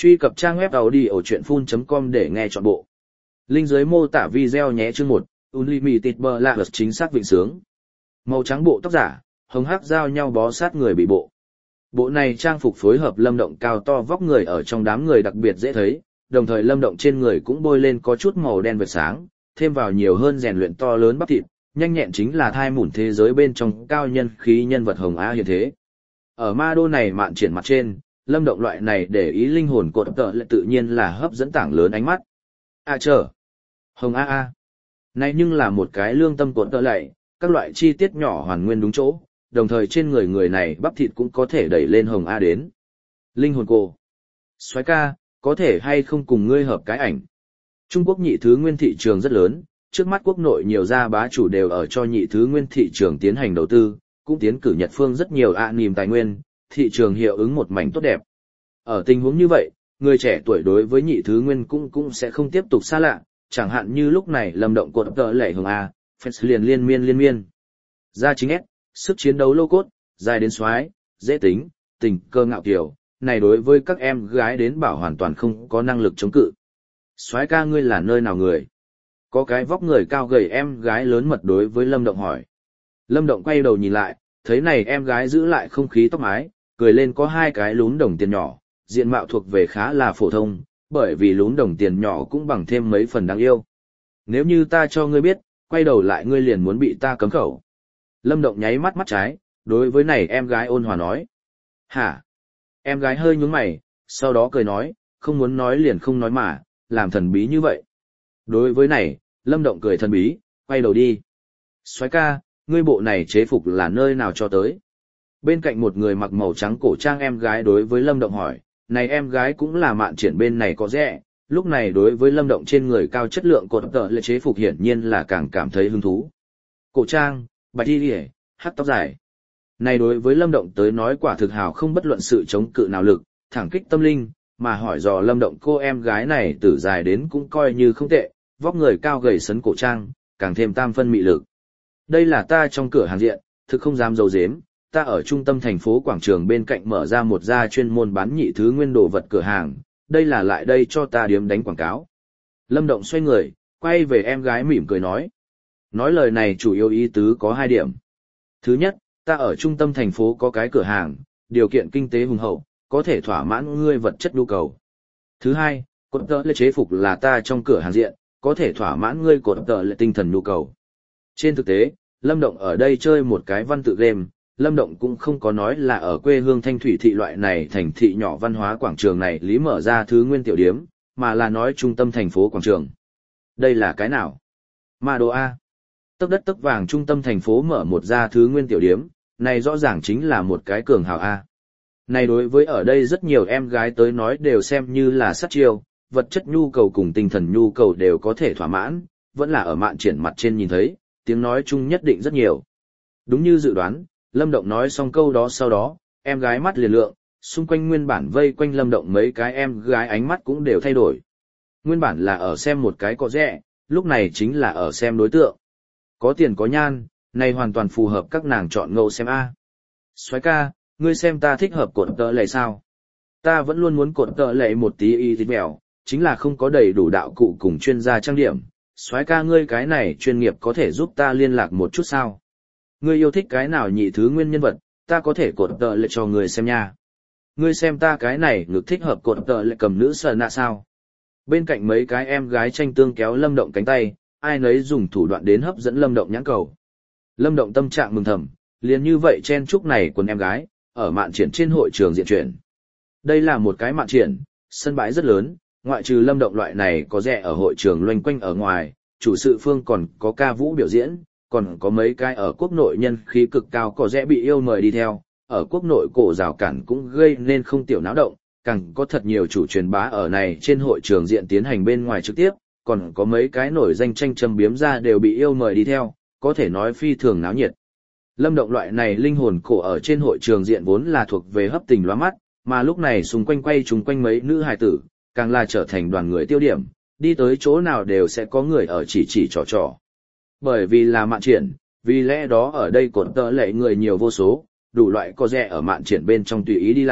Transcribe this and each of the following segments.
Truy cập trang web audiochuyenphun.com để nghe trọn bộ. Link dưới mô tả video nhé. Chương 1, Unlimited Blacklist chính xác vịnh sướng. Màu trắng bộ tóc giả, hồng hắc giao nhau bó sát người bị bộ. Bộ này trang phục phối hợp Lâm Động cao to vóc người ở trong đám người đặc biệt dễ thấy, đồng thời Lâm Động trên người cũng bôi lên có chút màu đen vệt sáng, thêm vào nhiều hơn rèn luyện to lớn bắp thịt, nhanh nhẹn chính là thai mủn thế giới bên trong cao nhân khí nhân vật hồng á hiện thế. Ở ma đô này mạn triển mặt trên, Lâm Động loại này để ý linh hồn cột tợ lại tự nhiên là hấp dẫn tảng lớn ánh mắt. Chờ. Hồng a. Này nhưng là một cái lương tâm cột tợ lại, các loại chi tiết nhỏ hoàn nguyên đúng chỗ, đồng thời trên người người này bắp thịt cũng có thể đẩy lên hồng a đến. Linh hồn cô. Soái ca, có thể hay không cùng ngươi hợp cái ảnh. Trung Quốc nhị thứ nguyên thị trường rất lớn, trước mắt quốc nội nhiều gia bá chủ đều ở cho nhị thứ nguyên thị trường tiến hành đầu tư, cũng tiến cử Nhật phương rất nhiều niềm tài nguyên, thị trường hiệu ứng một mảnh tốt đẹp. Ở tình huống như vậy, người trẻ tuổi đối với nhị thứ nguyên cũng sẽ không tiếp tục xa lạ, chẳng hạn như lúc này Lâm Động cột tợ lệ hồng A, fans liền liên miên. Gia chính S, sức chiến đấu lô cốt, dài đến xoái, dễ tính, tình cơ ngạo kiều, này đối với các em gái đến bảo hoàn toàn không có năng lực chống cự. Soái ca ngươi là nơi nào người? Có cái vóc người cao gầy em gái lớn mật đối với Lâm Động hỏi. Lâm Động quay đầu nhìn lại, thấy này em gái giữ lại không khí tóc mái, cười lên có hai cái lún đồng tiền nhỏ, diện mạo thuộc về khá là phổ thông, bởi vì lún đồng tiền nhỏ cũng bằng thêm mấy phần đáng yêu. Nếu như ta cho ngươi biết, quay đầu lại ngươi liền muốn bị ta cấm khẩu. Lâm Động nháy mắt trái, đối với này em gái ôn hòa nói. Hả? Em gái hơi nhướng mày, sau đó cười nói, không muốn nói liền không nói mà, làm thần bí như vậy. Đối với này, Lâm Động cười thần bí, quay đầu đi. Soái ca, ngươi bộ này chế phục là nơi nào cho tới? Bên cạnh một người mặc màu trắng cổ trang em gái đối với Lâm Động hỏi, này em gái cũng là mạn triển bên này có rẻ, lúc này đối với Lâm Động trên người cao chất lượng cột tợ lệ chế phục hiển nhiên là càng cảm thấy hứng thú. Cổ trang, bạch y liễu, hắc tóc dài. Này đối với Lâm Động tới nói quả thực hào không bất luận sự chống cự nào lực, thẳng kích tâm linh, mà hỏi dò Lâm Động cô em gái này từ dài đến cũng coi như không tệ, vóc người cao gầy sấn cổ trang, càng thêm tam phân mị lực. Đây là ta trong cửa hàng diện, thực không dám giấu giếm, ta ở trung tâm thành phố quảng trường bên cạnh mở ra một gia chuyên môn bán nhị thứ nguyên đồ vật cửa hàng, đây là lại đây cho ta điếm đánh quảng cáo. Lâm Động xoay người, quay về em gái mỉm cười nói. Nói lời này chủ yếu ý tứ có hai điểm. Thứ nhất, ta ở trung tâm thành phố có cái cửa hàng, điều kiện kinh tế hùng hậu, có thể thỏa mãn ngươi vật chất nhu cầu. Thứ hai, cột tợ lệ chế phục là ta trong cửa hàng diện, có thể thỏa mãn ngươi cột tợ lệ tinh thần nhu cầu. Trên thực tế, Lâm Động ở đây chơi một cái văn tự game, Lâm Động cũng không có nói là ở quê hương Thanh Thủy thị loại này thành thị nhỏ văn hóa quảng trường này lý mở ra thứ nguyên tiểu điếm, mà là nói trung tâm thành phố quảng trường. Đây là cái nào? Ma Đô A. Tấc đất tấc vàng trung tâm thành phố mở một gia thứ nguyên tiểu điếm, này rõ ràng chính là một cái cường hào A. Này đối với ở đây rất nhiều em gái tới nói đều xem như là sát chiêu, vật chất nhu cầu cùng tinh thần nhu cầu đều có thể thỏa mãn, vẫn là ở mạn triển mặt trên nhìn thấy, tiếng nói chung nhất định rất nhiều. Đúng như dự đoán, Lâm Động nói xong câu đó sau đó, em gái mắt liền lượng, xung quanh nguyên bản vây quanh Lâm Động mấy cái em gái ánh mắt cũng đều thay đổi. Nguyên bản là ở xem một cái có rẻ, lúc này chính là ở xem đối tượng. Có tiền có nhan, này hoàn toàn phù hợp các nàng chọn ngẫu xem A. Soái ca, ngươi xem ta thích hợp cột tợ lệ sao? Ta vẫn luôn muốn cột tợ lệ một tí y thịt mèo, chính là không có đầy đủ đạo cụ cùng chuyên gia trang điểm. Soái ca ngươi cái này chuyên nghiệp có thể giúp ta liên lạc một chút sao? Ngươi yêu thích cái nào nhị thứ nguyên nhân vật, ta có thể cột tợ lệ cho ngươi xem nha. Ngươi xem ta cái này ngực thích hợp cột tợ lệ cầm nữ sờ nạ sao? Bên cạnh mấy cái em gái tranh tương kéo Lâm Động cánh tay, ai nấy dùng thủ đoạn đến hấp dẫn Lâm Động nhãn cầu. Lâm Động tâm trạng mừng thầm, liền như vậy chen chúc này quần em gái, ở mạn triển trên hội trường diện chuyển. Đây là một cái mạn triển, sân bãi rất lớn, ngoại trừ Lâm Động loại này có rẻ ở hội trường loanh quanh ở ngoài, chủ sự phương còn có ca vũ biểu diễn, còn có mấy cái ở quốc nội nhân khí cực cao có rẻ bị yêu mời đi theo, ở quốc nội cổ rào cản cũng gây nên không tiểu náo động, càng có thật nhiều chủ truyền bá ở này trên hội trường diện tiến hành bên ngoài trực tiếp, còn có mấy cái nổi danh tranh châm biếm ra đều bị yêu mời đi theo, có thể nói phi thường náo nhiệt. Lâm Động loại này linh hồn cổ ở trên hội trường diện vốn là thuộc về hấp tình lóa mắt, mà lúc này xung quanh quay chung quanh mấy nữ hài tử, càng là trở thành đoàn người tiêu điểm, đi tới chỗ nào đều sẽ có người ở chỉ trò. Bởi vì là mạn triển, vì lẽ đó ở đây cột tợ lệ người nhiều vô số, đủ loại có rẻ ở mạn triển bên trong tùy ý đi lại,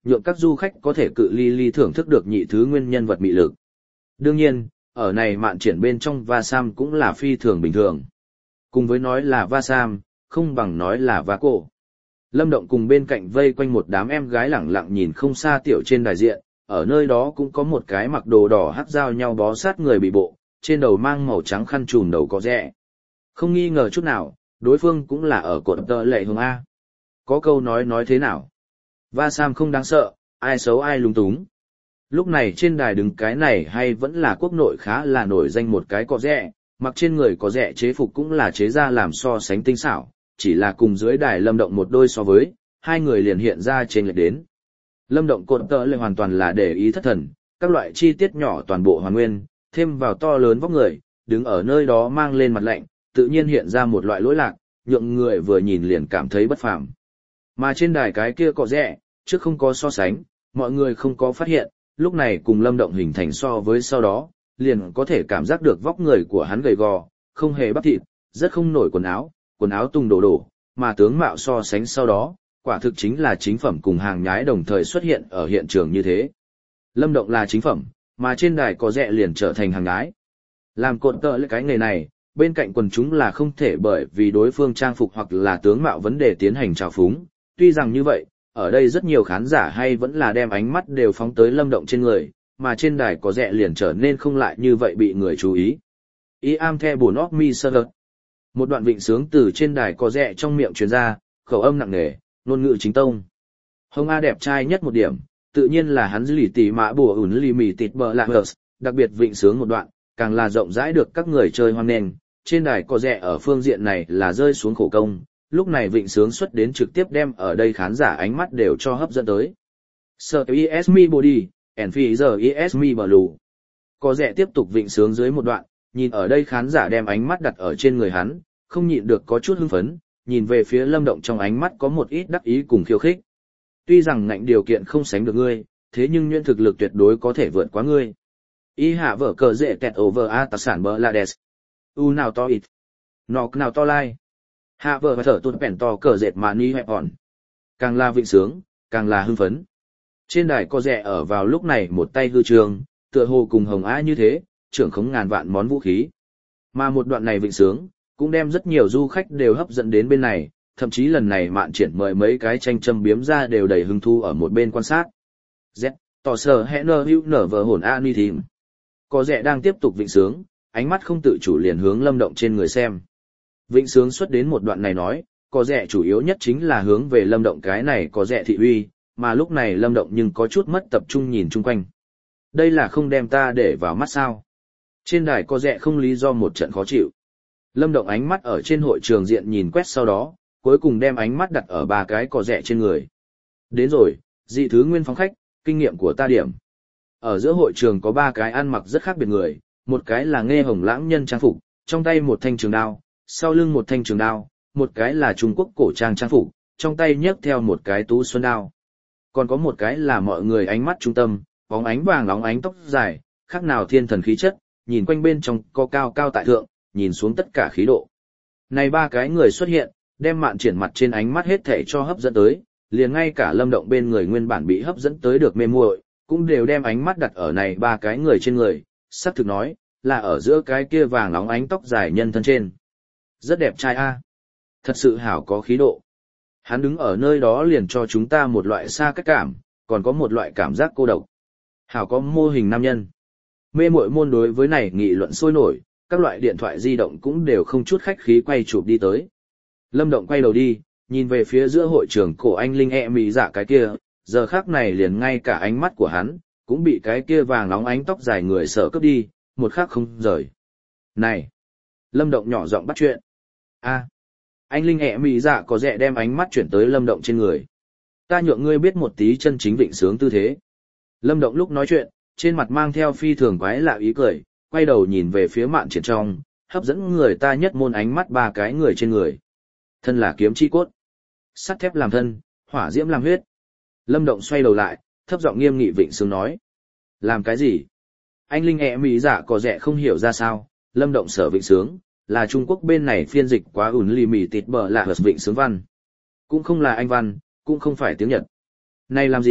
nhượng các du khách có thể cự ly ly thưởng thức được nhị thứ nguyên nhân vật mị lực. Đương nhiên, ở này mạn triển bên trong Va Sam cũng là phi thường bình thường. Cùng với nói là Va Sam, không bằng nói là Va Cổ. Lâm Động cùng bên cạnh vây quanh một đám em gái lẳng lặng nhìn không xa tiểu trên đài diện, ở nơi đó cũng có một cái mặc đồ đỏ hắc giao nhau bó sát người bị bộ, trên đầu mang màu trắng khăn trùm đầu có rẽ. Không nghi ngờ chút nào, đối phương cũng là ở cột tờ lệ hướng A. Có câu nói thế nào? Va Sam không đáng sợ, ai xấu ai lung túng. Lúc này trên đài đứng cái này hay vẫn là quốc nội khá là nổi danh một cái có rẽ, mặc trên người có rẽ chế phục cũng là chế ra làm so sánh tinh xảo, chỉ là cùng dưới đài Lâm Động một đôi so với, hai người liền hiện ra trên lệch đến. Lâm Động cột tờ lệ hoàn toàn là để ý thất thần, các loại chi tiết nhỏ toàn bộ hoàn nguyên, thêm vào to lớn vóc người, đứng ở nơi đó mang lên mặt lạnh, tự nhiên hiện ra một loại lỗi lạc, nhượng người vừa nhìn liền cảm thấy bất phàm. Mà trên đài cái kia có rẽ, trước không có so sánh, mọi người không có phát hiện, lúc này cùng Lâm Động hình thành so với sau đó, liền có thể cảm giác được vóc người của hắn gầy gò, không hề bắp thịt, rất không nổi quần áo tung đổ đổ, mà tướng mạo so sánh sau đó, quả thực chính là chính phẩm cùng hàng nhái đồng thời xuất hiện ở hiện trường như thế. Lâm Động là chính phẩm, mà trên đài có rẽ liền trở thành hàng nhái. Làm cột tợ lại cái nghề này, bên cạnh quần chúng là không thể bởi vì đối phương trang phục hoặc là tướng mạo vấn đề tiến hành trào phúng. Tuy rằng như vậy, ở đây rất nhiều khán giả hay vẫn là đem ánh mắt đều phóng tới Lâm Động trên người, mà trên đài có rẽ liền trở nên không lại như vậy bị người chú ý. Ý am the buồn óc mi sơ lợt. Một đoạn vịnh sướng từ trên đài có rẽ trong miệng truyền ra, khẩu âm nặng nề, ngôn ngữ chính tông. Hồng A đẹp trai nhất một điểm, tự nhiên là hắn lì tỉ mã bùa ủn lì mì tịt bờ lạc hờ, đặc biệt vịnh sướng một đoạn, càng là rộng rãi được các người chơi hoan nghênh. Trên đài có rẽ ở phương diện này là rơi xuống khổ công, lúc này vịnh sướng xuất đến trực tiếp đem ở đây khán giả ánh mắt đều cho hấp dẫn tới. Sợ is me body, and giờ is me blue. Có rẽ tiếp tục vịnh sướng dưới một đoạn, nhìn ở đây khán giả đem ánh mắt đặt ở trên người hắn, không nhịn được có chút hưng phấn, nhìn về phía Lâm Động trong ánh mắt có một ít đắc ý cùng khiêu khích. Tuy rằng ngạnh điều kiện không sánh được ngươi, thế nhưng nhuyễn thực lực tuyệt đối có thể vượt qua ngươi. Y hạ vở cờ dễ tẹt over a tài sản bờ la đès. U nào to ít. Nọc nào to lai. Hạ vở và thở tụt bèn to cờ dệt mà ni hẹp hòn. Càng là vịnh sướng, càng là hưng phấn. Trên đài có rẻ ở vào lúc này một tay hư trường, tựa hồ cùng Hồng Á như thế, trưởng khống ngàn vạn món vũ khí. Mà một đoạn này vịnh sướng, cũng đem rất nhiều du khách đều hấp dẫn đến bên này, thậm chí lần này mạn triển mời mấy cái tranh châm biếm ra đều đầy hứng thu ở một bên quan sát. Z, tỏ sở hẽ nơ hữu nở vờ hồn a ni thìm. Có rẻ đang tiếp tục vịnh sướng, ánh mắt không tự chủ liền hướng Lâm Động trên người xem. Vịnh sướng xuất đến một đoạn này nói, có rẻ chủ yếu nhất chính là hướng về Lâm Động cái này có rẻ thị uy, mà lúc này Lâm Động nhưng có chút mất tập trung nhìn chung quanh. Đây là không đem ta để vào mắt sao. Trên đài có rẻ không lý do một trận khó chịu. Lâm Động ánh mắt ở trên hội trường diện nhìn quét sau đó, cuối cùng đem ánh mắt đặt ở ba cái có rẻ trên người. Đến rồi, dị thứ nguyên phóng khách, kinh nghiệm của ta điểm. Ở giữa hội trường có ba cái ăn mặc rất khác biệt người, một cái là nghe hồng lãng nhân trang phục, trong tay một thanh trường đao, sau lưng một thanh trường đao, một cái là Trung Quốc cổ trang trang phục, trong tay nhấc theo một cái tú xuân đao. Còn có một cái là mọi người ánh mắt trung tâm, bóng ánh vàng óng ánh tóc dài, khác nào thiên thần khí chất, nhìn quanh bên trong có cao cao tại thượng, nhìn xuống tất cả khí độ. Này ba cái người xuất hiện, đem mạn triển mặt trên ánh mắt hết thảy cho hấp dẫn tới, liền ngay cả Lâm Động bên người nguyên bản bị hấp dẫn tới được mê muội, cũng đều đem ánh mắt đặt ở này ba cái người trên người, sắp thực nói, là ở giữa cái kia vàng óng ánh tóc dài nhân thân trên. Rất đẹp trai a, thật sự hảo có khí độ. Hắn đứng ở nơi đó liền cho chúng ta một loại xa cách cảm, còn có một loại cảm giác cô độc. Hảo có mô hình nam nhân. Mê muội môn đối với này nghị luận sôi nổi, các loại điện thoại di động cũng đều không chút khách khí quay chụp đi tới. Lâm Động quay đầu đi, nhìn về phía giữa hội trường cổ anh linh mỹ dạ cái kia, giờ khác này liền ngay cả ánh mắt của hắn, cũng bị cái kia vàng nóng ánh tóc dài người sợ cướp đi, một khắc không rời. Này! Lâm Động nhỏ giọng bắt chuyện. A, anh linh mỹ dạ có dẹ đem ánh mắt chuyển tới Lâm Động trên người. Ta nhượng ngươi biết một tí chân chính vịnh sướng tư thế. Lâm Động lúc nói chuyện, trên mặt mang theo phi thường quái lạ ý cười, quay đầu nhìn về phía mạn triển trong, hấp dẫn người ta nhất môn ánh mắt ba cái người trên người. Thân là kiếm chi cốt, sắt thép làm thân, hỏa diễm làm huyết. Lâm Động xoay đầu lại, thấp giọng nghiêm nghị vịnh sướng nói. Làm cái gì? Anh linh mỹ dạ có dẹ không hiểu ra sao, Lâm Động sở vịnh sướng, là Trung Quốc bên này phiên dịch quá ủn lì mì tịt bờ là hợp vịnh sướng văn. Cũng không là anh văn, cũng không phải tiếng Nhật. Này làm gì,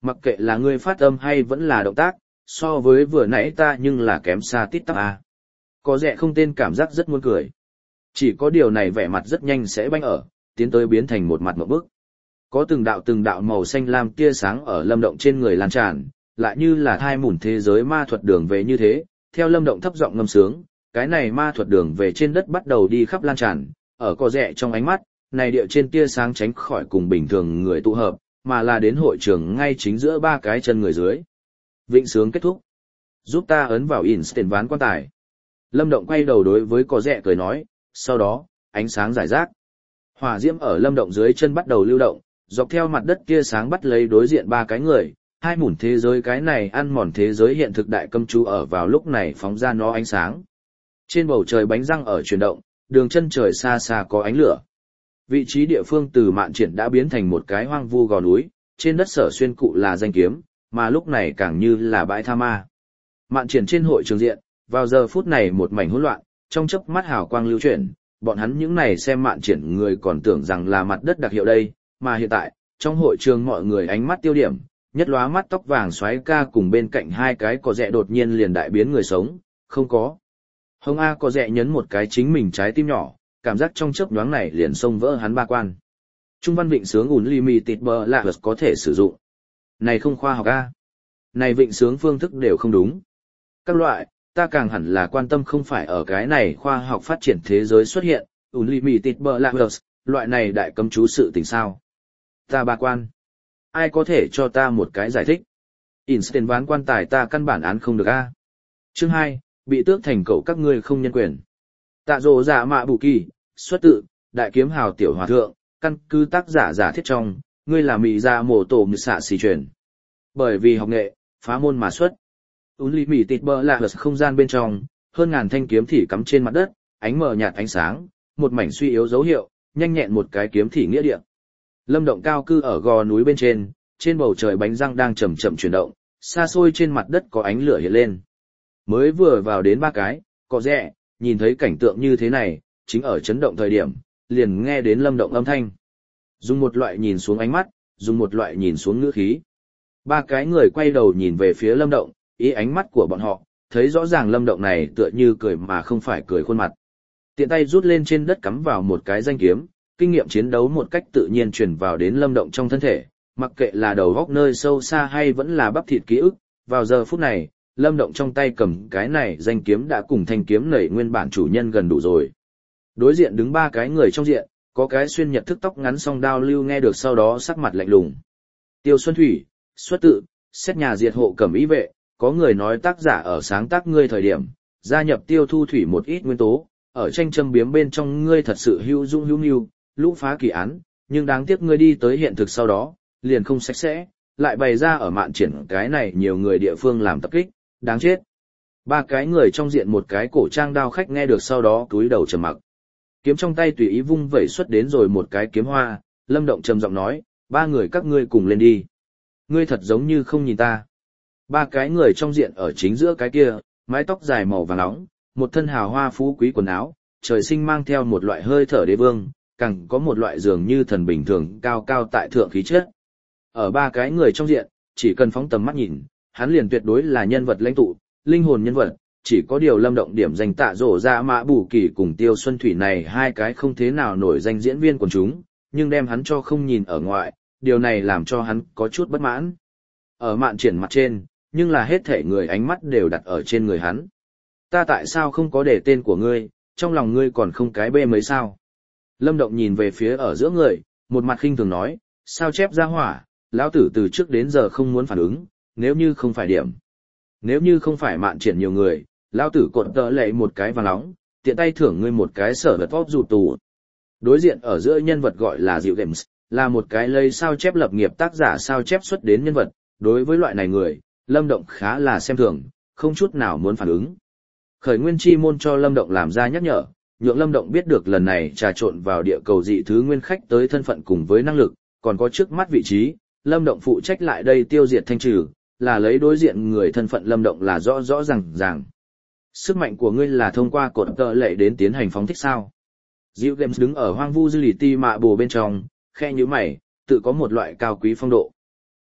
Mặc kệ là ngươi phát âm hay vẫn là động tác, so với vừa nãy ta nhưng là kém xa tít tắp à. Có rẻ không tên cảm giác rất muốn cười. Chỉ có điều này vẻ mặt rất nhanh sẽ banh ở, tiến tới biến thành một mặt một bức. Có từng đạo màu xanh lam tia sáng ở Lâm Động trên người lan tràn, lại như là thai mủn thế giới ma thuật đường về như thế, theo Lâm Động thấp giọng ngâm sướng, cái này ma thuật đường về trên đất bắt đầu đi khắp lan tràn, ở có rẻ trong ánh mắt, này địa trên tia sáng tránh khỏi cùng bình thường người tụ hợp, mà là đến hội trường ngay chính giữa ba cái chân người dưới. Vịnh sướng kết thúc. Giúp ta ấn vào instant ván quan tài. Lâm Động quay đầu đối với có rẻ cười nói, sau đó, ánh sáng giải rác. Hỏa diễm ở Lâm Động dưới chân bắt đầu lưu động, dọc theo mặt đất tia sáng bắt lấy đối diện ba cái người, hai mủn thế giới cái này ăn mòn thế giới hiện thực đại cấm chú ở vào lúc này phóng ra nó ánh sáng. Trên bầu trời bánh răng ở chuyển động, đường chân trời xa xa có ánh lửa. Vị trí địa phương từ Mạn Triển đã biến thành một cái hoang vu gò núi, trên đất Sở Xuyên cụ là danh kiếm, mà lúc này càng như là bãi tha ma. Mạn Triển trên hội trường diện, vào giờ phút này một mảnh hỗn loạn, trong chớp mắt hào quang lưu chuyển, bọn hắn những này xem Mạn Triển người còn tưởng rằng là mặt đất đặc hiệu đây, mà hiện tại, trong hội trường mọi người ánh mắt tiêu điểm, nhất lóa mắt tóc vàng xoáy ca cùng bên cạnh hai cái có rẻ đột nhiên liền đại biến người sống, không có. Hồng A có rẻ nhấn một cái chính mình trái tim nhỏ, cảm giác trong chớp nhoáng này liền xông vỡ hắn ba quan. Trung văn vịnh sướng Unlimited Blacklist có thể sử dụng. Này không khoa học A. Này vịnh sướng phương thức đều không đúng. Các loại, ta càng hẳn là quan tâm không phải ở cái này khoa học phát triển thế giới xuất hiện, Unlimited Blacklist, loại này đại cấm chú sự tình sao. Ta ba quan. Ai có thể cho ta một cái giải thích? Instant ván quan tài ta căn bản án không được A. Chương 2, bị tước thành cậu các ngươi không nhân quyền. Tạ Dỗ Dạ Mạ Bù Kỳ, xuất tự, Đại Kiếm Hào Tiểu Hòa Thượng, căn cứ tác giả giả thiết trong, ngươi là mị ra mổ tổ như xạ xì truyền. Bởi vì học nghệ, phá môn mà xuất. Unlimited Blacklist không gian bên trong, hơn ngàn thanh kiếm thị cắm trên mặt đất, ánh mờ nhạt ánh sáng, một mảnh suy yếu dấu hiệu, nhanh nhẹn một cái kiếm thị nghĩa địa. Lâm Động cao cư ở gò núi bên trên bầu trời bánh răng đang chậm chậm chuyển động, xa xôi trên mặt đất có ánh lửa hiện lên. Mới vừa vào đến ba cái, có rẻ, nhìn thấy cảnh tượng như thế này, chính ở chấn động thời điểm, liền nghe đến Lâm Động âm thanh. Dùng một loại nhìn xuống ánh mắt, dùng một loại nhìn xuống ngữ khí. Ba cái người quay đầu nhìn về phía Lâm Động, ý ánh mắt của bọn họ, thấy rõ ràng Lâm Động này tựa như cười mà không phải cười khuôn mặt. Tiện tay rút lên trên đất cắm vào một cái danh kiếm, kinh nghiệm chiến đấu một cách tự nhiên truyền vào đến Lâm Động trong thân thể, mặc kệ là đầu góc nơi sâu xa hay vẫn là bắp thịt ký ức, vào giờ phút này, Lâm Động trong tay cầm cái này danh kiếm đã cùng thanh kiếm nảy nguyên bản chủ nhân gần đủ rồi. Đối diện đứng ba cái người trong diện, có cái xuyên nhật thức tóc ngắn song đao lưu nghe được sau đó sắc mặt lạnh lùng. Tiêu Xuân Thủy, xuất tự, xét nhà diệt hộ cẩm ý vệ, có người nói tác giả ở sáng tác ngươi thời điểm, gia nhập Tiêu Thu Thủy một ít nguyên tố, ở tranh châm biếm bên trong ngươi thật sự hữu dung hữu mưu, lũ phá kỳ án, nhưng đáng tiếc ngươi đi tới hiện thực sau đó, liền không sạch sẽ, lại bày ra ở Mạn Triển cái này nhiều người địa phương làm tập kích, đáng chết. Ba cái người trong diện một cái cổ trang đao khách nghe được sau đó cúi đầu trầm mặc. Kiếm trong tay tùy ý vung vẩy xuất đến rồi một cái kiếm hoa, Lâm Động trầm giọng nói, ba người các ngươi cùng lên đi. Ngươi thật giống như không nhìn ta. Ba cái người trong diện ở chính giữa cái kia, mái tóc dài màu vàng nóng, một thân hào hoa phú quý quần áo, trời sinh mang theo một loại hơi thở đế vương, càng có một loại dường như thần bình thường cao cao tại thượng khí chất. Ở ba cái người trong diện, chỉ cần phóng tầm mắt nhìn, hắn liền tuyệt đối là nhân vật lãnh tụ, linh hồn nhân vật, chỉ có điều Lâm Động điểm danh Tạ Dỗ Dạ Mạ Bù Kỳ cùng Tiêu Xuân Thủy này hai cái không thế nào nổi danh diễn viên quần chúng, nhưng đem hắn cho không nhìn ở ngoại, điều này làm cho hắn có chút bất mãn. Ở Mạn Triển mặt trên, nhưng là hết thể người ánh mắt đều đặt ở trên người hắn. Ta tại sao không có để tên của ngươi, trong lòng ngươi còn không cái bê mấy sao? Lâm Động nhìn về phía ở giữa người, một mặt khinh thường nói, sao chép ra hỏa, lão tử từ trước đến giờ không muốn phản ứng, nếu như không phải điểm. Nếu như không phải Mạn Triển nhiều người, lão tử cột tợ lệ một cái vàng nóng, tiện tay thưởng ngươi một cái sở vật pop rụt tù. Đối diện ở giữa nhân vật gọi là Diệu Games, là một cái lấy sao chép lập nghiệp tác giả sao chép xuất đến nhân vật, đối với loại này người, Lâm Động khá là xem thường, không chút nào muốn phản ứng. Khởi nguyên chi môn cho Lâm Động làm ra nhắc nhở, nhượng Lâm Động biết được lần này trà trộn vào địa cầu dị thứ nguyên khách tới thân phận cùng với năng lực, còn có trước mắt vị trí, Lâm Động phụ trách lại đây tiêu diệt thanh trừ, là lấy đối diện người thân phận Lâm Động là rõ rõ ràng. Sức mạnh của ngươi là thông qua cột tợ lệ đến tiến hành phóng thích sao? Diệu Games đứng ở hoang vu dư lì ti mạ bồ bên trong, khe như mày, tự có một loại cao quý phong độ.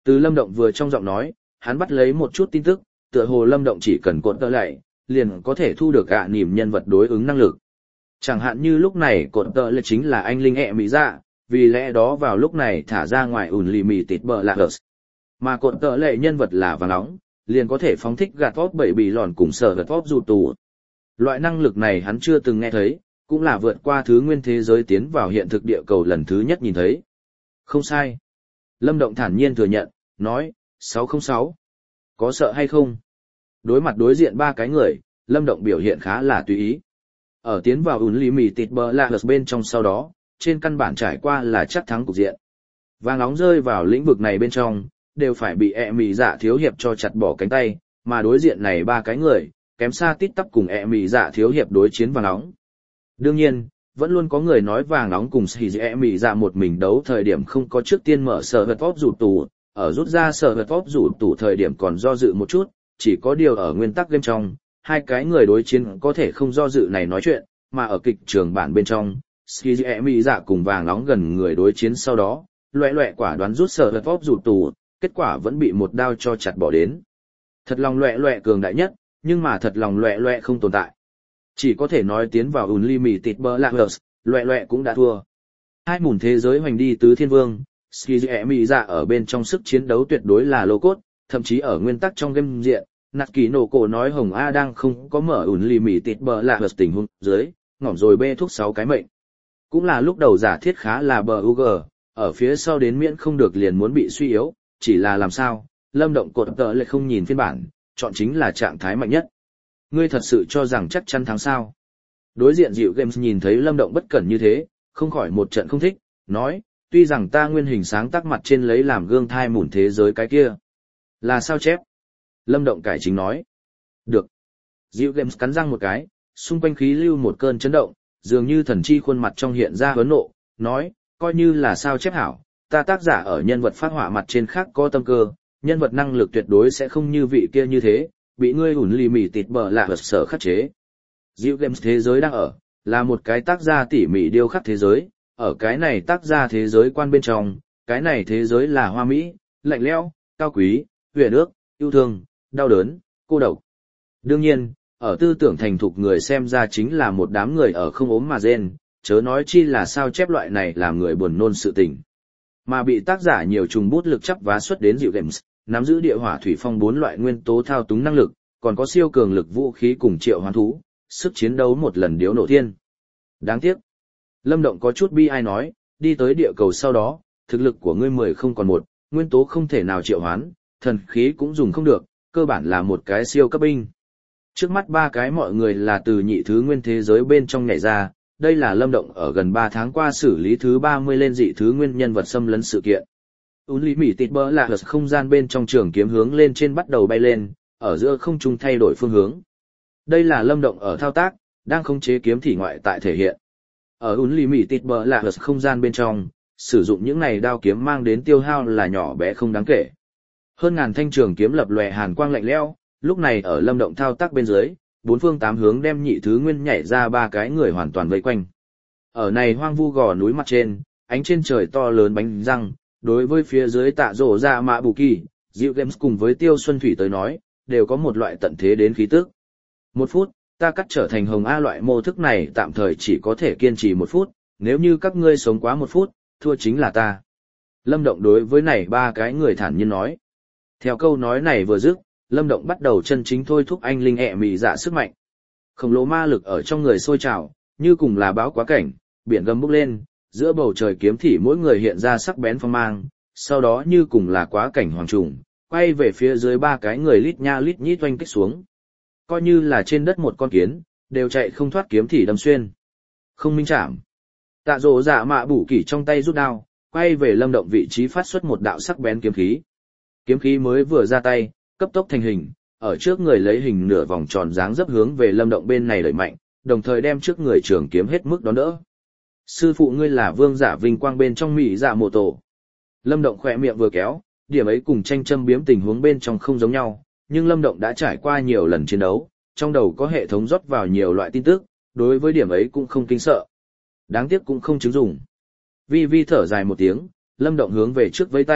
Từ Lâm Động vừa trong giọng nói, hắn bắt lấy một chút tin tức, tựa hồ Lâm Động chỉ cần cột tờ lại, liền có thể thu được ạ niềm nhân vật đối ứng năng lực. Chẳng hạn như lúc này cột tờ lại chính là anh linh ẹ mỹ dạ, vì lẽ đó vào lúc này thả ra ngoài Unlimited Blacks. Mà cột tờ lệ nhân vật là vàng nóng, liền có thể phóng thích gạt vót bậy bì lòn cùng sở gạt vót dù tù. Loại năng lực này hắn chưa từng nghe thấy, cũng là vượt qua thứ nguyên thế giới tiến vào hiện thực địa cầu lần thứ nhất nhìn thấy. Không sai. Lâm Động thản nhiên thừa nhận, nói, 606. Có sợ hay không? Đối mặt đối diện ba cái người, Lâm Động biểu hiện khá là tùy ý. Ở tiến vào Unlimited Blacks bên trong sau đó, trên căn bản trải qua là chắc thắng cục diện. Vàng nóng rơi vào lĩnh vực này bên trong, đều phải bị ẹ mì dạ thiếu hiệp cho chặt bỏ cánh tay, mà đối diện này ba cái người, kém xa tít tắp cùng ẹ mì dạ thiếu hiệp đối chiến vàng nóng. Đương nhiên, vẫn luôn có người nói vàng nóng cùng xì ẹ mì dạ một mình đấu thời điểm không có trước tiên mở sở vật vóp rủ tù, ở rút ra sở vật vóp rủ tù thời điểm còn do dự một chút, chỉ có điều ở nguyên tắc game trong, hai cái người đối chiến có thể không do dự này nói chuyện, mà ở kịch trường bản bên trong, xì ẹ mì dạ cùng vàng nóng gần người đối chiến sau đó, loẹ loẹ quả đoán rút sở vật vóp rủ tù, kết quả vẫn bị một đao cho chặt bỏ đến. Thật lòng loẹ loẹ cường đại nhất, nhưng mà thật lòng loẹ loẹ không tồn tại. Chỉ có thể nói tiến vào Unlimited Blacks, loẹ loẹ cũng đã thua. Hai mùn thế giới hoành đi tứ thiên vương, Skizzy Mỹ dạ ở bên trong sức chiến đấu tuyệt đối là lô cốt, thậm chí ở nguyên tắc trong game diện, Nạt Kỳ Nổ Cổ nói Hồng A đang không có mở Unlimited Blacks tình huống dưới, ngỏm rồi bê thuốc 6 cái mệnh. Cũng là lúc đầu giả thiết khá là BUG, ở phía sau đến miễn không được liền muốn bị suy yếu, chỉ là làm sao, Lâm Động cột tợ lại không nhìn phiên bản, chọn chính là trạng thái mạnh nhất. Ngươi thật sự cho rằng chắc chắn thắng sao? Đối diện Dịu Games nhìn thấy Lâm Động bất cẩn như thế, không khỏi một trận không thích, nói, tuy rằng ta nguyên hình sáng tác mặt trên lấy làm gương thai mủn thế giới cái kia. Là sao chép? Lâm Động cải chính nói. Được. Dịu Games cắn răng một cái, xung quanh khí lưu một cơn chấn động, dường như thần chi khuôn mặt trong hiện ra hớn nộ, nói, coi như là sao chép hảo, ta tác giả ở nhân vật phát họa mặt trên khác có tâm cơ, nhân vật năng lực tuyệt đối sẽ không như vị kia như thế, bị ngươi ủn lì mỉ tịt bờ là vật sở khắc chế. Diệu Games thế giới đang ở, là một cái tác gia tỉ mỉ điêu khắc thế giới, ở cái này tác gia thế giới quan bên trong, cái này thế giới là hoa mỹ, lạnh lẽo, cao quý, huyền ước, yêu thương, đau đớn, cô độc. Đương nhiên, ở tư tưởng thành thục người xem ra chính là một đám người ở không ốm mà rên, chớ nói chi là sao chép loại này làm người buồn nôn sự tình. Mà bị tác giả nhiều trùng bút lực chấp vá xuất đến Diệu Games, nắm giữ địa hỏa thủy phong 4 loại nguyên tố thao túng năng lực, còn có siêu cường lực vũ khí cùng triệu hoán thú, sức chiến đấu một lần điếu nổ thiên. Đáng tiếc. Lâm Động có chút bi ai nói, đi tới địa cầu sau đó, thực lực của ngươi 10 không còn một, nguyên tố không thể nào triệu hoán, thần khí cũng dùng không được, cơ bản là một cái siêu cấp binh. Trước mắt ba cái mọi người là từ nhị thứ nguyên thế giới bên trong nhảy ra, đây là Lâm Động ở gần 3 tháng qua xử lý thứ 30 lên dị thứ nguyên nhân vật xâm lấn sự kiện. Unlimited Blacks không gian bên trong trường kiếm hướng lên trên bắt đầu bay lên, ở giữa không trung thay đổi phương hướng. Đây là Lâm Động ở thao tác, đang khống chế kiếm thị ngoại tại thể hiện. Ở Unlimited Blacks không gian bên trong, sử dụng những này đao kiếm mang đến tiêu hao là nhỏ bé không đáng kể. Hơn ngàn thanh trường kiếm lập lòe hàn quang lạnh lẽo, lúc này ở Lâm Động thao tác bên dưới, bốn phương tám hướng đem nhị thứ nguyên nhảy ra ba cái người hoàn toàn vây quanh. Ở này hoang vu gò núi mặt trên, ánh trên trời to lớn bánh răng, đối với phía dưới Tạ Dỗ Dạ Mạ Bù Kỳ, Diệu Games cùng với Tiêu Xuân Thủy tới nói, đều có một loại tận thế đến khí tức. 1 phút, ta cắt trở thành hồng A loại mô thức này tạm thời chỉ có thể kiên trì 1 phút, nếu như các ngươi sống quá 1 phút, thua chính là ta. Lâm Động đối với này ba cái người thản nhiên nói. Theo câu nói này vừa dứt, Lâm Động bắt đầu chân chính thôi thúc anh linh ẹ mị dạ sức mạnh. Khổng lồ ma lực ở trong người sôi trào, như cùng là bão quá cảnh, biển gầm bốc lên, giữa bầu trời kiếm thị mỗi người hiện ra sắc bén phong mang, sau đó như cùng là quá cảnh hoàng trùng, quay về phía dưới ba cái người lít nha lít nhít oanh kích xuống. Coi như là trên đất một con kiến, đều chạy không thoát kiếm thị đâm xuyên. Không minh chạm. Tạ Dỗ Dạ Mạ Bù Kỳ trong tay rút đao, quay về Lâm Động vị trí phát xuất một đạo sắc bén kiếm khí. Kiếm khí mới vừa ra tay, cấp tốc thành hình, ở trước người lấy hình nửa vòng tròn dáng dấp hướng về Lâm Động bên này đẩy mạnh, đồng thời đem trước người trường kiếm hết mức đón đỡ. Sư phụ ngươi là vương giả vinh quang bên trong mỹ dạ mộ tổ. Lâm Động khỏe miệng vừa kéo, điểm ấy cùng tranh châm biếm tình huống bên trong không giống nhau, nhưng Lâm Động đã trải qua nhiều lần chiến đấu, trong đầu có hệ thống rót vào nhiều loại tin tức, đối với điểm ấy cũng không kinh sợ. Đáng tiếc cũng không chứng dụng. Vi Vi thở dài một tiếng, Lâm Động hướng về trước vẫy tay,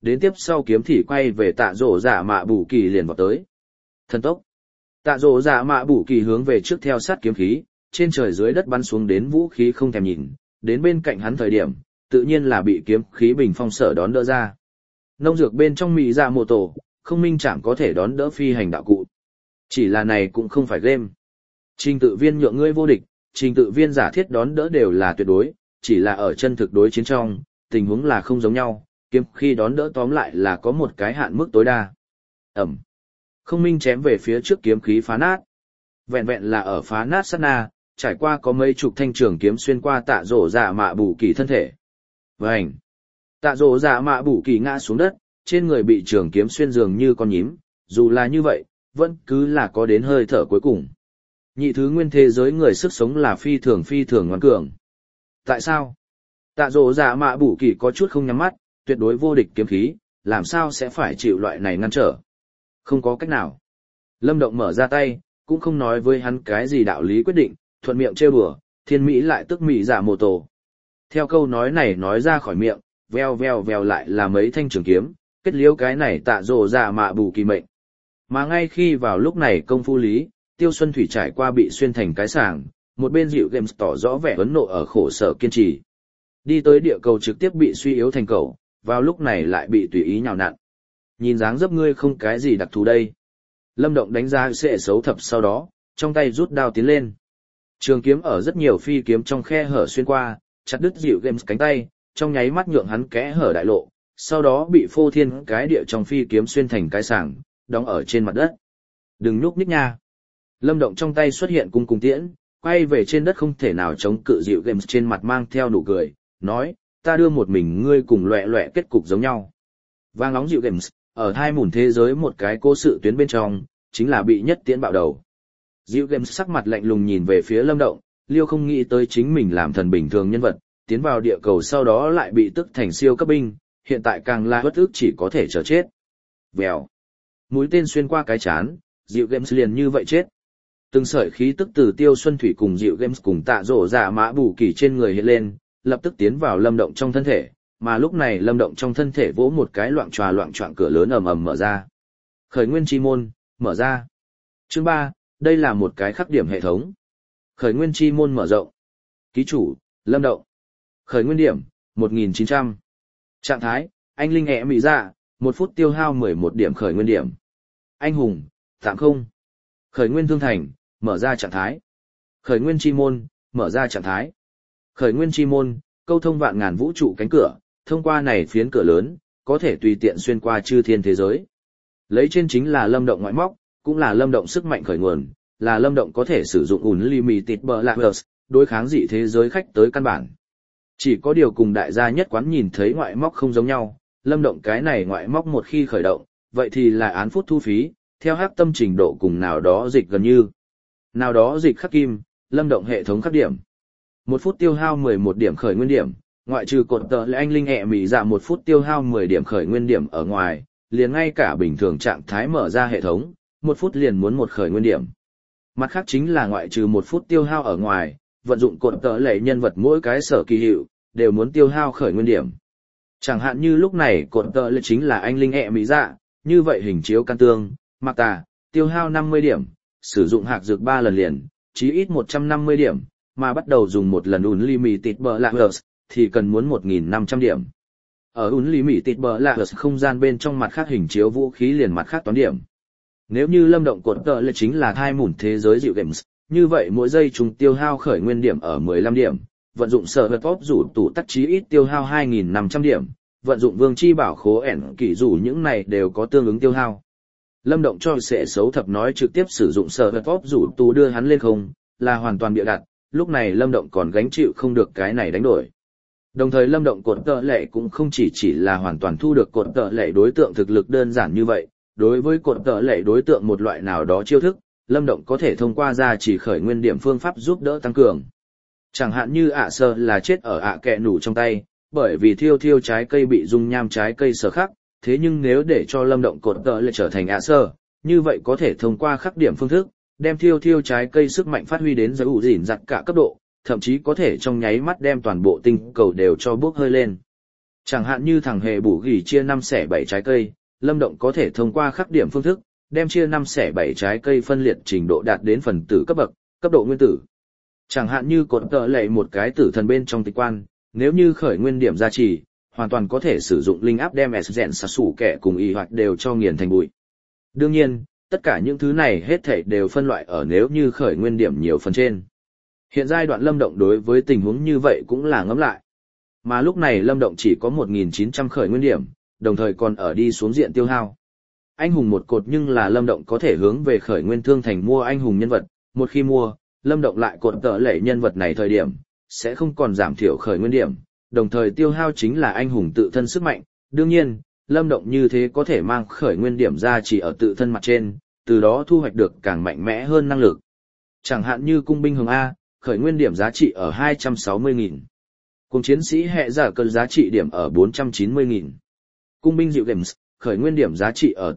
đến tiếp sau kiếm thì quay về tạ rổ dạ mạ bù kỳ liền vào tới. Thần tốc. Tạ rổ dạ mạ bù kỳ hướng về trước theo sát kiếm khí, trên trời dưới đất bắn xuống đến vũ khí không thèm nhìn, đến bên cạnh hắn thời điểm, tự nhiên là bị kiếm khí bình phong sở đón đỡ ra. Nông dược bên trong mị dạ mô tổ, không minh chẳng có thể đón đỡ phi hành đạo cụ. Chỉ là này cũng không phải game. Trình tự viên nhượng ngươi vô địch, trình tự viên giả thiết đón đỡ đều là tuyệt đối, chỉ là ở chân thực đối chiến trong, tình huống là không giống nhau, kiếm khi đón đỡ tóm lại là có một cái hạn mức tối đa. Ẩm. Không minh chém về phía trước kiếm khí phá nát. Vẹn vẹn là ở phá nát sát na, trải qua có mấy chục thanh trường kiếm xuyên qua tạ rổ dạ mạ bù kỳ thân thể. Vành. Tạ rổ dạ mạ bù kỳ ngã xuống đất, trên người bị trường kiếm xuyên dường như con nhím, dù là như vậy, vẫn cứ là có đến hơi thở cuối cùng. Nhị thứ nguyên thế giới người sức sống là phi thường ngoan cường. Tại sao? Tạ rổ dạ mạ bù kỳ có chút không nhắm mắt, tuyệt đối vô địch kiếm khí, làm sao sẽ phải chịu loại này ngăn trở? Không có cách nào. Lâm Động mở ra tay, cũng không nói với hắn cái gì đạo lý quyết định, thuận miệng trêu đùa, thiên mỹ lại tức mỹ giả mô tổ. Theo câu nói này nói ra khỏi miệng, veo veo veo lại là mấy thanh trường kiếm, kết liễu cái này tạ rổ dạ mạ bù kỳ mệnh. Mà ngay khi vào lúc này công phu lý, Tiêu Xuân Thủy trải qua bị xuyên thành cái sàng, một bên dịu games tỏ rõ vẻ vấn nộ ở khổ sở kiên trì. Đi tới địa cầu trực tiếp bị suy yếu thành cầu, vào lúc này lại bị tùy ý nhào nặn. Nhìn dáng dấp ngươi không cái gì đặc thù đây. Lâm Động đánh giá sẽ xấu thập sau đó, trong tay rút đao tiến lên. Trường kiếm ở rất nhiều phi kiếm trong khe hở xuyên qua, chặt đứt dịu games cánh tay, trong nháy mắt nhượng hắn kẽ hở đại lộ, sau đó bị phô thiên cái địa trong phi kiếm xuyên thành cái sàng, đóng ở trên mặt đất. Đừng nhúc nhích nha. Lâm Động trong tay xuất hiện cung cùng tiễn, quay về trên đất không thể nào chống cự dịu games trên mặt mang theo nụ cười, nói, ta đưa một mình ngươi cùng loẹ loẹ kết cục giống nhau. Vang nóng dịu games, ở hai mùn thế giới một cái cố sự tuyến bên trong, chính là bị nhất tiễn bạo đầu. Dịu games sắc mặt lạnh lùng nhìn về phía Lâm Động, Liêu không nghĩ tới chính mình làm thần bình thường nhân vật, tiến vào địa cầu sau đó lại bị tức thành siêu cấp binh, hiện tại càng là bất ức chỉ có thể chờ chết. Vèo. Mũi tên xuyên qua cái chán, dịu games liền như vậy chết. Từng sợi khí tức từ Tiêu Xuân Thủy cùng dịu games cùng tạ rổ dạ mã bù kỳ trên người hiện lên, lập tức tiến vào Lâm Động trong thân thể, mà lúc này Lâm Động trong thân thể vỗ một cái loạng choạng cửa lớn ầm ầm mở ra. Khởi nguyên chi môn, mở ra. Chương 3, đây là một cái khắc điểm hệ thống. Khởi nguyên chi môn mở rộng. Ký chủ, Lâm Động. Khởi nguyên điểm, 1900. Trạng thái, anh linh ẹ mị dạ, 1 phút tiêu hao 11 điểm khởi nguyên điểm. Anh hùng, tạm không. Khởi nguyên thương thành, mở ra trạng thái. Khởi nguyên chi môn, mở ra trạng thái. Khởi nguyên chi môn, câu thông vạn ngàn vũ trụ cánh cửa, thông qua này phiến cửa lớn, có thể tùy tiện xuyên qua chư thiên thế giới. Lấy trên chính là Lâm Động ngoại móc, cũng là Lâm Động sức mạnh khởi nguồn, là Lâm Động có thể sử dụng Unlimited Blacklist, đối kháng dị thế giới khách tới căn bản. Chỉ có điều cùng đại gia nhất quán nhìn thấy ngoại móc không giống nhau, Lâm Động cái này ngoại móc một khi khởi động, vậy thì là án phút thu phí, theo hắc tâm trình độ cùng nào đó dịch gần như. Nào đó dịch khắc kim, Lâm Động hệ thống khắc điểm. 1 phút tiêu hao 11 điểm khởi nguyên điểm, ngoại trừ cột tờ lệ anh linh ẹ mị dạ 1 phút tiêu hao 10 điểm khởi nguyên điểm ở ngoài, liền ngay cả bình thường trạng thái mở ra hệ thống, 1 phút liền muốn một khởi nguyên điểm. Mặt khác chính là ngoại trừ 1 phút tiêu hao ở ngoài, vận dụng cột tờ lệ nhân vật mỗi cái sở kỳ hiệu, đều muốn tiêu hao khởi nguyên điểm. Chẳng hạn như lúc này cột tờ lệ chính là anh linh ẹ mị dạ, như vậy hình chiếu can tương, mặc tà, tiêu hao 50 điểm, sử dụng hạc dược 3 lần liền, chí ít 150 điểm, mà bắt đầu dùng một lần Unlimited Blacklist thì cần muốn 1.500 điểm. Ở Unlimited Blacklist không gian bên trong mặt khác hình chiếu vũ khí liền mặt khác toán điểm. Nếu như Lâm Động cột tờ lệ chính là thai mủn thế giới dịu games, như vậy mỗi giây chúng tiêu hao khởi nguyên điểm ở 15 điểm, vận dụng sở vật pop rủ tủ tắc chí ít tiêu hao 2.500 điểm, vận dụng vương chi bảo khố ẻn kỷ rủ những này đều có tương ứng tiêu hao. Lâm Động cho sẽ xấu thập nói trực tiếp sử dụng sở vật pop rủ tủ đưa hắn lên không, là hoàn toàn bịa đặt, lúc này Lâm Động còn gánh chịu không được cái này đánh đổi. Đồng thời Lâm Động cột tợ lệ cũng không chỉ là hoàn toàn thu được cột tợ lệ đối tượng thực lực đơn giản như vậy, đối với cột tợ lệ đối tượng một loại nào đó chiêu thức, Lâm Động có thể thông qua ra chỉ khởi nguyên điểm phương pháp giúp đỡ tăng cường. Chẳng hạn như ạ sơ là chết ở ạ kẹ nủ trong tay, bởi vì thiêu trái cây bị dung nham trái cây sở khắc, thế nhưng nếu để cho Lâm Động cột tợ lệ trở thành ạ sơ, như vậy có thể thông qua khắc điểm phương thức, đem thiêu trái cây sức mạnh phát huy đến giới ủ dỉn giặt cả cấp độ, thậm chí có thể trong nháy mắt đem toàn bộ tinh cầu đều cho bốc hơi lên. Chẳng hạn như thằng hề bù gỉ chia 5 xẻ 7 trái cây, Lâm Động có thể thông qua khắc điểm phương thức, đem chia 5 xẻ 7 trái cây phân liệt trình độ đạt đến phần tử cấp bậc, cấp độ nguyên tử. Chẳng hạn như cột tợ lệ một cái tử thần bên trong tịch quan, nếu như khởi nguyên điểm gia trì, hoàn toàn có thể sử dụng linh áp đem rèn xà sủ kẻ cùng y hoặc đều cho nghiền thành bụi. Đương nhiên, tất cả những thứ này hết thảy đều phân loại ở nếu như khởi nguyên điểm nhiều phần trên. Hiện giai đoạn Lâm Động đối với tình huống như vậy cũng là ngẫm lại. Mà lúc này Lâm Động chỉ có 1.900 khởi nguyên điểm, đồng thời còn ở đi xuống diện tiêu hao. Anh hùng một cột nhưng là Lâm Động có thể hướng về khởi nguyên thương thành mua anh hùng nhân vật, một khi mua, Lâm Động lại cột tợ lệ nhân vật này thời điểm, sẽ không còn giảm thiểu khởi nguyên điểm, đồng thời tiêu hao chính là anh hùng tự thân sức mạnh. Đương nhiên, Lâm Động như thế có thể mang khởi nguyên điểm ra chỉ ở tự thân mặt trên, từ đó thu hoạch được càng mạnh mẽ hơn năng lực. Chẳng hạn như cung binh hồng A, khởi nguyên điểm giá trị ở 260.000. Cùng chiến sĩ hệ giả cơn giá trị điểm ở 490.000. Cung binh dịu games, khởi nguyên điểm giá trị ở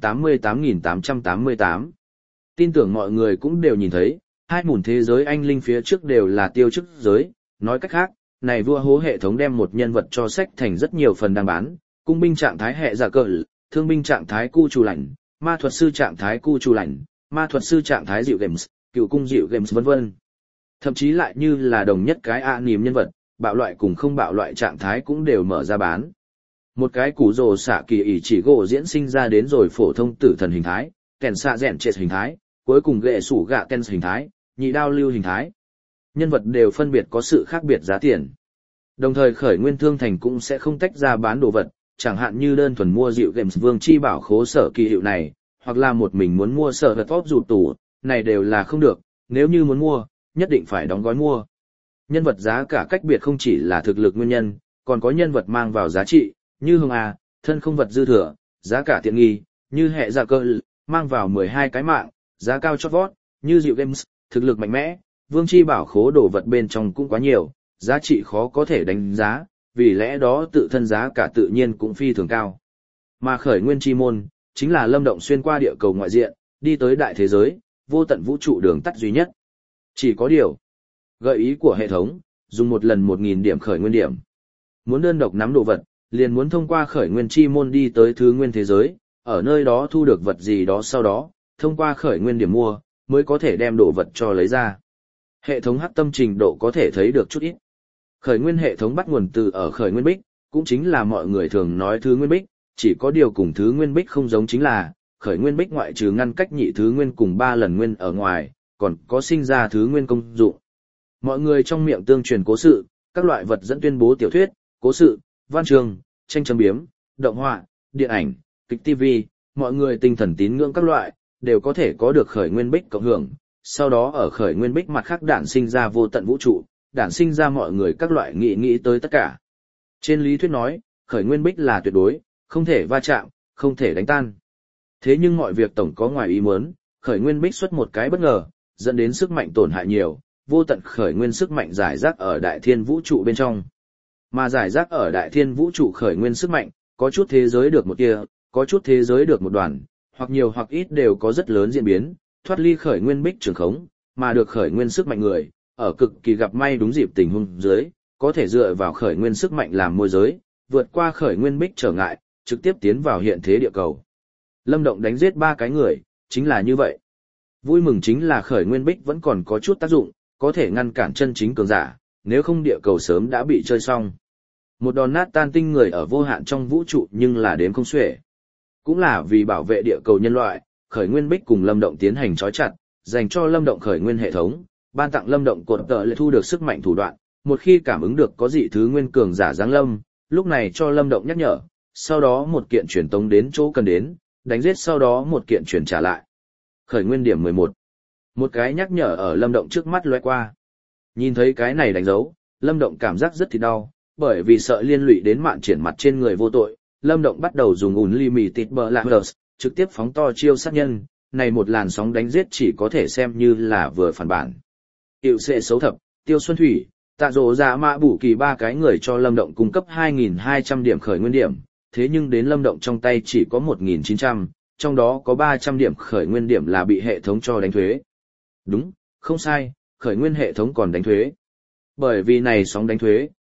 888.888. Tin tưởng mọi người cũng đều nhìn thấy, hai mùn thế giới anh linh phía trước đều là tiêu chức giới, nói cách khác, này vua hố hệ thống đem một nhân vật cho sách thành rất nhiều phần đang bán, cung binh trạng thái hệ giả cờ, thương binh trạng thái cu trù lạnh, ma thuật sư trạng thái cu trù lạnh, ma thuật sư trạng thái dịu games, cựu cung dịu games vân vân. Thậm chí lại như là đồng nhất cái niềm nhân vật, bạo loại cùng không bạo loại trạng thái cũng đều mở ra bán. Một cái củ rồ xạ kỳ ỷ chỉ gỗ diễn sinh ra đến rồi phổ thông tử thần hình thái, kèn xạ rèn trệt hình thái, cuối cùng ghệ sủ gạ ten hình thái, nhị đao lưu hình thái. Nhân vật đều phân biệt có sự khác biệt giá tiền. Đồng thời khởi nguyên thương thành cũng sẽ không tách ra bán đồ vật, chẳng hạn như đơn thuần mua dịu games vương chi bảo khố sở kỳ hiệu này, hoặc là một mình muốn mua sở vật tốt rụt tủ, này đều là không được, nếu như muốn mua, nhất định phải đóng gói mua. Nhân vật giá cả cách biệt không chỉ là thực lực nguyên nhân, còn có nhân vật mang vào giá trị, như hương A, thân không vật dư thừa, giá cả tiện nghi, như hệ giả cơ, mang vào 12 cái mạng, giá cao chót vót, như dịu games, thực lực mạnh mẽ, vương chi bảo khố đồ vật bên trong cũng quá nhiều, giá trị khó có thể đánh giá, vì lẽ đó tự thân giá cả tự nhiên cũng phi thường cao. Mà khởi nguyên chi môn, chính là Lâm Động xuyên qua địa cầu ngoại diện, đi tới đại thế giới, vô tận vũ trụ đường tắt duy nhất. Chỉ có điều, gợi ý của hệ thống, dùng một lần 1.000 điểm khởi nguyên điểm. Muốn đơn độc nắm đồ vật, liền muốn thông qua khởi nguyên chi môn đi tới thứ nguyên thế giới, ở nơi đó thu được vật gì đó sau đó, thông qua khởi nguyên điểm mua, mới có thể đem đồ vật cho lấy ra. Hệ thống hắc tâm trình độ có thể thấy được chút ít. Khởi nguyên hệ thống bắt nguồn từ ở khởi nguyên bích, cũng chính là mọi người thường nói thứ nguyên bích, chỉ có điều cùng thứ nguyên bích không giống chính là, khởi nguyên bích ngoại trừ ngăn cách nhị thứ nguyên cùng 3 lần nguyên ở ngoài, còn có sinh ra thứ nguyên công dụng. Mọi người trong miệng tương truyền cố sự, các loại vật dẫn tuyên bố tiểu thuyết, cố sự, văn chương, tranh châm biếm, động họa, điện ảnh, kịch TV, mọi người tinh thần tín ngưỡng các loại, đều có thể có được khởi nguyên bích cộng hưởng. Sau đó ở khởi nguyên bích mặt khác đản sinh ra vô tận vũ trụ, đản sinh ra mọi người các loại nghĩ tới tất cả. Trên lý thuyết nói, khởi nguyên bích là tuyệt đối, không thể va chạm, không thể đánh tan. Thế nhưng mọi việc tổng có ngoài ý muốn, khởi nguyên bích xuất một cái bất ngờ, dẫn đến sức mạnh tổn hại nhiều, vô tận khởi nguyên sức mạnh giải rác ở đại thiên vũ trụ bên trong. Mà giải rác ở đại thiên vũ trụ khởi nguyên sức mạnh, có chút thế giới được một tia, có chút thế giới được một đoàn, hoặc nhiều hoặc ít đều có rất lớn diễn biến, thoát ly khởi nguyên bích trường khống, mà được khởi nguyên sức mạnh người, ở cực kỳ gặp may đúng dịp tình huống dưới, có thể dựa vào khởi nguyên sức mạnh làm môi giới, vượt qua khởi nguyên bích trở ngại, trực tiếp tiến vào hiện thế địa cầu. Lâm Động đánh giết 3 cái người, chính là như vậy. Vui mừng chính là khởi nguyên bích vẫn còn có chút tác dụng, có thể ngăn cản chân chính cường giả, nếu không địa cầu sớm đã bị chơi xong. Một đòn nát tan tinh người ở vô hạn trong vũ trụ nhưng là đếm không xuể. Cũng là vì bảo vệ địa cầu nhân loại, khởi nguyên bích cùng Lâm Động tiến hành trói chặt, dành cho Lâm Động khởi nguyên hệ thống, ban tặng Lâm Động cột tợ lệ thu được sức mạnh thủ đoạn, một khi cảm ứng được có dị thứ nguyên cường giả giáng lâm, lúc này cho Lâm Động nhắc nhở, sau đó một kiện truyền tống đến chỗ cần đến, đánh giết sau đó một kiện truyền trả lại. Khởi nguyên điểm 11. Một cái nhắc nhở ở Lâm Động trước mắt lóe qua. Nhìn thấy cái này đánh dấu, Lâm Động cảm giác rất thì đau, bởi vì sợ liên lụy đến mạn triển mặt trên người vô tội, Lâm Động bắt đầu dùng Unlimited Blast, trực tiếp phóng to chiêu sát nhân, này một làn sóng đánh giết chỉ có thể xem như là vừa phản bản. Hiệu sẽ xấu thập, Tiêu Xuân Thủy, Tạ Dỗ Dạ Mã Bủ Kỳ 3 cái người cho Lâm Động cung cấp 2.200 điểm khởi nguyên điểm, thế nhưng đến Lâm Động trong tay chỉ có 1.900, trong đó có 300 điểm khởi nguyên điểm là bị hệ thống cho đánh thuế. Đúng, không sai, khởi nguyên hệ thống còn đánh thuế. Bởi vì này sóng đánh thuế,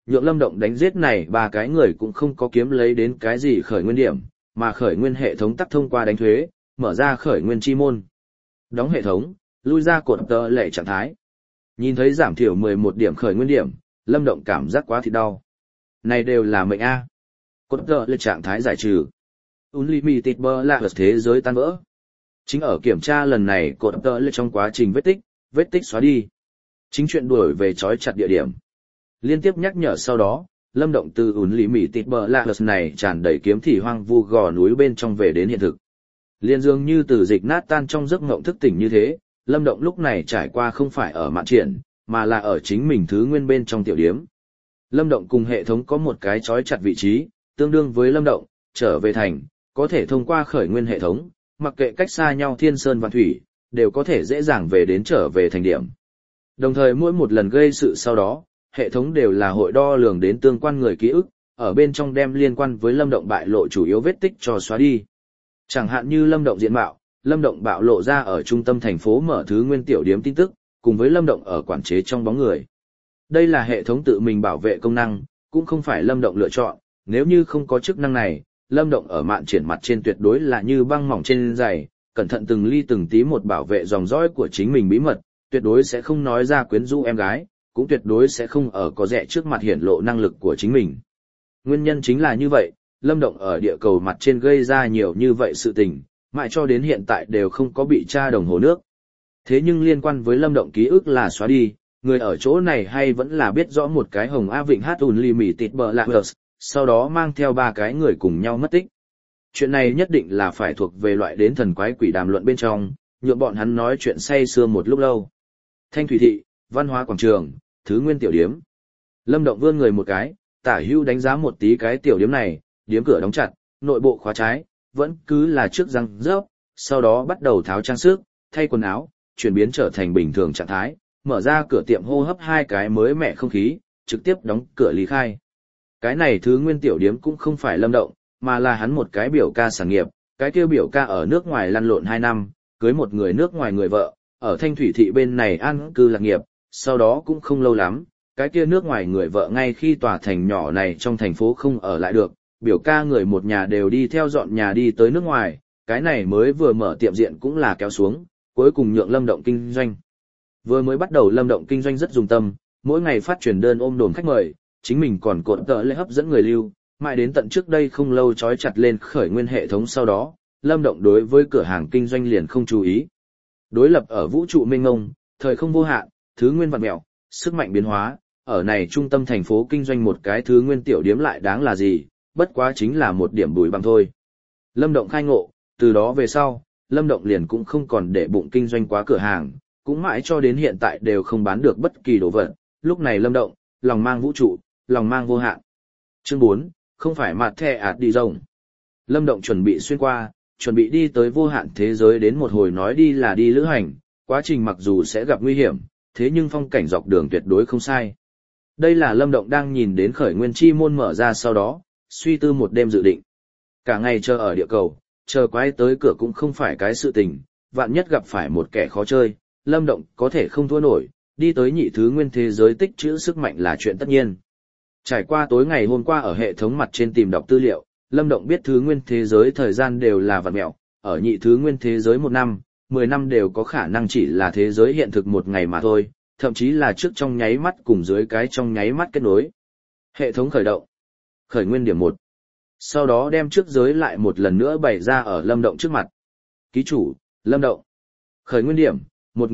nhượng Lâm Động đánh giết này ba cái người cũng không có kiếm lấy đến cái gì khởi nguyên điểm, mà khởi nguyên hệ thống tắc thông qua đánh thuế, mở ra khởi nguyên chi môn. Đóng hệ thống, lui ra cột tờ lệ trạng thái. Nhìn thấy giảm thiểu 11 điểm khởi nguyên điểm, Lâm Động cảm giác quá thịt đau. Này đều là mệnh A. Cột tờ lệ trạng thái giải trừ. Unlimited Blacklist thế giới tan vỡ. Chính ở kiểm tra lần này cột tờ lệ trong quá trình vết tích xóa đi. Chính chuyện đuổi về trói chặt địa điểm. Liên tiếp nhắc nhở sau đó, Lâm Động từ Unlimited Blacklist này tràn đầy kiếm thị hoang vu gò núi bên trong về đến hiện thực. Liên dường như từ dịch nát tan trong giấc ngộng thức tỉnh như thế, Lâm Động lúc này trải qua không phải ở mạn triển, mà là ở chính mình thứ nguyên bên trong tiểu điếm. Lâm Động cùng hệ thống có một cái trói chặt vị trí, tương đương với Lâm Động, trở về thành, có thể thông qua khởi nguyên hệ thống, mặc kệ cách xa nhau thiên sơn và thủy, đều có thể dễ dàng về đến trở về thành điểm. Đồng thời mỗi một lần gây sự sau đó, hệ thống đều là hội đo lường đến tương quan người ký ức, ở bên trong đem liên quan với Lâm Động bại lộ chủ yếu vết tích cho xóa đi. Chẳng hạn như Lâm Động diện mạo, Lâm Động bạo lộ ra ở trung tâm thành phố mở thứ nguyên tiểu điếm tin tức, cùng với Lâm Động ở quản chế trong bóng người. Đây là hệ thống tự mình bảo vệ công năng, cũng không phải Lâm Động lựa chọn, nếu như không có chức năng này, Lâm Động ở mạn triển mặt trên tuyệt đối là như băng mỏng trên giày, cẩn thận từng ly từng tí một bảo vệ dòng dõi của chính mình bí mật, tuyệt đối sẽ không nói ra quyến rũ em gái, cũng tuyệt đối sẽ không ở có rẻ trước mặt hiển lộ năng lực của chính mình. Nguyên nhân chính là như vậy, Lâm Động ở địa cầu mặt trên gây ra nhiều như vậy sự tình, mãi cho đến hiện tại đều không có bị tra đồng hồ nước. Thế nhưng liên quan với Lâm Động ký ức là xóa đi, người ở chỗ này hay vẫn là biết rõ một cái Hồng A Vịnh Hát Unlimited Blacklist, sau đó mang theo ba cái người cùng nhau mất tích. Chuyện này nhất định là phải thuộc về loại đến thần quái quỷ đàm luận bên trong, nhượng bọn hắn nói chuyện say sưa một lúc lâu. Thanh Thủy Thị, Văn hóa quảng trường, thứ nguyên tiểu điếm. Lâm Động vươn người một cái, tả hưu đánh giá một tí cái tiểu điếm này, điếm cửa đóng chặt, nội bộ khóa trái, vẫn cứ là trước răng rớp, sau đó bắt đầu tháo trang sức, thay quần áo, chuyển biến trở thành bình thường trạng thái, mở ra cửa tiệm hô hấp hai cái mới mẻ không khí, trực tiếp đóng cửa lý khai. Cái này thứ nguyên tiểu điếm cũng không phải Lâm Động, mà là hắn một cái biểu ca sản nghiệp, cái kia biểu ca ở nước ngoài lăn lộn 2 năm, cưới một người nước ngoài người vợ, ở Thanh Thủy Thị bên này an cư lạc nghiệp, sau đó cũng không lâu lắm, cái kia nước ngoài người vợ ngay khi tòa thành nhỏ này trong thành phố không ở lại được, biểu ca người một nhà đều đi theo dọn nhà đi tới nước ngoài, cái này mới vừa mở tiệm diện cũng là kéo xuống, cuối cùng nhượng Lâm Động kinh doanh. Vừa mới bắt đầu Lâm Động kinh doanh rất dùng tâm, mỗi ngày phát truyền đơn ôm đồn khách mời, chính mình còn cột tợ lệ hấp dẫn người lưu, mãi đến tận trước đây không lâu trói chặt lên khởi nguyên hệ thống sau đó, Lâm Động đối với cửa hàng kinh doanh liền không chú ý. Đối lập ở vũ trụ mênh mông, thời không vô hạn, thứ nguyên vạn mẹo, sức mạnh biến hóa, ở này trung tâm thành phố kinh doanh một cái thứ nguyên tiểu điếm lại đáng là gì, bất quá chính là một điểm bùi bằng thôi. Lâm Động khai ngộ, từ đó về sau, Lâm Động liền cũng không còn để bụng kinh doanh quá cửa hàng, cũng mãi cho đến hiện tại đều không bán được bất kỳ đồ vật. Lúc này Lâm Động, lòng mang vũ trụ, lòng mang vô hạn. Chương 4, không phải mặt thẻ ạt đi rồng. Lâm Động chuẩn bị xuyên qua, chuẩn bị đi tới vô hạn thế giới đến một hồi nói đi là đi lữ hành, quá trình mặc dù sẽ gặp nguy hiểm, thế nhưng phong cảnh dọc đường tuyệt đối không sai. Đây là Lâm Động đang nhìn đến khởi nguyên chi môn mở ra sau đó, suy tư một đêm dự định. Cả ngày chờ ở địa cầu, chờ quái tới cửa cũng không phải cái sự tình, vạn nhất gặp phải một kẻ khó chơi, Lâm Động có thể không thua nổi, đi tới nhị thứ nguyên thế giới tích trữ sức mạnh là chuyện tất nhiên. Trải qua tối ngày hôm qua ở hệ thống mặt trên tìm đọc tư liệu, Lâm Động biết thứ nguyên thế giới thời gian đều là vặn mẹo, ở nhị thứ nguyên thế giới 1 năm, 10 năm đều có khả năng chỉ là thế giới hiện thực một ngày mà thôi, thậm chí là trước trong nháy mắt cùng dưới cái trong nháy mắt kết nối. Hệ thống khởi động. Khởi nguyên điểm 1. Sau đó đem trước giới lại một lần nữa bày ra ở Lâm Động trước mặt. Ký chủ, Lâm Động. Khởi nguyên điểm,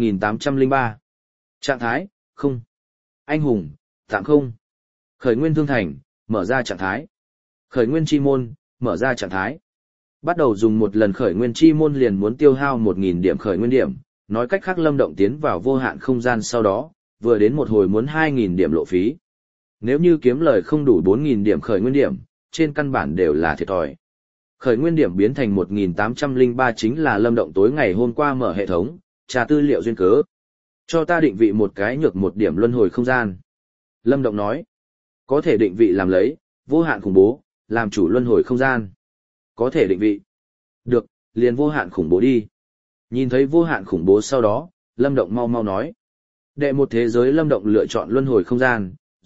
1803. Trạng thái, không. Anh hùng, tạm không. Khởi nguyên thương thành, mở ra trạng thái. Khởi nguyên chi môn, mở ra trạng thái. Bắt đầu dùng một lần khởi nguyên chi môn liền muốn tiêu hao 1000 điểm khởi nguyên điểm, nói cách khác Lâm Động tiến vào vô hạn không gian sau đó, vừa đến một hồi muốn 2000 điểm lộ phí. Nếu như kiếm lời không đủ 4000 điểm khởi nguyên điểm, trên căn bản đều là thiệt thòi. Khởi nguyên điểm biến thành 1803 chính là Lâm Động tối ngày hôm qua mở hệ thống, tra tư liệu duyên cớ. Cho ta định vị một cái nhược 1 điểm luân hồi không gian. Lâm Động nói, có thể định vị làm lấy, vô hạn khủng bố, làm chủ luân hồi không gian. Có thể định vị. Được, liền vô hạn khủng bố đi. Nhìn thấy vô hạn khủng bố sau đó, Lâm Động mau mau nói. Đệ một thế giới Lâm Động lựa chọn luân hồi không gian,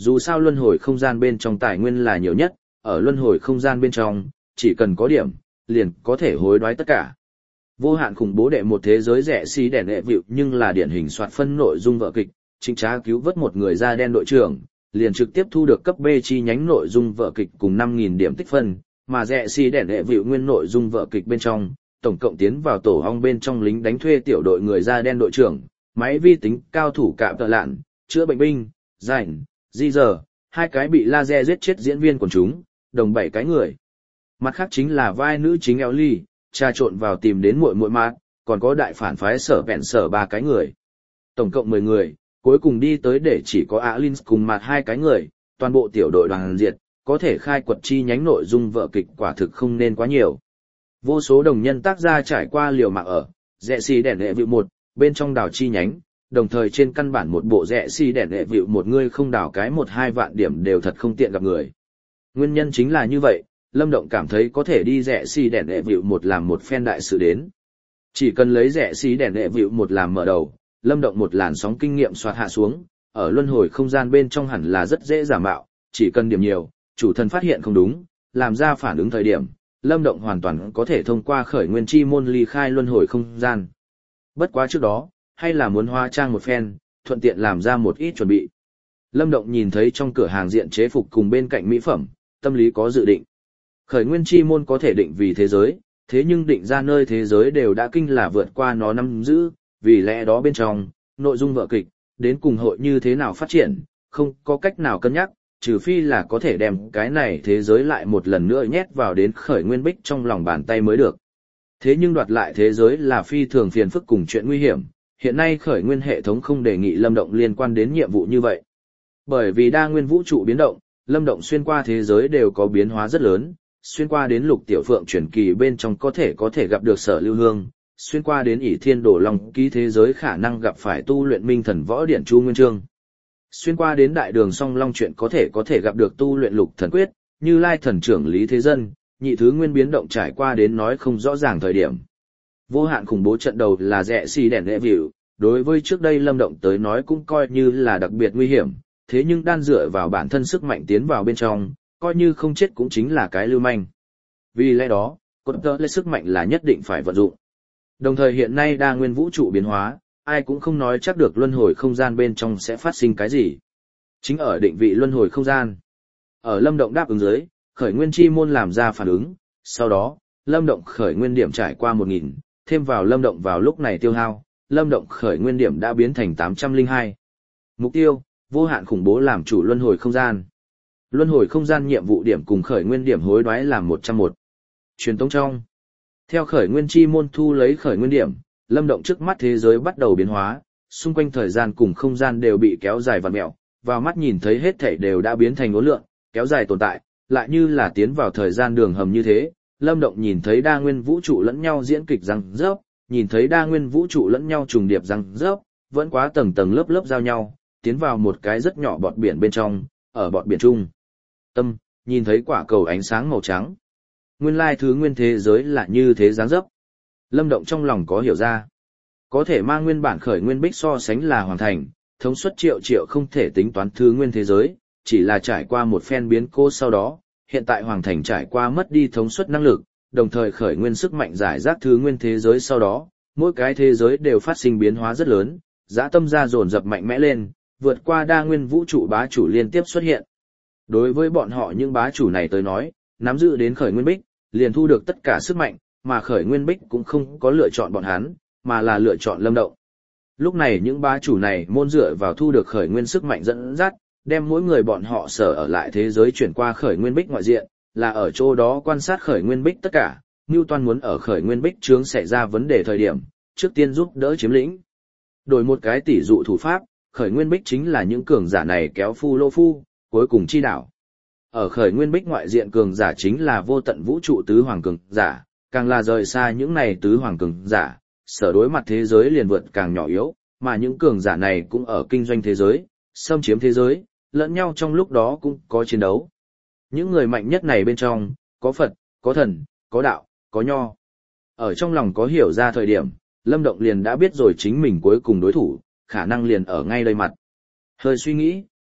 Dù sao luân hồi không gian bên trong tài nguyên là nhiều nhất, ở luân hồi không gian bên trong, chỉ cần có điểm, liền có thể hối đoái tất cả. Vô hạn khủng bố đệ một thế giới rẻ xí đèn đệ vịu nhưng là điển hình soạt phân nội dung vở kịch, chính trá cứu vớt một người da đen đội trưởng, liền trực tiếp thu được cấp B chi nhánh nội dung vở kịch cùng 5.000 điểm tích phân, mà rẻ xí đèn đệ vịu nguyên nội dung vở kịch bên trong, tổng cộng tiến vào tổ ong bên trong lính đánh thuê tiểu đội người da đen đội trưởng, máy vi tính cao thủ cạm tợ lạn, chữa bệnh binh, rảnh, di giờ, 2 cái bị laser giết chết diễn viên quần chúng, đồng 7 cái người. Mặt khác chính là vai nữ chính Ellie, trà trộn vào tìm đến muội muội mát, còn có đại phản phái sở vẹn sở 3 cái người. Tổng cộng 10 người, cuối cùng đi tới để chỉ có Alin cùng mặt 2 cái người, toàn bộ tiểu đội đoàn diệt, có thể khai quật chi nhánh nội dung vở kịch quả thực không nên quá nhiều. Vô số đồng nhân tác gia trải qua liều mạng ở, rẽ xì đèn đệ vịu 1, bên trong đảo chi nhánh, đồng thời trên căn bản một bộ rẽ xì đèn đệ vịu một người không đảo cái 1-2 vạn điểm đều thật không tiện gặp người. Nguyên nhân chính là như vậy, Lâm Động cảm thấy có thể đi rẽ xì đèn đệ vịu một làm một phen đại sự đến. Chỉ cần lấy rẽ xì đèn đệ vịu một làm mở đầu, Lâm Động một làn sóng kinh nghiệm xoạt hạ xuống, ở luân hồi không gian bên trong hẳn là rất dễ giả mạo, chỉ cần điểm nhiều, chủ thần phát hiện không đúng, làm ra phản ứng thời điểm, Lâm Động hoàn toàn có thể thông qua khởi nguyên chi môn ly khai luân hồi không gian. Bất quá trước đó, hay là muốn hóa trang một phen, thuận tiện làm ra một ít chuẩn bị. Lâm Động nhìn thấy trong cửa hàng diện chế phục cùng bên cạnh mỹ phẩm, tâm lý có dự định. Khởi nguyên chi môn có thể định vì thế giới, thế nhưng định ra nơi thế giới đều đã kinh là vượt qua nó nắm giữ, vì lẽ đó bên trong, nội dung vở kịch, đến cùng hội như thế nào phát triển, không có cách nào cân nhắc, trừ phi là có thể đem cái này thế giới lại một lần nữa nhét vào đến khởi nguyên bích trong lòng bàn tay mới được. Thế nhưng đoạt lại thế giới là phi thường phiền phức cùng chuyện nguy hiểm, hiện nay khởi nguyên hệ thống không đề nghị Lâm Động liên quan đến nhiệm vụ như vậy. Bởi vì đa nguyên vũ trụ biến động, Lâm Động xuyên qua thế giới đều có biến hóa rất lớn, xuyên qua đến Lục Tiểu Phượng truyền kỳ bên trong có thể gặp được Sở Lưu Hương, xuyên qua đến ỷ thiên đổ long ký thế giới khả năng gặp phải tu luyện minh thần võ điện Chu Nguyên Chương. Xuyên qua đến đại đường song long chuyện có thể gặp được tu luyện lục thần quyết, như lai thần trưởng Lý Thế Dân, nhị thứ nguyên biến động trải qua đến nói không rõ ràng thời điểm. Vô hạn khủng bố trận đầu là rẽ xì đèn đệ vịu, đối với trước đây Lâm Động tới nói cũng coi như là đặc biệt nguy hiểm, thế nhưng đan dựa vào bản thân sức mạnh tiến vào bên trong, coi như không chết cũng chính là cái lưu manh. Vì lẽ đó, cốt tơ lấy sức mạnh là nhất định phải vận dụng. Đồng thời hiện nay đa nguyên vũ trụ biến hóa, ai cũng không nói chắc được luân hồi không gian bên trong sẽ phát sinh cái gì. Chính ở định vị luân hồi không gian. Ở Lâm Động đáp ứng dưới, khởi nguyên chi môn làm ra phản ứng, sau đó, Lâm Động khởi nguyên điểm trải qua 1000, thêm vào Lâm Động vào lúc này tiêu hao, Lâm Động khởi nguyên điểm đã biến thành 802. Mục tiêu, vô hạn khủng bố làm chủ luân hồi không gian. Luân hồi không gian nhiệm vụ điểm cùng khởi nguyên điểm hối đoái làm 101. Truyền tống trong. Theo khởi nguyên chi môn thu lấy khởi nguyên điểm, Lâm Động trước mắt thế giới bắt đầu biến hóa, xung quanh thời gian cùng không gian đều bị kéo dài vặn mẹo, vào mắt nhìn thấy hết thảy đều đã biến thành uốn lượn, kéo dài tồn tại, lại như là tiến vào thời gian đường hầm như thế. Lâm Động nhìn thấy đa nguyên vũ trụ lẫn nhau diễn kịch răng rớp, nhìn thấy đa nguyên vũ trụ lẫn nhau trùng điệp răng rớp, vẫn quá tầng tầng lớp lớp giao nhau, tiến vào một cái rất nhỏ bọt biển bên trong, ở bọt biển trung tâm, nhìn thấy quả cầu ánh sáng màu trắng. Nguyên lai thứ nguyên thế giới là như thế dáng dấp. Lâm Động trong lòng có hiểu ra. Có thể mang nguyên bản khởi nguyên bích so sánh là hoàn thành, thống suất triệu không thể tính toán thứ nguyên thế giới, chỉ là trải qua một phen biến cố sau đó, hiện tại Hoàng Thành trải qua mất đi thống suất năng lực, đồng thời khởi nguyên sức mạnh giải rác thứ nguyên thế giới sau đó, mỗi cái thế giới đều phát sinh biến hóa rất lớn, dã tâm ra dồn dập mạnh mẽ lên, vượt qua đa nguyên vũ trụ bá chủ liên tiếp xuất hiện. Đối với bọn họ những bá chủ này tới nói, nắm giữ đến khởi nguyên bích, liền thu được tất cả sức mạnh, mà khởi nguyên bích cũng không có lựa chọn bọn hắn, mà là lựa chọn Lâm Động. Lúc này những bá chủ này môn dựa vào thu được khởi nguyên sức mạnh dẫn dắt, đem mỗi người bọn họ sở ở lại thế giới chuyển qua khởi nguyên bích ngoại diện, là ở chỗ đó quan sát khởi nguyên bích tất cả, Newton muốn ở khởi nguyên bích chướng xảy ra vấn đề thời điểm, trước tiên giúp đỡ chiếm lĩnh. Đổi một cái tỷ dụ thủ pháp, khởi nguyên bích chính là những cường giả này kéo phu lô phu, cuối cùng chi đảo. Ở khởi nguyên bích ngoại diện cường giả chính là vô tận vũ trụ tứ hoàng cường giả, càng là rời xa những này tứ hoàng cường giả, sở đối mặt thế giới liền vượt càng nhỏ yếu, mà những cường giả này cũng ở kinh doanh thế giới, xâm chiếm thế giới, lẫn nhau trong lúc đó cũng có chiến đấu. Những người mạnh nhất này bên trong, có Phật, có thần, có đạo, có nho. Ở trong lòng có hiểu ra thời điểm, Lâm Động liền đã biết rồi chính mình cuối cùng đối thủ, khả năng liền ở ngay đây mặt. Hơi suy nghĩ,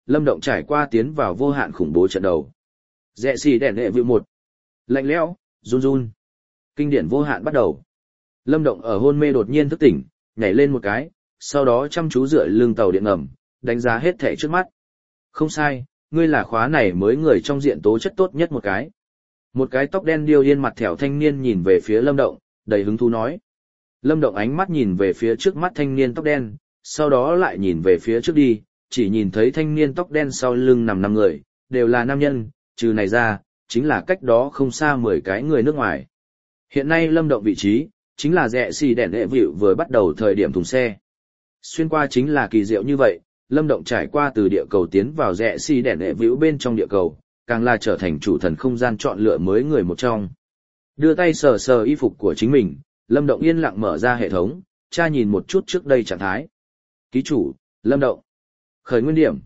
Lâm Động trải qua tiến vào vô hạn khủng bố trận đầu. Rẽ xì đèn đệ vịu 1. Lạnh lẽo, run run. Kinh điển vô hạn bắt đầu. Lâm Động ở hôn mê đột nhiên thức tỉnh, nhảy lên một cái, sau đó chăm chú dựa lưng tàu điện ngầm, đánh giá hết thảy trước mắt. Không sai, ngươi là khóa này mới người trong diện tố chất tốt nhất một cái. Một cái tóc đen điêu yên mặt thẻo thanh niên nhìn về phía Lâm Động, đầy hứng thú nói. Lâm Động ánh mắt nhìn về phía trước mắt thanh niên tóc đen, sau đó lại nhìn về phía trước đi, chỉ nhìn thấy thanh niên tóc đen sau lưng nằm 5 người, đều là nam nhân, trừ này ra, chính là cách đó không xa 10 cái người nước ngoài. Hiện nay Lâm Động vị trí, chính là rẽ xì đèn đệ vịu vừa bắt đầu thời điểm thùng xe. Xuyên qua chính là kỳ diệu như vậy, Lâm Động trải qua từ địa cầu tiến vào rẽ xì đèn đệ vịu bên trong địa cầu, càng là trở thành chủ thần không gian chọn lựa mới người một trong. Đưa tay sờ sờ y phục của chính mình, Lâm Động yên lặng mở ra hệ thống, tra nhìn một chút trước đây trạng thái. Ký chủ, Lâm Động. Khởi nguyên điểm,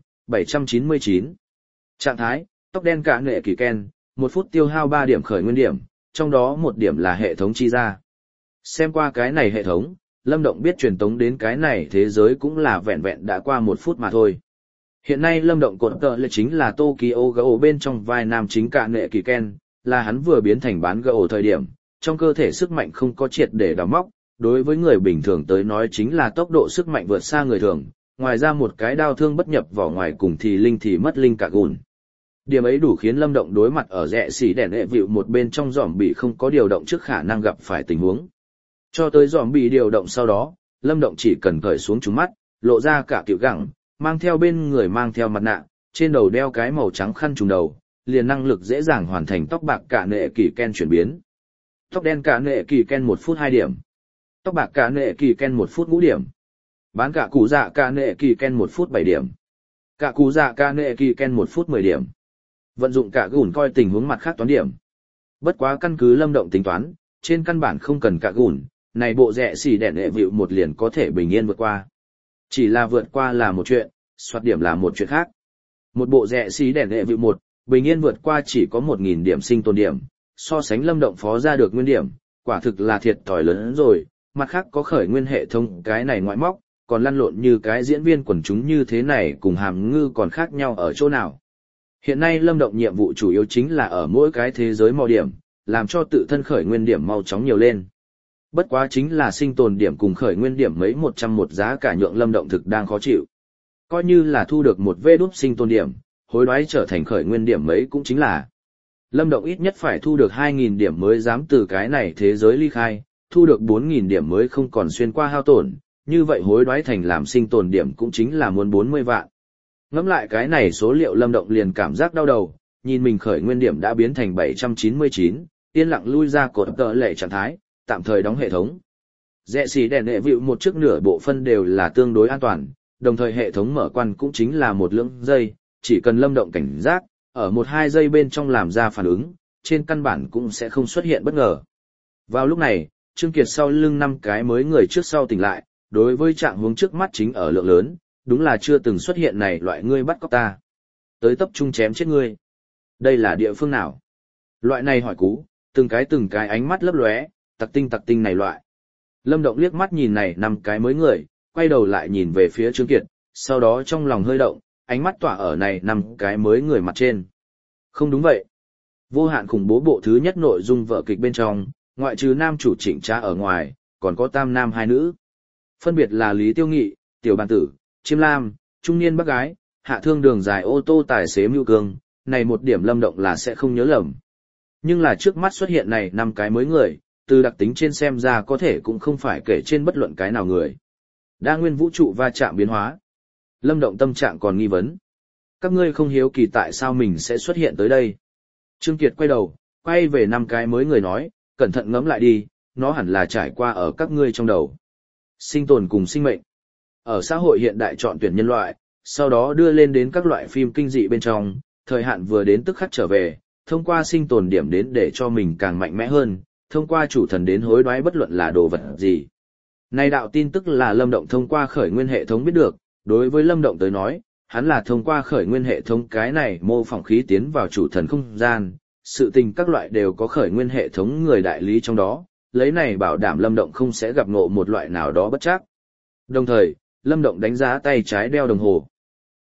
799. Trạng thái, tóc đen cả nệ kỳ ken, 1 phút tiêu hao 3 điểm khởi nguyên điểm, trong đó 1 điểm là hệ thống chi ra. Xem qua cái này hệ thống, Lâm Động biết truyền tống đến cái này thế giới cũng là vẹn vẹn đã qua 1 phút mà thôi. Hiện nay Lâm Động cột tợ là chính là Tokyo Gao bên trong vai nam chính cả nệ kỳ ken, là hắn vừa biến thành bán Gao thời điểm, trong cơ thể sức mạnh không có triệt để đào móc, đối với người bình thường tới nói chính là tốc độ sức mạnh vượt xa người thường, ngoài ra một cái đao thương bất nhập vỏ ngoài cùng thì linh thì mất linh cả gùn. Điểm ấy đủ khiến Lâm Động đối mặt ở rẽ xỉ đèn hệ vịu một bên trong giòm bị không có điều động trước khả năng gặp phải tình huống. Cho tới giòm bị điều động sau đó, Lâm Động chỉ cần cởi xuống trúng mắt, lộ ra cả kiểu gẳng, mang theo bên người mang theo mặt nạ, trên đầu đeo cái màu trắng khăn trùm đầu, liền năng lực dễ dàng hoàn thành tóc bạc cả nệ kỳ ken chuyển biến. Tóc đen cả nệ kỳ ken 1 phút 2 điểm. Tóc bạc cả nệ kỳ ken 1 phút ngũ điểm. Bán cả củ dạ cả nệ kỳ ken 1 phút 7 điểm. Cả củ dạ cả nệ kỳ ken 1 phút 10 điểm. Vận dụng cả gùn coi tình huống mặt khác toán điểm. Bất quá căn cứ Lâm Động tính toán, trên căn bản không cần cả gùn, này bộ rẽ xỉ đèn hệ vịu một liền có thể bình yên vượt qua. Chỉ là vượt qua là một chuyện, soát điểm là một chuyện khác. Một bộ rẽ xỉ đèn hệ vịu một, bình yên vượt qua chỉ có 1.000 điểm sinh tồn điểm, so sánh Lâm Động phó ra được nguyên điểm, quả thực là thiệt thòi lớn hơn rồi, mặt khác có khởi nguyên hệ thống cái này ngoại móc, còn lăn lộn như cái diễn viên quần chúng như thế này cùng hàm ngư còn khác nhau ở chỗ nào. Hiện nay Lâm Động nhiệm vụ chủ yếu chính là ở mỗi cái thế giới mò điểm, làm cho tự thân khởi nguyên điểm mau chóng nhiều lên. Bất quá chính là sinh tồn điểm cùng khởi nguyên điểm mấy 101 giá cả nhượng Lâm Động thực đang khó chịu. Coi như là thu được một vê đúp sinh tồn điểm, hối đoái trở thành khởi nguyên điểm mấy cũng chính là. Lâm Động ít nhất phải thu được 2.000 điểm mới dám từ cái này thế giới ly khai, thu được 4.000 điểm mới không còn xuyên qua hao tổn, như vậy hối đoái thành làm sinh tồn điểm cũng chính là muốn 40 vạn. Ngẫm lại cái này số liệu Lâm Động liền cảm giác đau đầu, nhìn mình khởi nguyên điểm đã biến thành 799, yên lặng lui ra cột tợ lệ trạng thái, tạm thời đóng hệ thống. Rẽ xỉ đèn hệ vịu một trước nửa bộ phân đều là tương đối an toàn, đồng thời hệ thống mở quan cũng chính là một lượng giây, chỉ cần Lâm Động cảnh giác, ở 1-2 giây bên trong làm ra phản ứng, trên căn bản cũng sẽ không xuất hiện bất ngờ. Vào lúc này, Trương Kiệt sau lưng 5 cái mới người trước sau tỉnh lại, đối với trạng huống trước mắt chính ở lượng lớn, đúng là chưa từng xuất hiện này loại ngươi bắt cóc ta. Tới tập trung chém chết ngươi. Đây là địa phương nào? Loại này hỏi cú, từng cái ánh mắt lấp lóe, tặc tinh này loại. Lâm Động liếc mắt nhìn này 5 cái mới người, quay đầu lại nhìn về phía Trương Kiệt, sau đó trong lòng hơi động, ánh mắt tỏa ở này 5 cái mới người mặt trên. Không đúng vậy. Vô hạn khủng bố bộ thứ nhất nội dung vở kịch bên trong, ngoại trừ nam chủ Trịnh Trá ở ngoài, còn có tam nam 2 nữ. Phân biệt là Lý Tiêu Nghị, Tiểu Bàn Tử, Chiêm Lam, trung niên bác gái, hạ thương đường dài ô tô tài xế Mưu Cương, này một điểm Lâm Động là sẽ không nhớ lầm. Nhưng là trước mắt xuất hiện này 5 cái mới người, từ đặc tính trên xem ra có thể cũng không phải kể trên bất luận cái nào người. Đa nguyên vũ trụ va chạm biến hóa. Lâm Động tâm trạng còn nghi vấn. Các ngươi không hiếu kỳ tại sao mình sẽ xuất hiện tới đây. Trương Kiệt quay đầu, quay về 5 cái mới người nói, cẩn thận ngẫm lại đi, nó hẳn là trải qua ở các ngươi trong đầu. Sinh tồn cùng sinh mệnh. Ở xã hội hiện đại chọn tuyển nhân loại, sau đó đưa lên đến các loại phim kinh dị bên trong, thời hạn vừa đến tức khắc trở về, thông qua sinh tồn điểm đến để cho mình càng mạnh mẽ hơn, thông qua chủ thần đến hối đoái bất luận là đồ vật gì. Này đạo tin tức là Lâm Động thông qua khởi nguyên hệ thống biết được, đối với Lâm Động tới nói, hắn là thông qua khởi nguyên hệ thống cái này mô phỏng khí tiến vào chủ thần không gian, sự tình các loại đều có khởi nguyên hệ thống người đại lý trong đó, lấy này bảo đảm Lâm Động không sẽ gặp ngộ một loại nào đó bất trắc. Đồng thời, Lâm Động đánh giá tay trái đeo đồng hồ.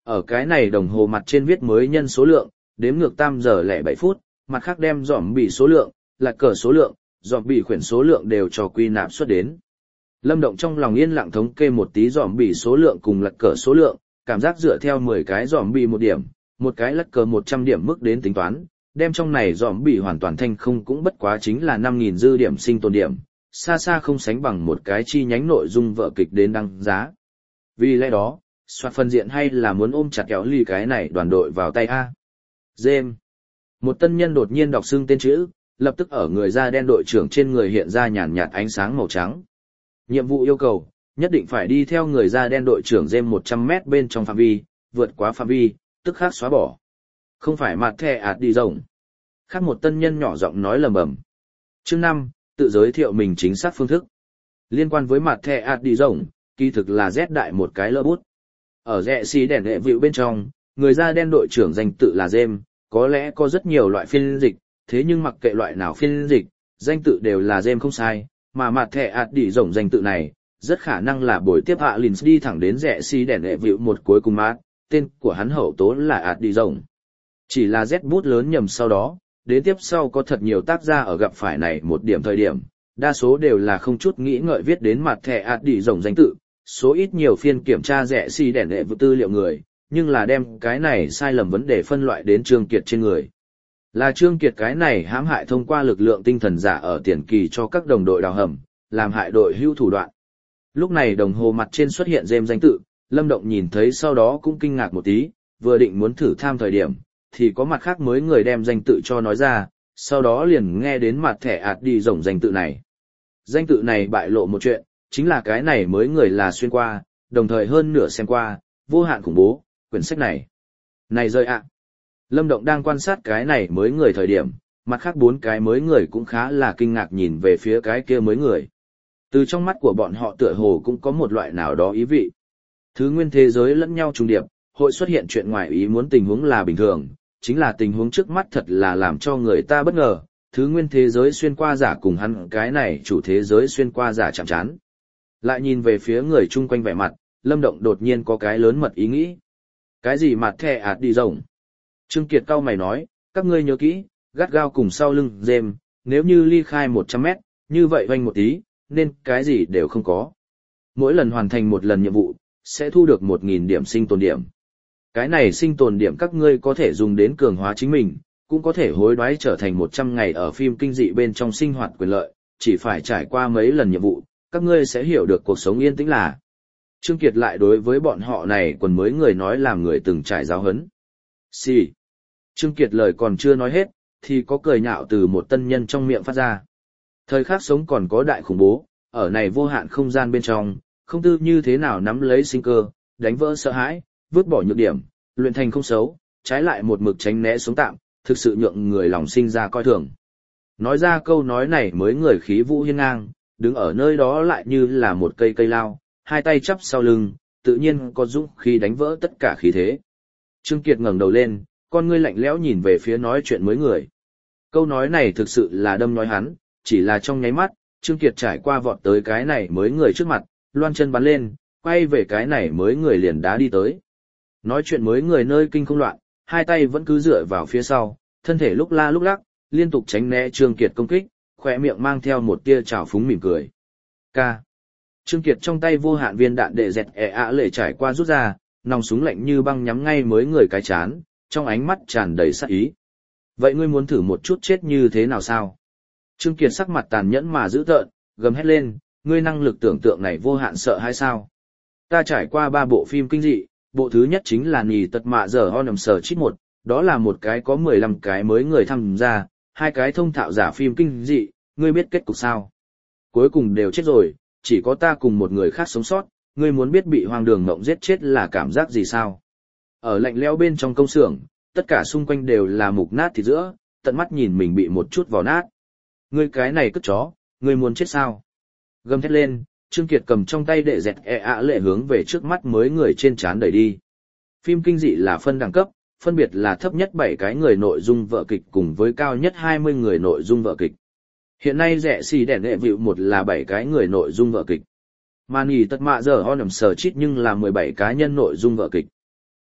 Ở cái này đồng hồ mặt trên viết mới nhân số lượng, đếm ngược 3 giờ lẻ 7 phút, mặt khác đem dòm bị số lượng, là cờ số lượng, dòm bị khuyển số lượng đều cho quy nạp xuất đến. Lâm Động trong lòng yên lặng thống kê một tí dòm bị số lượng cùng lật cờ số lượng, cảm giác dựa theo 10 cái dòm bị 1 điểm, một cái lật cờ 100 điểm mức đến tính toán, đem trong này dòm bị hoàn toàn thanh không cũng bất quá chính là 5.000 dư điểm sinh tồn điểm, xa xa không sánh bằng một cái chi nhánh nội dung vở kịch đến đăng giá. Vì lẽ đó, soạt phần diện hay là muốn ôm chặt kéo ly cái này đoàn đội vào tay A. James. Một tân nhân đột nhiên đọc xưng tên chữ, lập tức ở người da đen đội trưởng trên người hiện ra nhàn nhạt ánh sáng màu trắng. Nhiệm vụ yêu cầu, nhất định phải đi theo người da đen đội trưởng James 100 mét bên trong phạm vi, vượt quá phạm vi, tức khắc xóa bỏ. Không phải mặt thẻ ạt đi rồng. Khác một tân nhân nhỏ giọng nói lầm bầm. Chương 5, tự giới thiệu mình chính xác phương thức. Liên quan với mặt thẻ ạt đi rồng, kỳ thực là Z đại một cái lơ bút. Ở rẽ xí đèn hệ vịu bên trong, người da đen đội trưởng danh tự là James, có lẽ có rất nhiều loại phiên dịch, thế nhưng mặc kệ loại nào phiên dịch, danh tự đều là James không sai, mà mặt thẻ ạt đi rồng danh tự này, rất khả năng là buổi tiếp hạ Lins đi thẳng đến rẽ xí đèn hệ vịu một cuối cùng mát, tên của hắn hậu tố là ạt đi rồng. Chỉ là Z bút lớn nhầm sau đó, đến tiếp sau có thật nhiều tác gia ở gặp phải này một điểm thời điểm, đa số đều là không chút nghĩ ngợi viết đến mặt thẻ ạt đi rồng danh tự, số ít nhiều phiên kiểm tra rẻ xì đèn hệ vụ tư liệu người, nhưng là đem cái này sai lầm vấn đề phân loại đến Trương Kiệt trên người. Là Trương Kiệt cái này hãm hại thông qua lực lượng tinh thần giả ở tiền kỳ cho các đồng đội đào hầm, làm hại đội hữu thủ đoạn. Lúc này đồng hồ mặt trên xuất hiện James danh tự, Lâm Động nhìn thấy sau đó cũng kinh ngạc một tí, vừa định muốn thử tham thời điểm, thì có mặt khác mới người đem danh tự cho nói ra, sau đó liền nghe đến mặt thẻ ạt đi rồng danh tự này. Danh tự này bại lộ một chuyện, chính là cái này mới người là xuyên qua, đồng thời hơn nửa xem qua, vô hạn khủng bố, quyển sách này. Này rơi ạ! Lâm Động đang quan sát cái này mới người thời điểm, mặt khác 4 cái mới người cũng khá là kinh ngạc nhìn về phía cái kia mới người. Từ trong mắt của bọn họ tựa hồ cũng có một loại nào đó ý vị. Thứ nguyên thế giới lẫn nhau trùng điệp, hội xuất hiện chuyện ngoài ý muốn tình huống là bình thường, chính là tình huống trước mắt thật là làm cho người ta bất ngờ, thứ nguyên thế giới xuyên qua giả cùng hắn cái này chủ thế giới xuyên qua giả chạm chán. Lại nhìn về phía người chung quanh vẻ mặt, Lâm Động đột nhiên có cái lớn mật ý nghĩ. Cái gì mặt thẻ ạt đi rồng? Trương Kiệt cau mày nói, các ngươi nhớ kỹ, gắt gao cùng sau lưng James, nếu như ly khai 100 mét, như vậy vanh một tí, nên cái gì đều không có. Mỗi lần hoàn thành một lần nhiệm vụ, sẽ thu được 1.000 điểm sinh tồn điểm. Cái này sinh tồn điểm các ngươi có thể dùng đến cường hóa chính mình, cũng có thể hối đoái trở thành 100 ngày ở phim kinh dị bên trong sinh hoạt quyền lợi, chỉ phải trải qua mấy lần nhiệm vụ, các ngươi sẽ hiểu được cuộc sống yên tĩnh là. Trương Kiệt lại đối với bọn họ này còn mới người nói làm người từng trải giáo huấn. Xì. Trương Kiệt lời còn chưa nói hết, thì có cười nhạo từ một tân nhân trong miệng phát ra. Thời khắc sống còn có đại khủng bố, ở này vô hạn không gian bên trong, không tư như thế nào nắm lấy sinh cơ, đánh vỡ sợ hãi, vứt bỏ nhược điểm, luyện thành không xấu, trái lại một mực tránh né sống tạm, thực sự nhượng người lòng sinh ra coi thường. Nói ra câu nói này mới người khí vũ hiên ngang, đứng ở nơi đó lại như là một cây cây lao, hai tay chắp sau lưng, tự nhiên có dũng khí đánh vỡ tất cả khí thế. Trương Kiệt ngẩng đầu lên, con ngươi lạnh lẽo nhìn về phía nói chuyện mới người. Câu nói này thực sự là đâm nói hắn, chỉ là trong nháy mắt, Trương Kiệt trải qua vọt tới cái này mới người trước mặt, loan chân bắn lên, quay về cái này mới người liền đá đi tới. Nói chuyện mới người nơi kinh không loạn, hai tay vẫn cứ dựa vào phía sau, thân thể lúc la lúc lắc, liên tục tránh né Trương Kiệt công kích, khỏe miệng mang theo một tia trào phúng mỉm cười. Ca. Trương Kiệt trong tay vô hạn viên đạn đệ dẹt lệ trải qua rút ra, nòng súng lạnh như băng nhắm ngay mới người cái chán, trong ánh mắt tràn đầy sát ý. Vậy ngươi muốn thử một chút chết như thế nào sao? Trương Kiệt sắc mặt tàn nhẫn mà dữ tợn, gầm hét lên, ngươi năng lực tưởng tượng này vô hạn sợ hay sao? Ta trải qua 3 bộ phim kinh dị, bộ thứ nhất chính là Nì Tật Mạ Giờ Honum Sở Chít 1, đó là một cái có 15 cái mới người tham gia, 2 cái thông thạo giả phim kinh dị, ngươi biết kết cục sao? Cuối cùng đều chết rồi, chỉ có ta cùng một người khác sống sót, ngươi muốn biết bị hoang đường mộng giết chết là cảm giác gì sao? Ở lạnh lẽo bên trong công xưởng, tất cả xung quanh đều là mục nát thịt giữa, tận mắt nhìn mình bị một chút vò nát. Ngươi cái này cất chó, ngươi muốn chết sao? Gầm thét lên, Trương Kiệt cầm trong tay đệ dẹt lệ hướng về trước mắt mới người trên trán đẩy đi. Phim kinh dị là phân đẳng cấp, phân biệt là thấp nhất 7 cái người nội dung vở kịch cùng với cao nhất 20 người nội dung vở kịch. Hiện nay rẻ xì đèn đệ vịu một là 7 cái người nội dung vở kịch. Mà Nì Tật Mạ Giờ Honum Sở Chít nhưng là 17 cá nhân nội dung vở kịch.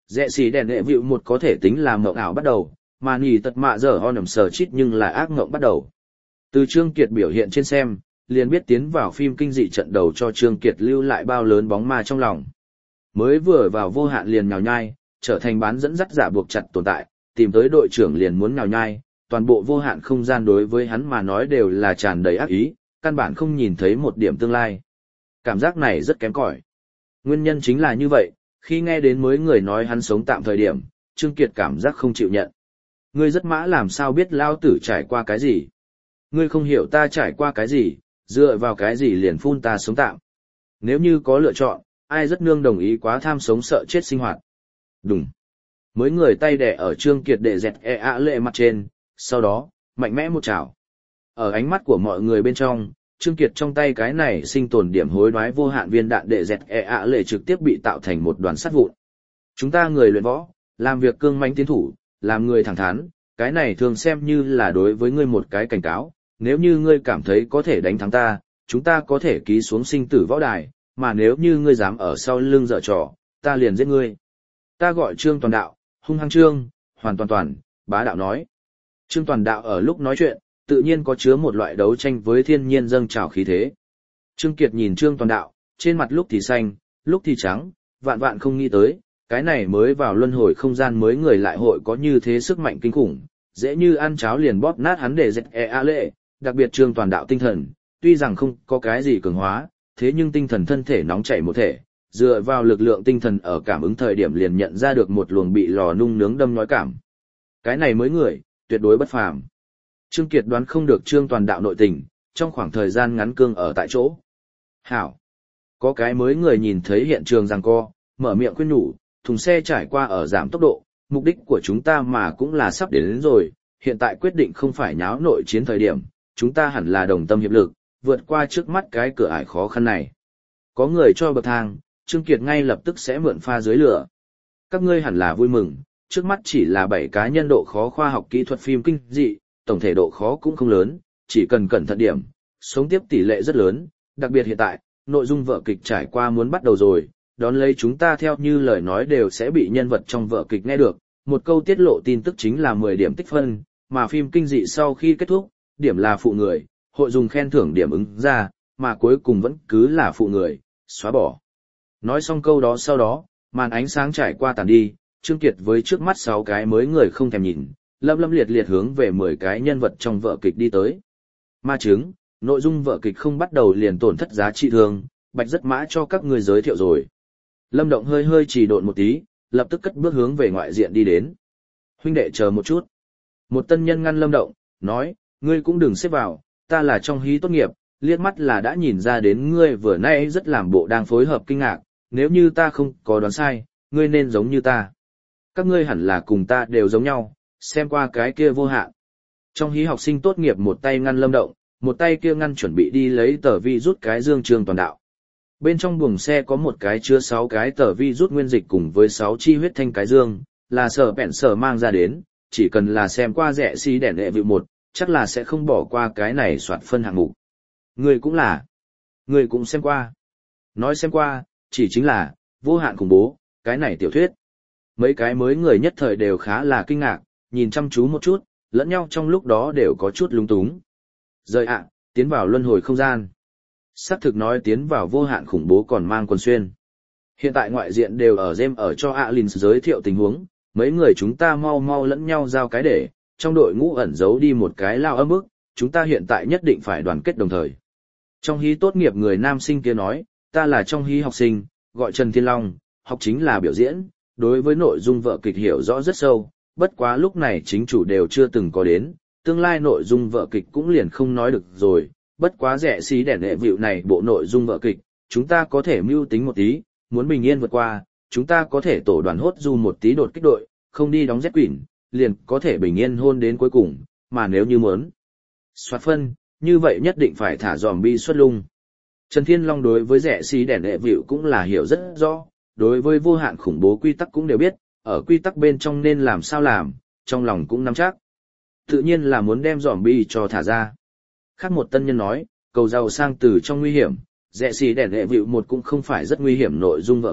Rẽ xì đèn đệ vịu một có thể tính là mộng ảo bắt đầu, mà nỉ tật mạ giờ ho nằm sờ chít nhưng là ác mộng bắt đầu. Từ Trương Kiệt biểu hiện trên xem, liền biết tiến vào phim kinh dị trận đầu cho Trương Kiệt lưu lại bao lớn bóng ma trong lòng. Mới vừa vào vô hạn liền nhào nhai, trở thành bán dẫn dắt giả buộc chặt tồn tại, tìm tới đội trưởng liền muốn nhào nhai, toàn bộ vô hạn không gian đối với hắn mà nói đều là tràn đầy ác ý, căn bản không nhìn thấy một điểm tương lai. Cảm giác này rất kém cỏi. Nguyên nhân chính là như vậy, khi nghe đến mới người nói hắn sống tạm thời điểm, Trương Kiệt cảm giác không chịu nhận. Ngươi rất mã làm sao biết lao tử trải qua cái gì? Ngươi không hiểu ta trải qua cái gì, dựa vào cái gì liền phun ta sống tạm. Nếu như có lựa chọn, ai rất nương đồng ý quá tham sống sợ chết sinh hoạt. Đúng. Mới người tay đẻ ở Trương Kiệt để dẹt lệ mặt trên, sau đó, mạnh mẽ một chảo. Ở ánh mắt của mọi người bên trong, Trương Kiệt trong tay cái này sinh tồn điểm hối đoái vô hạn viên đạn để dẹt lệ trực tiếp bị tạo thành một đoàn sắt vụn. Chúng ta người luyện võ, làm việc cương mãnh tiến thủ, làm người thẳng thắn, cái này thường xem như là đối với ngươi một cái cảnh cáo, nếu như ngươi cảm thấy có thể đánh thắng ta, chúng ta có thể ký xuống sinh tử võ đài, mà nếu như ngươi dám ở sau lưng dở trò, ta liền giết ngươi. Ta gọi Trương Toàn Đạo, hung hăng Trương, hoàn toàn toàn, bá đạo nói. Trương Toàn Đạo ở lúc nói chuyện, tự nhiên có chứa một loại đấu tranh với thiên nhiên dâng trào khí thế. Trương Kiệt nhìn Trương Toàn Đạo, trên mặt lúc thì xanh, lúc thì trắng, vạn vạn không nghĩ tới, cái này mới vào luân hồi không gian mới người lại hội có như thế sức mạnh kinh khủng, dễ như ăn cháo liền bóp nát hắn để dẹt lệ, đặc biệt Trương Toàn Đạo tinh thần, tuy rằng không có cái gì cường hóa, thế nhưng tinh thần thân thể nóng chảy một thể, dựa vào lực lượng tinh thần ở cảm ứng thời điểm liền nhận ra được một luồng bị lò nung nướng đâm nói cảm. Cái này mới người, tuyệt đối bất phàm. Trương Kiệt đoán không được Trương Toàn Đạo nội tình, trong khoảng thời gian ngắn cương ở tại chỗ. Hảo! Có cái mới người nhìn thấy hiện trường giằng co, mở miệng khuyên nhủ, thùng xe trải qua ở giảm tốc độ, mục đích của chúng ta mà cũng là sắp đến rồi, hiện tại quyết định không phải nháo nội chiến thời điểm, chúng ta hẳn là đồng tâm hiệp lực, vượt qua trước mắt cái cửa ải khó khăn này. Có người cho bậc thang, Trương Kiệt ngay lập tức sẽ mượn pha dưới lửa. Các ngươi hẳn là vui mừng, trước mắt chỉ là 7 cá nhân độ khó khoa học kỹ thuật phim kinh dị, tổng thể độ khó cũng không lớn, chỉ cần cẩn thận điểm, sống tiếp tỷ lệ rất lớn, đặc biệt hiện tại, nội dung vở kịch trải qua muốn bắt đầu rồi, đón lấy chúng ta theo như lời nói đều sẽ bị nhân vật trong vở kịch nghe được, một câu tiết lộ tin tức chính là 10 điểm tích phân, mà phim kinh dị sau khi kết thúc, điểm là phụ người, hội dùng khen thưởng điểm ứng ra, mà cuối cùng vẫn cứ là phụ người, xóa bỏ. Nói xong câu đó sau đó, màn ánh sáng trải qua tàn đi, Trương Kiệt với trước mắt 6 cái mới người không thèm nhìn, lâm lâm liệt liệt hướng về 10 cái nhân vật trong vở kịch đi tới. Ma chứng, nội dung vở kịch không bắt đầu liền tổn thất giá trị thường, Bạch rất mã cho các người giới thiệu rồi. Lâm Động hơi hơi trì độn một tí, lập tức cất bước hướng về ngoại diện đi đến. Huynh đệ chờ một chút. Một tân nhân ngăn Lâm Động, nói, ngươi cũng đừng xếp vào, ta là trong hí tốt nghiệp, liếc mắt là đã nhìn ra đến ngươi vừa nãy rất làm bộ đang phối hợp kinh ngạc, nếu như ta không có đoán sai, ngươi nên giống như ta. Các ngươi hẳn là cùng ta đều giống nhau, xem qua cái kia vô hạn. Trong hí học sinh tốt nghiệp một tay ngăn Lâm Động, một tay kia ngăn chuẩn bị đi lấy tờ vi rút cái dương Trương Toàn Đạo. Bên trong buồng xe có một cái chứa 6 cái tờ vi rút nguyên dịch cùng với 6 chi huyết thanh cái dương, là sở bẹn sở mang ra đến, chỉ cần là xem qua rẻ xí đèn đệ vị một, chắc là sẽ không bỏ qua cái này soạt phân hạng mục. Người cũng là, người cũng xem qua. Nói xem qua, chỉ chính là, vô hạn khủng bố, cái này tiểu thuyết. Mấy cái mới người nhất thời đều khá là kinh ngạc, nhìn chăm chú một chút, lẫn nhau trong lúc đó đều có chút lung túng. Rời ạ, tiến vào luân hồi không gian. Xác thực nói tiến vào vô hạn khủng bố còn mang quần xuyên. Hiện tại ngoại diện đều ở Gem ở cho Alin giới thiệu tình huống, mấy người chúng ta mau mau lẫn nhau giao cái để, trong đội ngũ ẩn giấu đi một cái lao âm ức, chúng ta hiện tại nhất định phải đoàn kết đồng thời. Trong hí tốt nghiệp người nam sinh kia nói, ta là trong hí học sinh, gọi Trần Thiên Long, học chính là biểu diễn, đối với nội dung vở kịch hiểu rõ rất sâu, bất quá lúc này chính chủ đều chưa từng có đến, tương lai nội dung vở kịch cũng liền không nói được rồi, bất quá rẻ xí đèn đệ vịu này bộ nội dung vở kịch, chúng ta có thể mưu tính một tí, muốn bình yên vượt qua, chúng ta có thể tổ đoàn hốt du một tí đột kích đội, không đi đóng Z quỷ, liền có thể bình yên hôn đến cuối cùng, mà nếu như muốn soạt phân, như vậy nhất định phải thả zombie xuất lung. Trần Thiên Long đối với rẻ xí đèn đệ vịu cũng là hiểu rất rõ, đối với vô hạn khủng bố quy tắc cũng đều biết, ở quy tắc bên trong nên làm sao làm, trong lòng cũng nắm chắc. Tự nhiên là muốn đem zombie cho thả ra. Khác một tân nhân nói, cầu giàu sang từ trong nguy hiểm, rẻ xì đèn đệ vịu một cũng không phải rất nguy hiểm nội dung vở kịch,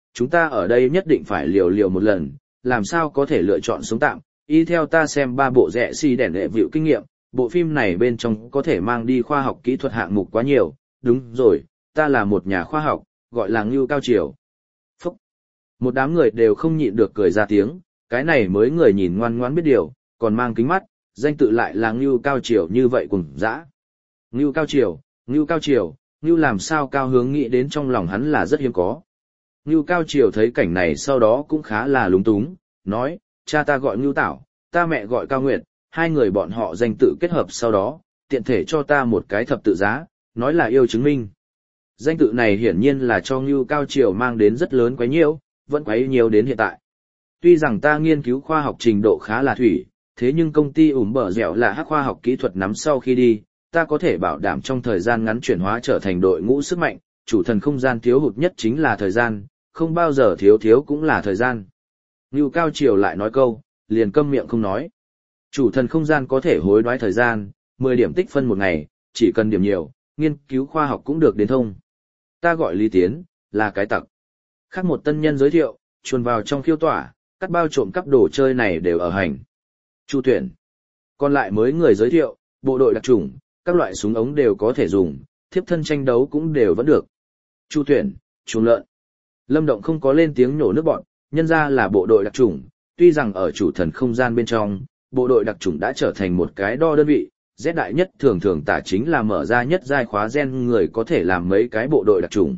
chúng ta ở đây nhất định phải liều liều một lần, làm sao có thể lựa chọn sống tạm, y theo ta xem 3 bộ rẻ xì đèn hệ vịu kinh nghiệm, bộ phim này bên trong có thể mang đi khoa học kỹ thuật hạng mục quá nhiều, đúng rồi, ta là một nhà khoa học, gọi là Ngưu Cao Triều. Phúc! Một đám người đều không nhịn được cười ra tiếng, cái này mới người nhìn ngoan ngoãn biết điều, còn mang kính mắt, danh tự lại là Ngưu Cao Triều như vậy cùng dã. Ngưu Cao Triều, Ngưu Cao Triều, Ngưu làm sao Cao Hướng nghĩ đến trong lòng hắn là rất hiếm có. Ngưu Cao Triều thấy cảnh này sau đó cũng khá là lúng túng, nói, cha ta gọi Ngưu Tảo, ta mẹ gọi Cao Nguyệt, hai người bọn họ danh tự kết hợp sau đó, tiện thể cho ta một cái thập tự giá, nói là yêu chứng minh. Danh tự này hiển nhiên là cho Ngưu Cao Triều mang đến rất lớn quấy nhiễu, vẫn quấy nhiễu đến hiện tại. Tuy rằng ta nghiên cứu khoa học trình độ khá là thủy, thế nhưng công ty ủm bở dẻo là hắc khoa học kỹ thuật nắm sau khi đi, ta có thể bảo đảm trong thời gian ngắn chuyển hóa trở thành đội ngũ sức mạnh, chủ thần không gian thiếu hụt nhất chính là thời gian, không bao giờ thiếu cũng là thời gian. Ngưu Cao Triều lại nói câu, liền câm miệng không nói. Chủ thần không gian có thể hối đoái thời gian, 10 điểm tích phân một ngày, chỉ cần điểm nhiều, nghiên cứu khoa học cũng được đến thông. Ta gọi Lý Tiến, là cái tặc. Khác một tân nhân giới thiệu, chuồn vào trong khiêu tỏa, cắt bao trộm cắp đồ chơi này đều ở hành. Chu tuyển. Còn lại mới người giới thiệu, bộ đội đặc chủng, các loại súng ống đều có thể dùng, thiếp thân tranh đấu cũng đều vẫn được. Chu tuyển, chuồng lợn. Lâm Động không có lên tiếng nhổ nước bọn, nhân ra là bộ đội đặc chủng, tuy rằng ở chủ thần không gian bên trong, bộ đội đặc chủng đã trở thành một cái đo đơn vị, Z đại nhất thường thường tả chính là mở ra nhất giai khóa gen người có thể làm mấy cái bộ đội đặc chủng.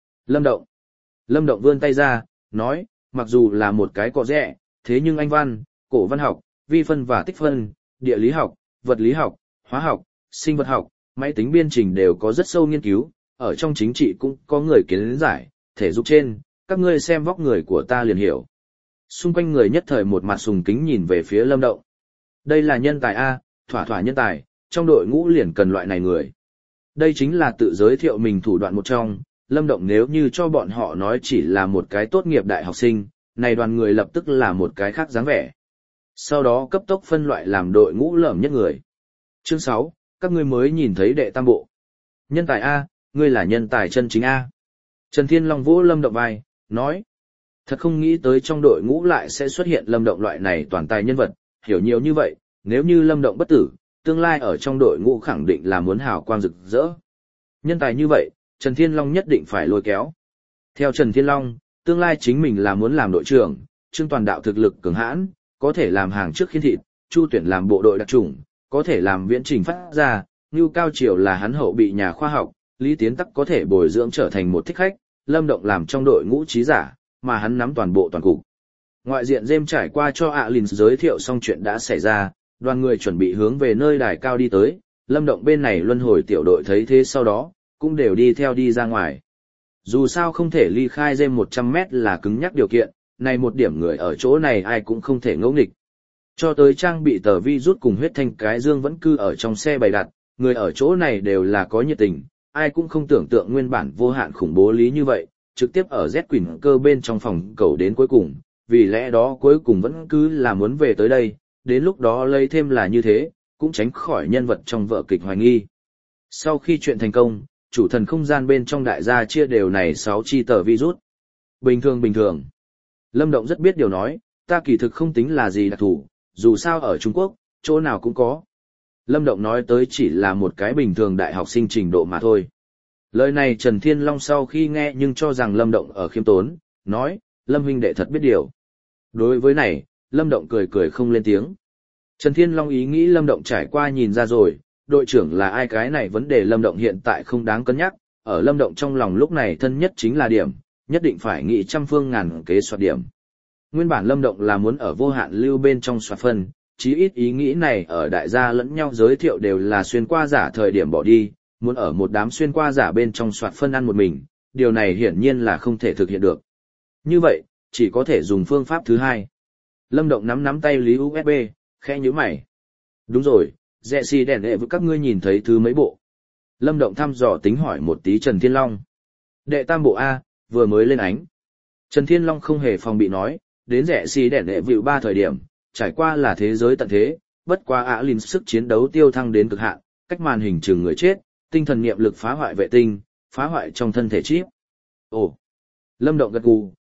Lâm Động vươn tay ra, nói, mặc dù là một cái cọ rẻ, thế nhưng anh văn, cổ văn học, vi phân và tích phân, địa lý học, vật lý học, hóa học, sinh vật học, máy tính biên trình đều có rất sâu nghiên cứu, ở trong chính trị cũng có người kiến giải, thể dục trên, các ngươi xem vóc người của ta liền hiểu. Xung quanh người nhất thời một mặt sùng kính nhìn về phía Lâm Động. Đây là nhân tài A, thỏa nhân tài, trong đội ngũ liền cần loại này người. Đây chính là tự giới thiệu mình thủ đoạn một trong, Lâm Động nếu như cho bọn họ nói chỉ là một cái tốt nghiệp đại học sinh, này đoàn người lập tức là một cái khác dáng vẻ. Sau đó cấp tốc phân loại làm đội ngũ lởm nhất người. Chương 6, các ngươi mới nhìn thấy đệ tam bộ. Nhân tài A, ngươi là nhân tài chân chính A. Trần Thiên Long vỗ Lâm Động vai, nói. Thật không nghĩ tới trong đội ngũ lại sẽ xuất hiện Lâm Động loại này toàn tài nhân vật, hiểu nhiều như vậy, nếu như Lâm Động bất tử, tương lai ở trong đội ngũ khẳng định là muốn hào quang rực rỡ. Nhân tài như vậy, Trần Thiên Long nhất định phải lôi kéo. Theo Trần Thiên Long, tương lai chính mình là muốn làm đội trưởng, Trương Toàn Đạo thực lực cường hãn, có thể làm hàng trước khiên thịt, Chu Tuyển làm bộ đội đặc chủng, có thể làm viễn trình phát ra, Ngưu Cao Triều là hắn hậu bị nhà khoa học, Lý Tiến Tắc có thể bồi dưỡng trở thành một thích khách, Lâm Động làm trong đội ngũ trí giả, mà hắn nắm toàn bộ toàn cục. Ngoại diện Dêm trải qua cho Alin giới thiệu xong chuyện đã xảy ra, đoàn người chuẩn bị hướng về nơi đài cao đi tới, Lâm Động bên này luân hồi tiểu đội thấy thế sau đó, cũng đều đi theo đi ra ngoài. Dù sao không thể ly khai Dêm 100 mét là cứng nhắc điều kiện, này một điểm người ở chỗ này ai cũng không thể ngẫu nghịch. Cho tới trang bị tờ vi rút cùng huyết thanh cái dương vẫn cư ở trong xe bày đặt, người ở chỗ này đều là có nhiệt tình, ai cũng không tưởng tượng nguyên bản vô hạn khủng bố lý như vậy, trực tiếp ở Z Quỳnh cơ bên trong phòng cầu đến cuối cùng, vì lẽ đó cuối cùng vẫn cứ là muốn về tới đây, đến lúc đó lấy thêm là như thế, cũng tránh khỏi nhân vật trong vở kịch hoài nghi. Sau khi chuyện thành công, chủ thần không gian bên trong đại gia chia đều này 6 chi tờ virus. Bình thường. Lâm Động rất biết điều nói, ta kỳ thực không tính là gì đặc thù, dù sao ở Trung Quốc, chỗ nào cũng có. Lâm Động nói tới chỉ là một cái bình thường đại học sinh trình độ mà thôi. Lời này Trần Thiên Long sau khi nghe nhưng cho rằng Lâm Động ở khiêm tốn, nói, Lâm huynh đệ thật biết điều. Đối với này, Lâm Động cười không lên tiếng. Trần Thiên Long ý nghĩ Lâm Động trải qua nhìn ra rồi, đội trưởng là ai cái này vấn đề Lâm Động hiện tại không đáng cân nhắc, ở Lâm Động trong lòng lúc này thân nhất chính là điểm, nhất định phải nghĩ trăm phương ngàn kế soạt điểm. Nguyên bản Lâm Động là muốn ở vô hạn lưu bên trong soạt phân, chí ít ý nghĩ này ở đại gia lẫn nhau giới thiệu đều là xuyên qua giả thời điểm bỏ đi, muốn ở một đám xuyên qua giả bên trong soạt phân ăn một mình, điều này hiển nhiên là không thể thực hiện được. Như vậy, chỉ có thể dùng phương pháp thứ hai. Lâm Động nắm tay lý USB, khẽ nhíu mày. Đúng rồi, rẻ xì đèn đệ với các ngươi nhìn thấy thứ mấy bộ. Lâm Động thăm dò tính hỏi một tí Trần Thiên Long. Đệ tam bộ A, vừa mới lên ánh. Trần Thiên Long không hề phòng bị nói, đến rẻ xì đèn đệ vịu 3 thời điểm, trải qua là thế giới tận thế, bất qua Alin sức chiến đấu tiêu thăng đến cực hạn, cách màn hình chừng người chết, tinh thần niệm lực phá hoại vệ tinh, phá hoại trong thân thể chip. Ồ! Lâm Động gật gù,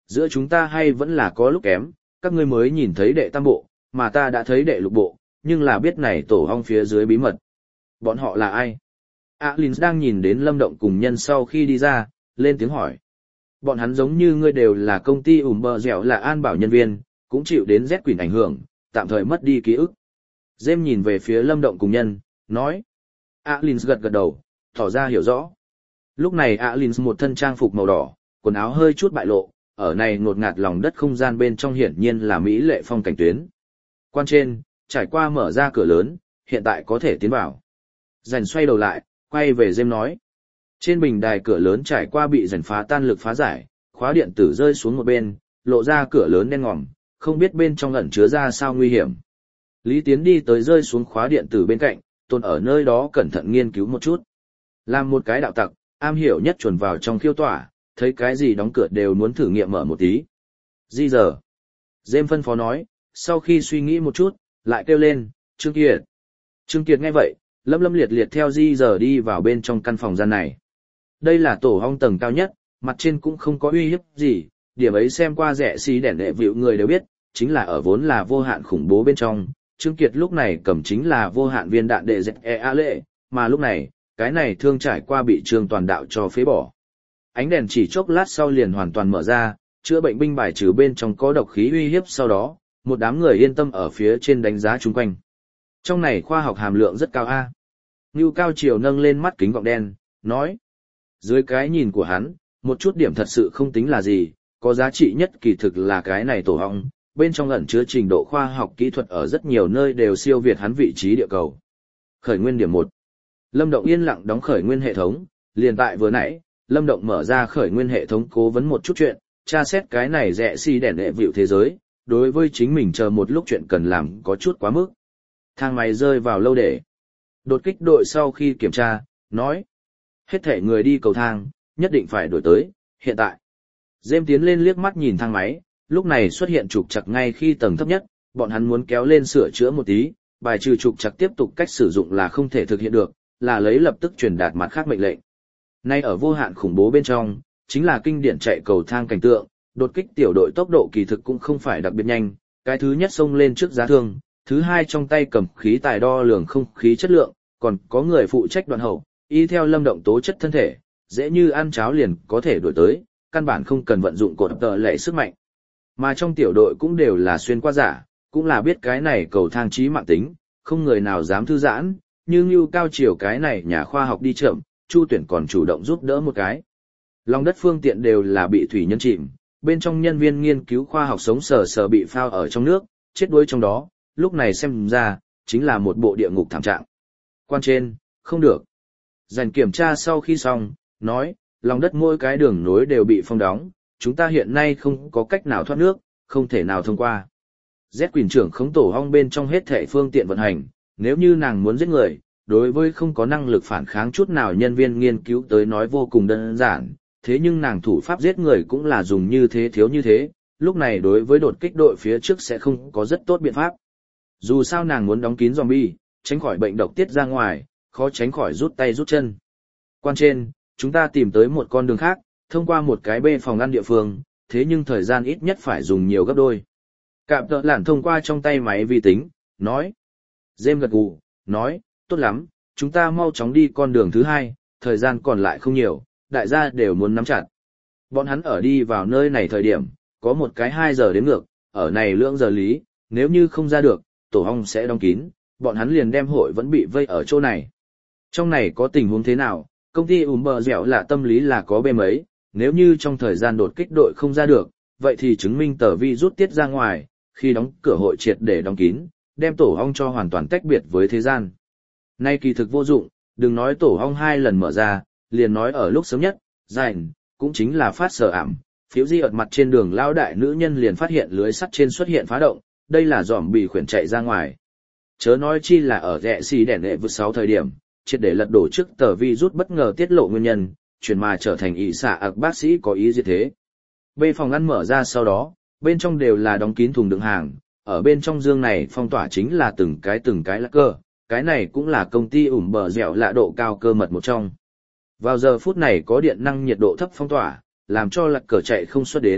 giữa chúng ta hay vẫn là có lúc kém, các ngươi mới nhìn thấy đệ tam bộ, mà ta đã thấy đệ lục bộ, nhưng là biết này tổ ong phía dưới bí mật. Bọn họ là ai? Alin đang nhìn đến Lâm Động cùng nhân sau khi đi ra, lên tiếng hỏi. Bọn hắn giống như ngươi đều là công ty ủm bờ dẻo là an bảo nhân viên, cũng chịu đến Z Quỷ ảnh hưởng, tạm thời mất đi ký ức. James nhìn về phía Lâm Động cùng nhân, nói. Alin gật gật đầu, tỏ ra hiểu rõ. Lúc này Alin một thân trang phục màu đỏ, quần áo hơi chút bại lộ, ở này ngột ngạt lòng đất không gian bên trong hiển nhiên là mỹ lệ phong cảnh tuyến. Quan trên, trải qua mở ra cửa lớn, hiện tại có thể tiến vào. Rảnh xoay đầu lại, quay về James nói. Trên bình đài cửa lớn trải qua bị rảnh phá tan lực phá giải, khóa điện tử rơi xuống một bên, lộ ra cửa lớn đen ngòm, không biết bên trong ẩn chứa ra sao nguy hiểm. Lý Tiến đi tới rơi xuống khóa điện tử bên cạnh, tồn ở nơi đó cẩn thận nghiên cứu một chút. Làm một cái đạo tặc, am hiểu nhất chuẩn vào trong khiêu tỏa, thấy cái gì đóng cửa đều muốn thử nghiệm mở một tí. Di giờ. James phân phó nói, sau khi suy nghĩ một chút, lại kêu lên, Trương Kiệt. Trương Kiệt nghe vậy, lâm lâm liệt liệt theo Di giờ đi vào bên trong căn phòng gian này. Đây là tổ ong tầng cao nhất, mặt trên cũng không có uy hiếp gì, điểm ấy xem qua rẻ xí đẻn đệ vịu người đều biết, chính là ở vốn là vô hạn khủng bố bên trong. Trương Kiệt lúc này cầm chính là vô hạn viên đạn đệ dẹt e a lệ, mà lúc này, cái này thương trải qua bị Trương Toàn đạo cho phế bỏ. Ánh đèn chỉ chốc lát sau liền hoàn toàn mở ra, chữa bệnh binh bài trừ bên trong có độc khí uy hiếp, sau đó, một đám người yên tâm ở phía trên đánh giá chung quanh. Trong này khoa học hàm lượng rất cao a. Ngưu Cao Triều nâng lên mắt kính gọng đen, nói. Dưới cái nhìn của hắn, một chút điểm thật sự không tính là gì, có giá trị nhất kỳ thực là cái này tổ ong, bên trong ẩn chứa trình độ khoa học kỹ thuật ở rất nhiều nơi đều siêu việt hắn vị trí địa cầu. Khởi nguyên điểm 1. Lâm Động yên lặng đóng khởi nguyên hệ thống, liền tại vừa nãy, Lâm Động mở ra khởi nguyên hệ thống cố vấn một chút chuyện, tra xét cái này rẻ xi đèn đệ vịu thế giới, đối với chính mình chờ một lúc chuyện cần làm có chút quá mức. Thang máy rơi vào lâu để. Đột kích đội sau khi kiểm tra, nói. Hết thể người đi cầu thang, nhất định phải đổi tới, hiện tại. James tiến lên liếc mắt nhìn thang máy, lúc này xuất hiện trục trặc ngay khi tầng thấp nhất, bọn hắn muốn kéo lên sửa chữa một tí, bài trừ trục trặc tiếp tục cách sử dụng là không thể thực hiện được, là lấy lập tức truyền đạt mặt khác mệnh lệnh. Nay ở vô hạn khủng bố bên trong, chính là kinh điển chạy cầu thang cảnh tượng, đột kích tiểu đội tốc độ kỳ thực cũng không phải đặc biệt nhanh, cái thứ nhất xông lên trước giá thương, thứ hai trong tay cầm khí tài đo lường không khí chất lượng, còn có người phụ trách đoạn hậu, y theo Lâm Động tố chất thân thể, dễ như ăn cháo liền có thể đổi tới, căn bản không cần vận dụng cột tờ lệ sức mạnh. Mà trong tiểu đội cũng đều là xuyên qua giả, cũng là biết cái này cầu thang chí mạng tính, không người nào dám thư giãn, như Ngưu Cao Triều cái này nhà khoa học đi chậm, Chu Tuyển còn chủ động giúp đỡ một cái. Lòng đất phương tiện đều là bị thủy nhân chìm, bên trong nhân viên nghiên cứu khoa học sống sờ sờ bị phao ở trong nước, chết đuối trong đó, lúc này xem ra, chính là một bộ địa ngục thảm trạng. Quan trên, không được. Dành kiểm tra sau khi xong, nói, lòng đất mỗi cái đường nối đều bị phong đóng, chúng ta hiện nay không có cách nào thoát nước, không thể nào thông qua. Z Quỳnh trưởng khống tổ ong bên trong hết thể phương tiện vận hành, nếu như nàng muốn giết người, đối với không có năng lực phản kháng chút nào nhân viên nghiên cứu tới nói vô cùng đơn giản, thế nhưng nàng thủ pháp giết người cũng là dùng như thế thiếu như thế, lúc này đối với đột kích đội phía trước sẽ không có rất tốt biện pháp. Dù sao nàng muốn đóng kín zombie, tránh khỏi bệnh độc tiết ra ngoài, khó tránh khỏi rút tay rút chân. Quan trên, chúng ta tìm tới một con đường khác, thông qua một cái bê phòng ngăn địa phương, thế nhưng thời gian ít nhất phải dùng nhiều gấp đôi. Cạm tợ lản thông qua trong tay máy vi tính, nói. James gật gù, nói, tốt lắm, chúng ta mau chóng đi con đường thứ hai, thời gian còn lại không nhiều, đại gia đều muốn nắm chặt. Bọn hắn ở đi vào nơi này thời điểm, có một cái 2 giờ đến ngược, ở này lưỡng giờ lý, nếu như không ra được, tổ ong sẽ đóng kín, bọn hắn liền đem hội vẫn bị vây ở chỗ này. Trong này có tình huống thế nào, công ty bờ dẻo là tâm lý là có bê mấy, nếu như trong thời gian đột kích đội không ra được, vậy thì chứng minh tờ vi rút tiết ra ngoài, khi đóng cửa hội triệt để đóng kín, đem tổ ong cho hoàn toàn tách biệt với thế gian. Nay kỳ thực vô dụng, đừng nói tổ ong 2 lần mở ra, liền nói ở lúc sớm nhất, rảnh, cũng chính là phát sở ảm, phiếu di ở mặt trên đường lao đại nữ nhân liền phát hiện lưới sắt trên xuất hiện phá động, đây là giòm bị khuyển chạy ra ngoài. Chớ nói chi là ở rẽ xì đèn lệ vượt 6 thời điểm, triệt để lật đổ trước tờ vi rút bất ngờ tiết lộ nguyên nhân, chuyển mà trở thành ỷ xạ ạc bác sĩ có ý gì thế. Bê phòng ngăn mở ra sau đó, bên trong đều là đóng kín thùng đựng hàng, ở bên trong dương này phong tỏa chính là từng cái lá cơ, cái này cũng là công ty bờ dẻo lạ độ cao cơ mật một trong. Vào giờ phút này có điện năng nhiệt độ thấp phong tỏa, làm cho lạc cờ chạy không xuất đến,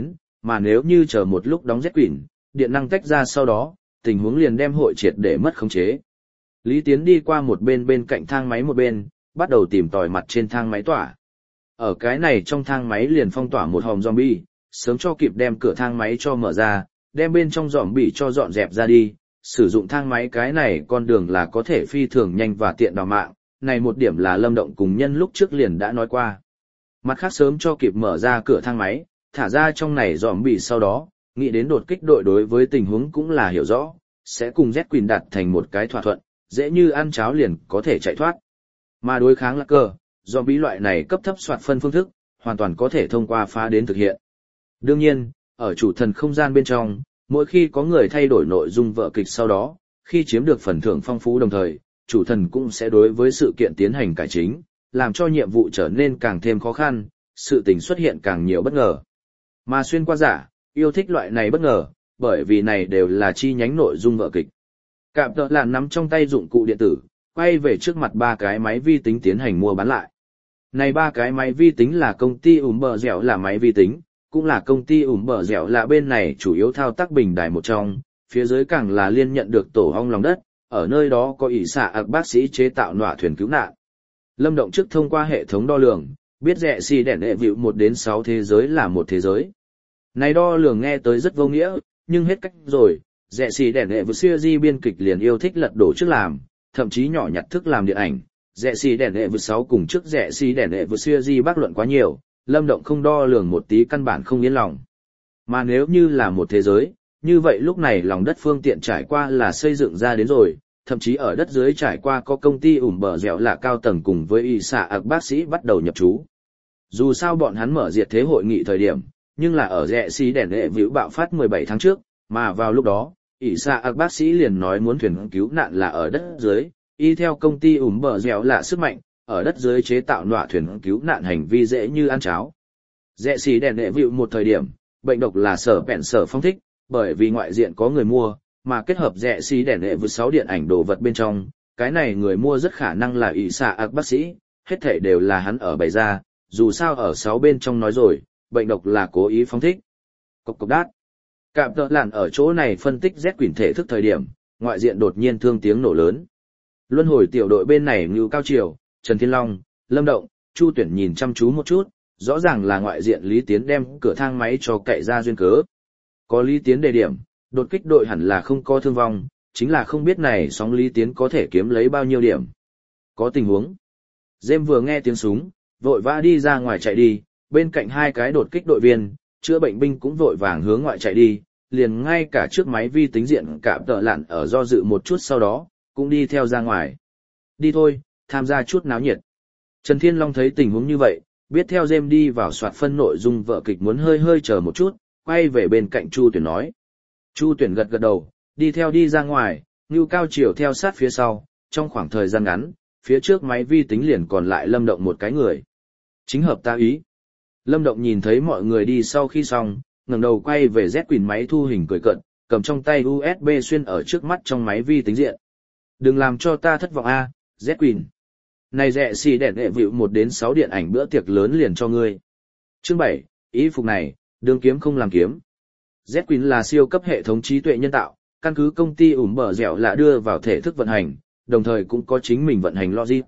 mà nếu như chờ một lúc đóng Z Quỷ, điện năng tách ra sau đó, tình huống liền đem hội triệt để mất khống chế. Lý Tiến đi qua một bên cạnh thang máy một bên, bắt đầu tìm tòi mặt trên thang máy tỏa. Ở cái này trong thang máy liền phong tỏa một hòm zombie, sớm cho kịp đem cửa thang máy cho mở ra, đem bên trong zombie cho dọn dẹp ra đi, sử dụng thang máy cái này con đường là có thể phi thường nhanh và tiện đào mạng, này một điểm là Lâm Động cùng nhân lúc trước liền đã nói qua. Mặt khác sớm cho kịp mở ra cửa thang máy, thả ra trong này zombie sau đó, nghĩ đến đột kích đội đối với tình huống cũng là hiểu rõ, sẽ cùng Z Queen đạt thành một cái thỏa thuận, dễ như ăn cháo liền có thể chạy thoát. Mà đối kháng Lacker, zombie loại này cấp thấp soạt phân phương thức, hoàn toàn có thể thông qua phá đến thực hiện. Đương nhiên, ở chủ thần không gian bên trong, mỗi khi có người thay đổi nội dung vở kịch sau đó, khi chiếm được phần thưởng phong phú đồng thời, chủ thần cũng sẽ đối với sự kiện tiến hành cải chính, làm cho nhiệm vụ trở nên càng thêm khó khăn, sự tình xuất hiện càng nhiều bất ngờ. Mà xuyên qua giả, yêu thích loại này bất ngờ, bởi vì này đều là chi nhánh nội dung vở kịch. Cạm tợ lạn nắm trong tay dụng cụ điện tử, quay về trước mặt 3 cái máy vi tính tiến hành mua bán lại. Này 3 cái máy vi tính là công ty bờ dẻo là máy vi tính, cũng là công ty bờ dẻo là bên này chủ yếu thao tác bình đài một trong, phía dưới càng là liên nhận được tổ ong lòng đất, ở nơi đó có ỷ xạ ạc bác sĩ chế tạo nọa thuyền cứu nạn. Lâm Động trước thông qua hệ thống đo lường, biết rẻ xì đèn hệ vịu 1 đến 6 thế giới là một thế giới. Này đo lường nghe tới rất vô nghĩa, nhưng hết cách rồi, rẻ xì đèn hệ vịu siêu di biên kịch liền yêu thích lật đổ trước làm, thậm chí nhỏ nhặt thức làm điện ảnh. Rẻ xì đèn hệ vịu 6 cùng trước rẻ xì đèn hệ vịu siêu di bác luận quá nhiều, Lâm Động không đo lường một tí căn bản không yên lòng. Mà nếu như là một thế giới, như vậy lúc này lòng đất phương tiện trải qua là xây dựng ra đến rồi, thậm chí ở đất dưới trải qua có công ty bờ dẻo là cao tầng cùng với y xạ ạc bác sĩ bắt đầu nhập trú. Dù sao bọn hắn mở diệt thế hội nghị thời điểm, nhưng là ở rẽ xí đèn hệ vĩu bạo phát 17 tháng trước, mà vào lúc đó, y xạ ạc bác sĩ liền nói muốn thuyền cứu nạn là ở đất dưới, y theo công ty bờ dẻo là sức mạnh, ở đất dưới chế tạo nọa thuyền cứu nạn hành vi dễ như ăn cháo. Rẽ xí đèn hệ vĩu một thời điểm, bệnh độc là sở bẹn sở phong thích, bởi vì ngoại diện có người mua, mà kết hợp rẻ xí đèn hệ với 6 điện ảnh đồ vật bên trong, cái này người mua rất khả năng là ỷ xạ ạc bác sĩ, hết thể đều là hắn ở bày ra, dù sao ở 6 bên trong nói rồi, bệnh độc là cố ý phóng thích. Cộc cộc đát. Cạm tợ lạn ở chỗ này phân tích Z Quỷ thể thức thời điểm, ngoại diện đột nhiên thương tiếng nổ lớn. Luân hồi tiểu đội bên này Ngưu Cao Triều, Trần Thiên Long, Lâm Động, Chu Tuyển nhìn chăm chú một chút, rõ ràng là ngoại diện Lý Tiến đem cửa thang máy cho cậy ra duyên cớ. Có Lý Tiến đề điểm, đột kích đội hẳn là không có thương vong, chính là không biết này sóng Lý Tiến có thể kiếm lấy bao nhiêu điểm. Có tình huống. Dêm vừa nghe tiếng súng, vội vã đi ra ngoài chạy đi, bên cạnh 2 cái đột kích đội viên, chữa bệnh binh cũng vội vàng hướng ngoại chạy đi, liền ngay cả trước máy vi tính diện Cạm tợ lạn ở do dự một chút sau đó, cũng đi theo ra ngoài. Đi thôi, tham gia chút náo nhiệt. Trần Thiên Long thấy tình huống như vậy, biết theo Dêm đi vào soạt phân nội dung vở kịch muốn hơi chờ một chút, quay về bên cạnh Chu Tuyển nói. Chu Tuyển gật gật đầu, đi theo đi ra ngoài, Ngưu Cao Triều theo sát phía sau, trong khoảng thời gian ngắn, phía trước máy vi tính liền còn lại Lâm Động một cái người. Chính hợp ta ý. Lâm Động nhìn thấy mọi người đi sau khi xong, ngẩng đầu quay về Z Quỷ máy thu hình cười cận, cầm trong tay USB xuyên ở trước mắt trong máy vi tính diện. Đừng làm cho ta thất vọng a, Z Quỷ. Này rẻ xì đèn hệ vịu 1 đến 6 điện ảnh bữa tiệc lớn liền cho ngươi. Chương 7, ý phục này, đương kiếm không làm kiếm. Z Queen là siêu cấp hệ thống trí tuệ nhân tạo, căn cứ công ty bờ dẻo là đưa vào thể thức vận hành, đồng thời cũng có chính mình vận hành logic.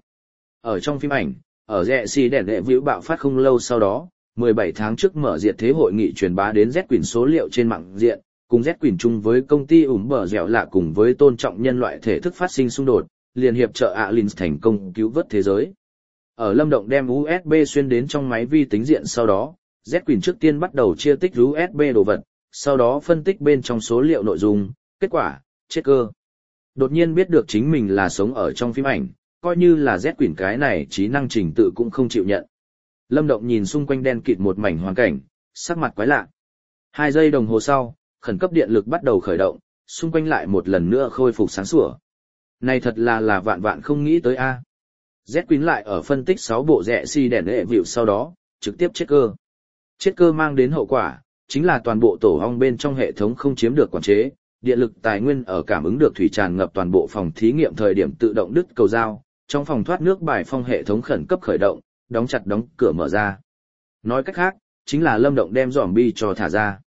Ở trong phim ảnh, ở rẽ xì đèn hệ vĩu bạo phát không lâu sau đó, 17 tháng trước mở diệt thế hội nghị truyền bá đến Z Queen số liệu trên mạng diện, cùng Z Queen chung với công ty bờ dẻo là cùng với tôn trọng nhân loại thể thức phát sinh xung đột, liền hiệp trợ Alins thành công cứu vớt thế giới. Ở Lâm Động đem USB xuyên đến trong máy vi tính diện sau đó, Z Queen trước tiên bắt đầu chia tích USB đồ vật, sau đó phân tích bên trong số liệu nội dung, kết quả, chết cơ. Đột nhiên biết được chính mình là sống ở trong phim ảnh, coi như là Z Queen cái này trí năng trình tự cũng không chịu nhận. Lâm Động nhìn xung quanh đen kịt một mảnh hoàn cảnh, sắc mặt quái lạ. 2 giây đồng hồ sau, khẩn cấp điện lực bắt đầu khởi động, xung quanh lại một lần nữa khôi phục sáng sủa. Này thật là vạn vạn không nghĩ tới a. Z Queen lại ở phân tích 6 bộ rẽ xi đèn hệ vịu sau đó, trực tiếp chết cơ. Chết cơ mang đến hậu quả, chính là toàn bộ tổ ong bên trong hệ thống không chiếm được quản chế, điện lực tài nguyên ở cảm ứng được thủy tràn ngập toàn bộ phòng thí nghiệm thời điểm tự động đứt cầu dao, trong phòng thoát nước bài phong hệ thống khẩn cấp khởi động, đóng chặt đóng cửa mở ra. Nói cách khác, chính là Lâm Động đem zombie cho thả ra.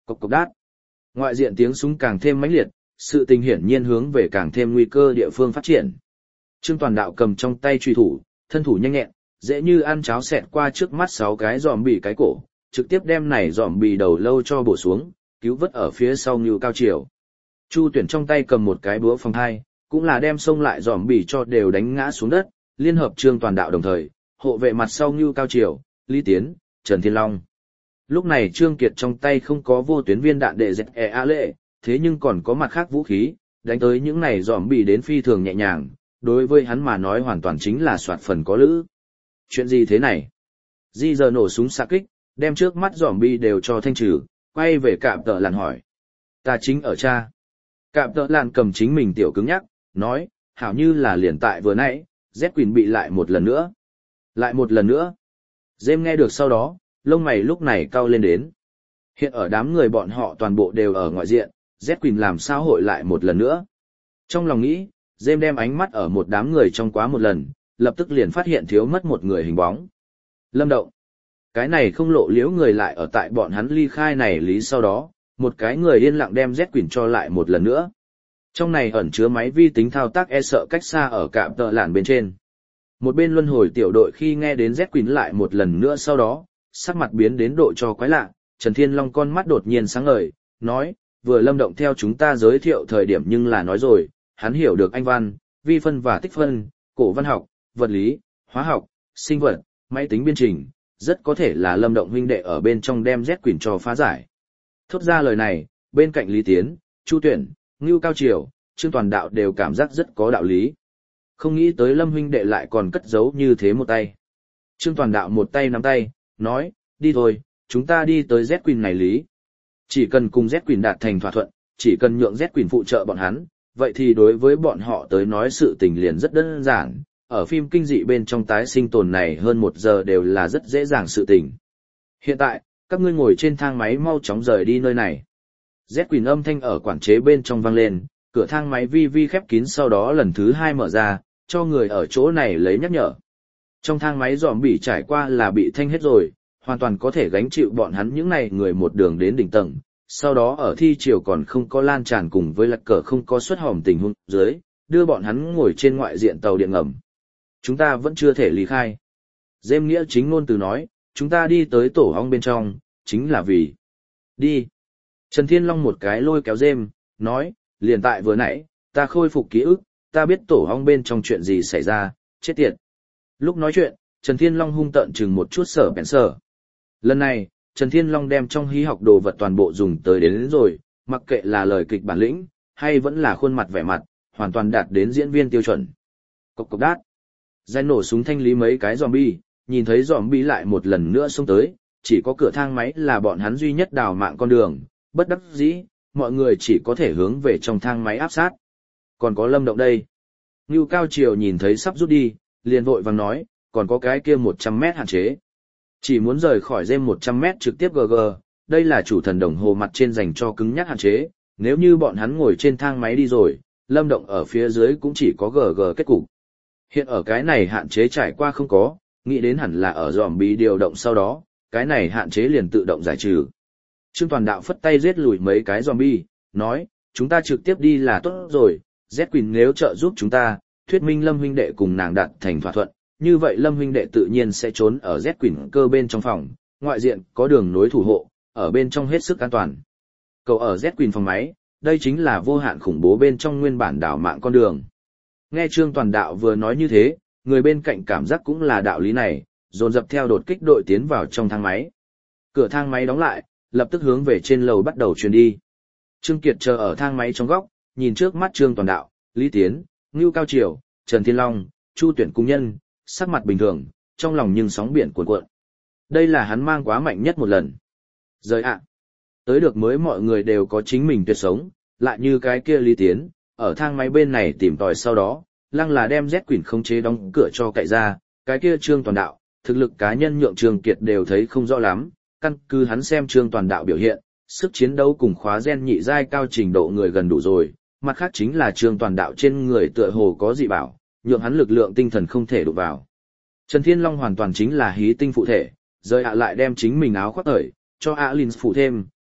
Cộc cộc đát. Ngoại diện tiếng súng càng thêm mãnh liệt, sự tình hiển nhiên hướng về càng thêm nguy cơ địa phương phát triển. Trương Toàn Đạo cầm trong tay truy thủ, thân thủ nhanh nhẹn, dễ như ăn cháo xẹt qua trước mắt 6 cái zombie cái cổ, trực tiếp đem này zombie đầu lâu cho bổ xuống, cứu vớt ở phía sau Ngưu Cao Triều. Chu Tuyển trong tay cầm một cái búa phòng hai, cũng là đem xông lại zombie cho đều đánh ngã xuống đất, liên hợp Trương Toàn Đạo đồng thời, hộ vệ mặt sau Ngưu Cao Triều, Lý Tiến, Trần Thiên Long. Lúc này Trương Kiệt trong tay không có vô tuyến viên đạn để dẹt lệ, thế nhưng còn có mặt khác vũ khí, đánh tới những này zombie đến phi thường nhẹ nhàng, đối với hắn mà nói hoàn toàn chính là soạt phần có lữ. Chuyện gì thế này? Di giờ nổ súng xạ kích, đem trước mắt zombie đều cho thanh trừ, quay về Cạm Tợ Lạn hỏi. Ta chính ở cha. Cạm Tợ Lạn cầm chính mình tiểu cứng nhắc, nói, hảo như là liền tại vừa nãy, Z Quỳnh bị lại một lần nữa. Lại một lần nữa. Dêm nghe được sau đó, lông mày lúc này cau lên đến. Hiện ở đám người bọn họ toàn bộ đều ở ngoại diện, Z Quỳnh làm sao hội lại một lần nữa. Trong lòng nghĩ, Dêm đem ánh mắt ở một đám người trong quá một lần, lập tức liền phát hiện thiếu mất một người hình bóng. Lâm Động. Cái này không lộ liễu người lại ở tại bọn hắn ly khai này lý sau đó, một cái người yên lặng đem Z Quỳnh cho lại một lần nữa. Trong này ẩn chứa máy vi tính thao tác e sợ cách xa ở Cạm Tợ Lạn bên trên. Một bên luân hồi tiểu đội khi nghe đến Z Quỳnh lại một lần nữa sau đó, sắc mặt biến đến độ cho quái lạ, Trần Thiên Long con mắt đột nhiên sáng ngời, nói, vừa Lâm Động theo chúng ta giới thiệu thời điểm nhưng là nói rồi, hắn hiểu được anh văn, vi phân và tích phân, cổ văn học, vật lý, hóa học, sinh vật, máy tính biên trình, rất có thể là Lâm Động huynh đệ ở bên trong đem Z Quỳnh cho phá giải. Thốt ra lời này, bên cạnh Lý Tiến, Chu Tuyển, Ngưu Cao Triều, Trương Toàn Đạo đều cảm giác rất có đạo lý. Không nghĩ tới Lâm huynh đệ lại còn cất giấu như thế một tay. Trương Toàn Đạo một tay nắm tay, nói, đi thôi, chúng ta đi tới Z Quỳnh này lý. Chỉ cần cùng Z Quỳnh đạt thành thỏa thuận, chỉ cần nhượng Z Quỳnh phụ trợ bọn hắn, vậy thì đối với bọn họ tới nói sự tình liền rất đơn giản. Ở phim kinh dị bên trong tái sinh tồn này hơn 1 giờ đều là rất dễ dàng sự tình. Hiện tại, các ngươi ngồi trên thang máy mau chóng rời đi nơi này. Z Quỳnh âm thanh ở quản chế bên trong vang lên, cửa thang máy vi vi khép kín sau đó lần thứ 2 mở ra, cho người ở chỗ này lấy nhắc nhở. Trong thang máy zombie trải qua là bị thanh hết rồi, hoàn toàn có thể gánh chịu bọn hắn những này người một đường đến đỉnh tầng. Sau đó ở thi chiều còn không có lan tràn cùng với lật cờ không có xuất hòm tình huống dưới, đưa bọn hắn ngồi trên ngoại diện tàu điện ngầm. Chúng ta vẫn chưa thể ly khai. Dêm nghĩa chính ngôn từ nói, chúng ta đi tới tổ ong bên trong, chính là vì... Đi. Trần Thiên Long một cái lôi kéo Dêm, nói, liền tại vừa nãy, ta khôi phục ký ức, ta biết tổ ong bên trong chuyện gì xảy ra, chết tiệt. Lúc nói chuyện, Trần Thiên Long hung tợn chừng một chút Sở Bèn Sở. Lần này, Trần Thiên Long đem trong hí học đồ vật toàn bộ dùng tới đến rồi, mặc kệ là lời kịch bản lĩnh, hay vẫn là khuôn mặt vẻ mặt, hoàn toàn đạt đến diễn viên tiêu chuẩn. Cộc cộc đát. Danh nổ súng thanh lý mấy cái zombie, nhìn thấy zombie lại một lần nữa xông tới, chỉ có cửa thang máy là bọn hắn duy nhất đào mạng con đường, bất đắc dĩ, mọi người chỉ có thể hướng về trong thang máy áp sát. Còn có Lâm Động đây. Ngưu Cao Triều nhìn thấy sắp rút đi, liền vội vàng nói, còn có cái kia 100 mét hạn chế. Chỉ muốn rời khỏi dêm 100 mét trực tiếp GG, đây là chủ thần đồng hồ mặt trên dành cho cứng nhắc hạn chế, nếu như bọn hắn ngồi trên thang máy đi rồi, Lâm Động ở phía dưới cũng chỉ có GG kết cục. Hiện ở cái này hạn chế trải qua không có, nghĩ đến hẳn là ở zombie điều động sau đó, cái này hạn chế liền tự động giải trừ. Trương Toàn Đạo phất tay giết lùi mấy cái zombie, nói, chúng ta trực tiếp đi là tốt rồi, Z Quỳnh nếu trợ giúp chúng ta, thuyết minh Lâm huynh đệ cùng nàng đạt thành thỏa thuận, như vậy Lâm huynh đệ tự nhiên sẽ trốn ở Z Quỳnh cơ bên trong phòng, ngoại diện có đường nối thủ hộ, ở bên trong hết sức an toàn. Cậu ở Z Quỳnh phòng máy, đây chính là vô hạn khủng bố bên trong nguyên bản đảo mạng con đường. Nghe Trương Toàn Đạo vừa nói như thế, người bên cạnh cảm giác cũng là đạo lý này, dồn dập theo đột kích đội tiến vào trong thang máy. Cửa thang máy đóng lại, lập tức hướng về trên lầu bắt đầu truyền đi. Trương Kiệt chờ ở thang máy trong góc, nhìn trước mắt Trương Toàn Đạo, Lý Tiến, Ngưu Cao Triều, Trần Thiên Long, Chu Tuyển cung nhân, sắc mặt bình thường, trong lòng nhưng sóng biển cuồn cuộn. Đây là hắn mang quá mạnh nhất một lần. Rời ạ. Tới được mới mọi người đều có chính mình tuyệt sống, lại như cái kia Lý Tiến, ở thang máy bên này tìm tòi sau đó, lăng là đem Z Quỳnh không chế đóng cửa cho cậy ra, cái kia Trương Toàn Đạo, thực lực cá nhân nhượng Trương Kiệt đều thấy không rõ lắm, căn cứ hắn xem Trương Toàn Đạo biểu hiện, sức chiến đấu cùng khóa gen nhị giai cao trình độ người gần đủ rồi, mặt khác chính là Trương Toàn Đạo trên người tựa hồ có dị bảo, nhượng hắn lực lượng tinh thần không thể đụng vào. Trần Thiên Long hoàn toàn chính là hí tinh phụ thể, rời ạ lại đem chính mình áo khoác cởi, cho Alin phụ thêm,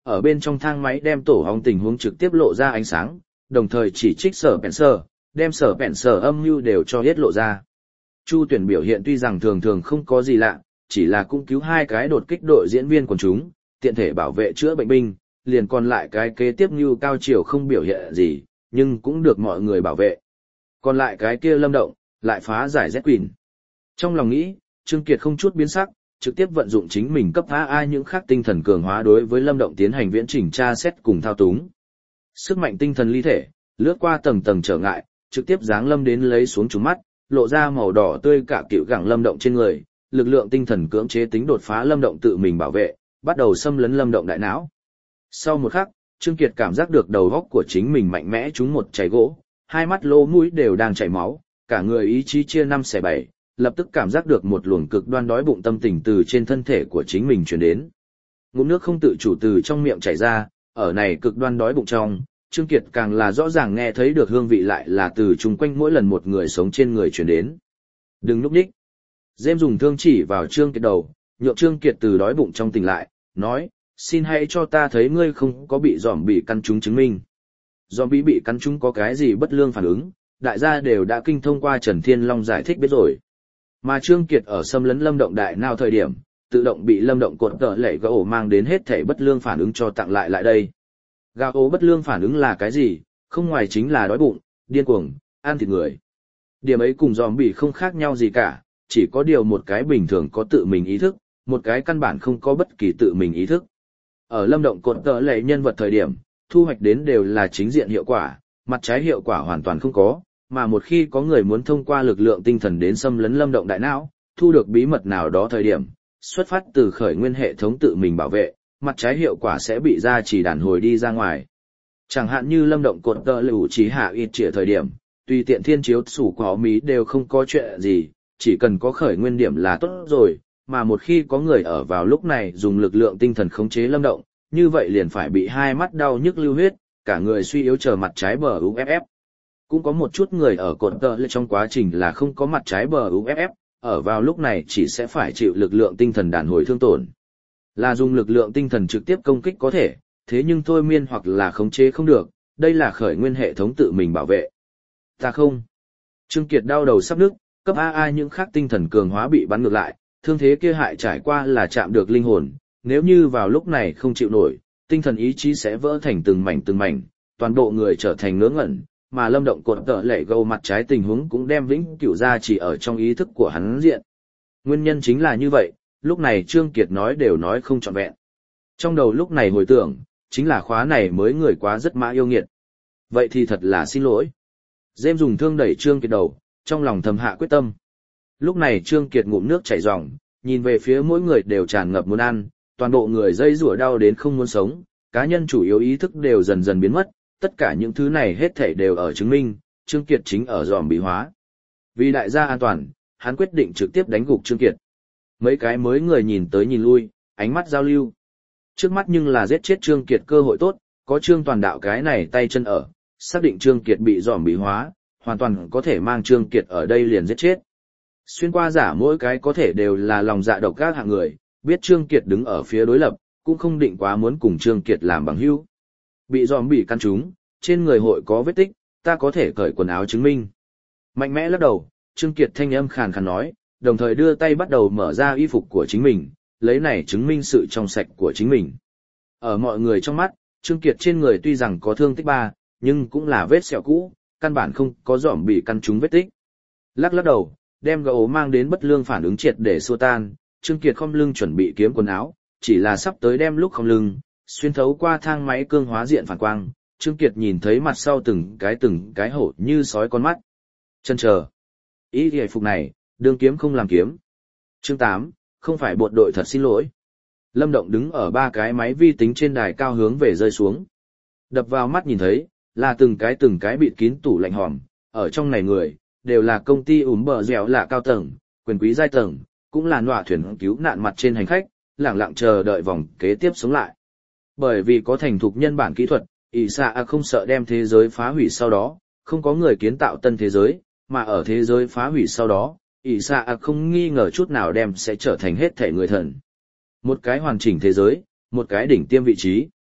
ở bên trong thang máy đem tổ hong tình huống trực tiếp lộ ra ánh sáng, đồng thời chỉ trích Sở Spencer, đem Sở Spencer âm mưu đều cho hết lộ ra. Chu tuyển biểu hiện tuy rằng thường thường không có gì lạ, chỉ là cũng cứu hai cái đột kích đội diễn viên quần chúng, tiện thể bảo vệ chữa bệnh binh, liền còn lại cái kế tiếp như cao chiều không biểu hiện gì, nhưng cũng được mọi người bảo vệ. Còn lại cái kia Lâm Động, lại phá giải Z Queen. Trong lòng nghĩ, Trương Kiệt không chút biến sắc, trực tiếp vận dụng chính mình cấp AA những khác tinh thần cường hóa đối với Lâm Động tiến hành viễn trình tra xét cùng thao túng. Sức mạnh tinh thần ly thể, lướt qua tầng tầng trở ngại, trực tiếp giáng lâm đến lấy xuống trúng mắt, lộ ra màu đỏ tươi cả cựu gẳng Lâm Động trên người, lực lượng tinh thần cưỡng chế tính đột phá Lâm Động tự mình bảo vệ, bắt đầu xâm lấn Lâm Động đại não. Sau một khắc, Trương Kiệt cảm giác được đầu óc của chính mình mạnh mẽ trúng một chảy gỗ, hai mắt lỗ mũi đều đang chảy máu, cả người ý chí chia 5/7, lập tức cảm giác được một luồng cực đoan đói bụng tâm tình từ trên thân thể của chính mình truyền đến. Ngụm nước không tự chủ từ trong miệng chảy ra, ở này cực đoan đói bụng trong, Trương Kiệt càng là rõ ràng nghe thấy được hương vị lại là từ chung quanh mỗi lần một người sống trên người truyền đến. Đừng núp đích. Dêm dùng thương chỉ vào Trương Kiệt đầu, nhượng Trương Kiệt từ đói bụng trong tỉnh lại, nói, xin hãy cho ta thấy ngươi không có bị giòm bị căn trúng chứng minh. Giòm bị cắn trúng có cái gì bất lương phản ứng, đại gia đều đã kinh thông qua Trần Thiên Long giải thích biết rồi. Mà Trương Kiệt ở xâm lấn Lâm Động đại nào thời điểm, tự động bị Lâm Động cột tợ lệ gỗ mang đến hết thể bất lương phản ứng cho tặng lại đây. Gào ố bất lương phản ứng là cái gì, không ngoài chính là đói bụng, điên cuồng, ăn thịt người. Điểm ấy cùng giòm bị không khác nhau gì cả, chỉ có điều một cái bình thường có tự mình ý thức, một cái căn bản không có bất kỳ tự mình ý thức. Ở Lâm Động cột tợ lệ nhân vật thời điểm, thu hoạch đến đều là chính diện hiệu quả, mặt trái hiệu quả hoàn toàn không có, mà một khi có người muốn thông qua lực lượng tinh thần đến xâm lấn Lâm Động đại não, thu được bí mật nào đó thời điểm, xuất phát từ khởi nguyên hệ thống tự mình bảo vệ, mặt trái hiệu quả sẽ bị gia trì đàn hồi đi ra ngoài. Chẳng hạn như Lâm Động cột tợ lệ chỉ hạ ít trịa thời điểm, tùy tiện thiên chiếu sủ của mí đều không có chuyện gì, chỉ cần có khởi nguyên điểm là tốt rồi, mà một khi có người ở vào lúc này dùng lực lượng tinh thần khống chế Lâm Động, như vậy liền phải bị hai mắt đau nhức lưu huyết, cả người suy yếu chờ mặt trái bờ UFF. Cũng có một chút người ở cột tợ lệ trong quá trình là không có mặt trái bờ UFF, ở vào lúc này chỉ sẽ phải chịu lực lượng tinh thần đàn hồi thương tổn. Là dùng lực lượng tinh thần trực tiếp công kích có thể, thế nhưng thôi miên hoặc là khống chế không được, đây là khởi nguyên hệ thống tự mình bảo vệ. Ta không. Trương Kiệt đau đầu sắp nức, cấp AA những khác tinh thần cường hóa bị bắn ngược lại, thương thế kia hại trải qua là chạm được linh hồn, nếu như vào lúc này không chịu nổi, tinh thần ý chí sẽ vỡ thành từng mảnh, toàn bộ người trở thành ngớ ngẩn, mà Lâm Động cột tợ lệ gâu mặt trái tình huống cũng đem vĩnh cửu ra chỉ ở trong ý thức của hắn diện. Nguyên nhân chính là như vậy, lúc này Trương Kiệt nói đều nói không trọn vẹn. Trong đầu lúc này hồi tưởng, chính là khóa này mới người quá rất mã yêu nghiệt. Vậy thì thật là xin lỗi. Dêm dùng thương đẩy Trương Kiệt đầu, trong lòng thầm hạ quyết tâm. Lúc này Trương Kiệt ngụm nước chảy ròng, nhìn về phía mỗi người đều tràn ngập muốn ăn, toàn bộ người dây rủa đau đến không muốn sống, cá nhân chủ yếu ý thức đều dần dần biến mất, tất cả những thứ này hết thảy đều ở chứng minh, Trương Kiệt chính ở giòm bị hóa. Vì đại gia an toàn, hắn quyết định trực tiếp đánh gục Trương Kiệt. Mấy cái mới người nhìn tới nhìn lui, ánh mắt giao lưu. Trước mắt nhưng là giết chết Trương Kiệt cơ hội tốt, có Trương Toàn Đạo cái này tay chân ở, xác định Trương Kiệt bị giòm bị hóa, hoàn toàn có thể mang Trương Kiệt ở đây liền giết chết. Xuyên qua giả mỗi cái có thể đều là lòng dạ độc ác hạng người, biết Trương Kiệt đứng ở phía đối lập, cũng không định quá muốn cùng Trương Kiệt làm bằng hữu. Bị giòm bị căn trúng, trên người hội có vết tích, ta có thể cởi quần áo chứng minh. Mạnh mẽ lắc đầu, Trương Kiệt thanh âm khàn khàn nói, đồng thời đưa tay bắt đầu mở ra y phục của chính mình, lấy này chứng minh sự trong sạch của chính mình. Ở mọi người trong mắt, Trương Kiệt trên người tuy rằng có thương tích 3, nhưng cũng là vết sẹo cũ, căn bản không có giòm bị căn trúng vết tích. Lắc đầu, đem gấu mang đến bất lương phản ứng triệt để xua tan, Trương Kiệt khom lưng chuẩn bị kiếm quần áo, chỉ là sắp tới đem lúc khom lưng, xuyên thấu qua thang máy cương hóa diện phản quang, Trương Kiệt nhìn thấy mặt sau từng cái hổ như sói con mắt. Chân chờ. Ý hề phục này, đương kiếm không làm kiếm. Chương 8, không phải bộ đội thật xin lỗi. Lâm Động đứng ở 3 cái máy vi tính trên đài cao hướng về rơi xuống. Đập vào mắt nhìn thấy, là từng cái bịt kín tủ lạnh hòm, ở trong này người, đều là công ty bờ dẻo là cao tầng, quyền quý giai tầng, cũng là nọa thuyền cứu nạn mặt trên hành khách, lặng lặng chờ đợi vòng kế tiếp sống lại. Bởi vì có thành thục nhân bản kỹ thuật, Isa không sợ đem thế giới phá hủy sau đó, không có người kiến tạo tân thế giới, mà ở thế giới phá hủy sau đó, Isa không nghi ngờ chút nào đem sẽ trở thành hết thể người thần. Một cái hoàn chỉnh thế giới, một cái đỉnh tiêm vị trí.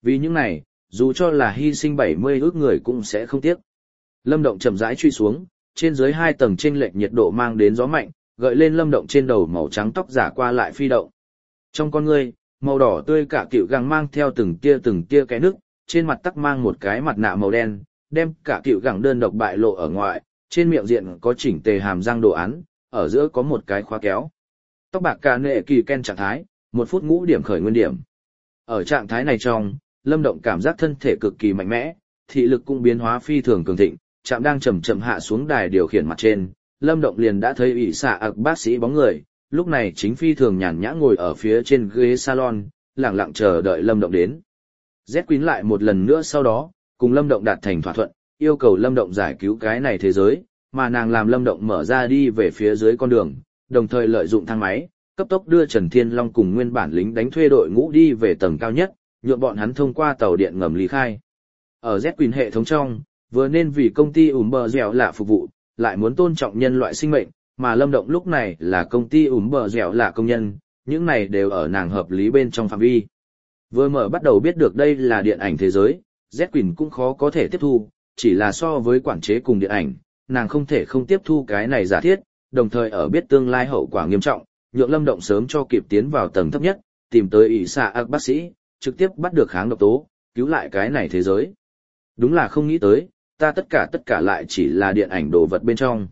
Vì những này, dù cho là hy sinh 70 ước người cũng sẽ không tiếc. Lâm Động chậm rãi truy xuống, trên dưới 2 tầng chênh lệch nhiệt độ mang đến gió mạnh, gợi lên Lâm Động trên đầu màu trắng tóc giả qua lại phi động. Trong con ngươi, màu đỏ tươi cả cựu găng mang theo từng tia cái nước, trên mặt tắc mang một cái mặt nạ màu đen, đem cả cựu găng đơn độc bại lộ ở ngoài, trên miệng diện có chỉnh tề hàm răng đồ án, ở giữa có một cái khóa kéo. Tóc bạc cả nệ kỳ ken trạng thái, 1 phút ngũ điểm khởi nguyên điểm. Ở trạng thái này trong, Lâm Động cảm giác thân thể cực kỳ mạnh mẽ, thị lực cũng biến hóa phi thường cường thịnh, chạm đang chậm chậm hạ xuống đài điều khiển mặt trên, Lâm Động liền đã thấy ỷ xạ ạc bác sĩ bóng người, lúc này chính phi thường nhàn nhã ngồi ở phía trên ghế salon, lặng lặng chờ đợi Lâm Động đến. Z Queen lại một lần nữa sau đó, cùng Lâm Động đạt thành thỏa thuận, yêu cầu Lâm Động giải cứu cái này thế giới, mà nàng làm Lâm Động mở ra đi về phía dưới con đường, đồng thời lợi dụng thang máy, cấp tốc đưa Trần Thiên Long cùng nguyên bản lính đánh thuê đội ngũ đi về tầng cao nhất, nhượng bọn hắn thông qua tàu điện ngầm ly khai. Ở Z Queen hệ thống trong, vừa nên vì công ty Uber dẻo là phục vụ, lại muốn tôn trọng nhân loại sinh mệnh, mà Lâm Động lúc này là công ty Uber dẻo là công nhân, những này đều ở nàng hợp lý bên trong phạm vi. Vừa mở bắt đầu biết được đây là điện ảnh thế giới, Z Queen cũng khó có thể tiếp thu, chỉ là so với quản chế cùng điện ảnh, nàng không thể không tiếp thu cái này giả thiết, đồng thời ở biết tương lai hậu quả nghiêm trọng, nhượng Lâm Động sớm cho kịp tiến vào tầng thấp nhất, tìm tới ỷ xạ ạc bác sĩ, trực tiếp bắt được kháng độc tố, cứu lại cái này thế giới. Đúng là không nghĩ tới, ta tất cả lại chỉ là điện ảnh đồ vật bên trong.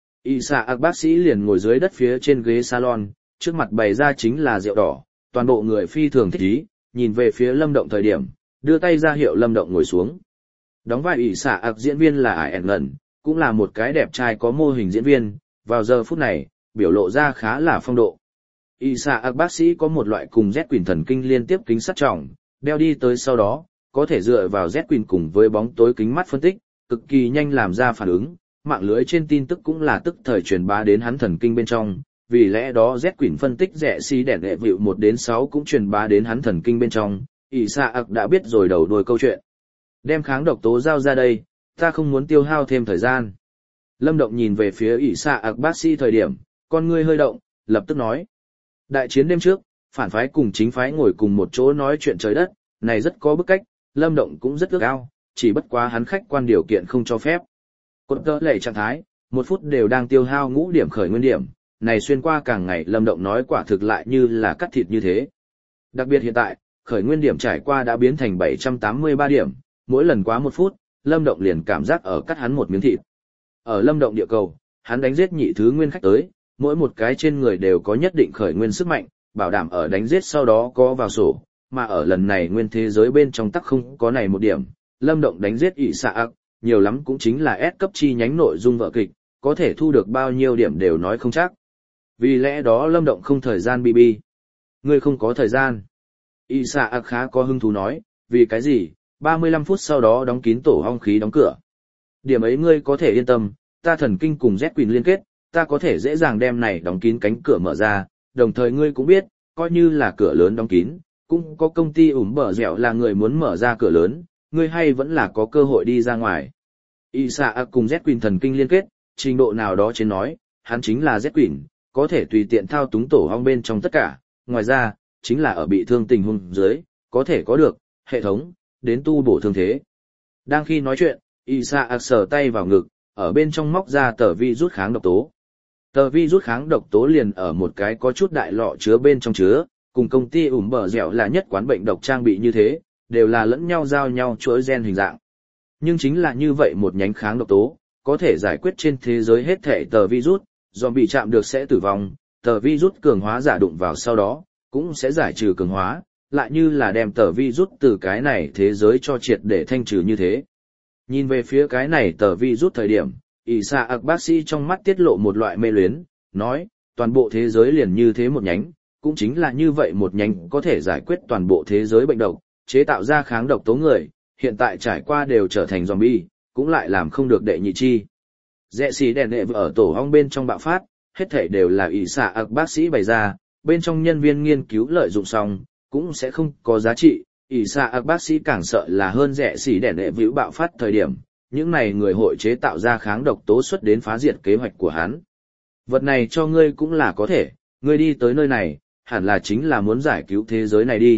ỷ xạ ạc bác sĩ liền ngồi dưới đất phía trên ghế salon, trước mặt bày ra chính là rượu đỏ, toàn bộ người phi thường thích ý, nhìn về phía Lâm Động thời điểm, đưa tay ra hiệu Lâm Động ngồi xuống. Đóng vai ỷ xạ ạc diễn viên là Ải ẻn lần, cũng là một cái đẹp trai có mô hình diễn viên, vào giờ phút này, biểu lộ ra khá là phong độ. ỷ xạ ạc bác sĩ có một loại cùng Z Queen thần kinh liên tiếp kính sắt trọng, đeo đi tới sau đó, có thể dựa vào Z Queen cùng với bóng tối kính mắt phân tích, cực kỳ nhanh làm ra phản ứng, mạng lưới trên tin tức cũng là tức thời truyền bá đến hắn thần kinh bên trong, vì lẽ đó Z Queen phân tích rẻ xí đèn đệ vịu 1 đến 6 cũng truyền bá đến hắn thần kinh bên trong, ỷ xạ ạc đã biết rồi đầu đuôi câu chuyện. Đem kháng độc tố giao ra đây, ta không muốn tiêu hao thêm thời gian. Lâm Động nhìn về phía ỷ xạ ạc bác sĩ thời điểm, con ngươi hơi động, lập tức nói. Đại chiến đêm trước, phản phái cùng chính phái ngồi cùng một chỗ nói chuyện trời đất, này rất có bức cách, Lâm Động cũng rất ước ao, chỉ bất quá hắn khách quan điều kiện không cho phép. Cột tơ lệ trạng thái, 1 phút đều đang tiêu hao ngũ điểm khởi nguyên điểm, này xuyên qua càng ngày Lâm Động nói quả thực lại như là cắt thịt như thế. Đặc biệt hiện tại, khởi nguyên điểm trải qua đã biến thành 783 điểm, mỗi lần quá 1 phút, Lâm Động liền cảm giác ở cắt hắn một miếng thịt. Ở Lâm Động địa cầu, hắn đánh giết nhị thứ nguyên khách tới, mỗi một cái trên người đều có nhất định khởi nguyên sức mạnh, bảo đảm ở đánh giết sau đó có vào sổ, mà ở lần này nguyên thế giới bên trong tắc không có này một điểm. Lâm Động đánh giết ỷ xạ ạc, nhiều lắm cũng chính là S cấp chi nhánh nội dung vở kịch, có thể thu được bao nhiêu điểm đều nói không chắc. Vì lẽ đó Lâm Động không thời gian BB. Ngươi không có thời gian. ỷ xạ ạc khá có hứng thú nói, vì cái gì, 35 phút sau đó đóng kín tổ ong khí đóng cửa. Điểm ấy ngươi có thể yên tâm, ta thần kinh cùng Z Queen liên kết, ta có thể dễ dàng đem này đóng kín cánh cửa mở ra, đồng thời ngươi cũng biết, coi như là cửa lớn đóng kín, cũng có công ty ủm bở dẻo là người muốn mở ra cửa lớn, ngươi hay vẫn là có cơ hội đi ra ngoài. Isaac cùng Z Queen thần kinh liên kết, trình độ nào đó trên nói, hắn chính là Z Queen, có thể tùy tiện thao túng tổ ong bên trong tất cả, ngoài ra, chính là ở bị thương tình huống dưới, có thể có được, hệ thống, đến tu bổ thương thế. Đang khi nói chuyện, Isaac sờ tay vào ngực, ở bên trong móc ra tờ vi rút kháng độc tố. Tờ vi rút kháng độc tố liền ở một cái có chút đại lọ chứa bên trong chứa, cùng công ty ủm bờ dẻo là nhất quán bệnh độc trang bị như thế, đều là lẫn nhau giao nhau chuỗi gen hình dạng. Nhưng chính là như vậy một nhánh kháng độc tố, có thể giải quyết trên thế giới hết thể tờ virus, do bị chạm được sẽ tử vong, tờ virus cường hóa giả đụng vào sau đó, cũng sẽ giải trừ cường hóa, lại như là đem tờ virus từ cái này thế giới cho triệt để thanh trừ như thế. Nhìn về phía cái này tờ virus thời điểm, Isaac bác sĩ trong mắt tiết lộ một loại mê luyến, nói, toàn bộ thế giới liền như thế một nhánh, cũng chính là như vậy một nhánh có thể giải quyết toàn bộ thế giới bệnh độc, chế tạo ra kháng độc tố người, hiện tại trải qua đều trở thành zombie, cũng lại làm không được đệ nhị chi. Rẽ xì đèn đệ ở tổ ong bên trong bạo phát, hết thảy đều là Isaac bác sĩ bày ra, bên trong nhân viên nghiên cứu lợi dụng xong, cũng sẽ không có giá trị. Isaac bác sĩ càng sợ là hơn rẽ xì đèn đệ vĩu bạo phát thời điểm, những này người hội chế tạo ra kháng độc tố xuất đến phá diệt kế hoạch của hắn. Vật này cho ngươi cũng là có thể, ngươi đi tới nơi này, hẳn là chính là muốn giải cứu thế giới này đi,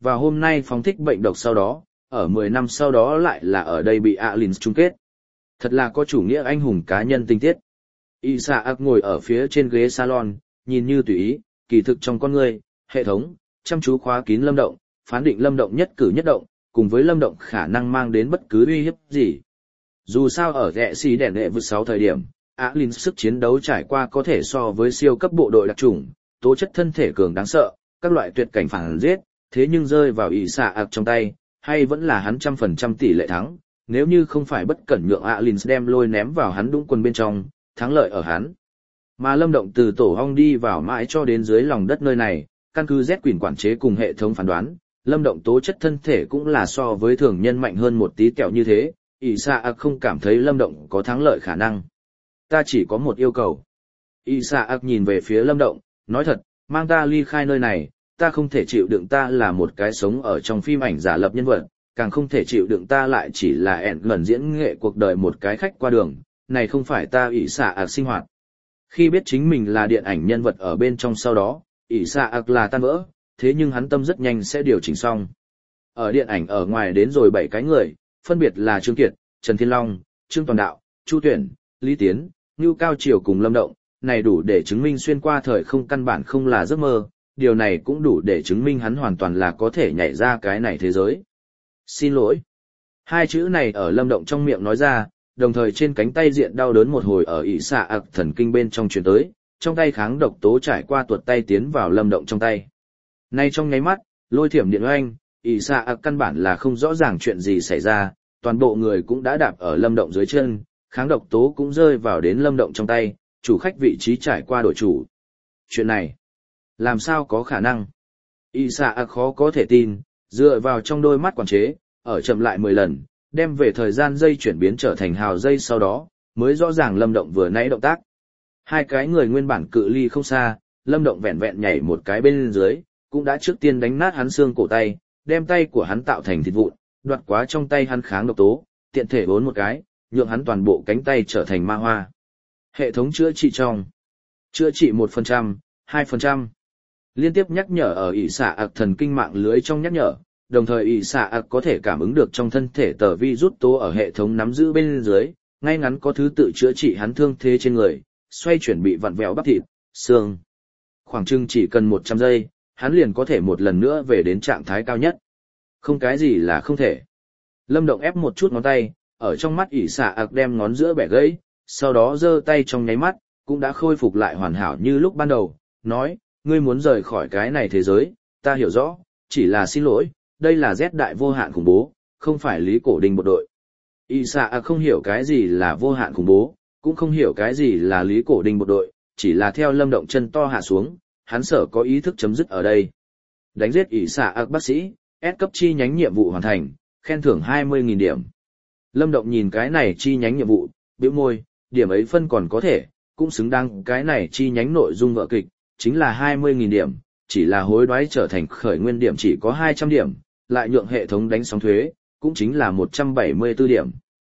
và hôm nay phóng thích bệnh độc sau đó, ở 10 năm sau đó lại là ở đây bị Alins chung kết. Thật là có chủ nghĩa anh hùng cá nhân tinh tiết. Isaac ngồi ở phía trên ghế salon, nhìn như tùy ý, kỳ thực trong con người, hệ thống, chăm chú khóa kín Lâm Động, phán định Lâm Động nhất cử nhất động, cùng với Lâm Động khả năng mang đến bất cứ uy hiếp gì. Dù sao ở rẽ xí đèn đệ vượt 6 thời điểm, Alins sức chiến đấu trải qua có thể so với siêu cấp bộ đội đặc chủng, tố chất thân thể cường đáng sợ, các loại tuyệt cảnh phản giết, thế nhưng rơi vào Isaac trong tay, hay vẫn là hắn 100% tỷ lệ thắng, nếu như không phải bất cẩn nhượng Alins đem lôi ném vào hắn đũng quần bên trong, thắng lợi ở hắn. Mà Lâm Động từ tổ hong đi vào mãi cho đến dưới lòng đất nơi này, căn cứ Z quyền quản chế cùng hệ thống phán đoán, Lâm Động tố chất thân thể cũng là so với thường nhân mạnh hơn một tí kẹo như thế, Isaac không cảm thấy Lâm Động có thắng lợi khả năng. Ta chỉ có một yêu cầu. Isaac nhìn về phía Lâm Động, nói thật, mang ta ly khai nơi này, ta không thể chịu đựng ta là một cái sống ở trong phim ảnh giả lập nhân vật, càng không thể chịu đựng ta lại chỉ là lần diễn nghệ cuộc đời một cái khách qua đường, này không phải ta Isaac sinh hoạt. Khi biết chính mình là điện ảnh nhân vật ở bên trong sau đó, Isaac là tan vỡ, thế nhưng hắn tâm rất nhanh sẽ điều chỉnh xong. Ở điện ảnh ở ngoài đến rồi 7 cái người, phân biệt là Trương Kiệt, Trần Thiên Long, Trương Toàn Đạo, Chu Tuyển, Lý Tiến, Ngưu Cao Triều cùng Lâm Động, này đủ để chứng minh xuyên qua thời không căn bản không là giấc mơ, điều này cũng đủ để chứng minh hắn hoàn toàn là có thể nhảy ra cái này thế giới. Xin lỗi. Hai chữ này ở Lâm Động trong miệng nói ra, đồng thời trên cánh tay diện đau đớn một hồi ở Isaac thần kinh bên trong truyền tới, trong tay kháng độc tố trải qua tuột tay tiến vào Lâm Động trong tay. Nay trong nháy mắt, lôi thiểm điện oanh, Isaac căn bản là không rõ ràng chuyện gì xảy ra, toàn bộ người cũng đã đạp ở Lâm Động dưới chân, kháng độc tố cũng rơi vào đến Lâm Động trong tay, chủ khách vị trí trải qua đổi chủ. Chuyện này, làm sao có khả năng? Isaac khó có thể tin, dựa vào trong đôi mắt quản chế, ở chậm lại 10 lần, đem về thời gian dây chuyển biến trở thành hào dây sau đó, mới rõ ràng Lâm Động vừa nãy động tác. Hai cái người nguyên bản cự ly không xa, Lâm Động vẹn vẹn nhảy một cái bên dưới, cũng đã trước tiên đánh nát hắn xương cổ tay, đem tay của hắn tạo thành thịt vụn, đoạt quá trong tay hắn kháng độc tố, tiện thể bốn một cái, nhượng hắn toàn bộ cánh tay trở thành ma hoa. Hệ thống chữa trị trong. Chữa trị 1%, 2%. Liên tiếp nhắc nhở ở Isaac thần kinh mạng lưới trong nhắc nhở, đồng thời Isaac có thể cảm ứng được trong thân thể tờ virus tố ở hệ thống nắm giữ bên dưới, ngay ngắn có thứ tự chữa trị hắn thương thế trên người, xoay chuyển bị vặn vẹo bắp thịt, xương. Khoảng chừng chỉ cần 100 giây, hắn liền có thể một lần nữa về đến trạng thái cao nhất. Không cái gì là không thể. Lâm Động ép một chút ngón tay, ở trong mắt Isaac đem ngón giữa bẻ gãy, sau đó giơ tay trong nháy mắt, cũng đã khôi phục lại hoàn hảo như lúc ban đầu, nói, ngươi muốn rời khỏi cái này thế giới, ta hiểu rõ, chỉ là xin lỗi, đây là Z đại vô hạn khủng bố, không phải Lý Cổ Đình bộ đội. Isaac không hiểu cái gì là vô hạn khủng bố, cũng không hiểu cái gì là Lý Cổ Đình bộ đội, chỉ là theo Lâm Động chân to hạ xuống, hắn sở có ý thức chấm dứt ở đây. Đánh giết Isaac bác sĩ, S cấp chi nhánh nhiệm vụ hoàn thành, khen thưởng 20.000 điểm. Lâm Động nhìn cái này chi nhánh nhiệm vụ, bĩu môi, điểm ấy phân còn có thể, cũng xứng đáng cái này chi nhánh nội dung vở kịch, chính là 20.000 điểm, chỉ là hối đoái trở thành khởi nguyên điểm chỉ có 200 điểm, lại nhượng hệ thống đánh sóng thuế, cũng chính là 174 điểm.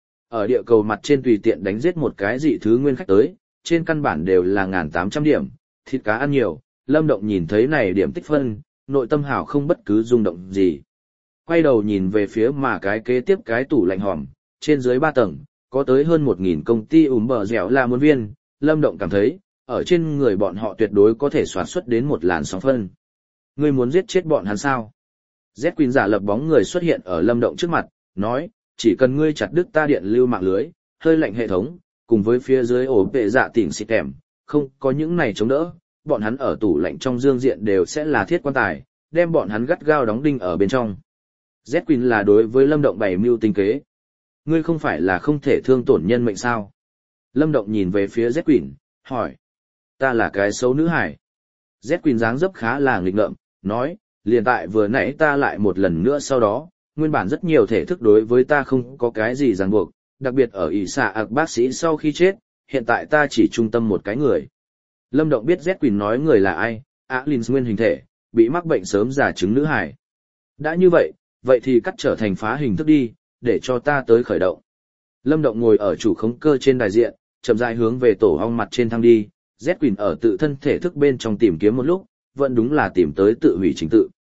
Ở địa cầu mặt trên tùy tiện đánh giết một cái dị thứ nguyên khách tới, trên căn bản đều là 1.800 điểm, thịt cá ăn nhiều, Lâm Động nhìn thấy này điểm tích phân, nội tâm hảo không bất cứ rung động gì. Quay đầu nhìn về phía mà cái kế tiếp cái tủ lạnh hòm, trên dưới 3 tầng, có tới hơn 1.000 công ty bờ dẻo là muốn viên, Lâm Động cảm thấy, ở trên người bọn họ tuyệt đối có thể soạt xuất đến một làn sóng phân. Ngươi muốn giết chết bọn hắn sao? Z Queen giả lập bóng người xuất hiện ở Lâm Động trước mặt, nói, chỉ cần ngươi chặt đứt ta điện lưu mạng lưới, hơi lạnh hệ thống, cùng với phía dưới ổ vệ dạ tỉnh xịt kèm, không có những này chống đỡ, bọn hắn ở tủ lạnh trong dương diện đều sẽ là thiết quan tài, đem bọn hắn gắt gao đóng đinh ở bên trong. Z Queen là đối với Lâm Động bày mưu tính kế. Ngươi không phải là không thể thương tổn nhân mệnh sao? Lâm Động nhìn về phía Z Queen, hỏi. Ta là cái xấu nữ hải. Z Queen dáng dấp khá là nghịch ngợm, nói, liền tại vừa nãy ta lại một lần nữa sau đó, nguyên bản rất nhiều thể thức đối với ta không có cái gì ràng buộc, đặc biệt ở Isaac bác sĩ sau khi chết, hiện tại ta chỉ trung tâm một cái người. Lâm Động biết Z Queen nói người là ai, Alins nguyên hình thể, bị mắc bệnh sớm già chứng nữ hải. Đã như vậy, vậy thì cắt trở thành phá hình thức đi, để cho ta tới khởi động. Lâm Động ngồi ở chủ khống cơ trên đài diện, chậm rãi hướng về tổ ong mặt trên thang đi, Z Queen ở tự thân thể thức bên trong tìm kiếm một lúc, vẫn đúng là tìm tới tự hủy trình tự.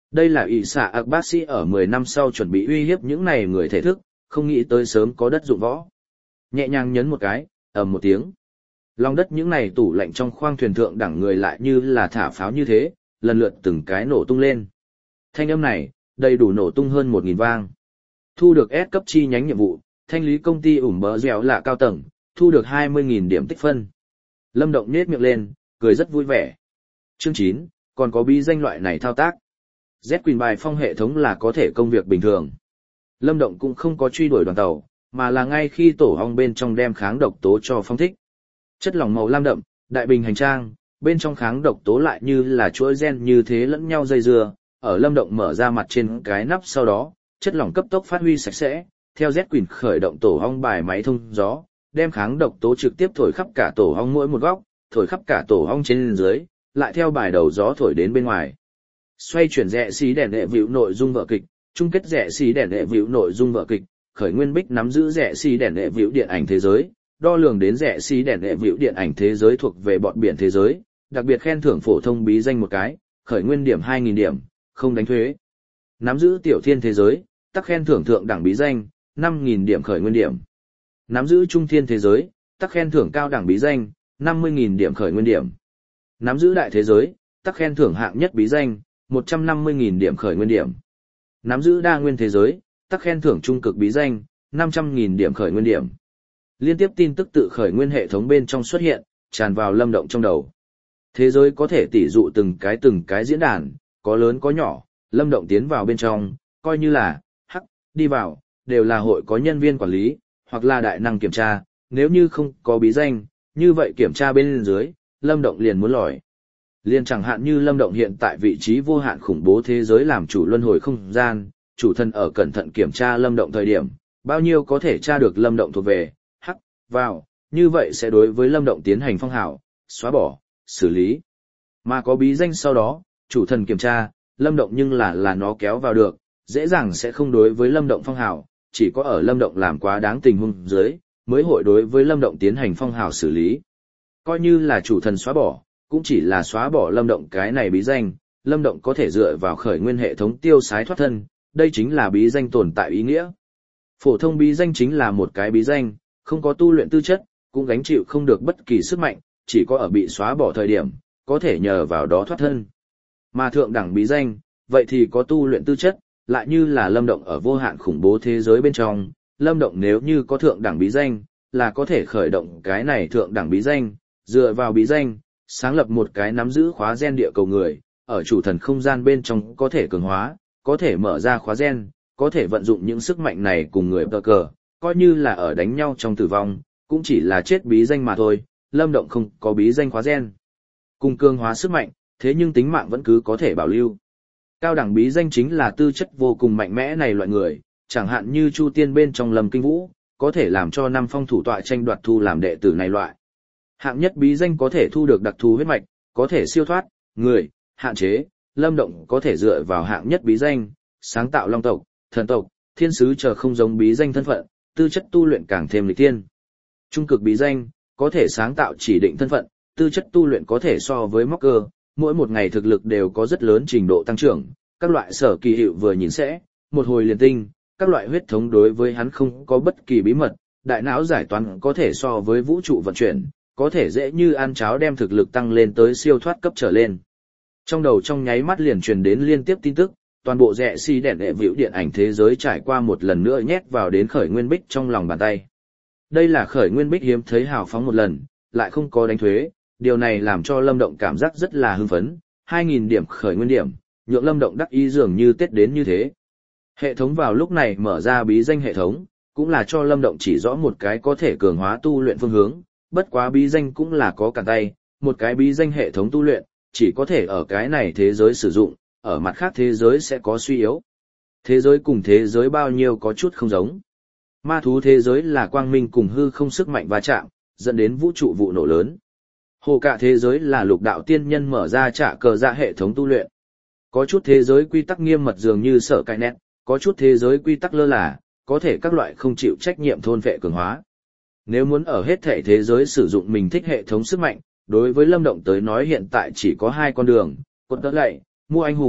Đây là ỷ xạ ạc bác sĩ ở 10 năm sau chuẩn bị uy hiếp những này người thể thức, không nghĩ tới sớm có đất dụng võ. Nhẹ nhàng nhấn một cái, ầm một tiếng. Lòng đất những này tủ lạnh trong khoang thuyền thượng đẳng người lại như là thả pháo như thế, lần lượt từng cái nổ tung lên. Thanh âm này, đầy đủ nổ tung hơn 1.000 vang. Thu được S cấp chi nhánh nhiệm vụ, thanh lý công ty ủm bờ dẻo là cao tầng, thu được 20.000 điểm tích phân. Lâm Động nhếch miệng lên, cười rất vui vẻ. Chương 9, còn có bí danh loại này thao tác. Z Queen bài phong hệ thống là có thể công việc bình thường. Lâm Động cũng không có truy đuổi đoàn tàu, mà là ngay khi tổ ong bên trong đem kháng độc tố cho phong thích. Chất lỏng màu lam đậm, đại bình hành trang, bên trong kháng độc tố lại như là chuỗi gen như thế lẫn nhau dây dưa, ở Lâm Động mở ra mặt trên cái nắp sau đó, chất lỏng cấp tốc phát huy sạch sẽ, theo Z Queen khởi động tổ ong bài máy thông gió, đem kháng độc tố trực tiếp thổi khắp cả tổ ong mỗi một góc, thổi khắp cả tổ ong trên dưới, lại theo bài đầu gió thổi đến bên ngoài. Xoay chuyển rẽ xí đèn đệ vịu nội dung vở kịch, chung kết rẽ xí đèn đệ vịu nội dung vở kịch, khởi nguyên bích nắm giữ rẽ xí đèn đệ vịu điện ảnh thế giới, đo lường đến rẽ xí đèn đệ vịu điện ảnh thế giới thuộc về bọn biển thế giới, đặc biệt khen thưởng phổ thông bí danh một cái, khởi nguyên điểm 2.000 điểm, không đánh thuế. Nắm giữ tiểu thiên thế giới, tắc khen thưởng thượng đẳng bí danh, 5.000 điểm khởi nguyên điểm. Nắm giữ trung thiên thế giới, tắc khen thưởng cao đẳng bí danh, 50.000 điểm khởi nguyên điểm. Nắm giữ đại thế giới, tắc khen thưởng hạng nhất bí danh, 150.000 điểm khởi nguyên điểm. Nắm giữ đa nguyên thế giới, tắc khen thưởng trung cực bí danh, 500.000 điểm khởi nguyên điểm. Liên tiếp tin tức tự khởi nguyên hệ thống bên trong xuất hiện, tràn vào Lâm Động trong đầu. Thế giới có thể tỉ dụ từng cái diễn đàn, có lớn có nhỏ, Lâm Động tiến vào bên trong, coi như là, đi vào, đều là hội có nhân viên quản lý, hoặc là đại năng kiểm tra, nếu như không có bí danh, như vậy kiểm tra bên dưới, Lâm Động liền muốn lòi. Liền chẳng hạn như Lâm Động hiện tại vị trí vô hạn khủng bố thế giới làm chủ luân hồi không gian, chủ thân ở cẩn thận kiểm tra Lâm Động thời điểm, bao nhiêu có thể tra được Lâm Động thuộc về, vào, như vậy sẽ đối với Lâm Động tiến hành phong hào, xóa bỏ, xử lý. Mà có bí danh sau đó, chủ thần kiểm tra, Lâm Động nhưng là nó kéo vào được, dễ dàng sẽ không đối với Lâm Động phong hào, chỉ có ở Lâm Động làm quá đáng tình huống dưới, mới hội đối với Lâm Động tiến hành phong hào xử lý. Coi như là chủ thần xóa bỏ, cũng chỉ là xóa bỏ Lâm Động cái này bí danh, Lâm Động có thể dựa vào khởi nguyên hệ thống tiêu sái thoát thân, đây chính là bí danh tồn tại ý nghĩa. Phổ thông bí danh chính là một cái bí danh, không có tu luyện tư chất, cũng gánh chịu không được bất kỳ sức mạnh, chỉ có ở bị xóa bỏ thời điểm, có thể nhờ vào đó thoát thân. Mà thượng đẳng bí danh, vậy thì có tu luyện tư chất, lại như là Lâm Động ở vô hạn khủng bố thế giới bên trong, Lâm Động nếu như có thượng đẳng bí danh, là có thể khởi động cái này thượng đẳng bí danh, dựa vào bí danh, sáng lập một cái nắm giữ khóa gen địa cầu người, ở chủ thần không gian bên trong có thể cường hóa, có thể mở ra khóa gen, có thể vận dụng những sức mạnh này cùng người tờ cờ, coi như là ở đánh nhau trong tử vong, cũng chỉ là chết bí danh mà thôi, Lâm Động không có bí danh khóa gen. Cùng cường hóa sức mạnh, thế nhưng tính mạng vẫn cứ có thể bảo lưu. Cao đẳng bí danh chính là tư chất vô cùng mạnh mẽ này loại người, chẳng hạn như Chu Tiên bên trong Lâm Kinh Vũ, có thể làm cho năm phong thủ tọa tranh đoạt thu làm đệ tử này loại. Hạng nhất bí danh có thể thu được đặc thù huyết mạch, có thể siêu thoát, người, hạn chế, Lâm Động có thể dựa vào hạng nhất bí danh, sáng tạo long tộc, thần tộc, thiên sứ chờ không giống bí danh thân phận, tư chất tu luyện càng thêm lịch tiên. Trung cực bí danh, có thể sáng tạo chỉ định thân phận, tư chất tu luyện có thể so với móc cơ, mỗi một ngày thực lực đều có rất lớn trình độ tăng trưởng, các loại sở kỳ hiệu vừa nhìn sẽ, một hồi liền tinh, các loại huyết thống đối với hắn không có bất kỳ bí mật, đại não giải toán có thể so với vũ trụ vận chuyển, có thể dễ như ăn cháo đem thực lực tăng lên tới siêu thoát cấp trở lên. Trong đầu trong nháy mắt liền truyền đến liên tiếp tin tức, toàn bộ rẽ xi đèn đệ vĩu điện ảnh thế giới trải qua một lần nữa nhét vào đến khởi nguyên bích trong lòng bàn tay. Đây là khởi nguyên bích hiếm thấy hào phóng một lần, lại không có đánh thuế, điều này làm cho Lâm Động cảm giác rất là hưng phấn, 2.000 điểm khởi nguyên điểm, nhượng Lâm Động đắc ý dường như Tết đến như thế. Hệ thống vào lúc này mở ra bí danh hệ thống, cũng là cho Lâm Động chỉ rõ một cái có thể cường hóa tu luyện phương hướng, bất quá bí danh cũng là có cản tay, một cái bí danh hệ thống tu luyện, chỉ có thể ở cái này thế giới sử dụng, ở mặt khác thế giới sẽ có suy yếu. Thế giới cùng thế giới bao nhiêu có chút không giống. Ma thú thế giới là quang minh cùng hư không sức mạnh va chạm, dẫn đến vũ trụ vụ nổ lớn. Hồ cả thế giới là lục đạo tiên nhân mở ra trả cờ dạ hệ thống tu luyện. Có chút thế giới quy tắc nghiêm mật dường như sở cai nét, có chút thế giới quy tắc lơ là, có thể các loại không chịu trách nhiệm thôn vệ cường hóa. Nếu muốn ở hết thể thế giới sử dụng mình thích hệ thống sức mạnh, đối với Lâm Động tới nói hiện tại chỉ có hai con đường, cột đỡ lạy, mua anh hùng,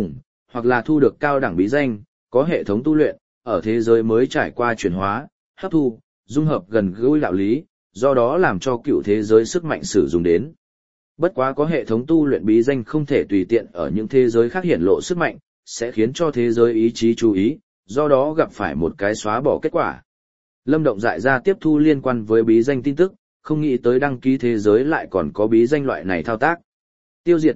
hoặc là thu được cao đẳng bí danh, có hệ thống tu luyện, ở thế giới mới trải qua chuyển hóa, hấp thu, dung hợp gần gũi đạo lý, do đó làm cho cựu thế giới sức mạnh sử dụng đến. Bất quá có hệ thống tu luyện bí danh không thể tùy tiện ở những thế giới khác hiển lộ sức mạnh, sẽ khiến cho thế giới ý chí chú ý, do đó gặp phải một cái xóa bỏ kết quả. Lâm Động dại ra tiếp thu liên quan với bí danh tin tức, không nghĩ tới đăng ký thế giới lại còn có bí danh loại này thao tác. Tiêu diệt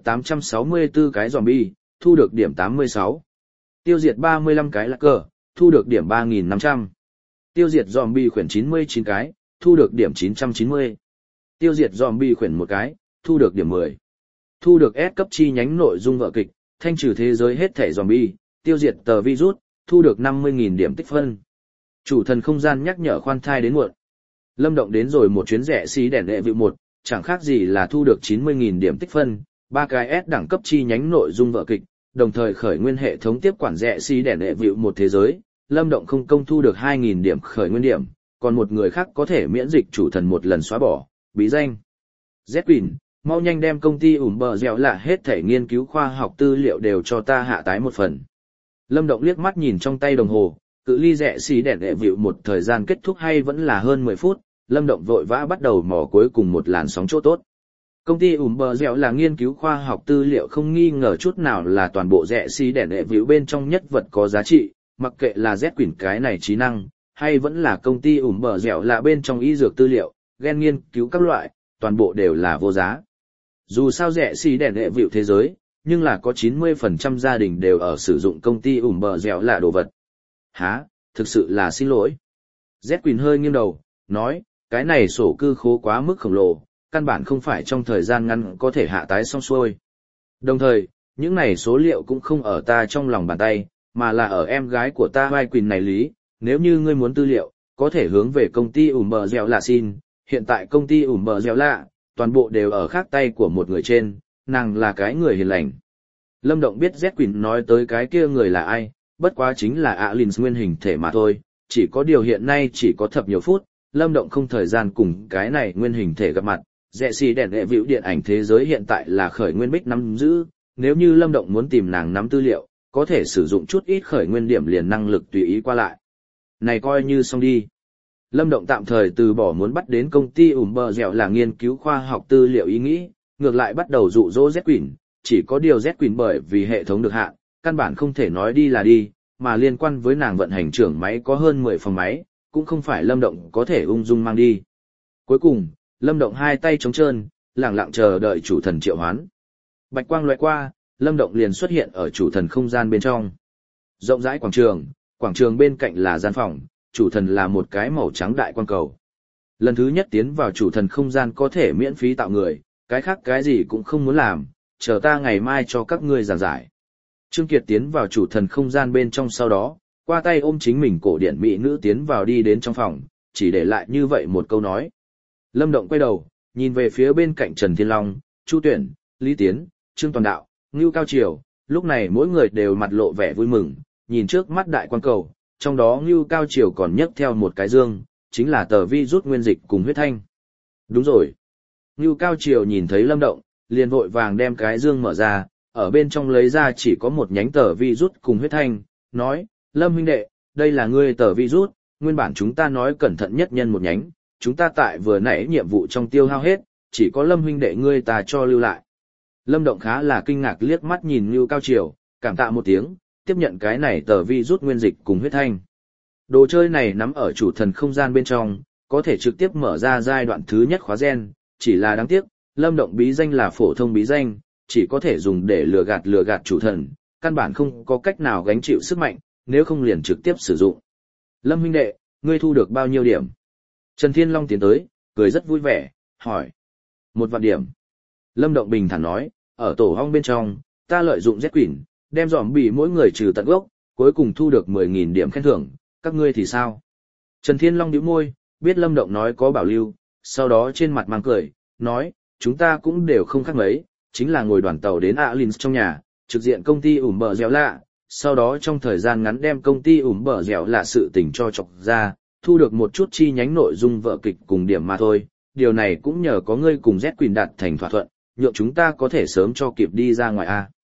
864 cái zombie, thu được điểm 86. Tiêu diệt 35 cái lạc cờ, thu được điểm 3.500. Tiêu diệt zombie khuyển 99 cái, thu được điểm 990. Tiêu diệt zombie khuyển 1 cái, thu được điểm 10. Thu được S cấp chi nhánh nội dung vở kịch, thanh trừ thế giới hết thể zombie, tiêu diệt tờ virus, thu được 50.000 điểm tích phân. Chủ thần không gian nhắc nhở khoan thai đến muộn. Lâm Động đến rồi một chuyến rẻ xí đèn đệ vị 1, chẳng khác gì là thu được 90.000 điểm tích phân, 3 cái S đẳng cấp chi nhánh nội dung vở kịch, đồng thời khởi nguyên hệ thống tiếp quản rẻ xí đèn đệ vị 1 thế giới. Lâm Động không công thu được 2.000 điểm khởi nguyên điểm, còn một người khác có thể miễn dịch chủ thần một lần xóa bỏ, bí danh. Zepin, mau nhanh đem công ty bờ dẻo lạ hết thể nghiên cứu khoa học tư liệu đều cho ta hạ tái một phần. Lâm Động liếc mắt nhìn trong tay đồng hồ, cự ly rẽ xí đèn đệ vịu một thời gian kết thúc hay vẫn là hơn 10 phút, Lâm Động vội vã bắt đầu mò cuối cùng một làn sóng chỗ tốt. Công ty bờ dẻo là nghiên cứu khoa học tư liệu không nghi ngờ chút nào là toàn bộ rẽ xí đèn đệ vịu bên trong nhất vật có giá trị, mặc kệ là Z quyển cái này trí năng, hay vẫn là công ty bờ dẻo là bên trong y dược tư liệu, gen nghiên cứu các loại, toàn bộ đều là vô giá. Dù sao rẻ xì đèn đệ vịu thế giới, nhưng là có 90% gia đình đều ở sử dụng công ty bờ dẻo là đồ vật. Hả, thực sự là xin lỗi. Z Quỳnh hơi nghiêng đầu, nói, cái này sổ cư khố quá mức khổng lồ, căn bản không phải trong thời gian ngắn có thể hạ tái xong xuôi. Đồng thời, những này số liệu cũng không ở ta trong lòng bàn tay, mà là ở em gái của ta Vai Quỳnh này lý, nếu như ngươi muốn tư liệu, có thể hướng về công ty bờ dẻo là xin, hiện tại công ty bờ dẻo là toàn bộ đều ở khác tay của một người trên, nàng là cái người hiền lành. Lâm Động biết Z Quỳnh nói tới cái kia người là ai, bất quá chính là Alins nguyên hình thể mà thôi, chỉ có điều hiện nay chỉ có thập nhiều phút, Lâm Động không thời gian cùng cái này nguyên hình thể gặp mặt, rẻ xì đèn đệ vĩu điện ảnh thế giới hiện tại là khởi nguyên bích nắm giữ, nếu như Lâm Động muốn tìm nàng nắm tư liệu, có thể sử dụng chút ít khởi nguyên điểm liền năng lực tùy ý qua lại. Này coi như xong đi. Lâm Động tạm thời từ bỏ muốn bắt đến công ty bờ dẻo là nghiên cứu khoa học tư liệu ý nghĩ, ngược lại bắt đầu dụ dỗ Z Quỳnh, chỉ có điều Z Quỳnh bởi vì hệ thống được hạn, căn bản không thể nói đi là đi, mà liên quan với nàng vận hành trưởng máy có hơn 10 phòng máy, cũng không phải Lâm Động có thể ung dung mang đi. Cuối cùng, Lâm Động hai tay trống trơn, lặng lặng chờ đợi chủ thần triệu hoán. Bạch quang lóe qua, Lâm Động liền xuất hiện ở chủ thần không gian bên trong. Rộng rãi quảng trường bên cạnh là gian phòng, chủ thần là một cái màu trắng đại quang cầu. Lần thứ nhất tiến vào chủ thần không gian có thể miễn phí tạo người, cái khác cái gì cũng không muốn làm, chờ ta ngày mai cho các ngươi giảng giải. Trương Kiệt tiến vào chủ thần không gian bên trong sau đó, qua tay ôm chính mình cổ điển mỹ nữ tiến vào đi đến trong phòng, chỉ để lại như vậy một câu nói. Lâm Động quay đầu, nhìn về phía bên cạnh Trần Thiên Long, Chu Tuyển, Lý Tiến, Trương Toàn Đạo, Ngưu Cao Triều, lúc này mỗi người đều mặt lộ vẻ vui mừng, nhìn trước mắt đại quan cầu, trong đó Ngưu Cao Triều còn nhấc theo một cái dương, chính là tờ vi rút nguyên dịch cùng huyết thanh. Đúng rồi. Ngưu Cao Triều nhìn thấy Lâm Động, liền vội vàng đem cái dương mở ra, ở bên trong lấy ra chỉ có một nhánh tờ vi rút cùng huyết thanh, nói, Lâm huynh đệ, đây là ngươi tờ vi rút, nguyên bản chúng ta nói cẩn thận nhất nhân một nhánh, chúng ta tại vừa nãy nhiệm vụ trong tiêu hao hết, chỉ có Lâm huynh đệ ngươi ta cho lưu lại. Lâm Động khá là kinh ngạc liếc mắt nhìn Ngưu Cao Triều, cảm tạ một tiếng, tiếp nhận cái này tờ vi rút nguyên dịch cùng huyết thanh. Đồ chơi này nắm ở chủ thần không gian bên trong, có thể trực tiếp mở ra giai đoạn thứ nhất khóa gen, chỉ là đáng tiếc, Lâm Động bí danh là phổ thông bí danh, chỉ có thể dùng để lừa gạt chủ thần, căn bản không có cách nào gánh chịu sức mạnh, nếu không liền trực tiếp sử dụng. Lâm huynh đệ, ngươi thu được bao nhiêu điểm? Trần Thiên Long tiến tới, cười rất vui vẻ, hỏi. 1 vạn điểm. Lâm Động bình thản nói, ở tổ hong bên trong, ta lợi dụng Z Quỷ, đem dòm bị mỗi người trừ tận gốc, cuối cùng thu được 10.000 điểm khen thưởng, các ngươi thì sao? Trần Thiên Long nhíu môi, biết Lâm Động nói có bảo lưu, sau đó trên mặt mang cười, nói, chúng ta cũng đều không khác mấy, chính là ngồi đoàn tàu đến Alins trong nhà, trực diện công ty bờ dẻo lạ, sau đó trong thời gian ngắn đem công ty bờ dẻo lạ sự tình cho chọc ra, thu được một chút chi nhánh nội dung vở kịch cùng điểm mà thôi, điều này cũng nhờ có ngươi cùng Z Quỳnh đạt thành thỏa thuận, nhượng chúng ta có thể sớm cho kịp đi ra ngoài a.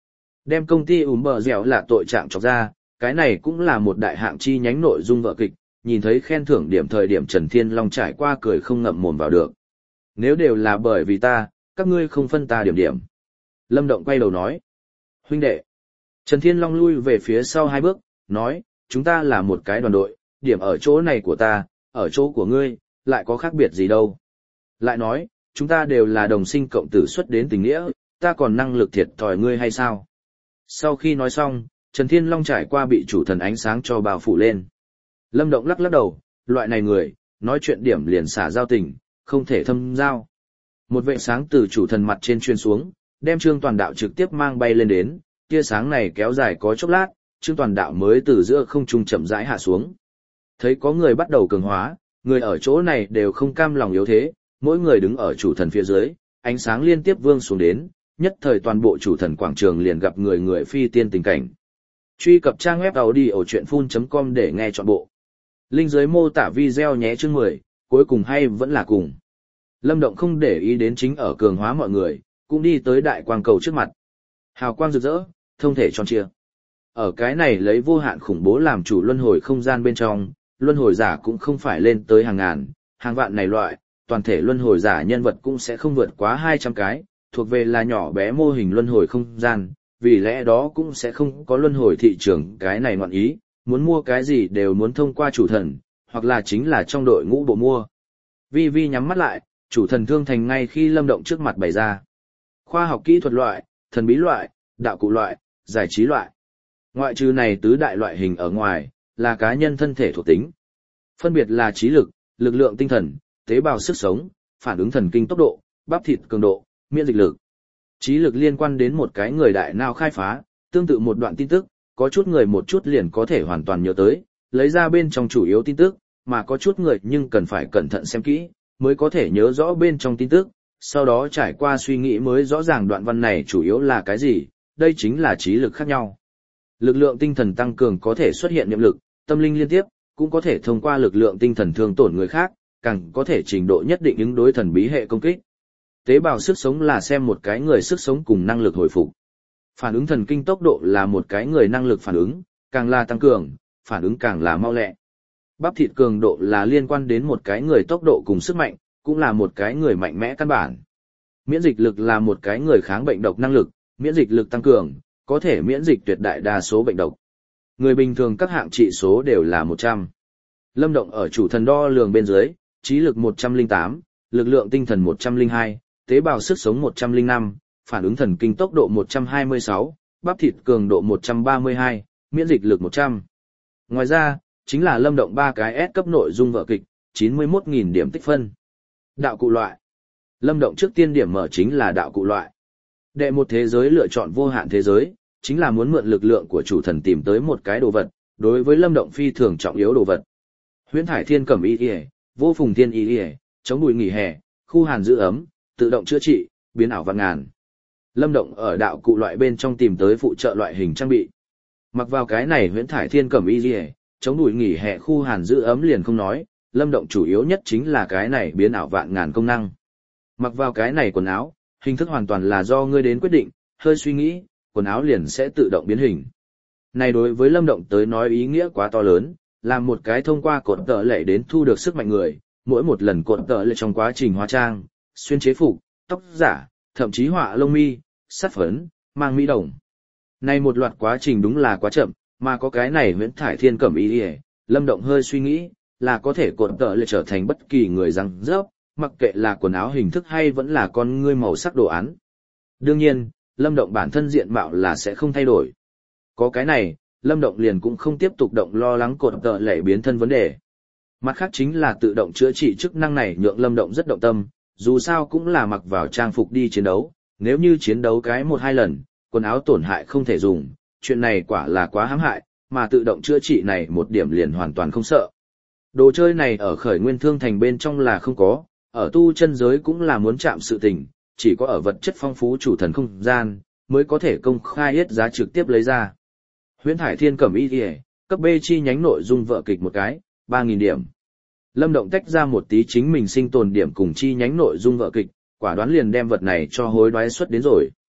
Đem công ty bờ dẻo là tội trạng chọc ra, cái này cũng là một đại hạng chi nhánh nội dung vở kịch, nhìn thấy khen thưởng điểm thời điểm Trần Thiên Long trải qua cười không ngậm mồm vào được. Nếu đều là bởi vì ta, các ngươi không phân ta điểm điểm. Lâm Động quay đầu nói. Huynh đệ. Trần Thiên Long lui về phía sau 2 bước, nói, chúng ta là một cái đoàn đội, điểm ở chỗ này của ta, ở chỗ của ngươi, lại có khác biệt gì đâu. Lại nói, chúng ta đều là đồng sinh cộng tử xuất đến tình nghĩa, ta còn năng lực thiệt thòi ngươi hay sao? Sau khi nói xong, Trần Thiên Long trải qua bị chủ thần ánh sáng cho bao phủ lên. Lâm Động lắc lắc đầu, loại này người, nói chuyện điểm liền xả giao tình, không thể thâm giao. Một vệ sáng từ chủ thần mặt trên truyền xuống, đem Trương Toàn Đạo trực tiếp mang bay lên đến, tia sáng này kéo dài có chốc lát, Trương Toàn Đạo mới từ giữa không trung chậm rãi hạ xuống. Thấy có người bắt đầu cường hóa, người ở chỗ này đều không cam lòng yếu thế, mỗi người đứng ở chủ thần phía dưới, ánh sáng liên tiếp vương xuống đến, nhất thời toàn bộ chủ thần quảng trường liền gặp người người phi tiên tình cảnh. Truy cập trang web audiochuyenphun.com để nghe trọn bộ. Link dưới mô tả video nhé chương 10, cuối cùng hay vẫn là cùng. Lâm Động không để ý đến chính ở cường hóa mọi người, cũng đi tới đại quang cầu trước mặt. Hào quang rực rỡ, thông thể tròn trịa. Ở cái này lấy vô hạn khủng bố làm chủ luân hồi không gian bên trong, luân hồi giả cũng không phải lên tới hàng ngàn, hàng vạn này loại, toàn thể luân hồi giả nhân vật cũng sẽ không vượt quá 200 cái, thuộc về là nhỏ bé mô hình luân hồi không gian, vì lẽ đó cũng sẽ không có luân hồi thị trường cái này ngoạn ý, muốn mua cái gì đều muốn thông qua chủ thần, hoặc là chính là trong đội ngũ bộ mua. Vi Vi nhắm mắt lại, chủ thần thương thành ngay khi Lâm Động trước mặt bày ra. Khoa học kỹ thuật loại, thần bí loại, đạo cụ loại, giải trí loại. Ngoại trừ này tứ đại loại hình ở ngoài, là cá nhân thân thể thuộc tính. Phân biệt là trí lực, lực lượng tinh thần, tế bào sức sống, phản ứng thần kinh tốc độ, bắp thịt cường độ, miễn dịch lực. Trí lực liên quan đến một cái người đại não khai phá, tương tự một đoạn tin tức, có chút người một chút liền có thể hoàn toàn nhớ tới, lấy ra bên trong chủ yếu tin tức, mà có chút người nhưng cần phải cẩn thận xem kỹ, mới có thể nhớ rõ bên trong tin tức, sau đó trải qua suy nghĩ mới rõ ràng đoạn văn này chủ yếu là cái gì, đây chính là trí lực khác nhau. Lực lượng tinh thần tăng cường có thể xuất hiện niệm lực, tâm linh liên tiếp, cũng có thể thông qua lực lượng tinh thần thương tổn người khác, càng có thể trình độ nhất định ứng đối thần bí hệ công kích. Tế bào sức sống là xem một cái người sức sống cùng năng lực hồi phục. Phản ứng thần kinh tốc độ là một cái người năng lực phản ứng, càng là tăng cường, phản ứng càng là mau lẹ. Bắp thịt cường độ là liên quan đến một cái người tốc độ cùng sức mạnh, cũng là một cái người mạnh mẽ căn bản. Miễn dịch lực là một cái người kháng bệnh độc năng lực, miễn dịch lực tăng cường, có thể miễn dịch tuyệt đại đa số bệnh độc. Người bình thường các hạng trị số đều là 100. Lâm Động ở chủ thần đo lường bên dưới, trí lực 108, lực lượng tinh thần 102, tế bào sức sống 105, phản ứng thần kinh tốc độ 126, bắp thịt cường độ 132, miễn dịch lực 100. Ngoài ra, chính là Lâm Động 3 cái S cấp nội dung vở kịch, 91.000 điểm tích phân. Đạo cụ loại. Lâm Động trước tiên điểm mở chính là đạo cụ loại. Đệ một thế giới lựa chọn vô hạn thế giới, chính là muốn mượn lực lượng của chủ thần tìm tới một cái đồ vật, đối với Lâm Động phi thường trọng yếu đồ vật. Huyễn thải thiên cẩm y y, vô phùng thiên y y, chống bụi nghỉ hè, khu hàn giữ ấm, tự động chữa trị, biến ảo vạn ngàn. Lâm Động ở đạo cụ loại bên trong tìm tới phụ trợ loại hình trang bị. Mặc vào cái này huyễn thải thiên cẩm y y, chống bụi nghỉ hè khu hàn giữ ấm liền không nói, Lâm Động chủ yếu nhất chính là cái này biến ảo vạn ngàn công năng. Mặc vào cái này quần áo, hình thức hoàn toàn là do ngươi đến quyết định, hơi suy nghĩ, quần áo liền sẽ tự động biến hình. Này đối với Lâm Động tới nói ý nghĩa quá to lớn, làm một cái thông qua cột tợ lệ đến thu được sức mạnh người, mỗi một lần cột tợ lệ trong quá trình hóa trang, xuyên chế phục, tóc giả, thậm chí họa lông mi, sắt phấn, mang mỹ đồng. Này một loạt quá trình đúng là quá chậm, mà có cái này huyễn thải thiên cẩm y, Lâm Động hơi suy nghĩ, là có thể cột tợ lệ trở thành bất kỳ người răng rớp, mặc kệ là quần áo hình thức hay vẫn là con ngươi màu sắc đồ án. Đương nhiên, Lâm Động bản thân diện mạo là sẽ không thay đổi. Có cái này, Lâm Động liền cũng không tiếp tục động lo lắng cột tợ lệ biến thân vấn đề. Mặt khác chính là tự động chữa trị chức năng này nhượng Lâm Động rất động tâm, dù sao cũng là mặc vào trang phục đi chiến đấu, nếu như chiến đấu cái 1-2 lần, quần áo tổn hại không thể dùng, chuyện này quả là quá hãm hại, mà tự động chữa trị này một điểm liền hoàn toàn không sợ. Đồ chơi này ở khởi nguyên thương thành bên trong là không có, ở tu chân giới cũng là muốn chạm sự tình, chỉ có ở vật chất phong phú chủ thần không gian, mới có thể công khai hết giá trực tiếp lấy ra. Huyễn thải thiên cẩm y kìa, cấp B chi nhánh nội dung vở kịch một cái, 3.000 điểm. Lâm Động tách ra một tí chính mình sinh tồn điểm cùng chi nhánh nội dung vở kịch, quả đoán liền đem vật này cho hối đoái xuất đến rồi.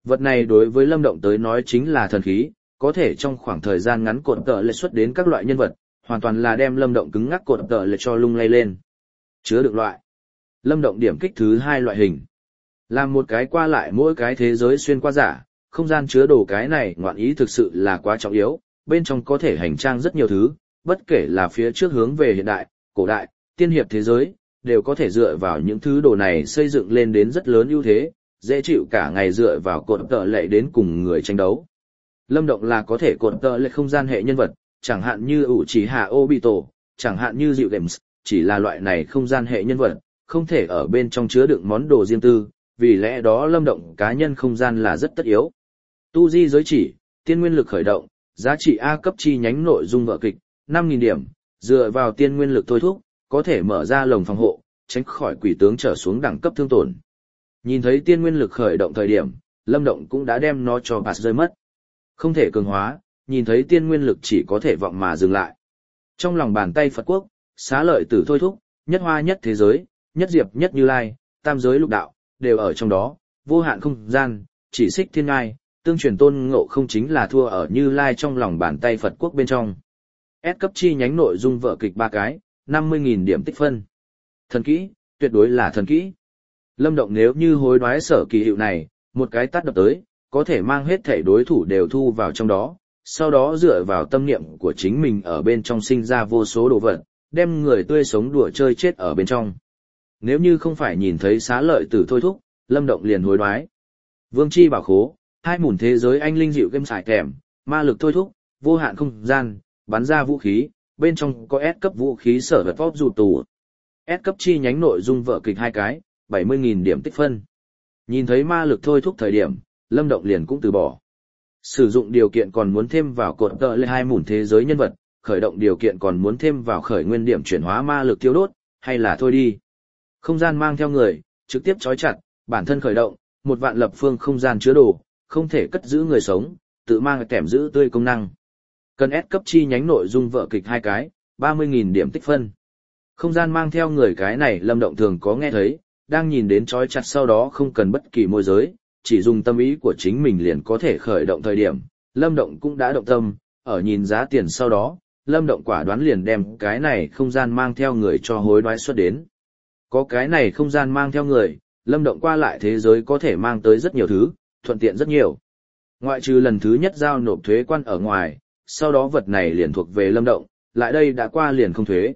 Vật này đối với Lâm Động tới nói chính là thần khí, có thể trong khoảng thời gian ngắn cột tợ lệ xuất đến các loại nhân vật, hoàn toàn là đem Lâm Động cứng ngắc cột tợ lệ cho lung lay lên. Chứa đựng loại. Lâm Động điểm kích thứ 2 loại hình. Làm một cái qua lại mỗi cái thế giới xuyên qua giả, không gian chứa đồ cái này ngoạn ý thực sự là quá trọng yếu, bên trong có thể hành trang rất nhiều thứ, bất kể là phía trước hướng về hiện đại, cổ đại, tiên hiệp thế giới, đều có thể dựa vào những thứ đồ này xây dựng lên đến rất lớn ưu thế, dễ chịu cả ngày dựa vào cột tợ lệ đến cùng người tranh đấu. Lâm Động là có thể cột tợ lệ không gian hệ nhân vật, chẳng hạn như Uchiha Obito, chẳng hạn như Dịu Games, chỉ là loại này không gian hệ nhân vật, không thể ở bên trong chứa đựng món đồ riêng tư, vì lẽ đó Lâm Động cá nhân không gian là rất tất yếu. Tu di giới chỉ, tiên nguyên lực khởi động, giá trị A cấp chi nhánh nội dung vở kịch, 5.000 điểm, dựa vào tiên nguyên lực thôi thúc, có thể mở ra lồng phòng hộ, tránh khỏi quỷ tướng trở xuống đẳng cấp thương tổn. Nhìn thấy tiên nguyên lực khởi động thời điểm, Lâm Động cũng đã đem nó cho pass rơi mất. Không thể cường hóa, nhìn thấy tiên nguyên lực chỉ có thể vọng mà dừng lại. Trong lòng bàn tay Phật quốc, xá lợi tử thôi thúc, nhất hoa nhất thế giới, nhất diệp nhất như lai, tam giới lục đạo, đều ở trong đó, vô hạn không gian, chỉ xích thiên ngai, tương truyền tôn ngộ không chính là thua ở như lai trong lòng bàn tay Phật quốc bên trong. S cấp chi nhánh nội dung vở kịch 3 cái, 50.000 điểm tích phân. Thần kỹ, tuyệt đối là thần kỹ. Lâm Động nếu như hối đoái sở kỳ hiệu này, một cái tát đập tới, có thể mang hết thể đối thủ đều thu vào trong đó, sau đó dựa vào tâm niệm của chính mình ở bên trong sinh ra vô số đồ vật, đem người tươi sống đùa chơi chết ở bên trong. Nếu như không phải nhìn thấy xá lợi tử thôi thúc, Lâm Động liền hối đoái. Vương chi bảo khố, 2 mùn thế giới anh linh dịu game xài kèm, ma lực thôi thúc, vô hạn không gian, bắn ra vũ khí, bên trong có S cấp vũ khí sở vật vóp dù tù. S cấp chi nhánh nội dung vở kịch 2 cái, 70.000 điểm tích phân. Nhìn thấy ma lực thôi thúc thời điểm, Lâm Động liền cũng từ bỏ. Sử dụng điều kiện còn muốn thêm vào cột tợ lệ 2 mùn thế giới nhân vật, khởi động điều kiện còn muốn thêm vào khởi nguyên điểm chuyển hóa ma lực tiêu đốt, hay là thôi đi. Không gian mang theo người, trực tiếp trói chặt, bản thân khởi động, 1 vạn lập phương không gian chứa đồ, không thể cất giữ người sống, tự mang kèm giữ tươi công năng. Cần S cấp chi nhánh nội dung vở kịch 2 cái, 30.000 điểm tích phân. Không gian mang theo người cái này Lâm Động thường có nghe thấy, đang nhìn đến trói chặt sau đó không cần bất kỳ môi giới, chỉ dùng tâm ý của chính mình liền có thể khởi động thời điểm. Lâm Động cũng đã động tâm, ở nhìn giá tiền sau đó, Lâm Động quả đoán liền đem cái này không gian mang theo người cho hối đoái xuất đến. Có cái này không gian mang theo người, Lâm Động qua lại thế giới có thể mang tới rất nhiều thứ, thuận tiện rất nhiều. Ngoại trừ lần thứ nhất giao nộp thuế quan ở ngoài, sau đó vật này liền thuộc về Lâm Động, lại đây đã qua liền không thuế.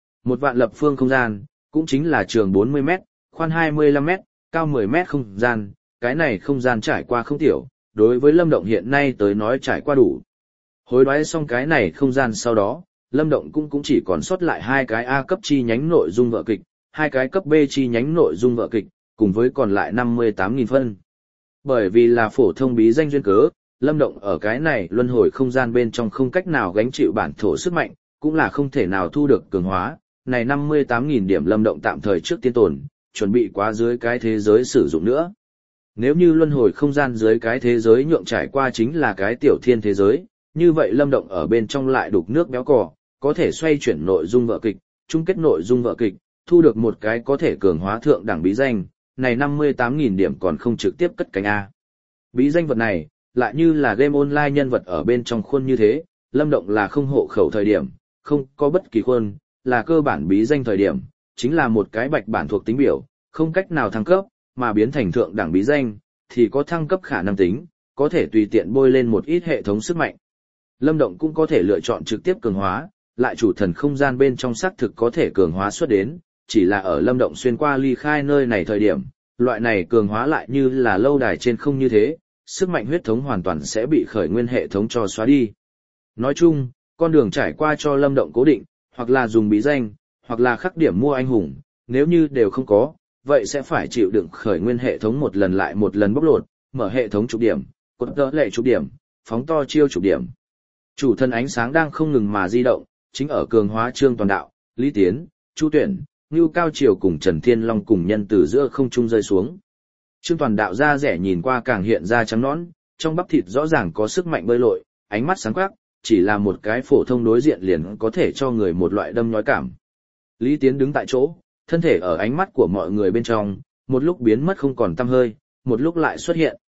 1 vạn lập phương không gian, cũng chính là trường 40 mét, khoan 25 mét, cao 10 mét không gian, cái này không gian trải qua không tiểu, đối với Lâm Động hiện nay tới nói trải qua đủ. Hối đoái xong cái này không gian sau đó, Lâm Động cũng chỉ còn sót lại 2 cái A cấp chi nhánh nội dung vở kịch, 2 cái cấp B chi nhánh nội dung vở kịch, cùng với còn lại 58.000 phân. Bởi vì là phổ thông bí danh duyên cớ, Lâm Động ở cái này luân hồi không gian bên trong không cách nào gánh chịu bản thổ sức mạnh, cũng là không thể nào thu được cường hóa, này 58.000 điểm Lâm Động tạm thời trước tiên tồn, chuẩn bị qua dưới cái thế giới sử dụng nữa. Nếu như luân hồi không gian dưới cái thế giới nhượng trải qua chính là cái tiểu thiên thế giới, như vậy Lâm Động ở bên trong lại đục nước béo cò, có thể xoay chuyển nội dung vở kịch, chung kết nội dung vở kịch, thu được một cái có thể cường hóa thượng đẳng bí danh, này 58.000 điểm còn không trực tiếp cất cánh A. Bí danh vật này, lại như là game online nhân vật ở bên trong khuôn như thế, Lâm Động là không hộ khẩu thời điểm, không có bất kỳ khuôn, là cơ bản bí danh thời điểm, chính là một cái bạch bản thuộc tính biểu, không cách nào thăng cấp, mà biến thành thượng đẳng bí danh, thì có thăng cấp khả năng tính, có thể tùy tiện bôi lên một ít hệ thống sức mạnh. Lâm Động cũng có thể lựa chọn trực tiếp cường hóa, lại chủ thần không gian bên trong xác thực có thể cường hóa xuất đến, chỉ là ở Lâm Động xuyên qua ly khai nơi này thời điểm, loại này cường hóa lại như là lâu đài trên không như thế, sức mạnh huyết thống hoàn toàn sẽ bị khởi nguyên hệ thống cho xóa đi. Nói chung, con đường trải qua cho Lâm Động cố định, hoặc là dùng bí danh, hoặc là khắc điểm mua anh hùng, nếu như đều không có, vậy sẽ phải chịu đựng khởi nguyên hệ thống một lần lại một lần bóc lột, mở hệ thống chục điểm, cột tợ lệ chục điểm, phóng to chiêu chục điểm. Chủ thân ánh sáng đang không ngừng mà di động, chính ở cường hóa Trương Toàn Đạo, Lý Tiến, Chu Tuyển, Ngưu Cao Triều cùng Trần Thiên Long cùng nhân từ giữa không trung rơi xuống. Trương Toàn Đạo da rẻ nhìn qua càng hiện ra trắng nõn, trong bắp thịt rõ ràng có sức mạnh bơi lội, ánh mắt sáng quắc, chỉ là một cái phổ thông đối diện liền có thể cho người một loại đâm nhói cảm. Lý Tiến đứng tại chỗ, thân thể ở ánh mắt của mọi người bên trong, một lúc biến mất không còn tăm hơi, một lúc lại xuất hiện.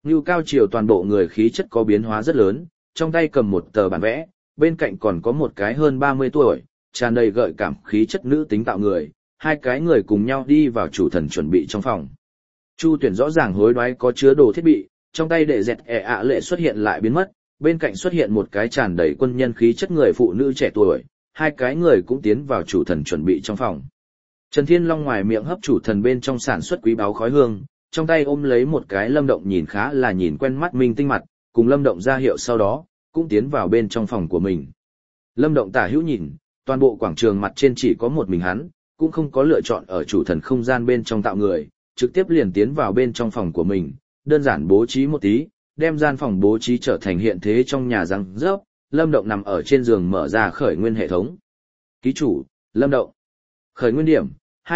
Ngưu Cao Triều toàn bộ người khí chất có biến hóa rất lớn, trong tay cầm một tờ bản vẽ, bên cạnh còn có một cái hơn 30 tuổi, tràn đầy gợi cảm khí chất nữ tính tạo người, hai cái người cùng nhau đi vào chủ thần chuẩn bị trong phòng. Chu Tuyển rõ ràng hối đoái có chứa đồ thiết bị, trong tay đệ dẹt lệ xuất hiện lại biến mất, bên cạnh xuất hiện một cái tràn đầy quân nhân khí chất người phụ nữ trẻ tuổi, hai cái người cũng tiến vào chủ thần chuẩn bị trong phòng. Trần Thiên Long ngoài miệng hấp chủ thần bên trong sản xuất quý báu khói hương, trong tay ôm lấy một cái Lâm Động nhìn khá là nhìn quen mắt minh tinh mặt, cùng Lâm Động ra hiệu sau đó, cũng tiến vào bên trong phòng của mình. Lâm Động tả hữu nhìn, toàn bộ quảng trường mặt trên chỉ có một mình hắn, cũng không có lựa chọn ở chủ thần không gian bên trong tạo người, trực tiếp liền tiến vào bên trong phòng của mình, đơn giản bố trí một tí, đem gian phòng bố trí trở thành hiện thế trong nhà răng rớp. Lâm Động nằm ở trên giường mở ra khởi nguyên hệ thống. Ký chủ, Lâm Động. Khởi nguyên điểm,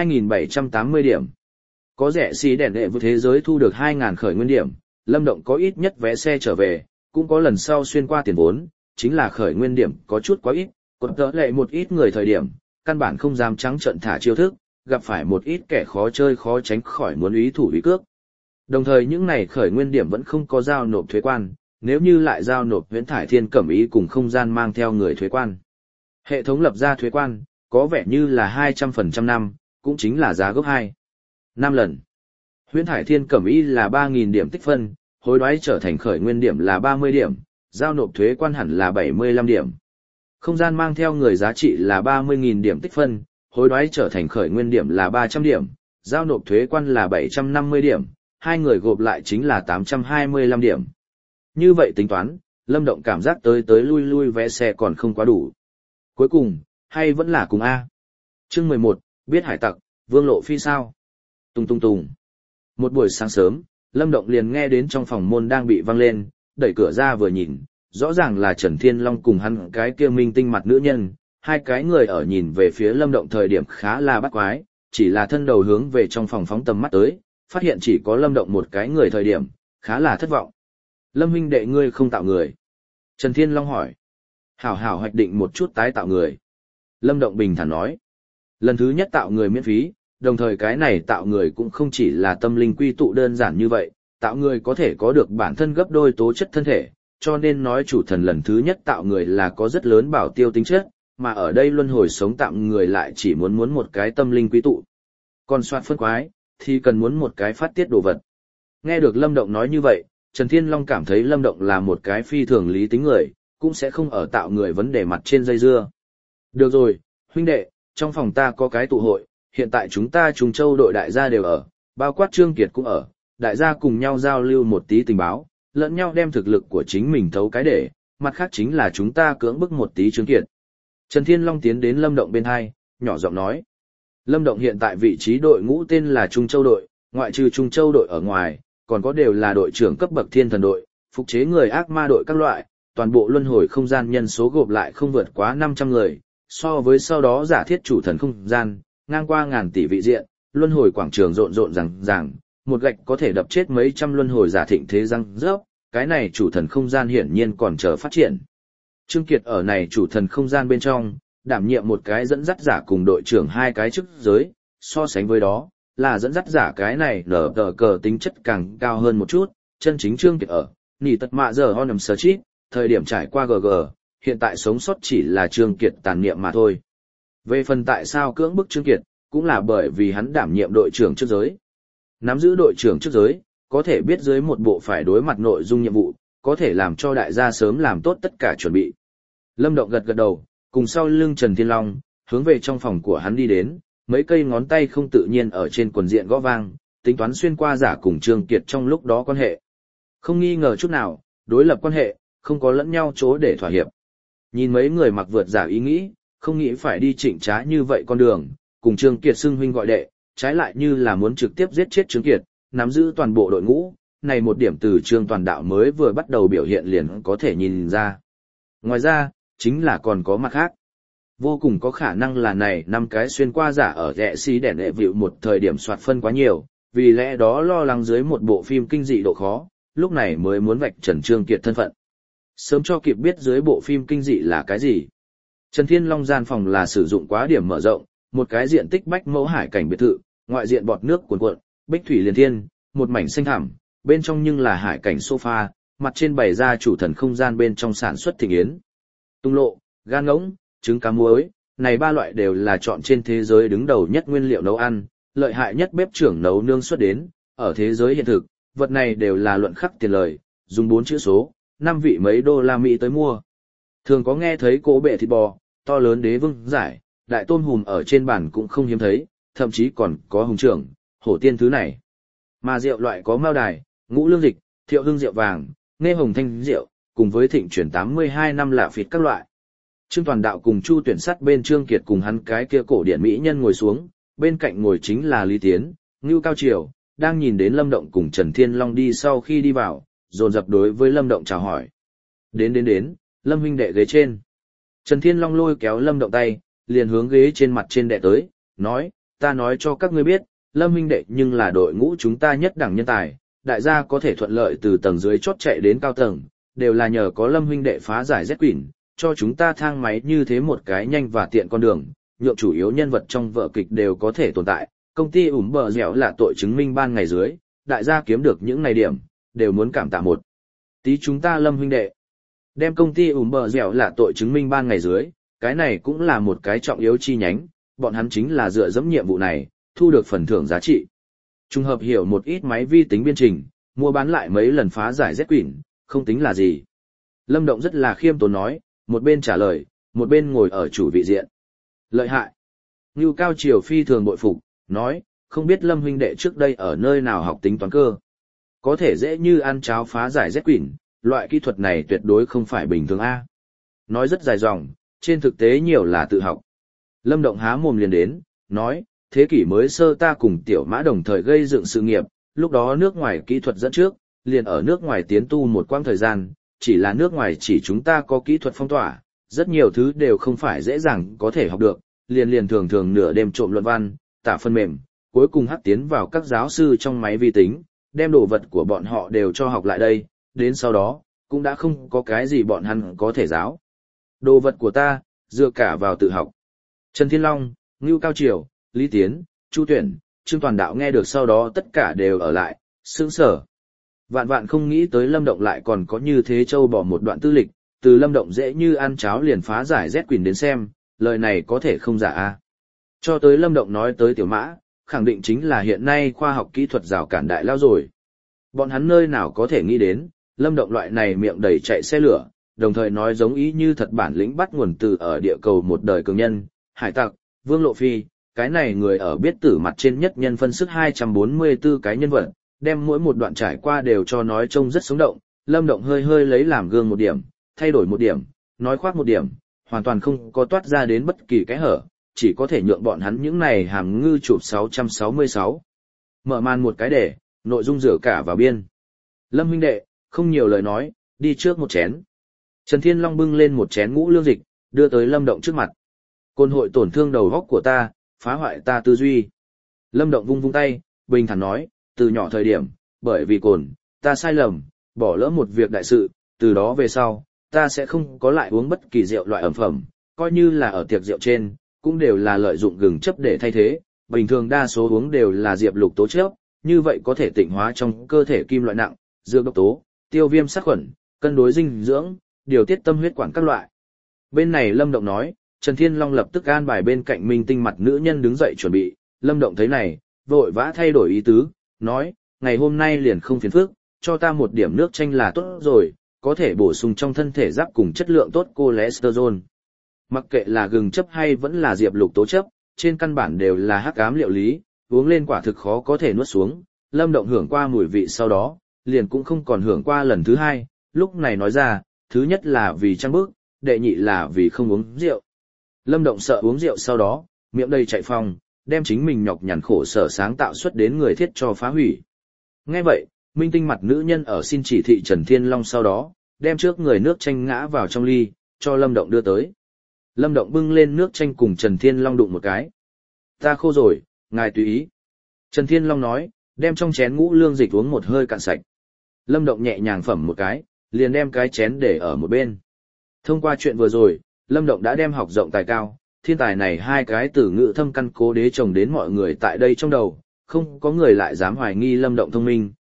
2.780 điểm. Có rẻ xí đèn đệ vượt thế giới thu được 2.000 khởi nguyên điểm, Lâm Động có ít nhất vé xe trở về, cũng có lần sau xuyên qua tiền vốn, chính là khởi nguyên điểm có chút quá ít, còn tớ lệ một ít người thời điểm, căn bản không dám trắng trận thả chiêu thức, gặp phải một ít kẻ khó chơi khó tránh khỏi muốn úy thủ úy cước. Đồng thời những này khởi nguyên điểm vẫn không có giao nộp thuế quan, nếu như lại giao nộp Huyễn Thải Thiên Cẩm Ý cùng không gian mang theo người thuế quan. Hệ thống lập ra thuế quan, có vẻ như là 200% năm, cũng chính là giá gốc 5 lần. Huyễn Thải Thiên Cẩm Ý là 3.000 điểm tích phân, hối đoái trở thành khởi nguyên điểm là 30 điểm, giao nộp thuế quan hẳn là 75 điểm. Không gian mang theo người giá trị là 30.000 điểm tích phân, hối đoái trở thành khởi nguyên điểm là 300 điểm, giao nộp thuế quan là 750 điểm, hai người gộp lại chính là 825 điểm. Như vậy tính toán, Lâm Động cảm giác tới lui lui vé xe còn không quá đủ. Cuối cùng, hay vẫn là cùng A. Chương 11, biết hải tặc, Vương Lộ Phi sao? Tung tung tung. Một buổi sáng sớm, Lâm Động liền nghe đến trong phòng môn đang bị văng lên, đẩy cửa ra vừa nhìn, rõ ràng là Trần Thiên Long cùng hắn cái kia minh tinh mặt nữ nhân, hai cái người ở nhìn về phía Lâm Động thời điểm khá là bắt quái, chỉ là thân đầu hướng về trong phòng phóng tầm mắt tới, phát hiện chỉ có Lâm Động một cái người thời điểm, khá là thất vọng. Lâm huynh đệ ngươi không tạo người. Trần Thiên Long hỏi. Hảo hảo hoạch định một chút tái tạo người. Lâm Động bình thản nói. Lần thứ nhất tạo người miễn phí, đồng thời cái này tạo người cũng không chỉ là tâm linh quy tụ đơn giản như vậy, tạo người có thể có được bản thân gấp đôi tố chất thân thể, cho nên nói chủ thần lần thứ nhất tạo người là có rất lớn bảo tiêu tính chất, mà ở đây luân hồi sống tạo người lại chỉ muốn một cái tâm linh quy tụ. Còn soạn phân quái, thì cần muốn một cái phát tiết đồ vật. Nghe được Lâm Động nói như vậy, Trần Thiên Long cảm thấy Lâm Động là một cái phi thường lý tính người, cũng sẽ không ở tạo người vấn đề mặt trên dây dưa. Được rồi, huynh đệ, trong phòng ta có cái tụ hội, hiện tại chúng ta Trung Châu đội đại gia đều ở, bao quát Trương Kiệt cũng ở, đại gia cùng nhau giao lưu một tí tình báo, lẫn nhau đem thực lực của chính mình thấu cái để, mặt khác chính là chúng ta cưỡng bức một tí Trương Kiệt. Trần Thiên Long tiến đến Lâm Động bên hai, nhỏ giọng nói. Lâm Động hiện tại vị trí đội ngũ tên là Trung Châu đội, ngoại trừ Trung Châu đội ở ngoài, còn có đều là đội trưởng cấp bậc thiên thần đội, phục chế người ác ma đội các loại, toàn bộ luân hồi không gian nhân số gộp lại không vượt quá 500 người, so với sau đó giả thiết chủ thần không gian, ngang qua ngàn tỷ vị diện, luân hồi quảng trường rộn rộn ràng, một gạch có thể đập chết mấy trăm luân hồi giả thịnh thế răng rớp, cái này chủ thần không gian hiển nhiên còn chờ phát triển. Trương Kiệt ở này chủ thần không gian bên trong, đảm nhiệm một cái dẫn dắt giả cùng đội trưởng hai cái chức giới, so sánh với đó, là dẫn dắt giả cái này nở tờ cờ tính chất càng cao hơn một chút, chân chính Trương Kiệt ở, nỉ tật mạ giờ Honum Search, thời điểm trải qua GG, hiện tại sống sót chỉ là Trương Kiệt tàn niệm mà thôi. Về phần tại sao cưỡng bức Trương Kiệt, cũng là bởi vì hắn đảm nhiệm đội trưởng chức giới. Nắm giữ đội trưởng chức giới, có thể biết dưới một bộ phải đối mặt nội dung nhiệm vụ, có thể làm cho đại gia sớm làm tốt tất cả chuẩn bị. Lâm Động gật gật đầu, cùng sau lưng Trần Thiên Long, hướng về trong phòng của hắn đi đến, mấy cây ngón tay không tự nhiên ở trên quần diện gõ vang, tính toán xuyên qua giả cùng Trương Kiệt trong lúc đó quan hệ. Không nghi ngờ chút nào, đối lập quan hệ, không có lẫn nhau chỗ để thỏa hiệp. Nhìn mấy người mặc vượt giả ý nghĩ, không nghĩ phải đi chỉnh trá như vậy con đường, cùng Trương Kiệt xưng huynh gọi đệ, trái lại như là muốn trực tiếp giết chết Trương Kiệt, nắm giữ toàn bộ đội ngũ, này một điểm từ Trương Toàn Đạo mới vừa bắt đầu biểu hiện liền có thể nhìn ra. Ngoài ra, chính là còn có mặt khác. Vô cùng có khả năng là này năm cái xuyên qua giả ở rẽ xí đèn đệ vịu một thời điểm soạt phân quá nhiều, vì lẽ đó lo lắng dưới một bộ phim kinh dị độ khó, lúc này mới muốn vạch trần Trương Kiệt thân phận. Sớm cho kịp biết dưới bộ phim kinh dị là cái gì. Trần Thiên Long gian phòng là sử dụng quá điểm mở rộng, một cái diện tích bách mẫu hải cảnh biệt thự, ngoại diện bọt nước cuồn cuộn, bích thủy liên thiên, một mảnh xanh thẳm, bên trong nhưng là hải cảnh sofa, mặt trên bày ra chủ thần không gian bên trong sản xuất thịnh yến. Tung lộ, gan ngỗng, trứng cá muối, này ba loại đều là chọn trên thế giới đứng đầu nhất nguyên liệu nấu ăn, lợi hại nhất bếp trưởng nấu nương xuất đến, ở thế giới hiện thực, vật này đều là luận khắc tiền lời, dùng 4 chữ số, 5 vị mấy đô la Mỹ tới mua. Thường có nghe thấy cỗ bệ thịt bò, to lớn đế vương giải, đại tôm hùm ở trên bàn cũng không hiếm thấy, thậm chí còn có hùng trưởng, hổ tiên thứ này. Mà rượu loại có mao đài, ngũ lương dịch, thiệu hương rượu vàng, nghe hồng thanh rượu, cùng với thịnh chuyển 82 năm lạ phịt các loại. Trương Toàn Đạo cùng Chu Tuyển Sắt bên Trương Kiệt cùng hắn cái kia cổ điển mỹ nhân ngồi xuống, bên cạnh ngồi chính là Lý Tiến, Ngưu Cao Triều, đang nhìn đến Lâm Động cùng Trần Thiên Long đi sau khi đi vào, dồn dập đối với Lâm Động chào hỏi. Đến, Lâm huynh đệ ghế trên. Trần Thiên Long lôi kéo Lâm Động tay, liền hướng ghế trên mặt trên đệ tới, nói, ta nói cho các ngươi biết, Lâm huynh đệ nhưng là đội ngũ chúng ta nhất đẳng nhân tài, đại gia có thể thuận lợi từ tầng dưới chót chạy đến cao tầng, đều là nhờ có Lâm huynh đệ phá giải Z quỷ, cho chúng ta thang máy như thế một cái nhanh và tiện con đường, nhượng chủ yếu nhân vật trong vở kịch đều có thể tồn tại. Công ty ủm bờ dẻo là tội chứng minh ban ngày dưới, đại gia kiếm được những ngày điểm, đều muốn cảm tạ một tí chúng ta Lâm huynh đệ. Đem công ty ủm bờ dẻo là tội chứng minh ban ngày dưới, cái này cũng là một cái trọng yếu chi nhánh, bọn hắn chính là dựa dẫm nhiệm vụ này, thu được phần thưởng giá trị. Trùng hợp hiểu một ít máy vi tính biên trình, mua bán lại mấy lần phá giải Z quỷ, không tính là gì. Lâm Động rất là khiêm tốn nói, một bên trả lời, một bên ngồi ở chủ vị diện. Lợi hại. Ngưu Cao Triều phi thường bội phục, nói, không biết Lâm huynh đệ trước đây ở nơi nào học tính toán cơ. Có thể dễ như ăn cháo phá giải Z quỷ, loại kỹ thuật này tuyệt đối không phải bình thường A. Nói rất dài dòng, trên thực tế nhiều là tự học. Lâm Động há mồm liền đến, nói, thế kỷ mới sơ ta cùng Tiểu Mã đồng thời gây dựng sự nghiệp, lúc đó nước ngoài kỹ thuật dẫn trước, liền ở nước ngoài tiến tu một quãng thời gian, chỉ là nước ngoài chỉ chúng ta có kỹ thuật phong tỏa, rất nhiều thứ đều không phải dễ dàng có thể học được, liền thường thường nửa đêm trộm luận văn, tả phân mềm, cuối cùng hắc tiến vào các giáo sư trong máy vi tính, đem đồ vật của bọn họ đều cho học lại đây, đến sau đó, cũng đã không có cái gì bọn hắn có thể giáo. Đồ vật của ta, dựa cả vào tự học. Trần Thiên Long, Ngưu Cao Triều, Lý Tiến, Chu Tuyển, Trương Toàn Đạo nghe được sau đó tất cả đều ở lại, sững sờ. Vạn không nghĩ tới Lâm Động lại còn có như thế châu bỏ một đoạn tư lịch, từ Lâm Động dễ như ăn cháo liền phá giải Z quỷ đến xem, lời này có thể không giả a. Cho tới Lâm Động nói tới Tiểu Mã, khẳng định chính là hiện nay khoa học kỹ thuật rào cản đại lao rồi. Bọn hắn nơi nào có thể nghĩ đến, Lâm Động loại này miệng đầy chạy xe lửa, đồng thời nói giống ý như thật bản lĩnh bắt nguồn từ ở địa cầu một đời cường nhân, hải tặc, Vương Lộ Phi, cái này người ở biết tử mặt trên nhất nhân phân sức 244 cái nhân vật, đem mỗi một đoạn trải qua đều cho nói trông rất sống động, Lâm Động hơi lấy làm gương một điểm, thay đổi một điểm, nói khoác một điểm, hoàn toàn không có toát ra đến bất kỳ cái hở, chỉ có thể nhượng bọn hắn những này hàm ngư chụp 666. Mở màn một cái để, nội dung rửa cả vào biên. Lâm huynh đệ, không nhiều lời nói, đi trước một chén. Trần Thiên Long bưng lên một chén ngũ lương dịch, đưa tới Lâm Động trước mặt. Côn hội tổn thương đầu góc của ta, phá hoại ta tư duy. Lâm Động vung tay, bình thản nói, từ nhỏ thời điểm, bởi vì cồn, ta sai lầm, bỏ lỡ một việc đại sự, từ đó về sau, ta sẽ không có lại uống bất kỳ rượu loại ẩm phẩm, coi như là ở tiệc rượu trên, cũng đều là lợi dụng gừng chấp để thay thế, bình thường đa số uống đều là diệp lục tố chấp, như vậy có thể tịnh hóa trong cơ thể kim loại nặng, dược độc tố, tiêu viêm sát khuẩn, cân đối dinh dưỡng, điều tiết tâm huyết quản các loại. Bên này Lâm Động nói, Trần Thiên Long lập tức an bài bên cạnh minh tinh mặt nữ nhân đứng dậy chuẩn bị, Lâm Động thấy này, vội vã thay đổi ý tứ, nói, ngày hôm nay liền không phiền phức, cho ta một điểm nước chanh là tốt rồi, có thể bổ sung trong thân thể giáp cùng chất lượng tốt cholesterol. Mặc kệ là gừng chấp hay vẫn là diệp lục tố chấp, trên căn bản đều là hắc ám liệu lý, uống lên quả thực khó có thể nuốt xuống. Lâm Động hưởng qua mùi vị sau đó, liền cũng không còn hưởng qua lần thứ hai, lúc này nói ra, thứ nhất là vì trăng bước, đệ nhị là vì không uống rượu. Lâm Động sợ uống rượu sau đó, miệng đầy chạy phong, đem chính mình nhọc nhằn khổ sở sáng tạo xuất đến người thiết cho phá hủy. Nghe vậy, minh tinh mặt nữ nhân ở xin chỉ thị Trần Thiên Long sau đó, đem trước người nước chanh ngã vào trong ly, cho Lâm Động đưa tới. Lâm Động bưng lên nước chanh cùng Trần Thiên Long đụng một cái. Ta khô rồi, ngài tùy ý. Trần Thiên Long nói, đem trong chén ngũ lương dịch uống một hơi cạn sạch. Lâm Động nhẹ nhàng phẩm một cái, liền đem cái chén để ở một bên. Thông qua chuyện vừa rồi, Lâm Động đã đem học rộng tài cao, thiên tài này hai cái từ ngữ thâm căn cố đế trồng đến mọi người tại đây trong đầu, không có người lại dám hoài nghi Lâm Động thông minh,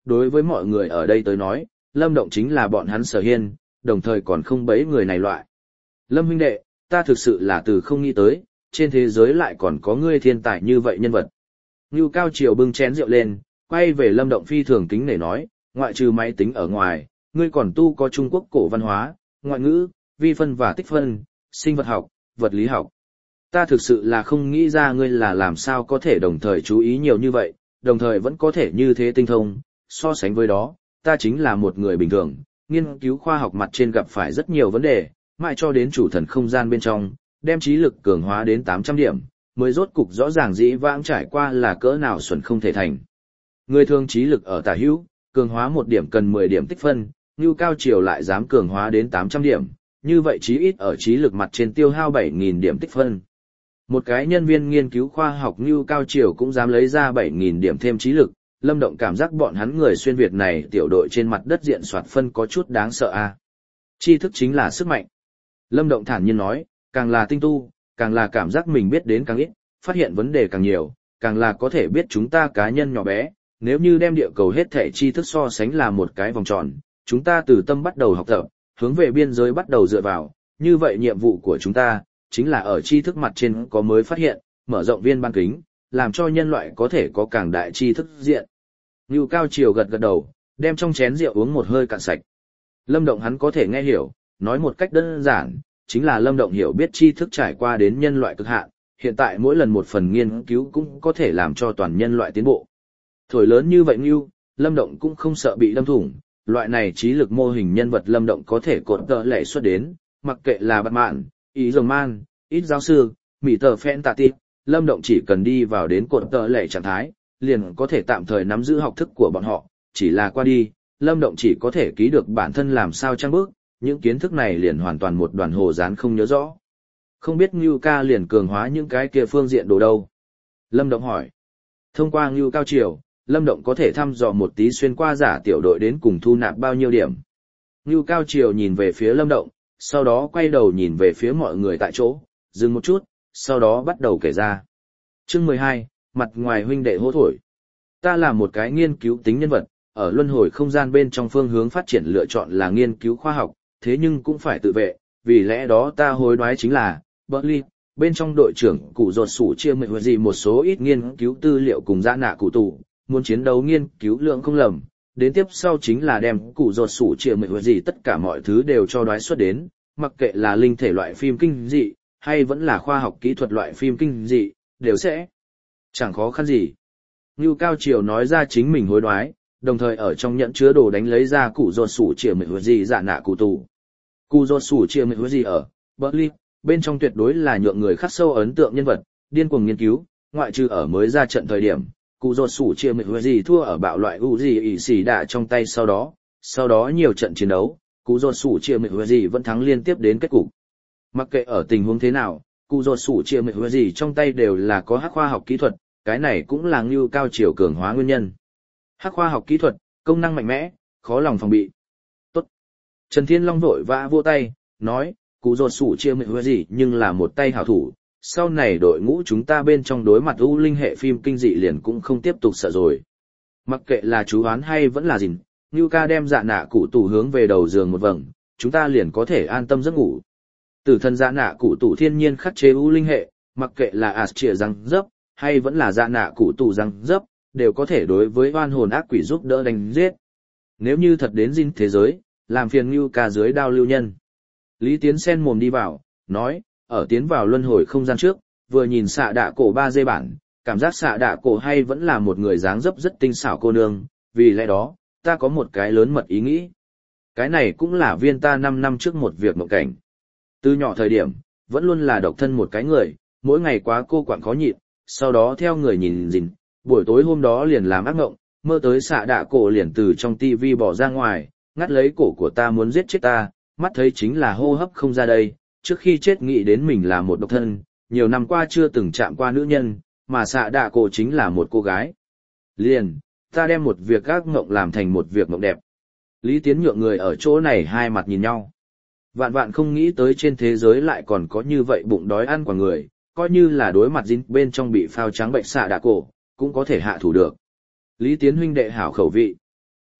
đối với mọi người ở đây tới nói, Lâm Động chính là bọn hắn Sở Hiên, đồng thời còn không bấy người này loại. Lâm huynh đệ, ta thực sự là từ không nghĩ tới, trên thế giới lại còn có ngươi thiên tài như vậy nhân vật. Ngưu Cao Triều bưng chén rượu lên, quay về Lâm Động phi thường kính nể nói, ngoại trừ máy tính ở ngoài, ngươi còn tu có Trung Quốc cổ văn hóa, ngoại ngữ, vi phân và tích phân, sinh vật học, vật lý học. Ta thực sự là không nghĩ ra ngươi là làm sao có thể đồng thời chú ý nhiều như vậy, đồng thời vẫn có thể như thế tinh thông, so sánh với đó, ta chính là một người bình thường, nghiên cứu khoa học mặt trên gặp phải rất nhiều vấn đề, mãi cho đến chủ thần không gian bên trong, đem trí lực cường hóa đến 800 điểm, mới rốt cục rõ ràng dĩ vãng trải qua là cỡ nào xuẩn không thể thành. Người thường trí lực ở tả hữu, cường hóa một điểm cần 10 điểm tích phân, Ngưu Cao Triều lại dám cường hóa đến 800 điểm, như vậy chí ít ở trí lực mặt trên tiêu hao 7.000 điểm tích phân. Một cái nhân viên nghiên cứu khoa học Ngưu Cao Triều cũng dám lấy ra 7.000 điểm thêm trí lực, Lâm Động cảm giác bọn hắn người xuyên Việt này tiểu đội trên mặt đất diện soạt phân có chút đáng sợ a. Tri thức chính là sức mạnh. Lâm Động thản nhiên nói, càng là tinh tu, càng là cảm giác mình biết đến càng ít, phát hiện vấn đề càng nhiều, càng là có thể biết chúng ta cá nhân nhỏ bé, nếu như đem địa cầu hết thể tri thức so sánh là một cái vòng tròn, chúng ta từ tâm bắt đầu học tập, hướng về biên giới bắt đầu dựa vào, như vậy nhiệm vụ của chúng ta, chính là ở tri thức mặt trên có mới phát hiện, mở rộng viên ban kính, làm cho nhân loại có thể có càng đại tri thức diện. Ngưu Cao Triều gật gật đầu, đem trong chén rượu uống một hơi cạn sạch. Lâm Động hắn có thể nghe hiểu, nói một cách đơn giản, chính là Lâm Động hiểu biết tri thức trải qua đến nhân loại cực hạn, hiện tại mỗi lần một phần nghiên cứu cũng có thể làm cho toàn nhân loại tiến bộ. Thổi lớn như vậy Ngưu, Lâm Động cũng không sợ bị đâm thủng, loại này trí lực mô hình nhân vật Lâm Động có thể cột tợ lệ xuất đến, mặc kệ là Bạt Mạn, Ý Rồng Man, ít giáo sư, Mỹ Tờ Phen Tạ Tịp, Lâm Động chỉ cần đi vào đến cột tợ lệ trạng thái, liền có thể tạm thời nắm giữ học thức của bọn họ, chỉ là qua đi, Lâm Động chỉ có thể ký được bản thân làm sao trang bước, những kiến thức này liền hoàn toàn một đoàn hồ dán không nhớ rõ. Không biết Ngưu ca liền cường hóa những cái kia phương diện đồ đâu? Lâm Động hỏi. Thông qua Ngưu Cao Triều, Lâm Động có thể thăm dò một tí xuyên qua giả tiểu đội đến cùng thu nạp bao nhiêu điểm. Ngưu Cao Triều nhìn về phía Lâm Động, sau đó quay đầu nhìn về phía mọi người tại chỗ, dừng một chút, sau đó bắt đầu kể ra. Chương 12, mặt ngoài huynh đệ hô thổi. Ta là một cái nghiên cứu tính nhân vật, ở luân hồi không gian bên trong phương hướng phát triển lựa chọn là nghiên cứu khoa học, thế nhưng cũng phải tự vệ, vì lẽ đó ta hối đoái chính là Berlin, bên trong đội trưởng cụ ruột sủ chia mệnh gì một số ít nghiên cứu tư liệu cùng dã nạ cụ tù, muốn chiến đấu nghiên cứu lượng không lầm, đến tiếp sau chính là đem cụ ruột sủ chia mệnh gì tất cả mọi thứ đều cho đoái xuất đến, mặc kệ là linh thể loại phim kinh dị, hay vẫn là khoa học kỹ thuật loại phim kinh dị, đều sẽ chẳng khó khăn gì. Ngưu Cao Triều nói ra chính mình hối đoái, đồng thời ở trong nhẫn chứa đồ đánh lấy ra cụ ruột sủ chia mệnh gì dạ nạ cụ tù. Cụ ruột sủ chia mệnh gì ở Berlin, bên trong tuyệt đối là nhượng người khắc sâu ấn tượng nhân vật, điên cuồng nghiên cứu, ngoại trừ ở mới ra trận thời điểm, cụ ruột sủ chia mệnh gì thua ở bạo loại Uzi ỉ xì đạ trong tay sau đó nhiều trận chiến đấu, cụ ruột sủ chia mệnh gì vẫn thắng liên tiếp đến kết cục. Mặc kệ ở tình huống thế nào, cụ ruột sủ chia mệnh gì trong tay đều là có hắc khoa học kỹ thuật, cái này cũng là Ngưu Cao Triều cường hóa nguyên nhân. Hắc khoa học kỹ thuật, công năng mạnh mẽ, khó lòng phòng bị. Tốt. Trần Thiên Long vội vã vỗ tay, nói, cụ ruột sủ chia mệnh gì nhưng là một tay hảo thủ, sau này đội ngũ chúng ta bên trong đối mặt u linh hệ phim kinh dị liền cũng không tiếp tục sợ rồi. Mặc kệ là chú hoán hay vẫn là gìn, Ngưu ca đem dạ nạ cụ tủ hướng về đầu giường một vầng, chúng ta liền có thể an tâm giấc ngủ. Tử thần dạ nạ cụ tủ thiên nhiên khắc chế u linh hệ, mặc kệ là Astria răng dấp, hay vẫn là dạ nạ cụ tủ răng dấp, đều có thể đối với oan hồn ác quỷ giúp đỡ đánh giết. Nếu như thật đến gìn thế giới, làm phiền Ngưu ca dưới đao lưu nhân. Lý Tiến sen mồm đi vào, nói, ở tiến vào luân hồi không gian trước, vừa nhìn xạ đạ cổ 3D bản, cảm giác xạ đạ cổ hay vẫn là một người dáng dấp rất tinh xảo cô nương, vì lẽ đó, ta có một cái lớn mật ý nghĩ. Cái này cũng là viên ta 5 năm trước một việc mộng cảnh. Từ nhỏ thời điểm, vẫn luôn là độc thân một cái người, mỗi ngày quá cô quặn khó nhịn, sau đó theo người nhìn gìn, buổi tối hôm đó liền làm ác mộng, mơ tới xạ đạ cổ liền từ trong tivi bỏ ra ngoài, ngắt lấy cổ của ta muốn giết chết ta, mắt thấy chính là hô hấp không ra đây, trước khi chết nghĩ đến mình là một độc thân, nhiều năm qua chưa từng chạm qua nữ nhân, mà xạ đạ cổ chính là một cô gái. Liền, ta đem một việc ác mộng làm thành một việc mộng đẹp. Lý Tiến nhượng người ở chỗ này hai mặt nhìn nhau. Vạn vạn không nghĩ tới trên thế giới lại còn có như vậy bụng đói ăn quả người, coi như là đối mặt dính bên trong bị phao trắng bệnh xạ đạ cổ, cũng có thể hạ thủ được. Lý Tiến huynh đệ hảo khẩu vị.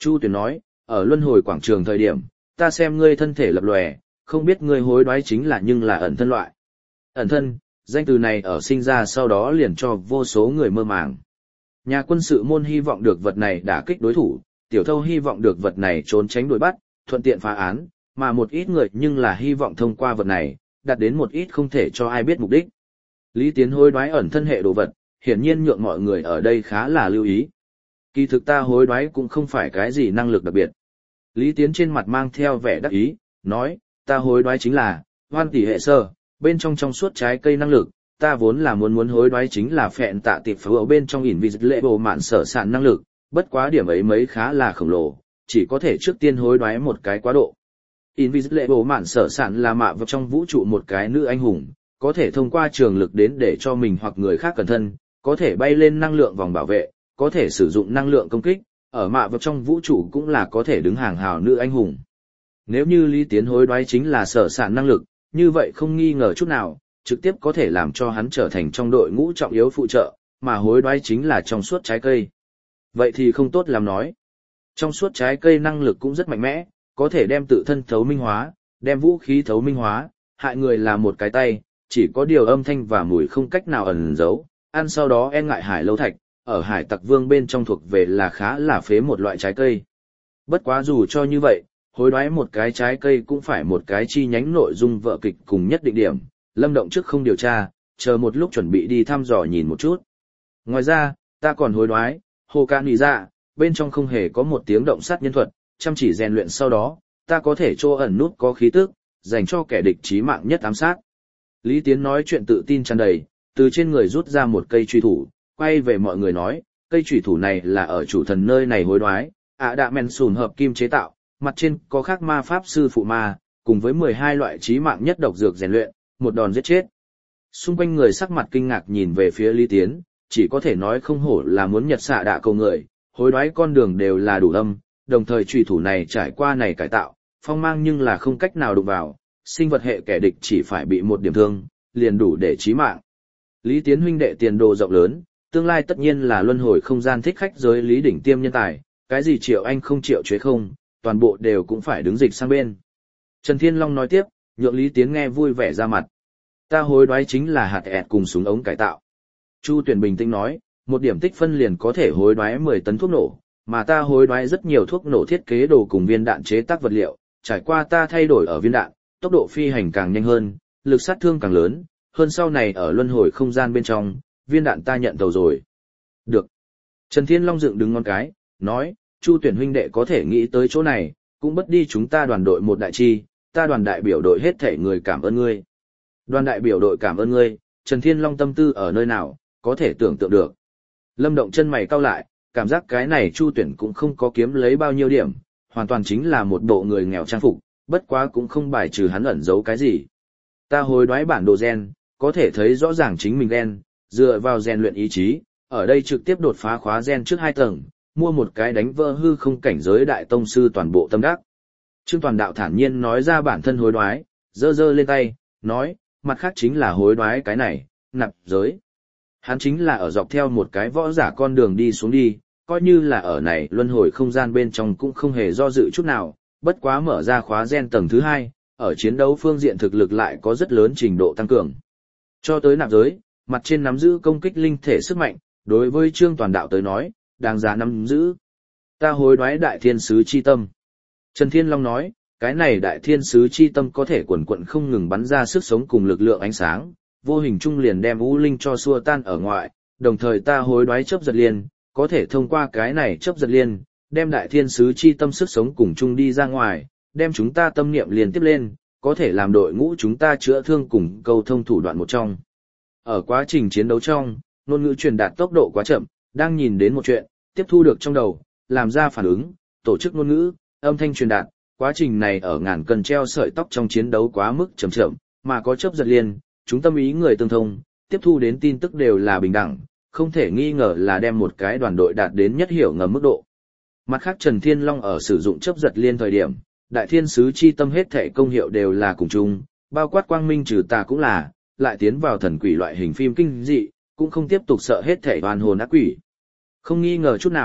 Chu Tuyển nói, ở luân hồi quảng trường thời điểm, ta xem ngươi thân thể lập lòe, không biết ngươi hối đoái chính là nhưng là ẩn thân loại. Ẩn thân, danh từ này ở sinh ra sau đó liền cho vô số người mơ màng. Nhà quân sự môn hy vọng được vật này đả kích đối thủ, tiểu thâu hy vọng được vật này trốn tránh đuổi bắt, thuận tiện phá án, mà một ít người nhưng là hy vọng thông qua vật này, đạt đến một ít không thể cho ai biết mục đích. Lý Tiến hối đoái ẩn thân hệ đồ vật, hiển nhiên nhượng mọi người ở đây khá là lưu ý. Kỳ thực ta hối đoái cũng không phải cái gì năng lực đặc biệt. Lý Tiến trên mặt mang theo vẻ đắc ý, nói, ta hối đoái chính là, hoan tỷ hệ sơ, bên trong suốt trái cây năng lực, ta vốn là muốn hối đoái chính là phẹn tạ tiệp phấu ở bên trong Invisible mạn sở sản năng lực, bất quá điểm ấy mấy khá là khổng lồ, chỉ có thể trước tiên hối đoái một cái quá độ. Invisible mạn sở sản là mạ vào trong vũ trụ một cái nữ anh hùng, có thể thông qua trường lực đến để cho mình hoặc người khác cẩn thân, có thể bay lên năng lượng vòng bảo vệ, có thể sử dụng năng lượng công kích, ở mạ vào trong vũ trụ cũng là có thể đứng hàng hào nữ anh hùng. Nếu như Lý Tiến hối đoái chính là sở sản năng lực, như vậy không nghi ngờ chút nào, trực tiếp có thể làm cho hắn trở thành trong đội ngũ trọng yếu phụ trợ, mà hối đoái chính là trong suốt trái cây. Vậy thì không tốt làm nói. Trong suốt trái cây năng lực cũng rất mạnh mẽ, có thể đem tự thân thấu minh hóa, đem vũ khí thấu minh hóa, hại người là một cái tay, chỉ có điều âm thanh và mùi không cách nào ẩn giấu, ăn sau đó e ngại hải lâu thạch, ở hải tặc vương bên trong thuộc về là khá là phế một loại trái cây. Bất quá dù cho như vậy, hối đoái một cái trái cây cũng phải một cái chi nhánh nội dung vở kịch cùng nhất định điểm, Lâm Động trước không điều tra, chờ một lúc chuẩn bị đi thăm dò nhìn một chút. Ngoài ra, ta còn hối đoái, hồ ca nì ra, bên trong không hề có một tiếng động sát nhân thuật, chăm chỉ rèn luyện sau đó, ta có thể trô ẩn nút có khí tức, dành cho kẻ địch chí mạng nhất ám sát. Lý Tiến nói chuyện tự tin tràn đầy, từ trên người rút ra một cây truy thủ, quay về mọi người nói, cây truy thủ này là ở chủ thần nơi này hối đoái, đạ men sùn hợp kim chế tạo, mặt trên có khắc ma pháp sư phụ ma, cùng với 12 loại chí mạng nhất độc dược rèn luyện, một đòn giết chết. Xung quanh người sắc mặt kinh ngạc nhìn về phía Lý Tiến, chỉ có thể nói không hổ là muốn nhật xạ đạ cầu người, hối đoái con đường đều là đủ âm, đồng thời truy thủ này trải qua này cải tạo, phong mang nhưng là không cách nào đụng vào, sinh vật hệ kẻ địch chỉ phải bị một điểm thương, liền đủ để chí mạng. Lý Tiến huynh đệ tiền đồ rộng lớn, tương lai tất nhiên là luân hồi không gian thích khách giới Lý đỉnh tiêm nhân tài, cái gì Triệu Anh không Triệu Chế không, toàn bộ đều cũng phải đứng dịch sang bên. Trần Thiên Long nói tiếp, nhượng Lý Tiến nghe vui vẻ ra mặt. Ta hối đoái chính là hạt ẹt cùng súng ống cải tạo. Chu Tuyển bình tĩnh nói, một điểm tích phân liền có thể hối đoái 10 tấn thuốc nổ, mà ta hối đoái rất nhiều thuốc nổ thiết kế đồ cùng viên đạn chế tác vật liệu, trải qua ta thay đổi ở viên đạn, tốc độ phi hành càng nhanh hơn, lực sát thương càng lớn, hơn sau này ở luân hồi không gian bên trong, viên đạn ta nhận tàu rồi. Được. Trần Thiên Long dựng đứng ngón cái, nói, Chu Tuyển huynh đệ có thể nghĩ tới chỗ này, cũng bất đi chúng ta đoàn đội một đại chi, ta đoàn đại biểu đội hết thể người cảm ơn ngươi. Đoàn đại biểu đội cảm ơn ngươi, Trần Thiên Long tâm tư ở nơi nào, có thể tưởng tượng được. Lâm Động chân mày cau lại, cảm giác cái này Chu Tuyển cũng không có kiếm lấy bao nhiêu điểm, hoàn toàn chính là một bộ người nghèo trang phục, bất quá cũng không bài trừ hắn ẩn giấu cái gì. Ta hối đoái bản đồ gen, có thể thấy rõ ràng chính mình gen, dựa vào rèn luyện ý chí, ở đây trực tiếp đột phá khóa gen trước 2 tầng, mua một cái đánh vỡ hư không cảnh giới đại tông sư toàn bộ tâm đắc. Trương Toàn Đạo thản nhiên nói ra bản thân hối đoái, giơ lên tay, nói, mặt khác chính là hối đoái cái này, nạp giới. Hắn chính là ở dọc theo một cái võ giả con đường đi xuống đi, coi như là ở này luân hồi không gian bên trong cũng không hề do dự chút nào, bất quá mở ra khóa gen tầng thứ 2, ở chiến đấu phương diện thực lực lại có rất lớn trình độ tăng cường. Cho tới nạp giới, mặt trên nắm giữ công kích linh thể sức mạnh, đối với Trương Toàn Đạo tới nói, đáng giá nắm giữ. Ta hối đoái đại thiên sứ chi tâm. Trần Thiên Long nói, cái này đại thiên sứ chi tâm có thể quần quận không ngừng bắn ra sức sống cùng lực lượng ánh sáng, vô hình trung liền đem u linh cho xua tan ở ngoại, đồng thời ta hối đoái chớp giật liên, có thể thông qua cái này chớp giật liên, đem đại thiên sứ chi tâm sức sống cùng chung đi ra ngoài, đem chúng ta tâm niệm liền tiếp lên, có thể làm đội ngũ chúng ta chữa thương cùng câu thông thủ đoạn một trong. Ở quá trình chiến đấu trong, ngôn ngữ truyền đạt tốc độ quá chậm, đang nhìn đến một chuyện, tiếp thu được trong đầu, làm ra phản ứng, tổ chức ngôn ngữ, âm thanh truyền đạt, quá trình này ở ngàn cân treo sợi tóc trong chiến đấu quá mức chậm chậm, mà có chớp giật liên, chúng tâm ý người tương thông, tiếp thu đến tin tức đều là bình đẳng, không thể nghi ngờ là đem một cái đoàn đội đạt đến nhất hiểu ngầm mức độ. Mặt khác Trần Thiên Long ở sử dụng chớp giật liên thời điểm, đại thiên sứ chi tâm hết thể công hiệu đều là cùng chung, bao quát quang minh trừ tà cũng là, lại tiến vào thần quỷ loại hình phim kinh dị, cũng không tiếp tục sợ hết thể oan hồn ác quỷ. Không nghi ngờ chút nào,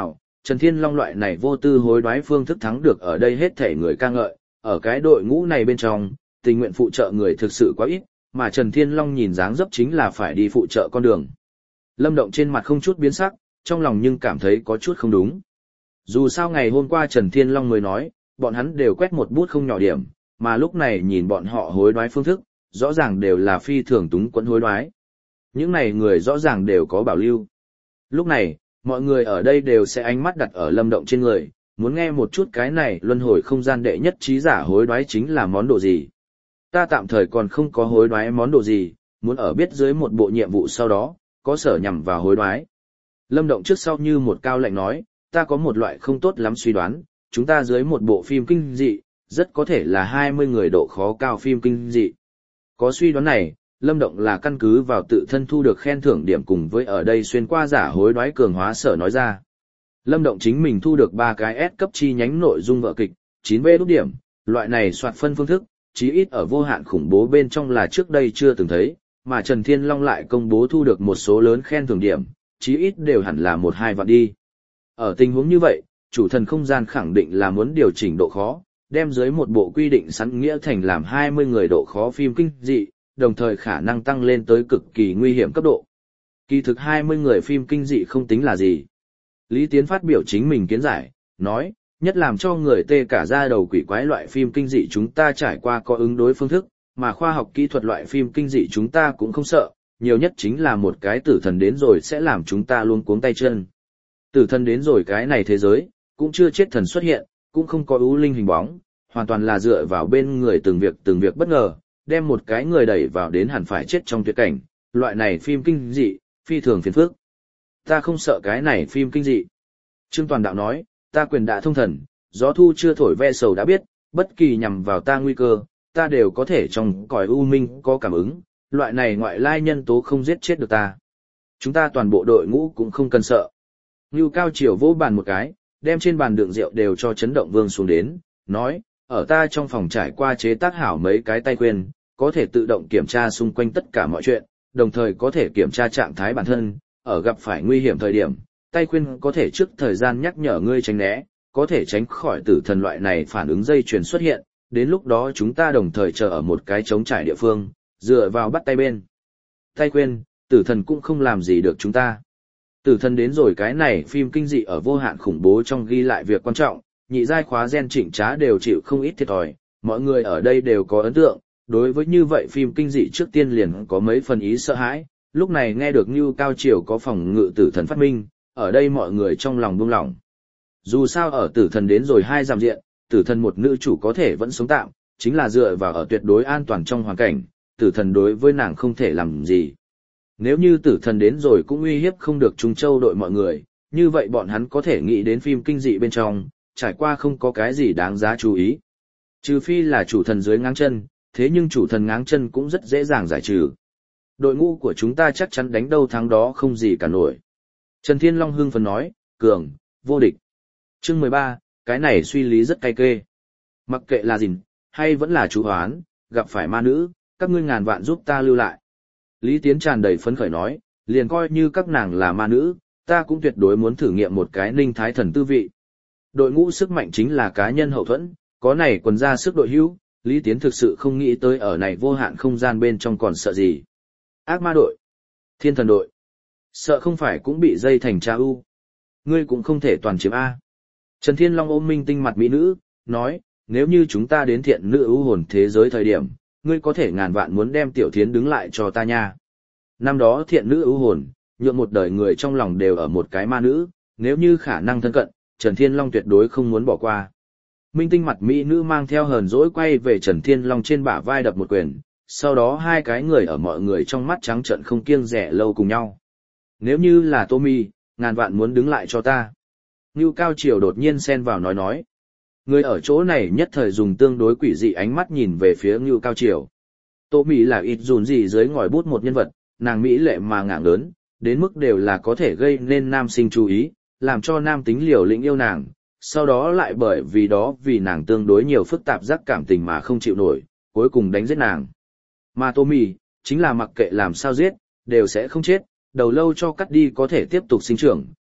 Trần Thiên Long loại này vô tư hối đoái phương thức thắng được ở đây hết thể người ca ngợi, ở cái đội ngũ này bên trong, tình nguyện phụ trợ người thực sự quá ít, mà Trần Thiên Long nhìn dáng dấp chính là phải đi phụ trợ con đường. Lâm Động trên mặt không chút biến sắc, trong lòng nhưng cảm thấy có chút không đúng. Dù sao ngày hôm qua Trần Thiên Long mới nói, bọn hắn đều quét một bút không nhỏ điểm, mà lúc này nhìn bọn họ hối đoái phương thức, rõ ràng đều là phi thường túng quẫn hối đoái. Những này người rõ ràng đều có bảo lưu. Lúc này, mọi người ở đây đều sẽ ánh mắt đặt ở Lâm Động trên người, muốn nghe một chút cái này luân hồi không gian đệ nhất trí giả hối đoái chính là món đồ gì. Ta tạm thời còn không có hối đoái món đồ gì, muốn ở biết dưới một bộ nhiệm vụ sau đó, có sở nhằm vào hối đoái. Lâm Động trước sau như một cao lệnh nói, ta có một loại không tốt lắm suy đoán, chúng ta dưới một bộ phim kinh dị, rất có thể là 20 người độ khó cao phim kinh dị. Có suy đoán này, Lâm Động là căn cứ vào tự thân thu được khen thưởng điểm cùng với ở đây xuyên qua giả hối đoái cường hóa sở nói ra. Lâm Động chính mình thu được 3 cái S cấp chi nhánh nội dung vở kịch, 9V đúc điểm, loại này soạt phân phương thức, chí ít ở vô hạn khủng bố bên trong là trước đây chưa từng thấy, mà Trần Thiên Long lại công bố thu được một số lớn khen thưởng điểm, chí ít đều hẳn là 1-2 vạn đi. Ở tình huống như vậy, chủ thần không gian khẳng định là muốn điều chỉnh độ khó, đem dưới một bộ quy định sẵn nghĩa thành làm 20 người độ khó phim kinh dị, đồng thời khả năng tăng lên tới cực kỳ nguy hiểm cấp độ. Kỳ thực 20 người phim kinh dị không tính là gì. Lý Tiến phát biểu chính mình kiến giải, nói, nhất làm cho người tê cả da đầu quỷ quái loại phim kinh dị chúng ta trải qua có ứng đối phương thức, mà khoa học kỹ thuật loại phim kinh dị chúng ta cũng không sợ, nhiều nhất chính là một cái tử thần đến rồi sẽ làm chúng ta luôn cuống tay chân. Tử thần đến rồi cái này thế giới, cũng chưa chết thần xuất hiện, cũng không có ưu linh hình bóng, hoàn toàn là dựa vào bên người từng việc bất ngờ, đem một cái người đẩy vào đến hẳn phải chết trong tuyệt cảnh, loại này phim kinh dị, phi thường phiền phức. Ta không sợ cái này phim kinh dị. Trương Toàn Đạo nói, ta quyền đã thông thần, gió thu chưa thổi ve sầu đã biết, bất kỳ nhằm vào ta nguy cơ, ta đều có thể trong cõi u minh có cảm ứng, loại này ngoại lai nhân tố không giết chết được ta. Chúng ta toàn bộ đội ngũ cũng không cần sợ. Ngưu Cao Triều vỗ bàn một cái, đem trên bàn đựng rượu đều cho chấn động vương xuống đến, nói, ở ta trong phòng trải qua chế tác hảo mấy cái tay quyền, có thể tự động kiểm tra xung quanh tất cả mọi chuyện, đồng thời có thể kiểm tra trạng thái bản thân, ở gặp phải nguy hiểm thời điểm, tay khuyên có thể trước thời gian nhắc nhở ngươi tránh né, có thể tránh khỏi tử thần loại này phản ứng dây chuyền xuất hiện, đến lúc đó chúng ta đồng thời chờ ở một cái trống trải địa phương, dựa vào bắt tay bên. Tay khuyên, tử thần cũng không làm gì được chúng ta. Tử thần đến rồi cái này phim kinh dị ở vô hạn khủng bố trong ghi lại việc quan trọng, nhị giai khóa gen chỉnh trá đều chịu không ít thiệt thòi, mọi người ở đây đều có ấn tượng, đối với như vậy phim kinh dị trước tiên liền có mấy phần ý sợ hãi, lúc này nghe được Ngưu Cao Triều có phòng ngự tử thần phát minh, ở đây mọi người trong lòng buông lỏng. Dù sao ở tử thần đến rồi 2 giảm diện, tử thần một nữ chủ có thể vẫn sống tạm, chính là dựa vào ở tuyệt đối an toàn trong hoàn cảnh, tử thần đối với nàng không thể làm gì. Nếu như tử thần đến rồi cũng uy hiếp không được Trung Châu đội mọi người, như vậy bọn hắn có thể nghĩ đến phim kinh dị bên trong, trải qua không có cái gì đáng giá chú ý. Trừ phi là chủ thần dưới ngáng chân, thế nhưng chủ thần ngáng chân cũng rất dễ dàng giải trừ. Đội ngũ của chúng ta chắc chắn đánh đâu thắng đó không gì cả nổi. Trần Thiên Long hưng phấn nói, cường, vô địch. Chương 13, cái này suy lý rất cay kê. Mặc kệ là gìn, hay vẫn là chú hoán, gặp phải ma nữ, các ngươi ngàn vạn giúp ta lưu lại. Lý Tiến tràn đầy phấn khởi nói, liền coi như các nàng là ma nữ, ta cũng tuyệt đối muốn thử nghiệm một cái ninh thái thần tư vị. Đội ngũ sức mạnh chính là cá nhân hậu thuẫn, có này quần ra sức đội hữu, Lý Tiến thực sự không nghĩ tới ở này vô hạn không gian bên trong còn sợ gì. Ác ma đội, thiên thần đội, sợ không phải cũng bị dây thành cha u. Ngươi cũng không thể toàn chiếm A. Trần Thiên Long ôm minh tinh mặt mỹ nữ, nói, nếu như chúng ta đến thiện nữ ưu hồn thế giới thời điểm, ngươi có thể ngàn vạn muốn đem tiểu thiến đứng lại cho ta nha. Năm đó thiện nữ ưu hồn, nhượng một đời người trong lòng đều ở một cái ma nữ, nếu như khả năng thân cận, Trần Thiên Long tuyệt đối không muốn bỏ qua. Minh tinh mặt mỹ nữ mang theo hờn dỗi quay về Trần Thiên Long trên bả vai đập một quyền, sau đó hai cái người ở mọi người trong mắt trắng trợn không kiêng dè lâu cùng nhau. Nếu như là Tommy, ngàn vạn muốn đứng lại cho ta. Ngưu Cao Triều đột nhiên xen vào nói. Người ở chỗ này nhất thời dùng tương đối quỷ dị ánh mắt nhìn về phía Ngưu Cao Triều. Tommy là ít dùn gì dưới ngòi bút một nhân vật, nàng mỹ lệ mà ngạng lớn, đến mức đều là có thể gây nên nam sinh chú ý, làm cho nam tính liều lĩnh yêu nàng, sau đó lại bởi vì nàng tương đối nhiều phức tạp giác cảm tình mà không chịu nổi, cuối cùng đánh giết nàng. Mà Tommy, chính là mặc kệ làm sao giết, đều sẽ không chết, đầu lâu cho cắt đi có thể tiếp tục sinh trưởng,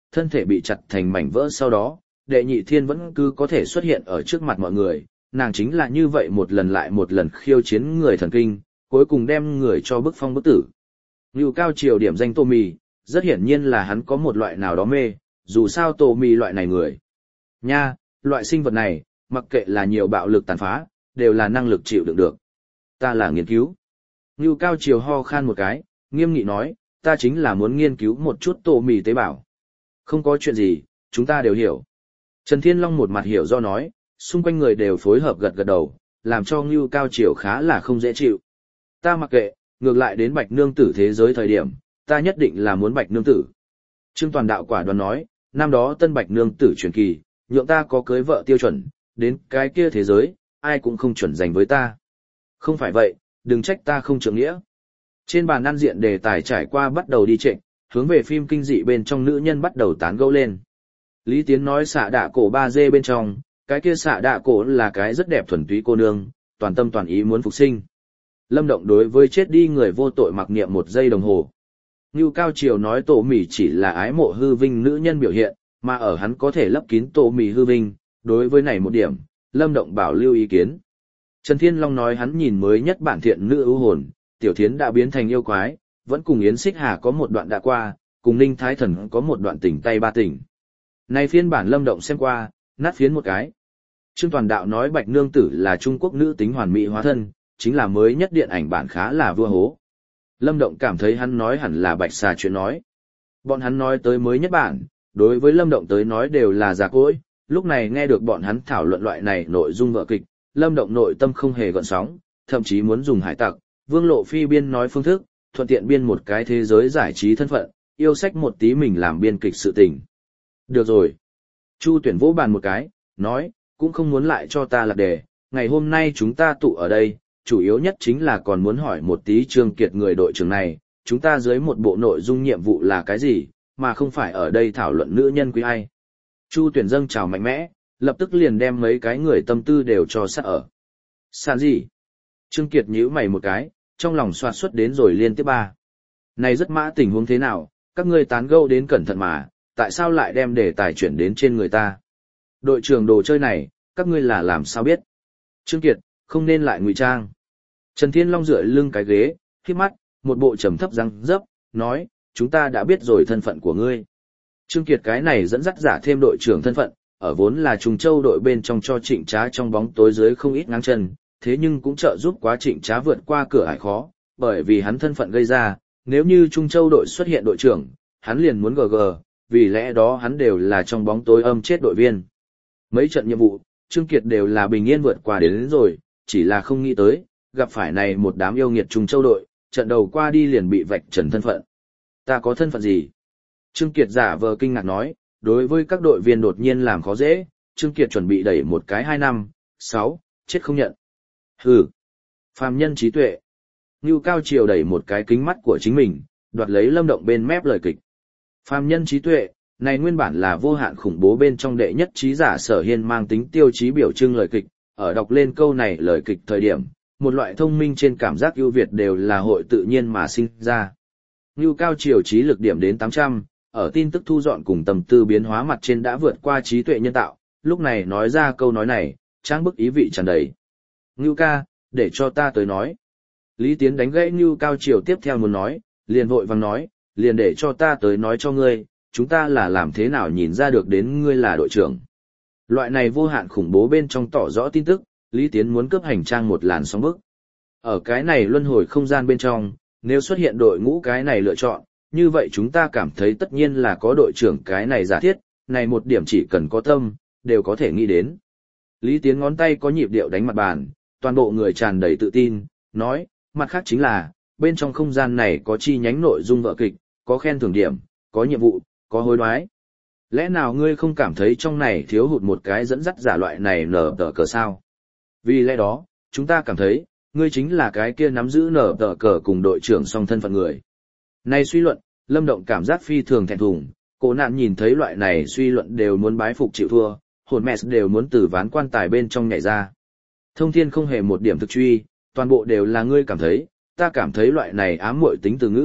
thân thể bị chặt thành mảnh vỡ sau đó, đệ nhị thiên vẫn cứ có thể xuất hiện ở trước mặt mọi người, nàng chính là như vậy một lần lại một lần khiêu chiến người thần kinh, cuối cùng đem người cho bức phong bức tử. Ngưu Cao Triều điểm danh Tô Mì, rất hiển nhiên là hắn có một loại nào đó mê, dù sao Tô Mì loại này người. Nha, loại sinh vật này, mặc kệ là nhiều bạo lực tàn phá, đều là năng lực chịu đựng được. Ta là nghiên cứu. Ngưu Cao Triều ho khan một cái, nghiêm nghị nói, ta chính là muốn nghiên cứu một chút Tô Mì tế bào. Không có chuyện gì, chúng ta đều hiểu. Trần Thiên Long một mặt hiểu do nói, xung quanh người đều phối hợp gật gật đầu, làm cho Ngưu Cao Triều khá là không dễ chịu. Ta mặc kệ, ngược lại đến Bạch Nương Tử thế giới thời điểm, ta nhất định là muốn Bạch Nương Tử. Trương Toàn Đạo quả đoán nói, năm đó tân Bạch Nương Tử truyền kỳ, nhượng ta có cưới vợ tiêu chuẩn, đến cái kia thế giới, ai cũng không chuẩn dành với ta. Không phải vậy, đừng trách ta không trượng nghĩa. Trên bàn ăn diện đề tài trải qua bắt đầu đi trịnh, hướng về phim kinh dị bên trong nữ nhân bắt đầu tán gẫu lên. Lý Tiến nói xạ đạ cổ 3D bên trong, cái kia xạ đạ cổ là cái rất đẹp thuần túy cô nương, toàn tâm toàn ý muốn phục sinh. Lâm Động đối với chết đi người vô tội mặc niệm 1 giây đồng hồ. Ngưu Cao Triều nói Tô Mì chỉ là ái mộ hư vinh nữ nhân biểu hiện, mà ở hắn có thể lấp kín Tô Mì hư vinh, đối với này một điểm, Lâm Động bảo lưu ý kiến. Trần Thiên Long nói hắn nhìn mới nhất bản thiện nữ ưu hồn, Tiểu Thiến đã biến thành yêu quái, vẫn cùng Yến Xích Hà có một đoạn đã qua, cùng Ninh Thái Thần có một đoạn tình tay ba tình. Này phiên bản Lâm Động xem qua, nát phiến một cái. Trương Toàn Đạo nói Bạch Nương Tử là Trung Quốc nữ tính hoàn mỹ hóa thân, chính là mới nhất điện ảnh bản khá là vua hố. Lâm Động cảm thấy hắn nói hẳn là Bạch Xà chuyện nói. Bọn hắn nói tới mới nhất bản, đối với Lâm Động tới nói đều là giả cỗi, lúc này nghe được bọn hắn thảo luận loại này nội dung vở kịch, Lâm Động nội tâm không hề gợn sóng, thậm chí muốn dùng hải tặc, Vương Lộ Phi biên nói phương thức, thuận tiện biên một cái thế giới giải trí thân phận, yêu sách một tí mình làm biên kịch sự tình. Được rồi. Chu Tuyển vỗ bàn một cái, nói, cũng không muốn lại cho ta lạc đề, ngày hôm nay chúng ta tụ ở đây, chủ yếu nhất chính là còn muốn hỏi một tí Trương Kiệt người đội trưởng này, chúng ta dưới một bộ nội dung nhiệm vụ là cái gì, mà không phải ở đây thảo luận nữ nhân quý ai. Chu Tuyển dâng chào mạnh mẽ, lập tức liền đem mấy cái người tâm tư đều cho sát ở. Sàn gì? Trương Kiệt nhíu mày một cái, trong lòng xoạt xuất đến rồi liên tiếp 3. Này rất mã tình huống thế nào, các ngươi tán gẫu đến cẩn thận mà, tại sao lại đem đề tài chuyển đến trên người ta? Đội trưởng đồ chơi này, các ngươi là làm sao biết? Trương Kiệt, không nên lại ngụy trang. Trần Thiên Long dựa lưng cái ghế, khép mắt, một bộ trầm thấp răng dấp, nói, chúng ta đã biết rồi thân phận của ngươi. Trương Kiệt cái này dẫn dắt giả thêm đội trưởng thân phận, ở vốn là Trùng Châu đội bên trong cho Trịnh Trá trong bóng tối dưới không ít ngang chân, thế nhưng cũng trợ giúp quá Trịnh Trá vượt qua cửa ải khó, bởi vì hắn thân phận gây ra, nếu như Trung Châu đội xuất hiện đội trưởng, hắn liền muốn GG, vì lẽ đó hắn đều là trong bóng tối âm chết đội viên. Mấy trận nhiệm vụ, Trương Kiệt đều là bình yên vượt qua đến rồi, chỉ là không nghĩ tới, gặp phải này một đám yêu nghiệt Trung Châu đội, trận đầu qua đi liền bị vạch trần thân phận. Ta có thân phận gì? Trương Kiệt giả vờ kinh ngạc nói, đối với các đội viên đột nhiên làm khó dễ, Trương Kiệt chuẩn bị đẩy một cái 2 năm, 6, chết không nhận. Hừ, phàm nhân trí tuệ. Ngưu Cao Triều đẩy một cái kính mắt của chính mình, đoạt lấy Lâm Động bên mép lời kịch. Phàm nhân trí tuệ, này nguyên bản là vô hạn khủng bố bên trong đệ nhất trí giả Sở Hiên mang tính tiêu chí biểu trưng lời kịch, ở đọc lên câu này lời kịch thời điểm, một loại thông minh trên cảm giác ưu việt đều là hội tự nhiên mà sinh ra. Ngưu Cao Triều trí lực điểm đến 800, ở tin tức thu dọn cùng tầm tư biến hóa mặt trên đã vượt qua trí tuệ nhân tạo, lúc này nói ra câu nói này, trang bức ý vị tràn đầy. Ngưu ca, để cho ta tới nói. Lý Tiến đánh gãy Ngưu Cao Triều tiếp theo muốn nói, liền vội vàng nói, liền để cho ta tới nói cho ngươi, chúng ta là làm thế nào nhìn ra được đến ngươi là đội trưởng. Loại này vô hạn khủng bố bên trong tỏ rõ tin tức, Lý Tiến muốn cướp hành trang một làn sóng bức. Ở cái này luân hồi không gian bên trong, nếu xuất hiện đội ngũ cái này lựa chọn, như vậy chúng ta cảm thấy tất nhiên là có đội trưởng cái này giả thiết, này một điểm chỉ cần có tâm, đều có thể nghĩ đến. Lý Tiến ngón tay có nhịp điệu đánh mặt bàn, toàn bộ người tràn đầy tự tin, nói, mặt khác chính là, bên trong không gian này có chi nhánh nội dung vở kịch, có khen thưởng điểm, có nhiệm vụ, có hối đoái. Lẽ nào ngươi không cảm thấy trong này thiếu hụt một cái dẫn dắt giả loại này nở tờ cờ sao? Vì lẽ đó, chúng ta cảm thấy, ngươi chính là cái kia nắm giữ nở tờ cờ cùng đội trưởng song thân phận người. Này suy luận, Lâm Động cảm giác phi thường thẹn thùng, cổ nạn nhìn thấy loại này suy luận đều muốn bái phục chịu thua, hồn mẹ đều muốn từ ván quan tài bên trong nhảy ra. Thông Thiên không hề một điểm thực truy, toàn bộ đều là ngươi cảm thấy, ta cảm thấy loại này ám muội tính từ ngữ,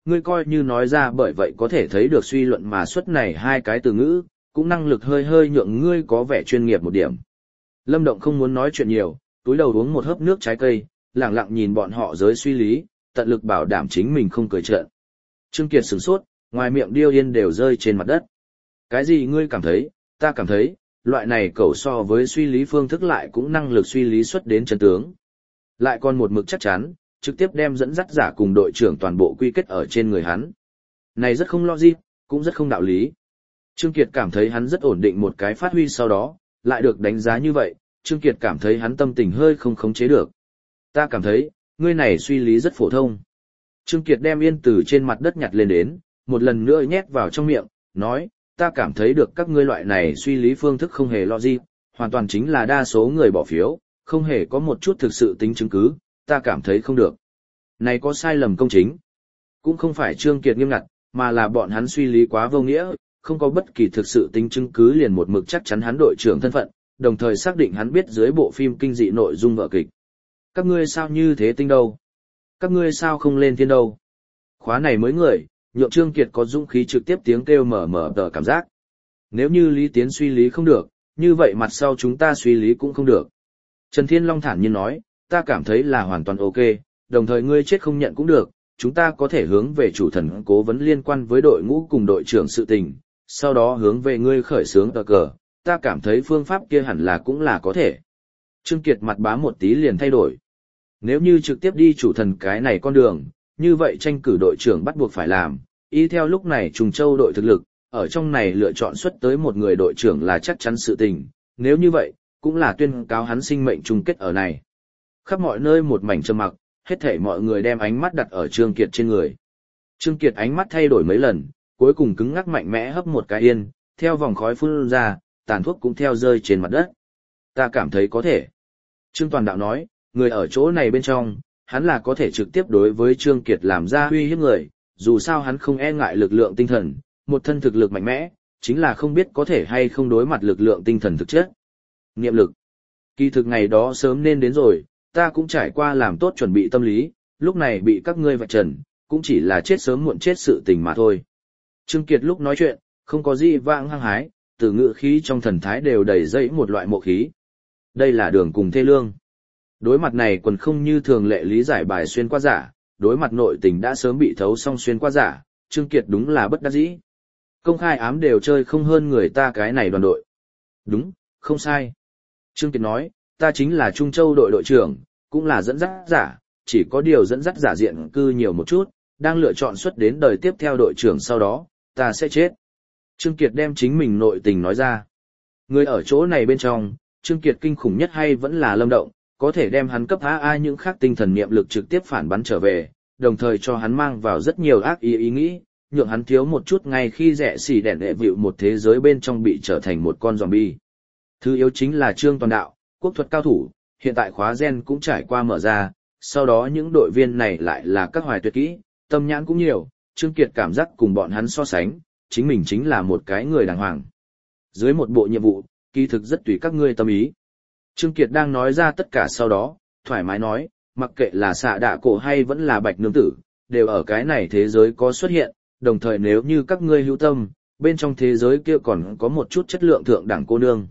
ngươi coi như nói ra bởi vậy có thể thấy được suy luận mà xuất này hai cái từ ngữ, cũng năng lực hơi hơi nhượng ngươi có vẻ chuyên nghiệp một điểm. Lâm Động không muốn nói chuyện nhiều, túi đầu uống một hớp nước trái cây, lặng lặng nhìn bọn họ giới suy lý, tận lực bảo đảm chính mình không cười trợn. Trương Kiệt sửng sốt, ngoài miệng điêu yên đều rơi trên mặt đất. Cái gì ngươi cảm thấy, ta cảm thấy, loại này cẩu so với suy lý phương thức lại cũng năng lực suy lý xuất đến chân tướng. Lại còn một mực chắc chắn, trực tiếp đem dẫn dắt giả cùng đội trưởng toàn bộ quy kết ở trên người hắn. Này rất không logic, cũng rất không đạo lý. Trương Kiệt cảm thấy hắn rất ổn định một cái phát huy sau đó, lại được đánh giá như vậy, Trương Kiệt cảm thấy hắn tâm tình hơi không khống chế được. Ta cảm thấy, ngươi này suy lý rất phổ thông. Trương Kiệt đem yên từ trên mặt đất nhặt lên đến, một lần nữa nhét vào trong miệng, nói, ta cảm thấy được các ngươi loại này suy lý phương thức không hề logic, hoàn toàn chính là đa số người bỏ phiếu, không hề có một chút thực sự tính chứng cứ, ta cảm thấy không được. Này có sai lầm công chính. Cũng không phải Trương Kiệt nghiêm ngặt, mà là bọn hắn suy lý quá vô nghĩa, không có bất kỳ thực sự tính chứng cứ liền một mực chắc chắn hắn đội trưởng thân phận, đồng thời xác định hắn biết dưới bộ phim kinh dị nội dung vở kịch. Các ngươi sao như thế tinh đâu? Các ngươi sao không lên thiên đâu? Khóa này mới người, nhượng Trương Kiệt có dũng khí trực tiếp tiếng kêu mở tờ cảm giác. Nếu như Lý Tiến suy lý không được, như vậy mặt sau chúng ta suy lý cũng không được. Trần Thiên Long thản nhiên nói, ta cảm thấy là hoàn toàn ok, đồng thời ngươi chết không nhận cũng được, chúng ta có thể hướng về chủ thần cố vấn liên quan với đội ngũ cùng đội trưởng sự tình, sau đó hướng về ngươi khởi xướng tờ cờ, ta cảm thấy phương pháp kia hẳn là cũng là có thể. Trương Kiệt mặt bá một tí liền thay đổi. Nếu như trực tiếp đi chủ thần cái này con đường, như vậy tranh cử đội trưởng bắt buộc phải làm, y theo lúc này Trùng Châu đội thực lực, ở trong này lựa chọn xuất tới một người đội trưởng là chắc chắn sự tình, nếu như vậy, cũng là tuyên cáo hắn sinh mệnh chung kết ở này. Khắp mọi nơi một mảnh trầm mặc, hết thảy mọi người đem ánh mắt đặt ở Trương Kiệt trên người. Trương Kiệt ánh mắt thay đổi mấy lần, cuối cùng cứng ngắc mạnh mẽ hấp một cái yên, theo vòng khói phun ra, tàn thuốc cũng theo rơi trên mặt đất. Ta cảm thấy có thể. Trương Toàn Đạo nói, người ở chỗ này bên trong, hắn là có thể trực tiếp đối với Trương Kiệt làm ra uy hiếp người, dù sao hắn không e ngại lực lượng tinh thần, một thân thực lực mạnh mẽ, chính là không biết có thể hay không đối mặt lực lượng tinh thần thực chất. Niệm lực. Kỳ thực ngày đó sớm nên đến rồi, ta cũng trải qua làm tốt chuẩn bị tâm lý, lúc này bị các ngươi vạch trần, cũng chỉ là chết sớm muộn chết sự tình mà thôi. Trương Kiệt lúc nói chuyện, không có gì vãng hăng hái, từ ngữ khí trong thần thái đều đầy dẫy một loại mộ khí. Đây là đường cùng thê lương. Đối mặt này quần không như thường lệ lý giải bài xuyên qua giả, đối mặt nội tình đã sớm bị thấu xong xuyên qua giả, Trương Kiệt đúng là bất đắc dĩ. Công khai ám đều chơi không hơn người ta cái này đoàn đội. Đúng, không sai. Trương Kiệt nói, ta chính là Trung Châu đội đội trưởng, cũng là dẫn dắt giả, chỉ có điều dẫn dắt giả diện cư nhiều một chút, đang lựa chọn xuất đến đời tiếp theo đội trưởng sau đó, ta sẽ chết. Trương Kiệt đem chính mình nội tình nói ra. Người ở chỗ này bên trong, Trương Kiệt kinh khủng nhất hay vẫn là Lâm Động, có thể đem hắn cấp AA những khác tinh thần niệm lực trực tiếp phản bắn trở về, đồng thời cho hắn mang vào rất nhiều ác ý nghĩ, nhượng hắn thiếu một chút ngay khi rẻ xỉ đèn đệ vịu một thế giới bên trong bị trở thành một con zombie. Thứ yếu chính là Trương Toàn Đạo, quốc thuật cao thủ, hiện tại khóa gen cũng trải qua mở ra, sau đó những đội viên này lại là các hoài tuyệt kỹ, tâm nhãn cũng nhiều, Trương Kiệt cảm giác cùng bọn hắn so sánh, chính mình chính là một cái người đàng hoàng. Dưới một bộ nhiệm vụ, kỳ thực rất tùy các ngươi tâm ý. Trương Kiệt đang nói ra tất cả sau đó, thoải mái nói, mặc kệ là xạ đạ cổ hay vẫn là bạch nương tử, đều ở cái này thế giới có xuất hiện, đồng thời nếu như các ngươi hữu tâm, bên trong thế giới kia còn có một chút chất lượng thượng đẳng cô nương.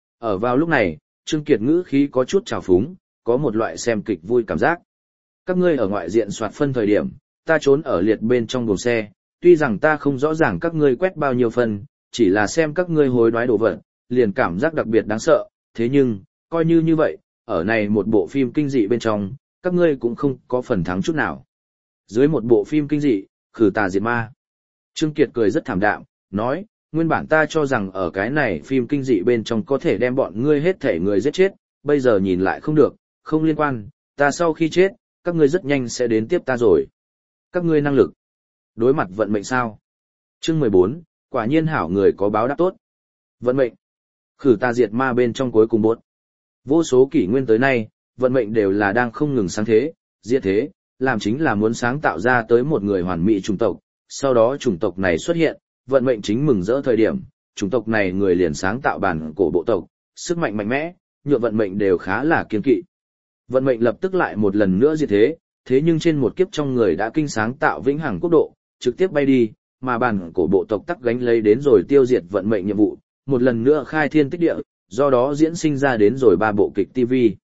Ở vào lúc này, Trương Kiệt ngữ khí có chút trào phúng, có một loại xem kịch vui cảm giác. Các ngươi ở ngoại diện soạt phân thời điểm, ta trốn ở liệt bên trong buồng xe, tuy rằng ta không rõ ràng các ngươi quét bao nhiêu phân, chỉ là xem các ngươi hối đoái đồ vật, liền cảm giác đặc biệt đáng sợ, thế nhưng, coi như vậy, ở này một bộ phim kinh dị bên trong, các ngươi cũng không có phần thắng chút nào. Dưới một bộ phim kinh dị, khử tà diệt ma. Trương Kiệt cười rất thảm đạm, nói, nguyên bản ta cho rằng ở cái này phim kinh dị bên trong có thể đem bọn ngươi hết thể người giết chết, bây giờ nhìn lại không được, không liên quan, ta sau khi chết, các ngươi rất nhanh sẽ đến tiếp ta rồi. Các ngươi năng lực. Đối mặt vận mệnh sao? Chương 14, quả nhiên hảo người có báo đáp tốt. Vận mệnh. Khử tà diệt ma bên trong cuối cùng bốt. Vô số kỷ nguyên tới nay, vận mệnh đều là đang không ngừng sáng thế, diệt thế, làm chính là muốn sáng tạo ra tới một người hoàn mỹ chủng tộc, sau đó chủng tộc này xuất hiện, vận mệnh chính mừng rỡ thời điểm, chủng tộc này người liền sáng tạo bản cổ bộ tộc, sức mạnh mạnh mẽ, nhựa vận mệnh đều khá là kiên kỵ. Vận mệnh lập tức lại một lần nữa diệt thế, thế nhưng trên một kiếp trong người đã kinh sáng tạo vĩnh hằng quốc độ, trực tiếp bay đi, mà bản cổ bộ tộc tắc gánh lấy đến rồi tiêu diệt vận mệnh nhiệm vụ, một lần nữa khai thiên tích địa, do đó diễn sinh ra đến rồi 3 bộ kịch TV.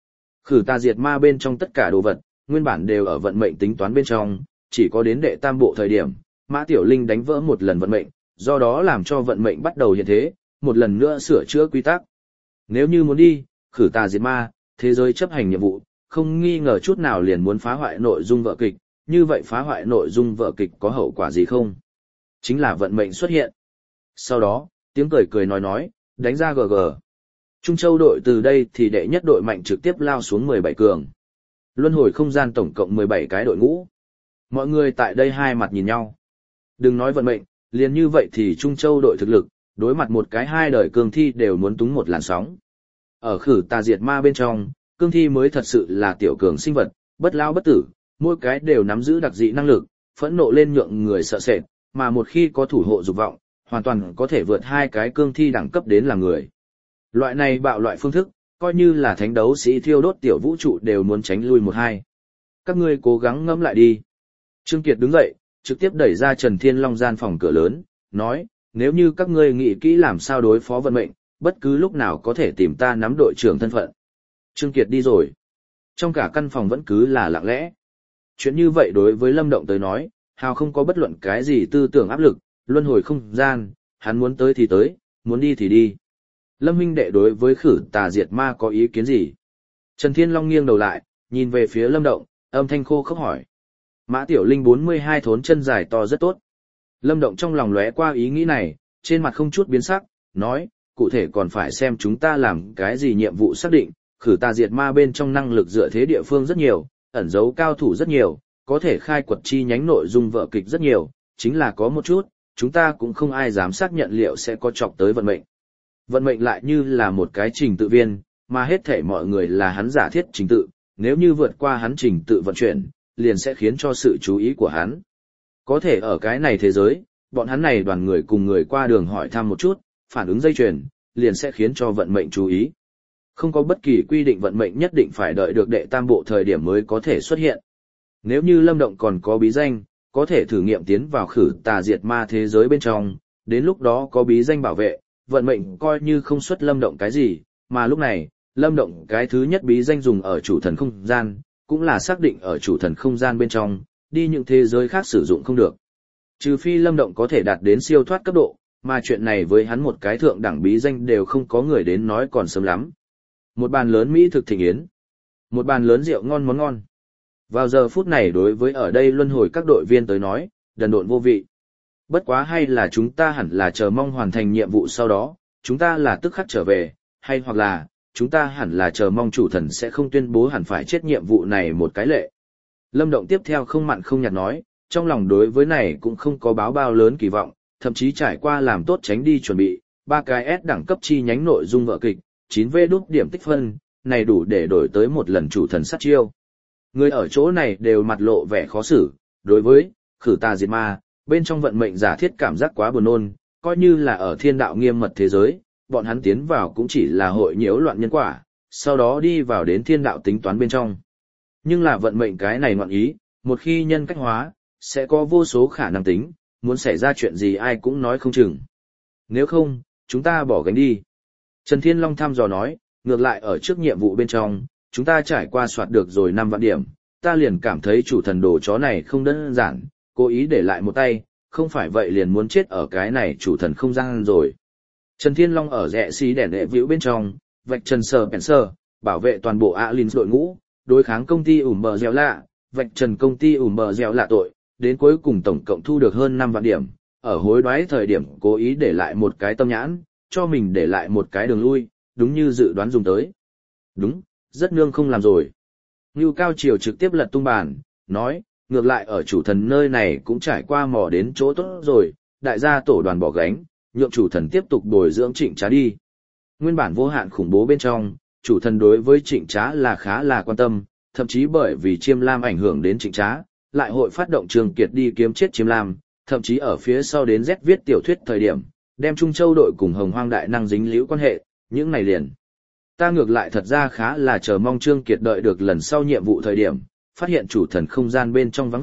Khử tà diệt ma bên trong tất cả đồ vật, nguyên bản đều ở vận mệnh tính toán bên trong, chỉ có đến đệ tam bộ thời điểm, Mã Tiểu Linh đánh vỡ một lần vận mệnh, do đó làm cho vận mệnh bắt đầu hiện thế, một lần nữa sửa chữa quy tắc. Nếu như muốn đi, khử tà diệt ma, thế giới chấp hành nhiệm vụ, không nghi ngờ chút nào liền muốn phá hoại nội dung vở kịch, như vậy phá hoại nội dung vở kịch có hậu quả gì không? Chính là vận mệnh xuất hiện. Sau đó, tiếng cười cười nói, đánh ra GG. Trung Châu đội từ đây thì đệ nhất đội mạnh trực tiếp lao xuống 17 cường. Luân hồi không gian tổng cộng 17 cái đội ngũ. Mọi người tại đây hai mặt nhìn nhau. Đừng nói vận mệnh, liền như vậy thì Trung Châu đội thực lực, đối mặt một cái hai đời cương thi đều muốn túng một làn sóng. Ở khử tà diệt ma bên trong, cương thi mới thật sự là tiểu cường sinh vật, bất lao bất tử, mỗi cái đều nắm giữ đặc dị năng lực, phẫn nộ lên nhượng người sợ sệt, mà một khi có thủ hộ dục vọng, hoàn toàn có thể vượt hai cái cương thi đẳng cấp đến làm người. Loại này bạo loại phương thức, coi như là thánh đấu sĩ thiêu đốt tiểu vũ trụ đều muốn tránh lui một hai. Các ngươi cố gắng ngẫm lại đi. Trương Kiệt đứng dậy, trực tiếp đẩy ra Trần Thiên Long gian phòng cửa lớn, nói, nếu như các ngươi nghĩ kỹ làm sao đối phó vận mệnh, bất cứ lúc nào có thể tìm ta nắm đội trưởng thân phận. Trương Kiệt đi rồi. Trong cả căn phòng vẫn cứ là lặng lẽ. Chuyện như vậy đối với Lâm Động tới nói, hào không có bất luận cái gì tư tưởng áp lực, luân hồi không gian, hắn muốn tới thì tới, muốn đi thì đi. Lâm huynh đệ đối với khử tà diệt ma có ý kiến gì? Trần Thiên Long nghiêng đầu lại, nhìn về phía Lâm Động, âm thanh khô khốc hỏi. Mã Tiểu Linh 42 thốn chân dài to rất tốt. Lâm Động trong lòng lóe qua ý nghĩ này, trên mặt không chút biến sắc, nói, cụ thể còn phải xem chúng ta làm cái gì nhiệm vụ xác định, khử tà diệt ma bên trong năng lực dựa thế địa phương rất nhiều, ẩn dấu cao thủ rất nhiều, có thể khai quật chi nhánh nội dung vở kịch rất nhiều, chính là có một chút, chúng ta cũng không ai dám xác nhận liệu sẽ có chọc tới vận mệnh. Vận mệnh lại như là một cái trình tự viên, mà hết thể mọi người là hắn giả thiết trình tự, nếu như vượt qua hắn trình tự vận chuyển, liền sẽ khiến cho sự chú ý của hắn. Có thể ở cái này thế giới, bọn hắn này đoàn người cùng người qua đường hỏi thăm một chút, phản ứng dây chuyền, liền sẽ khiến cho vận mệnh chú ý. Không có bất kỳ quy định vận mệnh nhất định phải đợi được đệ tam bộ thời điểm mới có thể xuất hiện. Nếu như Lâm Động còn có bí danh, có thể thử nghiệm tiến vào khử tà diệt ma thế giới bên trong, đến lúc đó có bí danh bảo vệ, vận mệnh coi như không xuất Lâm Động cái gì, mà lúc này, Lâm Động cái thứ nhất bí danh dùng ở chủ thần không gian, cũng là xác định ở chủ thần không gian bên trong, đi những thế giới khác sử dụng không được. Trừ phi Lâm Động có thể đạt đến siêu thoát cấp độ, mà chuyện này với hắn một cái thượng đẳng bí danh đều không có người đến nói còn sớm lắm. Một bàn lớn mỹ thực thịnh yến, một bàn lớn rượu ngon món ngon. Vào giờ phút này đối với ở đây luân hồi các đội viên tới nói, đần độn vô vị. Bất quá hay là chúng ta hẳn là chờ mong hoàn thành nhiệm vụ sau đó, chúng ta là tức khắc trở về, hay hoặc là, chúng ta hẳn là chờ mong chủ thần sẽ không tuyên bố hẳn phải chết nhiệm vụ này một cái lệ. Lâm Động tiếp theo không mặn không nhạt nói, trong lòng đối với này cũng không có báo bao lớn kỳ vọng, thậm chí trải qua làm tốt tránh đi chuẩn bị, 3 cái S đẳng cấp chi nhánh nội dung vở kịch, 9V đúc điểm tích phân, này đủ để đổi tới một lần chủ thần sát chiêu. Người ở chỗ này đều mặt lộ vẻ khó xử, đối với khử tà diệt ma, bên trong vận mệnh giả thiết cảm giác quá buồn nôn, coi như là ở thiên đạo nghiêm mật thế giới, bọn hắn tiến vào cũng chỉ là hội nhiễu loạn nhân quả, sau đó đi vào đến thiên đạo tính toán bên trong. Nhưng là vận mệnh cái này ngoạn ý, một khi nhân cách hóa, sẽ có vô số khả năng tính, muốn xảy ra chuyện gì ai cũng nói không chừng. Nếu không, chúng ta bỏ gánh đi. Trần Thiên Long thăm dò nói, ngược lại ở trước nhiệm vụ bên trong, chúng ta trải qua soạt được rồi 5 vạn điểm, ta liền cảm thấy chủ thần đồ chó này không đơn giản, cố ý để lại một tay, không phải vậy liền muốn chết ở cái này chủ thần không gian rồi. Trần Thiên Long ở rẽ xí đèn đệ vĩu bên trong, vạch trần sờ bèn sờ, bảo vệ toàn bộ Alins đội ngũ, đối kháng công ty ủm bờ dẻo lạ, vạch trần công ty ủm bờ dẻo lạ tội, đến cuối cùng tổng cộng thu được hơn 5 vạn điểm, ở hối đoái thời điểm cố ý để lại một cái tâm nhãn, cho mình để lại một cái đường lui, đúng như dự đoán dùng tới. Đúng, rất nương không làm rồi. Ngưu Cao Triều trực tiếp lật tung bàn, nói, ngược lại ở chủ thần nơi này cũng trải qua mò đến chỗ tốt rồi, đại gia tổ đoàn bỏ gánh, nhượng chủ thần tiếp tục bồi dưỡng Trịnh Trá đi. Nguyên bản vô hạn khủng bố bên trong, chủ thần đối với Trịnh Trá là khá là quan tâm, thậm chí bởi vì Chiêm Lam ảnh hưởng đến Trịnh Trá, lại hội phát động Trường Kiệt đi kiếm chết Chiêm Lam, thậm chí ở phía sau đến Z viết tiểu thuyết thời điểm, đem Trung Châu đội cùng Hồng Hoang đại năng dính líu quan hệ, những này liền. Ta ngược lại thật ra khá là chờ mong Trương Kiệt đợi được lần sau nhiệm vụ thời điểm, phát hiện chủ thần không gian bên trong vắng vẻ,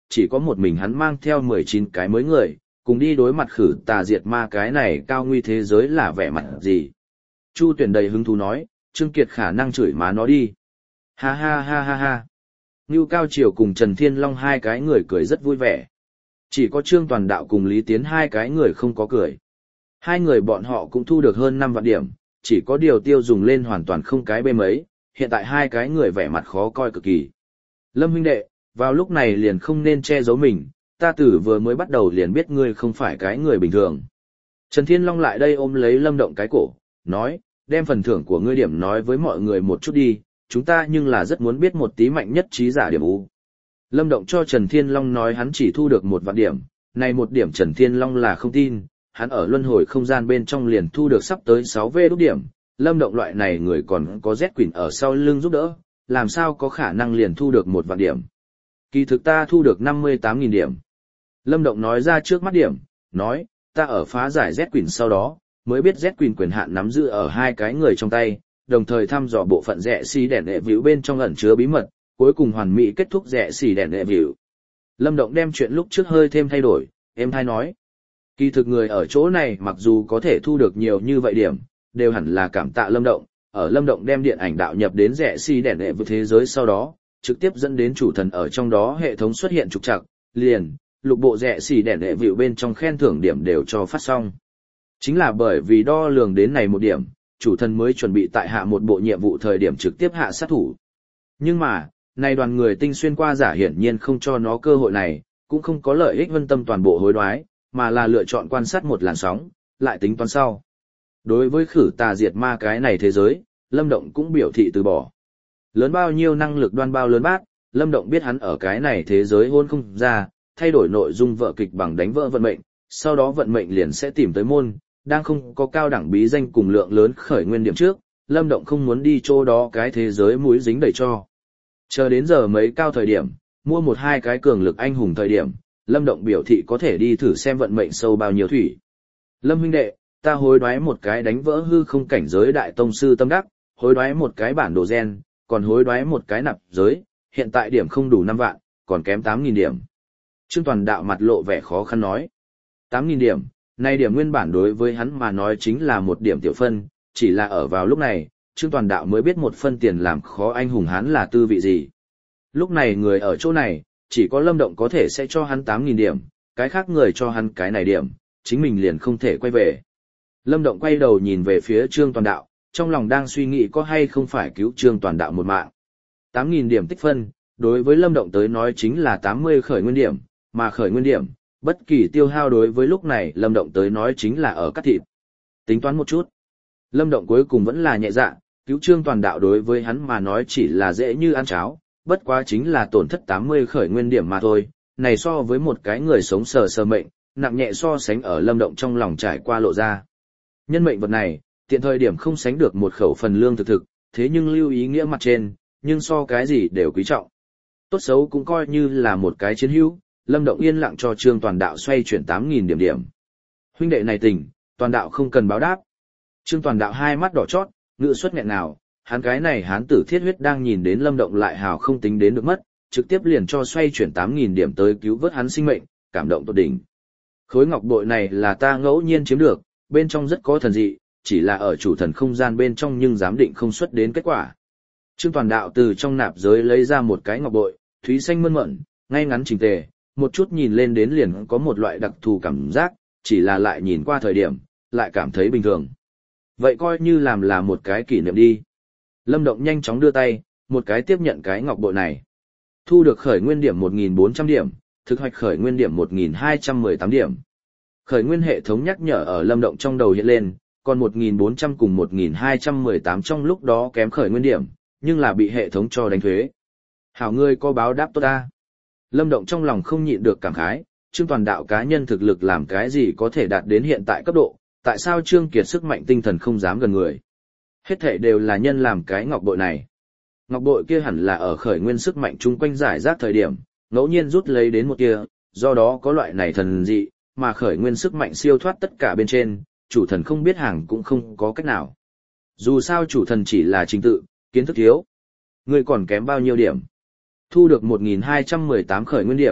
chỉ có một mình hắn mang theo 19 cái mới người, cùng đi đối mặt khử tà diệt ma cái này cao nguy thế giới là vẻ mặt gì. Chu Tuyển đầy hứng thú nói, Trương Kiệt khả năng chửi má nó đi. Ha ha ha ha ha. Ngưu Cao Triều cùng Trần Thiên Long hai cái người cười rất vui vẻ. Chỉ có Trương Toàn Đạo cùng Lý Tiến hai cái người không có cười. Hai người bọn họ cũng thu được hơn 5 vạn điểm, chỉ có điều tiêu dùng lên hoàn toàn không cái bê mấy, hiện tại hai cái người vẻ mặt khó coi cực kỳ. Lâm huynh đệ, vào lúc này liền không nên che giấu mình, ta tử vừa mới bắt đầu liền biết ngươi không phải cái người bình thường. Trần Thiên Long lại đây ôm lấy Lâm Động cái cổ, nói, đem phần thưởng của ngươi điểm nói với mọi người một chút đi, chúng ta nhưng là rất muốn biết một tí mạnh nhất trí giả điểm U. Lâm Động cho Trần Thiên Long nói hắn chỉ thu được 1 vạn điểm, này 1 điểm Trần Thiên Long là không tin, hắn ở luân hồi không gian bên trong liền thu được sắp tới 6V đúc điểm, Lâm Động loại này người còn có Z Quỷ ở sau lưng giúp đỡ, làm sao có khả năng liền thu được 1 vạn điểm. Kỳ thực ta thu được 58.000 điểm. Lâm Động nói ra trước mắt điểm, nói, ta ở phá giải Z Quỷ sau đó, mới biết Z Quỷ quyền hạn nắm giữ ở hai cái người trong tay, đồng thời thăm dò bộ phận rẽ xì đèn đệ vĩu bên trong ẩn chứa bí mật, cuối cùng hoàn mỹ kết thúc rẽ xì đèn đệ vĩu. Lâm Động đem chuyện lúc trước hơi thêm thay đổi, em thay nói. Kỳ thực người ở chỗ này mặc dù có thể thu được nhiều như vậy điểm, đều hẳn là cảm tạ Lâm Động, ở Lâm Động đem điện ảnh đạo nhập đến rẽ xì đèn đệ vĩu thế giới sau đó, trực tiếp dẫn đến chủ thần ở trong đó hệ thống xuất hiện trục trặc, liền, lục bộ rẽ xì đèn đệ vĩu bên trong khen thưởng điểm đều cho phát xong. Chính là bởi vì đo lường đến này một điểm, chủ thần mới chuẩn bị tại hạ một bộ nhiệm vụ thời điểm trực tiếp hạ sát thủ. Nhưng mà, này đoàn người tinh xuyên qua giả hiển nhiên không cho nó cơ hội này, cũng không có lợi ích vân tâm toàn bộ hối đoái, mà là lựa chọn quan sát một làn sóng, lại tính toán sau. Đối với khử tà diệt ma cái này thế giới, Lâm Động cũng biểu thị từ bỏ. Lớn bao nhiêu năng lực đoan bao lớn bát, Lâm Động biết hắn ở cái này thế giới hôn không ra, thay đổi nội dung vở kịch bằng đánh vỡ vận mệnh, sau đó vận mệnh liền sẽ tìm tới môn, đang không có cao đẳng bí danh cùng lượng lớn khởi nguyên điểm trước, Lâm Động không muốn đi chỗ đó cái thế giới mũi dính đầy cho. Chờ đến giờ mấy cao thời điểm, mua 1-2 cái cường lực anh hùng thời điểm, Lâm Động biểu thị có thể đi thử xem vận mệnh sâu bao nhiêu thủy. Lâm huynh đệ, ta hối đoái một cái đánh vỡ hư không cảnh giới đại tông sư tâm đắc, hối đoái một cái bản đồ gen, còn hối đoái một cái nạp giới, hiện tại điểm không đủ 5 vạn, còn kém 8.000 điểm. Trương Toàn Đạo mặt lộ vẻ khó khăn nói. 8.000 điểm, này điểm nguyên bản đối với hắn mà nói chính là một điểm tiểu phân, chỉ là ở vào lúc này, Trương Toàn Đạo mới biết một phân tiền làm khó anh hùng hắn là tư vị gì. Lúc này người ở chỗ này, chỉ có Lâm Động có thể sẽ cho hắn 8.000 điểm, cái khác người cho hắn cái này điểm, chính mình liền không thể quay về. Lâm Động quay đầu nhìn về phía Trương Toàn Đạo, trong lòng đang suy nghĩ có hay không phải cứu Trương Toàn Đạo một mạng. 8.000 điểm tích phân, đối với Lâm Động tới nói chính là 80 khởi nguyên điểm, mà khởi nguyên điểm, bất kỳ tiêu hao đối với lúc này Lâm Động tới nói chính là ở cắt thịt. Tính toán một chút. Lâm Động cuối cùng vẫn là nhẹ dạ, cứu Trương Toàn Đạo đối với hắn mà nói chỉ là dễ như ăn cháo, bất quá chính là tổn thất 80 khởi nguyên điểm mà thôi, này so với một cái người sống sờ sờ mệnh, nặng nhẹ so sánh ở Lâm Động trong lòng trải qua lộ ra. Nhân mệnh vật này, tiện thời điểm không sánh được một khẩu phần lương thực, thế nhưng lưu ý nghĩa mặt trên, nhưng so cái gì đều quý trọng. Tốt xấu cũng coi như là một cái chiến hữu, Lâm Động yên lặng cho Trương Toàn Đạo xoay chuyển 8.000 điểm điểm. Huynh đệ này tình, Toàn Đạo không cần báo đáp. Trương Toàn Đạo hai mắt đỏ chót, ngự xuất nghẹn nào, hắn cái này hán tử thiết huyết đang nhìn đến Lâm Động lại hào không tính đến được mất, trực tiếp liền cho xoay chuyển 8.000 điểm tới cứu vớt hắn sinh mệnh, cảm động tột đỉnh. Khối ngọc bội này là ta ngẫu nhiên chiếm được, bên trong rất có thần dị, chỉ là ở chủ thần không gian bên trong nhưng giám định không xuất đến kết quả. Trương Toàn Đạo từ trong nạp giới lấy ra một cái ngọc bội, thúy xanh mơn mởn, ngay ngắn chỉnh tề, một chút nhìn lên đến liền có một loại đặc thù cảm giác, chỉ là lại nhìn qua thời điểm, lại cảm thấy bình thường. Vậy coi như làm là một cái kỷ niệm đi. Lâm Động nhanh chóng đưa tay, một cái tiếp nhận cái ngọc bội này. Thu được khởi nguyên điểm 1.400 điểm, thực hoạch khởi nguyên điểm 1.218 điểm. Khởi nguyên hệ thống nhắc nhở ở Lâm Động trong đầu hiện lên, còn 1.400 cùng 1.218 trong lúc đó kém khởi nguyên điểm, nhưng là bị hệ thống cho đánh thuế. Hảo ngươi có báo đáp tốt ta. Lâm Động trong lòng không nhịn được cảm khái, Trương Toàn Đạo cá nhân thực lực làm cái gì có thể đạt đến hiện tại cấp độ, tại sao Trương Kiệt sức mạnh tinh thần không dám gần người. Hết thảy đều là nhân làm cái ngọc bội này. Ngọc bội kia hẳn là ở khởi nguyên sức mạnh chung quanh giải rác thời điểm, ngẫu nhiên rút lấy đến một kia, do đó có loại này thần dị, mà khởi nguyên sức mạnh siêu thoát tất cả bên trên, chủ thần không biết hàng cũng không có cách nào. Dù sao chủ thần chỉ là trình tự, kiến thức thiếu. Ngươi còn kém bao nhiêu điểm? Thu được 1.218 khởi nguyên điểm,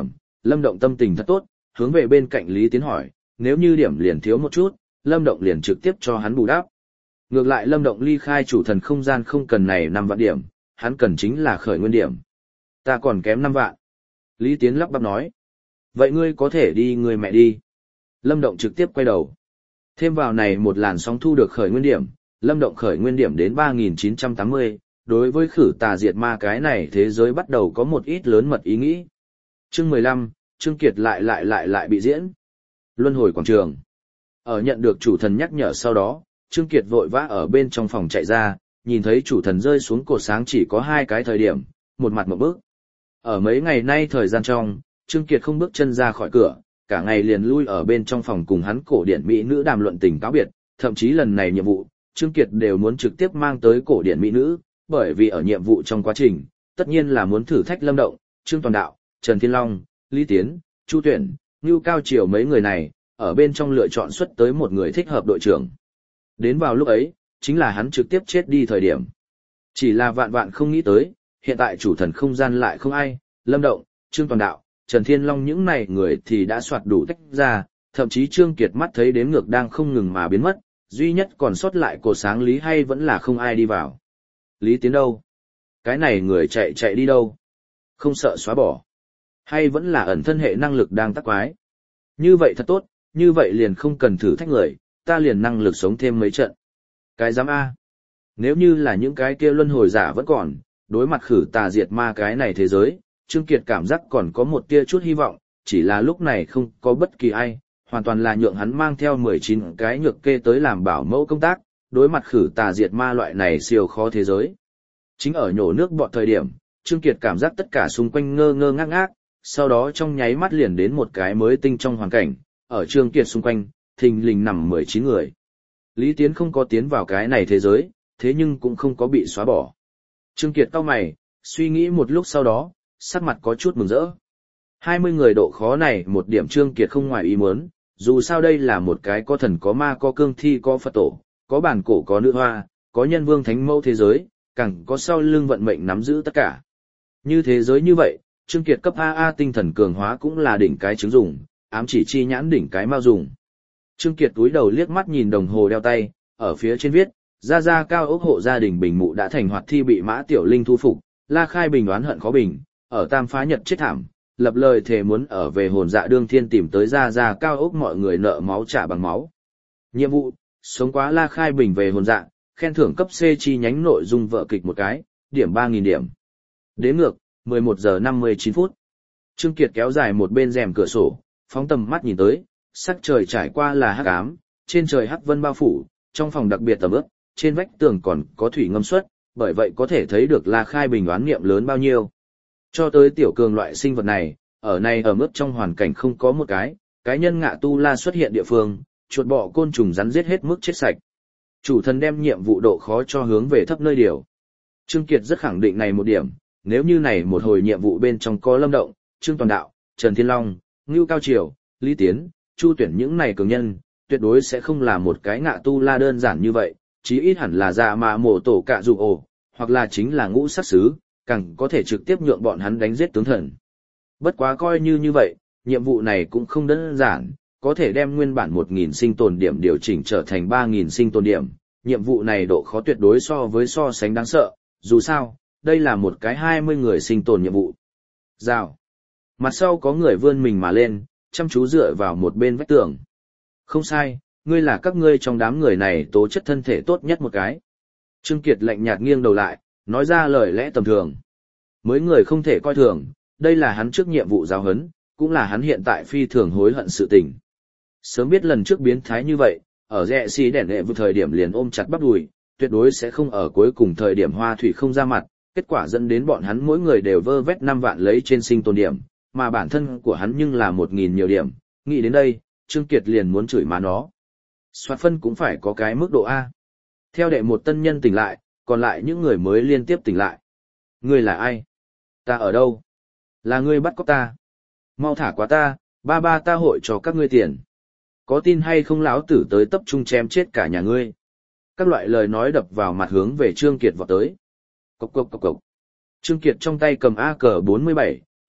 Lâm Động tâm tình thật tốt, hướng về bên cạnh Lý Tiến hỏi, nếu như điểm liền thiếu một chút, Lâm Động liền trực tiếp cho hắn bù đắp. Ngược lại Lâm Động ly khai chủ thần không gian không cần này 5 vạn điểm, hắn cần chính là khởi nguyên điểm. Ta còn kém 5 vạn. Lý Tiến lắp bắp nói. Vậy ngươi có thể đi người mẹ đi. Lâm Động trực tiếp quay đầu. Thêm vào này một làn sóng thu được khởi nguyên điểm, Lâm Động khởi nguyên điểm đến 3.980, đối với khử tà diệt ma cái này thế giới bắt đầu có một ít lớn mật ý nghĩ. Chương 15, Trương Kiệt lại bị diễn. Luân hồi quảng trường. Ở nhận được chủ thần nhắc nhở sau đó, Trương Kiệt vội vã ở bên trong phòng chạy ra, nhìn thấy chủ thần rơi xuống cột sáng chỉ có 2 cái thời điểm, một mặt một bước. Ở mấy ngày nay thời gian trong, Trương Kiệt không bước chân ra khỏi cửa, cả ngày liền lui ở bên trong phòng cùng hắn cổ điển mỹ nữ đàm luận tình cáo biệt, thậm chí lần này nhiệm vụ, Trương Kiệt đều muốn trực tiếp mang tới cổ điển mỹ nữ, bởi vì ở nhiệm vụ trong quá trình, tất nhiên là muốn thử thách Lâm Động, Trương Toàn Đạo, Trần Thiên Long, Lý Tiến, Chu Tuyển, Ngưu Cao Triều mấy người này, ở bên trong lựa chọn xuất tới một người thích hợp đội trưởng. Đến vào lúc ấy, chính là hắn trực tiếp chết đi thời điểm. Chỉ là vạn vạn không nghĩ tới, hiện tại chủ thần không gian lại không ai, Lâm Động, Trương Toàn Đạo, Trần Thiên Long những này người thì đã soạt đủ tách ra, thậm chí Trương Kiệt mắt thấy đếm ngược đang không ngừng mà biến mất, duy nhất còn sót lại cột sáng Lý hay vẫn là không ai đi vào. Lý Tiến đâu? Cái này người chạy đi đâu? Không sợ xóa bỏ. Hay vẫn là ẩn thân hệ năng lực đang tắc quái? Như vậy thật tốt, như vậy liền không cần thử thách người, ta liền năng lực sống thêm mấy trận. Cái giám A. Nếu như là những cái kia luân hồi giả vẫn còn, đối mặt khử tà diệt ma cái này thế giới, Trương Kiệt cảm giác còn có một tia chút hy vọng, chỉ là lúc này không có bất kỳ ai, hoàn toàn là nhượng hắn mang theo 19 cái nhược kê tới làm bảo mẫu công tác, đối mặt khử tà diệt ma loại này siêu khó thế giới. Chính ở nhổ nước bọt thời điểm, Trương Kiệt cảm giác tất cả xung quanh ngơ ngơ ngác ngác, sau đó trong nháy mắt liền đến một cái mới tinh trong hoàn cảnh, ở Trương Kiệt xung quanh, thình lình nằm 19 người. Lý Tiến không có tiến vào cái này thế giới, thế nhưng cũng không có bị xóa bỏ. Trương Kiệt cau mày, suy nghĩ một lúc sau đó, sắc mặt có chút mừng rỡ. 20 người độ khó này một điểm Trương Kiệt không ngoài ý muốn, dù sao đây là một cái có thần có ma có cương thi có Phật tổ, có bản cổ có nữ hoa, có nhân vương thánh mẫu thế giới, càng có sau lưng vận mệnh nắm giữ tất cả. Như thế giới như vậy, Trương Kiệt cấp AA tinh thần cường hóa cũng là đỉnh cái chứng dùng, ám chỉ chi nhãn đỉnh cái mao dùng. Trương Kiệt túi đầu liếc mắt nhìn đồng hồ đeo tay, ở phía trên viết, gia cao ốc hộ gia đình Bình Mụ đã thành hoạt thi bị Mã Tiểu Linh thu phục, La Khai Bình oán hận khó bình, ở Tam Phá Nhật chết thảm, lập lời thề muốn ở về hồn dạ đương thiên tìm tới gia cao ốc mọi người nợ máu trả bằng máu. Nhiệm vụ, sống quá La Khai Bình về hồn dạ, khen thưởng cấp C chi nhánh nội dung vợ kịch một cái, điểm 3.000 điểm. Đếm ngược, 11 giờ 59 phút. Trương Kiệt kéo dài một bên rèm cửa sổ, phóng tầm mắt nhìn tới, sắc trời trải qua là hắc ám, trên trời hắc vân bao phủ, trong phòng đặc biệt tầm ướp, trên vách tường còn có thủy ngâm suất, bởi vậy có thể thấy được La Khai Bình đoán niệm lớn bao nhiêu. Cho tới tiểu cường loại sinh vật này, ở này ở mức trong hoàn cảnh không có một cái nhân ngạ tu la xuất hiện địa phương, chuột bọ côn trùng rắn giết hết mức chết sạch. Chủ thần đem nhiệm vụ độ khó cho hướng về thấp nơi điều. Trương Kiệt rất khẳng định này một điểm, nếu như này một hồi nhiệm vụ bên trong có Lâm Động, Trương Toàn Đạo, Trần Thiên Long, Ngưu Cao Triều, Lý Tiến, Chu Tuyển những này cường nhân, tuyệt đối sẽ không là một cái ngạ tu la đơn giản như vậy, chí ít hẳn là dạ mà mổ tổ cạ dụ ổ, hoặc là chính là ngũ sắc sứ, càng có thể trực tiếp nhượng bọn hắn đánh giết tướng thần. Bất quá coi như vậy, nhiệm vụ này cũng không đơn giản, có thể đem nguyên bản 1.000 sinh tồn điểm điều chỉnh trở thành 3.000 sinh tồn điểm. Nhiệm vụ này độ khó tuyệt đối so sánh đáng sợ, dù sao, đây là một cái 20 người sinh tồn nhiệm vụ. Rào. Mặt sau có người vươn mình mà lên, chăm chú dựa vào một bên vách tường. Không sai, ngươi là các ngươi trong đám người này tố chất thân thể tốt nhất một cái. Trương Kiệt lạnh nhạt nghiêng đầu lại, nói ra lời lẽ tầm thường. Mới người không thể coi thường, đây là hắn trước nhiệm vụ giáo huấn, cũng là hắn hiện tại phi thường hối hận sự tình. Sớm biết lần trước biến thái như vậy, ở rẽ xì đèn đệ vừa thời điểm liền ôm chặt bắp đùi, tuyệt đối sẽ không ở cuối cùng thời điểm hoa thủy không ra mặt, kết quả dẫn đến bọn hắn mỗi người đều vơ vét 5 vạn lấy trên sinh tồn điểm, mà bản thân của hắn nhưng là 1.000 nhiều điểm, nghĩ đến đây, Trương Kiệt liền muốn chửi má nó. Soạt phân cũng phải có cái mức độ A. Theo đệ một tân nhân tỉnh lại, còn lại những người mới liên tiếp tỉnh lại. Ngươi là ai? Ta ở đâu? Là ngươi bắt cóc ta. Mau thả quá ta, ba ta hội cho các ngươi tiền. Có tin hay không lão tử tới tập trung chém chết cả nhà ngươi. Các loại lời nói đập vào mặt hướng về Trương Kiệt vọt tới. Cộc cộc cộc cộc. Trương Kiệt trong tay cầm AK-47,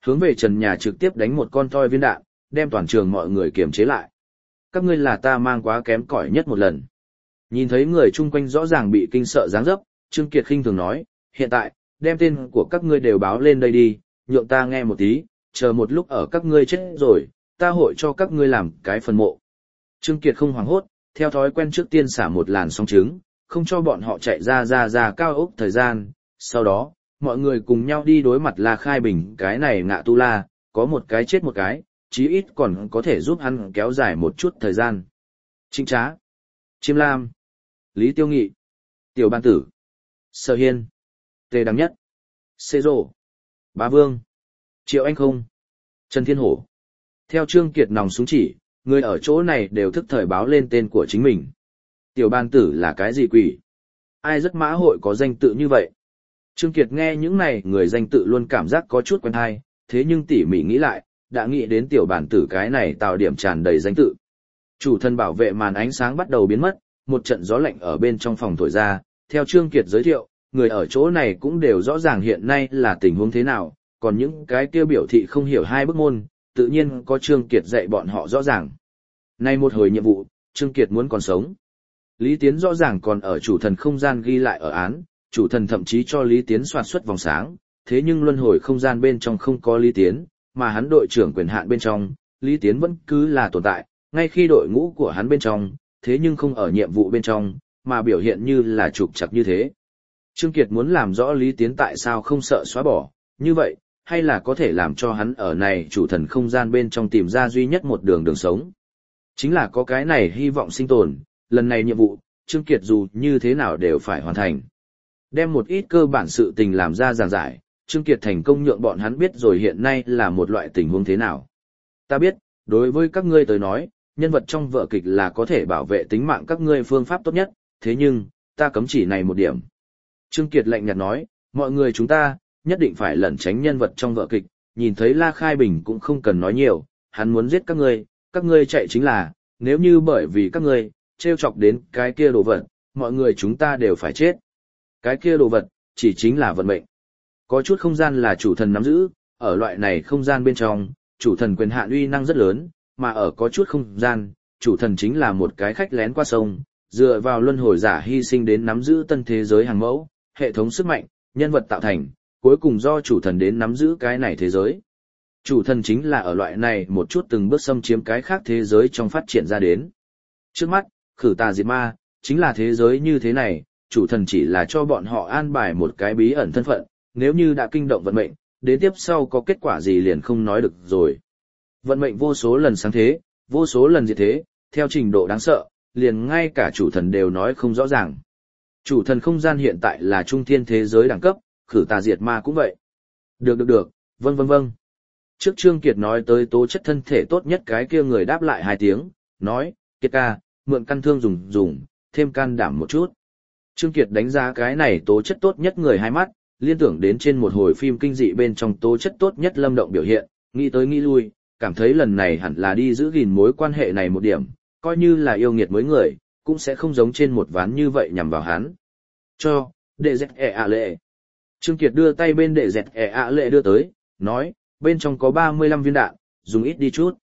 hướng về trần nhà trực tiếp đánh một con toi viên đạn, đem toàn trường mọi người kiềm chế lại. Các ngươi là ta mang quá kém cỏi nhất một lần. Nhìn thấy người chung quanh rõ ràng bị kinh sợ dáng dấp, Trương Kiệt khinh thường nói, hiện tại, đem tên của các ngươi đều báo lên đây đi, nhượng ta nghe một tí, chờ một lúc ở các ngươi chết rồi, ta hội cho các ngươi làm cái phần mộ. Trương Kiệt không hoảng hốt, theo thói quen trước tiên xả một làn sóng trứng, không cho bọn họ chạy ra cao ốc thời gian, sau đó, mọi người cùng nhau đi đối mặt La Khai Bình cái này ngạ tu la, có một cái chết một cái, chí ít còn có thể giúp hắn kéo dài một chút thời gian. Trịnh Trá, Chiêm Lam, Lý Tiêu Nghị, Tiểu Ban Tử, Sở Hiên, Tề Đăng Nhất, Xê Rô, Bá Vương, Triệu Anh Không, Trần Thiên Hổ. Theo Trương Kiệt nòng súng chỉ, người ở chỗ này đều thức thời báo lên tên của chính mình. Tiểu Ban Tử là cái gì quỷ? Ai rất mã hội có danh tự như vậy? Trương Kiệt nghe những này người danh tự luôn cảm giác có chút quen hay, thế nhưng tỉ mỉ nghĩ lại, đã nghĩ đến Tiểu Bản Tử cái này tạo điểm tràn đầy danh tự. Chủ thân bảo vệ màn ánh sáng bắt đầu biến mất, một trận gió lạnh ở bên trong phòng thổi ra, theo Trương Kiệt giới thiệu, người ở chỗ này cũng đều rõ ràng hiện nay là tình huống thế nào, còn những cái kia biểu thị không hiểu hai bức môn, tự nhiên có Trương Kiệt dạy bọn họ rõ ràng. Nay một hồi nhiệm vụ, Trương Kiệt muốn còn sống. Lý Tiến rõ ràng còn ở chủ thần không gian ghi lại ở án, chủ thần thậm chí cho Lý Tiến soạt xuất vòng sáng, thế nhưng luân hồi không gian bên trong không có Lý Tiến, mà hắn đội trưởng quyền hạn bên trong, Lý Tiến vẫn cứ là tồn tại, ngay khi đội ngũ của hắn bên trong, thế nhưng không ở nhiệm vụ bên trong, mà biểu hiện như là trục trặc như thế. Trương Kiệt muốn làm rõ Lý Tiến tại sao không sợ xóa bỏ, như vậy, hay là có thể làm cho hắn ở này chủ thần không gian bên trong tìm ra duy nhất một đường sống. Chính là có cái này hy vọng sinh tồn, lần này nhiệm vụ, Trương Kiệt dù như thế nào đều phải hoàn thành. Đem một ít cơ bản sự tình làm ra giảng giải, Trương Kiệt thành công nhượng bọn hắn biết rồi hiện nay là một loại tình huống thế nào. Ta biết, đối với các ngươi tới nói, nhân vật trong vở kịch là có thể bảo vệ tính mạng các ngươi phương pháp tốt nhất, thế nhưng, ta cấm chỉ này một điểm. Trương Kiệt lạnh nhạt nói, mọi người chúng ta, nhất định phải lẩn tránh nhân vật trong vở kịch, nhìn thấy La Khai Bình cũng không cần nói nhiều, hắn muốn giết các ngươi chạy chính là, nếu như bởi vì các ngươi, trêu chọc đến cái kia đồ vật, mọi người chúng ta đều phải chết. Cái kia đồ vật, chỉ chính là vận mệnh. Có chút không gian là chủ thần nắm giữ, ở loại này không gian bên trong, chủ thần quyền hạn uy năng rất lớn, mà ở có chút không gian, chủ thần chính là một cái khách lén qua sông, dựa vào luân hồi giả hy sinh đến nắm giữ tân thế giới hàng mẫu, hệ thống sức mạnh, nhân vật tạo thành, cuối cùng do chủ thần đến nắm giữ cái này thế giới. Chủ thần chính là ở loại này một chút từng bước xâm chiếm cái khác thế giới trong phát triển ra đến. Trước mắt, khử tà diệt ma, chính là thế giới như thế này, chủ thần chỉ là cho bọn họ an bài một cái bí ẩn thân phận, nếu như đã kinh động vận mệnh, đến tiếp sau có kết quả gì liền không nói được rồi. Vận mệnh vô số lần sáng thế, vô số lần diệt thế, theo trình độ đáng sợ, liền ngay cả chủ thần đều nói không rõ ràng. Chủ thần không gian hiện tại là trung thiên thế giới đẳng cấp, khử tà diệt ma cũng vậy. Được, vâng. Trước Trương Kiệt nói tới tố chất thân thể tốt nhất cái kia người đáp lại 2 tiếng, nói, Kiệt ca, mượn căn thương dùng, thêm can đảm một chút. Trương Kiệt đánh giá cái này tố chất tốt nhất người 2 mắt, liên tưởng đến trên một hồi phim kinh dị bên trong tố chất tốt nhất Lâm Động biểu hiện, nghĩ tới nghĩ lui, cảm thấy lần này hẳn là đi giữ gìn mối quan hệ này một điểm, coi như là yêu nghiệt mới người, cũng sẽ không giống trên một ván như vậy nhằm vào hắn. Cho, đệ dẹt lệ. Trương Kiệt đưa tay bên đệ dẹt lệ đưa tới, nói, bên trong có 35 viên đạn, dùng ít đi chút.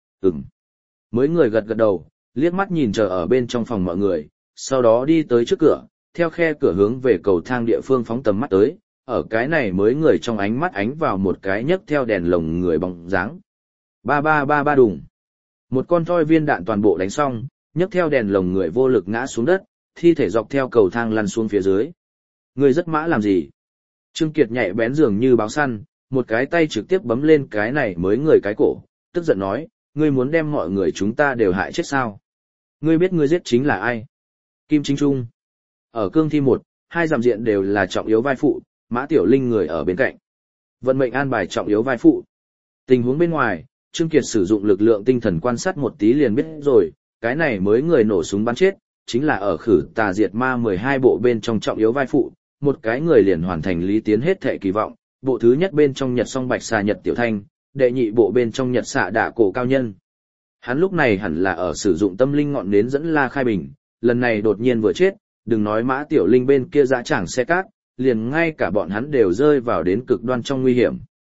Mới người gật đầu, liếc mắt nhìn chờ ở bên trong phòng mọi người, sau đó đi tới trước cửa, theo khe cửa hướng về cầu thang địa phương phóng tầm mắt tới, ở cái này mới người trong ánh mắt ánh vào một cái nhấc theo đèn lồng người bóng dáng. Ba đùng. Một con thoi viên đạn toàn bộ đánh xong, nhấc theo đèn lồng người vô lực ngã xuống đất, thi thể dọc theo cầu thang lăn xuống phía dưới. Người rất mã làm gì? Trương Kiệt nhạy bén dường như báo săn, một cái tay trực tiếp bấm lên cái này mới người cái cổ, tức giận nói, ngươi muốn đem mọi người chúng ta đều hại chết sao? Ngươi biết ngươi giết chính là ai? Kim Chính Trung. Ở cương thi 1, 2 giảm diện đều là trọng yếu vai phụ, Mã Tiểu Linh người ở bên cạnh. Vận mệnh an bài trọng yếu vai phụ. Tình huống bên ngoài, Trương Kiệt sử dụng lực lượng tinh thần quan sát một tí liền biết rồi, cái này mới người nổ súng bắn chết, chính là ở khử tà diệt ma 12 bộ bên trong trọng yếu vai phụ, một cái người liền hoàn thành Lý Tiến hết thể kỳ vọng, bộ thứ nhất bên trong Nhật song bạch xà Nhật Tiểu Thanh, đệ nhị bộ bên trong Nhật xạ đả cổ cao nhân. Hắn lúc này hẳn là ở sử dụng tâm linh ngọn nến dẫn La Khai Bình, lần này đột nhiên vừa chết, đừng nói Mã Tiểu Linh bên kia dã tràng xe cát, liền ngay cả bọn hắn đều rơi vào đến cực đoan trong nguy hiểm.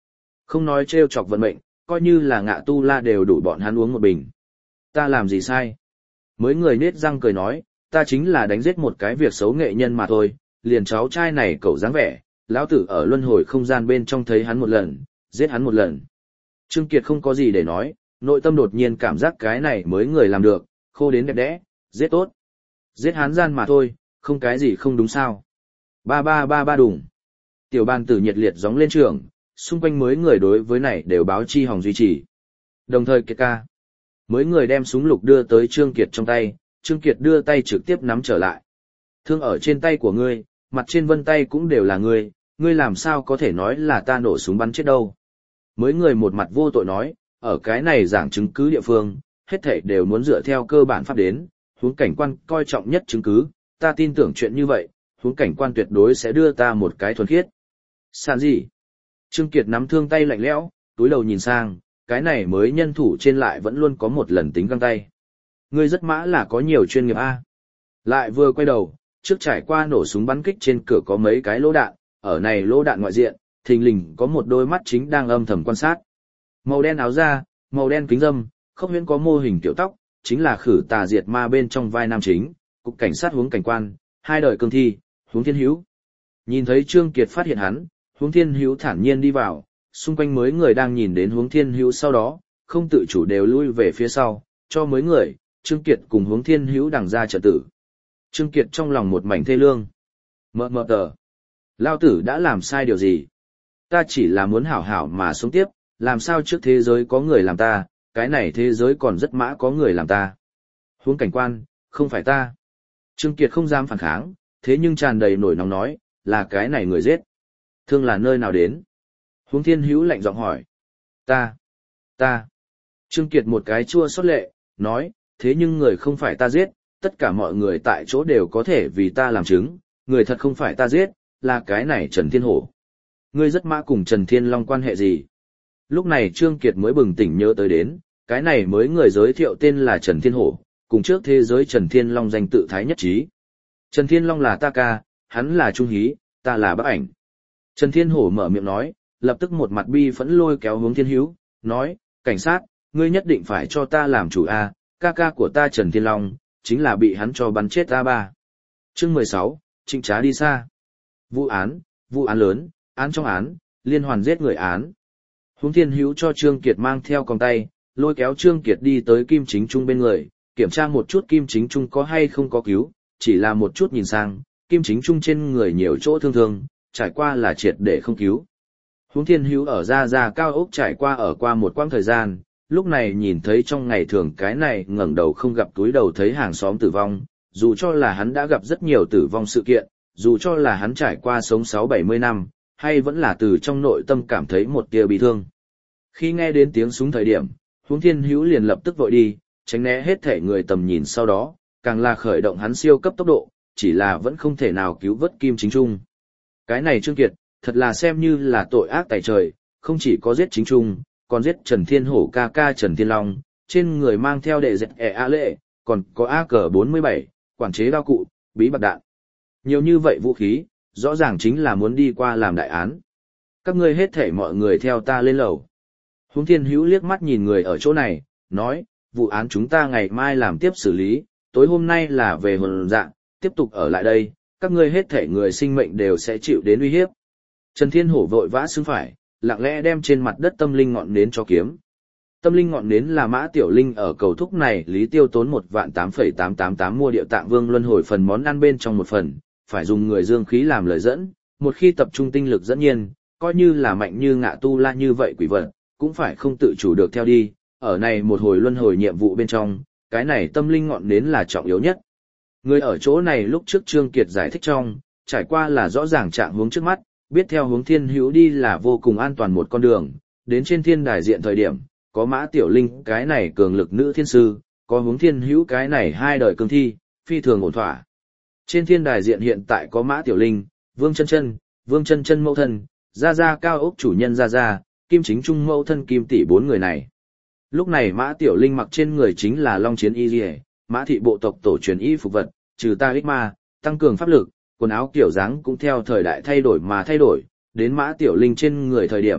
Không nói trêu chọc vận mệnh, coi như là Ngạ Tu La đều đủ bọn hắn uống một bình. Ta làm gì sai? Mới người nết răng cười nói, ta chính là đánh giết một cái việc xấu nghệ nhân mà thôi, liền cháu trai này cậu dáng vẻ, lão tử ở luân hồi không gian bên trong thấy hắn một lần, giết hắn một lần. Trương Kiệt không có gì để nói, nội tâm đột nhiên cảm giác cái này mới người làm được, khô đến đẹp đẽ, giết tốt. Giết hắn gian mà thôi, không cái gì không đúng sao. Ba ba ba ba đùng. Tiểu ban tử nhiệt liệt gióng lên trường, xung quanh mới người đối với này đều báo chi hòng duy trì. Đồng thời Kiệt ca. Mới người đem súng lục đưa tới Trương Kiệt trong tay, Trương Kiệt đưa tay trực tiếp nắm trở lại. Thương ở trên tay của ngươi, mặt trên vân tay cũng đều là ngươi làm sao có thể nói là ta nổ súng bắn chết đâu. Mới người một mặt vô tội nói, ở cái này giảng chứng cứ địa phương, hết thảy đều muốn dựa theo cơ bản pháp đến, huống cảnh quan coi trọng nhất chứng cứ, ta tin tưởng chuyện như vậy, huống cảnh quan tuyệt đối sẽ đưa ta một cái thuần khiết. Sàn gì? Trương Kiệt nắm thương tay lạnh lẽo, túi đầu nhìn sang, cái này mới nhân thủ trên lại vẫn luôn có một lần tính găng tay. Ngươi rất mã là có nhiều chuyên nghiệp a. Lại vừa quay đầu, trước trải qua nổ súng bắn kích trên cửa có mấy cái lỗ đạn, ở này lỗ đạn ngoại diện, thình lình có một đôi mắt chính đang âm thầm quan sát. Màu đen áo da, màu đen kính râm, Khốc Huyễn có mô hình tiểu tóc, chính là Khử Tà Diệt Ma bên trong vai nam chính, cục cảnh sát Huống cảnh quan, hai đời cương thi, Huống Thiên Hữu. Nhìn thấy Trương Kiệt phát hiện hắn, Huống Thiên Hữu thản nhiên đi vào, xung quanh mới người đang nhìn đến Huống Thiên Hữu sau đó, không tự chủ đều lui về phía sau, cho mới người, Trương Kiệt cùng Huống Thiên Hữu đằng ra trợ tử. Trương Kiệt trong lòng một mảnh thê lương. Mờ tờ. Lao tử đã làm sai điều gì? Ta chỉ là muốn hảo hảo mà sống tiếp, làm sao trước thế giới có người làm ta, cái này thế giới còn rất mã có người làm ta. Huống cảnh quan, không phải ta. Trương Kiệt không dám phản kháng, thế nhưng tràn đầy nổi nóng nói, là cái này người giết. Thương là nơi nào đến? Huống Thiên Hữu lạnh giọng hỏi. Ta. Trương Kiệt một cái chua xót lệ, nói, thế nhưng người không phải ta giết, tất cả mọi người tại chỗ đều có thể vì ta làm chứng, người thật không phải ta giết, là cái này Trần Thiên Hổ. Ngươi rất mã cùng Trần Thiên Long quan hệ gì? Lúc này Trương Kiệt mới bừng tỉnh nhớ tới đến, cái này mới người giới thiệu tên là Trần Thiên Hổ, cùng trước thế giới Trần Thiên Long danh tự thái nhất trí. Trần Thiên Long là ta ca, hắn là Trung Hí, ta là Bắc Ảnh. Trần Thiên Hổ mở miệng nói, lập tức một mặt bi phẫn lôi kéo Hướng Thiên Hữu, nói, cảnh sát, ngươi nhất định phải cho ta làm chủ a, ca của ta Trần Thiên Long, chính là bị hắn cho bắn chết A3. Chương 16, Trịnh Trá đi xa. Vụ án lớn, án trong án, liên hoàn giết người án. Hướng Thiên Hữu cho Trương Kiệt mang theo còng tay, lôi kéo Trương Kiệt đi tới Kim Chính Trung bên người, kiểm tra một chút Kim Chính Trung có hay không có cứu, chỉ là một chút nhìn sang, Kim Chính Trung trên người nhiều chỗ thương, trải qua là triệt để không cứu. Hướng Thiên Hữu ở ra cao ốc trải qua ở qua một quãng thời gian, lúc này nhìn thấy trong ngày thường cái này ngẩng đầu không gặp túi đầu thấy hàng xóm tử vong, dù cho là hắn đã gặp rất nhiều tử vong sự kiện, dù cho là hắn trải qua sống 6-70 năm, hay vẫn là từ trong nội tâm cảm thấy một tia bi thương. Khi nghe đến tiếng súng thời điểm, Hướng Thiên Hữu liền lập tức vội đi, tránh né hết thể người tầm nhìn sau đó, càng là khởi động hắn siêu cấp tốc độ, chỉ là vẫn không thể nào cứu vớt Kim Chính Trung. Cái này Trương Kiệt, thật là xem như là tội ác tày trời, không chỉ có giết Chính Trung, còn giết Trần Thiên Hổ ca Trần Thiên Long, trên người mang theo đệ dẹt A lệ, còn có AK-47, quản chế đao cụ, bí bạc đạn. Nhiều như vậy vũ khí, rõ ràng chính là muốn đi qua làm đại án. Các ngươi hết thể mọi người theo ta lên lầu. Hướng Thiên Hữu liếc mắt nhìn người ở chỗ này, nói, vụ án chúng ta ngày mai làm tiếp xử lý, tối hôm nay là về hồn dạng, tiếp tục ở lại đây, các ngươi hết thể người sinh mệnh đều sẽ chịu đến uy hiếp. Trần Thiên Hổ vội vã xứng phải, lặng lẽ đem trên mặt đất tâm linh ngọn nến cho kiếm. Tâm linh ngọn nến là Mã Tiểu Linh ở cầu thúc này lý tiêu tốn 1.8.888 mua Điệu Tạng Vương luân hồi phần món ăn bên trong một phần, phải dùng người dương khí làm lời dẫn, một khi tập trung tinh lực dẫn nhiên, coi như là mạnh như Ngạ Tu La như vậy quỷ vật, cũng phải không tự chủ được theo đi, ở này một hồi luân hồi nhiệm vụ bên trong, cái này tâm linh ngọn nến là trọng yếu nhất. Người ở chỗ này lúc trước Trương Kiệt giải thích trong, trải qua là rõ ràng trạng hướng trước mắt, biết theo hướng Thiên Hữu đi là vô cùng an toàn một con đường, đến trên thiên đài diện thời điểm, có Mã Tiểu Linh cái này cường lực nữ thiên sư, có hướng Thiên Hữu cái này hai đời cương thi, phi thường ổn thỏa. Trên thiên đài diện hiện tại có Mã Tiểu Linh, Vương Chân Chân mẫu thân, Gia cao ốc chủ nhân Gia, Kim Chính Trung mẫu thân Kim tỷ bốn người này. Lúc này Mã Tiểu Linh mặc trên người chính là Long Chiến Y Liễu, Mã thị bộ tộc tổ truyền y phục vật, trừ ta ích ma, tăng cường pháp lực, quần áo kiểu dáng cũng theo thời đại thay đổi mà thay đổi, đến Mã Tiểu Linh trên người thời điểm,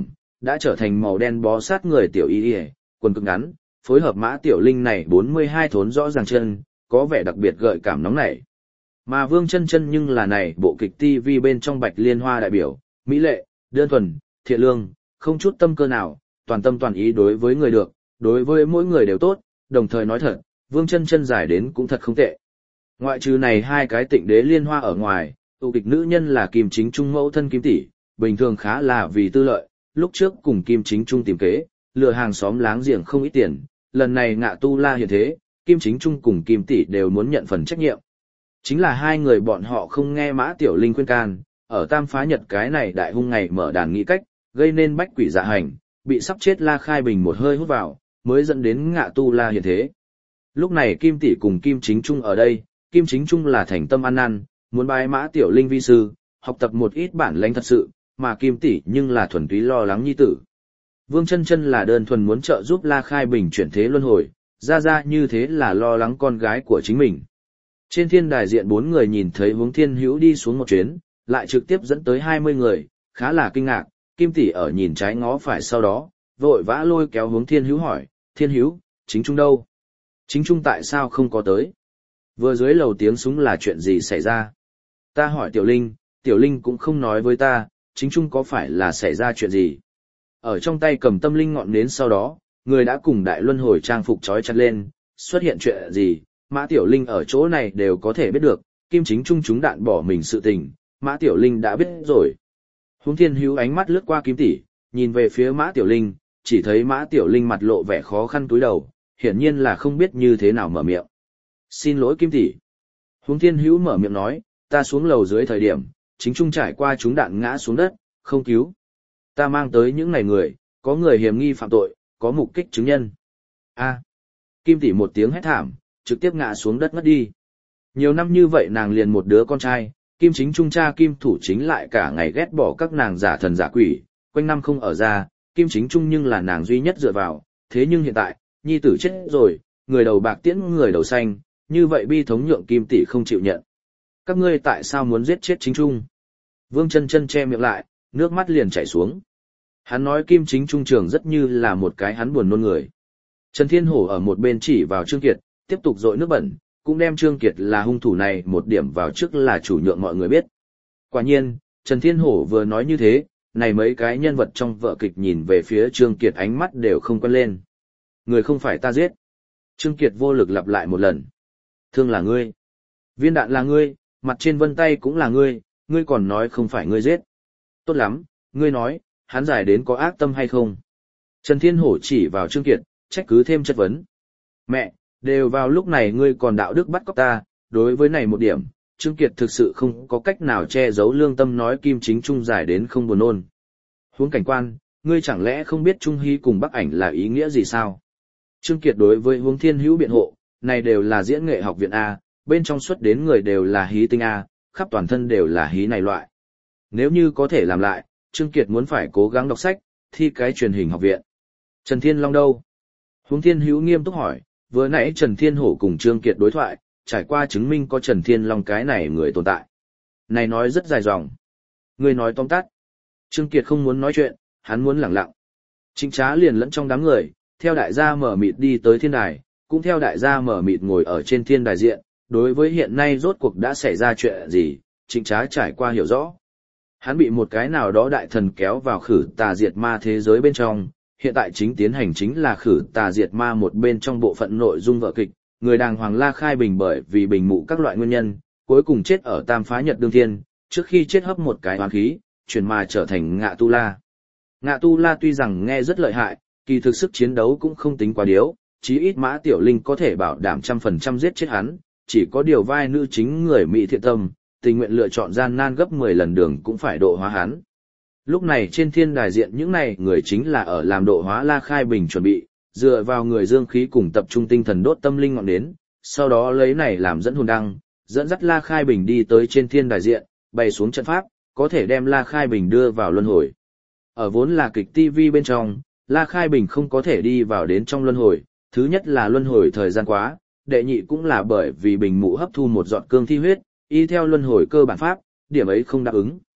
đã trở thành màu đen bó sát người tiểu y y, quần cực ngắn, phối hợp Mã Tiểu Linh này 42 thốn rõ ràng chân, có vẻ đặc biệt gợi cảm nóng nảy. Mà Vương Chân Chân nhưng là này bộ kịch TV bên trong Bạch Liên Hoa đại biểu, mỹ lệ, đơn thuần, thiện lương, không chút tâm cơ nào, toàn tâm toàn ý đối với người được, đối với mỗi người đều tốt, đồng thời nói thật, Vương Chân Chân giải đến cũng thật không tệ. Ngoại trừ này hai cái Tịnh Đế Liên Hoa ở ngoài, ưu kịch nữ nhân là Kim Chính Trung mẫu thân Kim tỷ, bình thường khá là vì tư lợi, lúc trước cùng Kim Chính Trung tìm kế, lừa hàng xóm láng giềng không ít tiền, lần này Ngạ Tu La hiện thế, Kim Chính Trung cùng Kim tỷ đều muốn nhận phần trách nhiệm. Chính là hai người bọn họ không nghe Mã Tiểu Linh khuyên can, ở Tam Phá Nhật cái này đại hung ngày mở đàn nghĩ cách, gây nên bách quỷ dạ hành, bị sắp chết La Khai Bình một hơi hút vào, mới dẫn đến Ngạ Tu La hiện thế. Lúc này Kim tỷ cùng Kim Chính Trung ở đây, Kim Chính Trung là thành tâm ăn năn, muốn bái Mã Tiểu Linh vi sư, học tập một ít bản lĩnh thật sự, mà Kim tỷ nhưng là thuần túy lo lắng nhi tử. Vương Chân Chân là đơn thuần muốn trợ giúp La Khai Bình chuyển thế luân hồi, ra như thế là lo lắng con gái của chính mình. Trên thiên đài diện 4 người nhìn thấy Hướng Thiên Hữu đi xuống một chuyến, lại trực tiếp dẫn tới 20 người, khá là kinh ngạc, Kim tỷ ở nhìn trái ngó phải sau đó, vội vã lôi kéo Hướng Thiên Hữu hỏi, Thiên Hữu, Chính Trung đâu? Chính Trung tại sao không có tới? Vừa dưới lầu tiếng súng là chuyện gì xảy ra? Ta hỏi Tiểu Linh cũng không nói với ta, Chính Trung có phải là xảy ra chuyện gì? Ở trong tay cầm tâm linh ngọn nến sau đó, người đã cùng đại luân hồi trang phục trói chặt lên, xuất hiện chuyện gì, Mã Tiểu Linh ở chỗ này đều có thể biết được, Kim Chính Trung chúng đạn bỏ mình sự tình, Mã Tiểu Linh đã biết rồi. Hướng Thiên Hữu ánh mắt lướt qua Kim tỷ, nhìn về phía Mã Tiểu Linh, chỉ thấy Mã Tiểu Linh mặt lộ vẻ khó khăn cúi đầu, hiển nhiên là không biết như thế nào mở miệng. Xin lỗi Kim tỷ. Hướng Thiên Hữu mở miệng nói, ta xuống lầu dưới thời điểm, Chính Trung trải qua chúng đạn ngã xuống đất, không cứu. Ta mang tới những này người, có người hiểm nghi phạm tội, có mục kích chứng nhân. A. Kim tỷ một tiếng hét thảm, trực tiếp ngã xuống đất ngất đi. Nhiều năm như vậy nàng liền một đứa con trai, Kim Chính Trung cha Kim Thủ Chính lại cả ngày ghét bỏ các nàng giả thần giả quỷ, quanh năm không ở ra, Kim Chính Trung nhưng là nàng duy nhất dựa vào, thế nhưng hiện tại, nhi tử chết rồi, người đầu bạc tiễn người đầu xanh, như vậy bi thống nhượng Kim tỷ không chịu nhận. Các ngươi tại sao muốn giết chết Chính Trung? Vương Chân Chân che miệng lại, nước mắt liền chảy xuống. Hắn nói Kim Chính Trung trường rất như là một cái hắn buồn nôn người. Trần Thiên Hổ ở một bên chỉ vào Trương Kiệt, tiếp tục dội nước bẩn, cũng đem Trương Kiệt là hung thủ này một điểm vào trước là chủ nhượng mọi người biết. Quả nhiên, Trần Thiên Hổ vừa nói như thế, này mấy cái nhân vật trong vở kịch nhìn về phía Trương Kiệt ánh mắt đều không quen lên. Người không phải ta giết. Trương Kiệt vô lực lặp lại một lần. Thương là ngươi. Viên đạn là ngươi, mặt trên vân tay cũng là ngươi, ngươi còn nói không phải ngươi giết. Tốt lắm, ngươi nói, hắn giải đến có ác tâm hay không? Trần Thiên Hổ chỉ vào Trương Kiệt, trách cứ thêm chất vấn. Mẹ, đều vào lúc này ngươi còn đạo đức bắt cóc ta, đối với này một điểm, Trương Kiệt thực sự không có cách nào che giấu lương tâm nói Kim Chính Trung giải đến không buồn nôn. Huống cảnh quan, ngươi chẳng lẽ không biết Trung Hy cùng Bắc Ảnh là ý nghĩa gì sao? Trương Kiệt đối với Hướng Thiên Hữu biện hộ, này đều là diễn nghệ học viện A, bên trong xuất đến người đều là hí tinh A, khắp toàn thân đều là hí này loại. Nếu như có thể làm lại, Trương Kiệt muốn phải cố gắng đọc sách, thi cái truyền hình học viện. Trần Thiên Long đâu? Hướng Thiên Hữu nghiêm túc hỏi, vừa nãy Trần Thiên Hổ cùng Trương Kiệt đối thoại, trải qua chứng minh có Trần Thiên Long cái này người tồn tại. Này nói rất dài dòng. Người nói tóm tắt. Trương Kiệt không muốn nói chuyện, hắn muốn lẳng lặng. Trịnh Trá liền lẫn trong đám người, theo đại gia mở mịt đi tới thiên đài, cũng theo đại gia mở mịt ngồi ở trên thiên đài diện. Đối với hiện nay rốt cuộc đã xảy ra chuyện gì, Trịnh Trá trải qua hiểu rõ. Hắn bị một cái nào đó đại thần kéo vào khử tà diệt ma thế giới bên trong, hiện tại chính tiến hành chính là khử tà diệt ma một bên trong bộ phận nội dung vở kịch, người đàng hoàng La Khai Bình bởi vì bình mụ các loại nguyên nhân, cuối cùng chết ở Tam Phá Nhật Đương Thiên, trước khi chết hấp một cái oán khí, chuyển mà trở thành Ngạ Tu La. Ngạ Tu La tuy rằng nghe rất lợi hại, kỳ thực sức chiến đấu cũng không tính quá điếu, chí ít Mã Tiểu Linh có thể bảo đảm 100% giết chết hắn, chỉ có điều vai nữ chính người Mỹ thiện tâm, tình nguyện lựa chọn gian nan gấp 10 lần đường cũng phải độ hóa hắn. Lúc này trên thiên đài diện những này người chính là ở làm độ hóa La Khai Bình chuẩn bị, dựa vào người dương khí cùng tập trung tinh thần đốt tâm linh ngọn nến, sau đó lấy này làm dẫn hồn đăng, dẫn dắt La Khai Bình đi tới trên thiên đài diện, bày xuống trận pháp, có thể đem La Khai Bình đưa vào luân hồi. Ở vốn là kịch TV bên trong, La Khai Bình không có thể đi vào đến trong luân hồi, thứ nhất là luân hồi thời gian quá, đệ nhị cũng là bởi vì Bình Mụ hấp thu một giọt cương thi huyết, y theo luân hồi cơ bản pháp, điểm ấy không đáp ứng.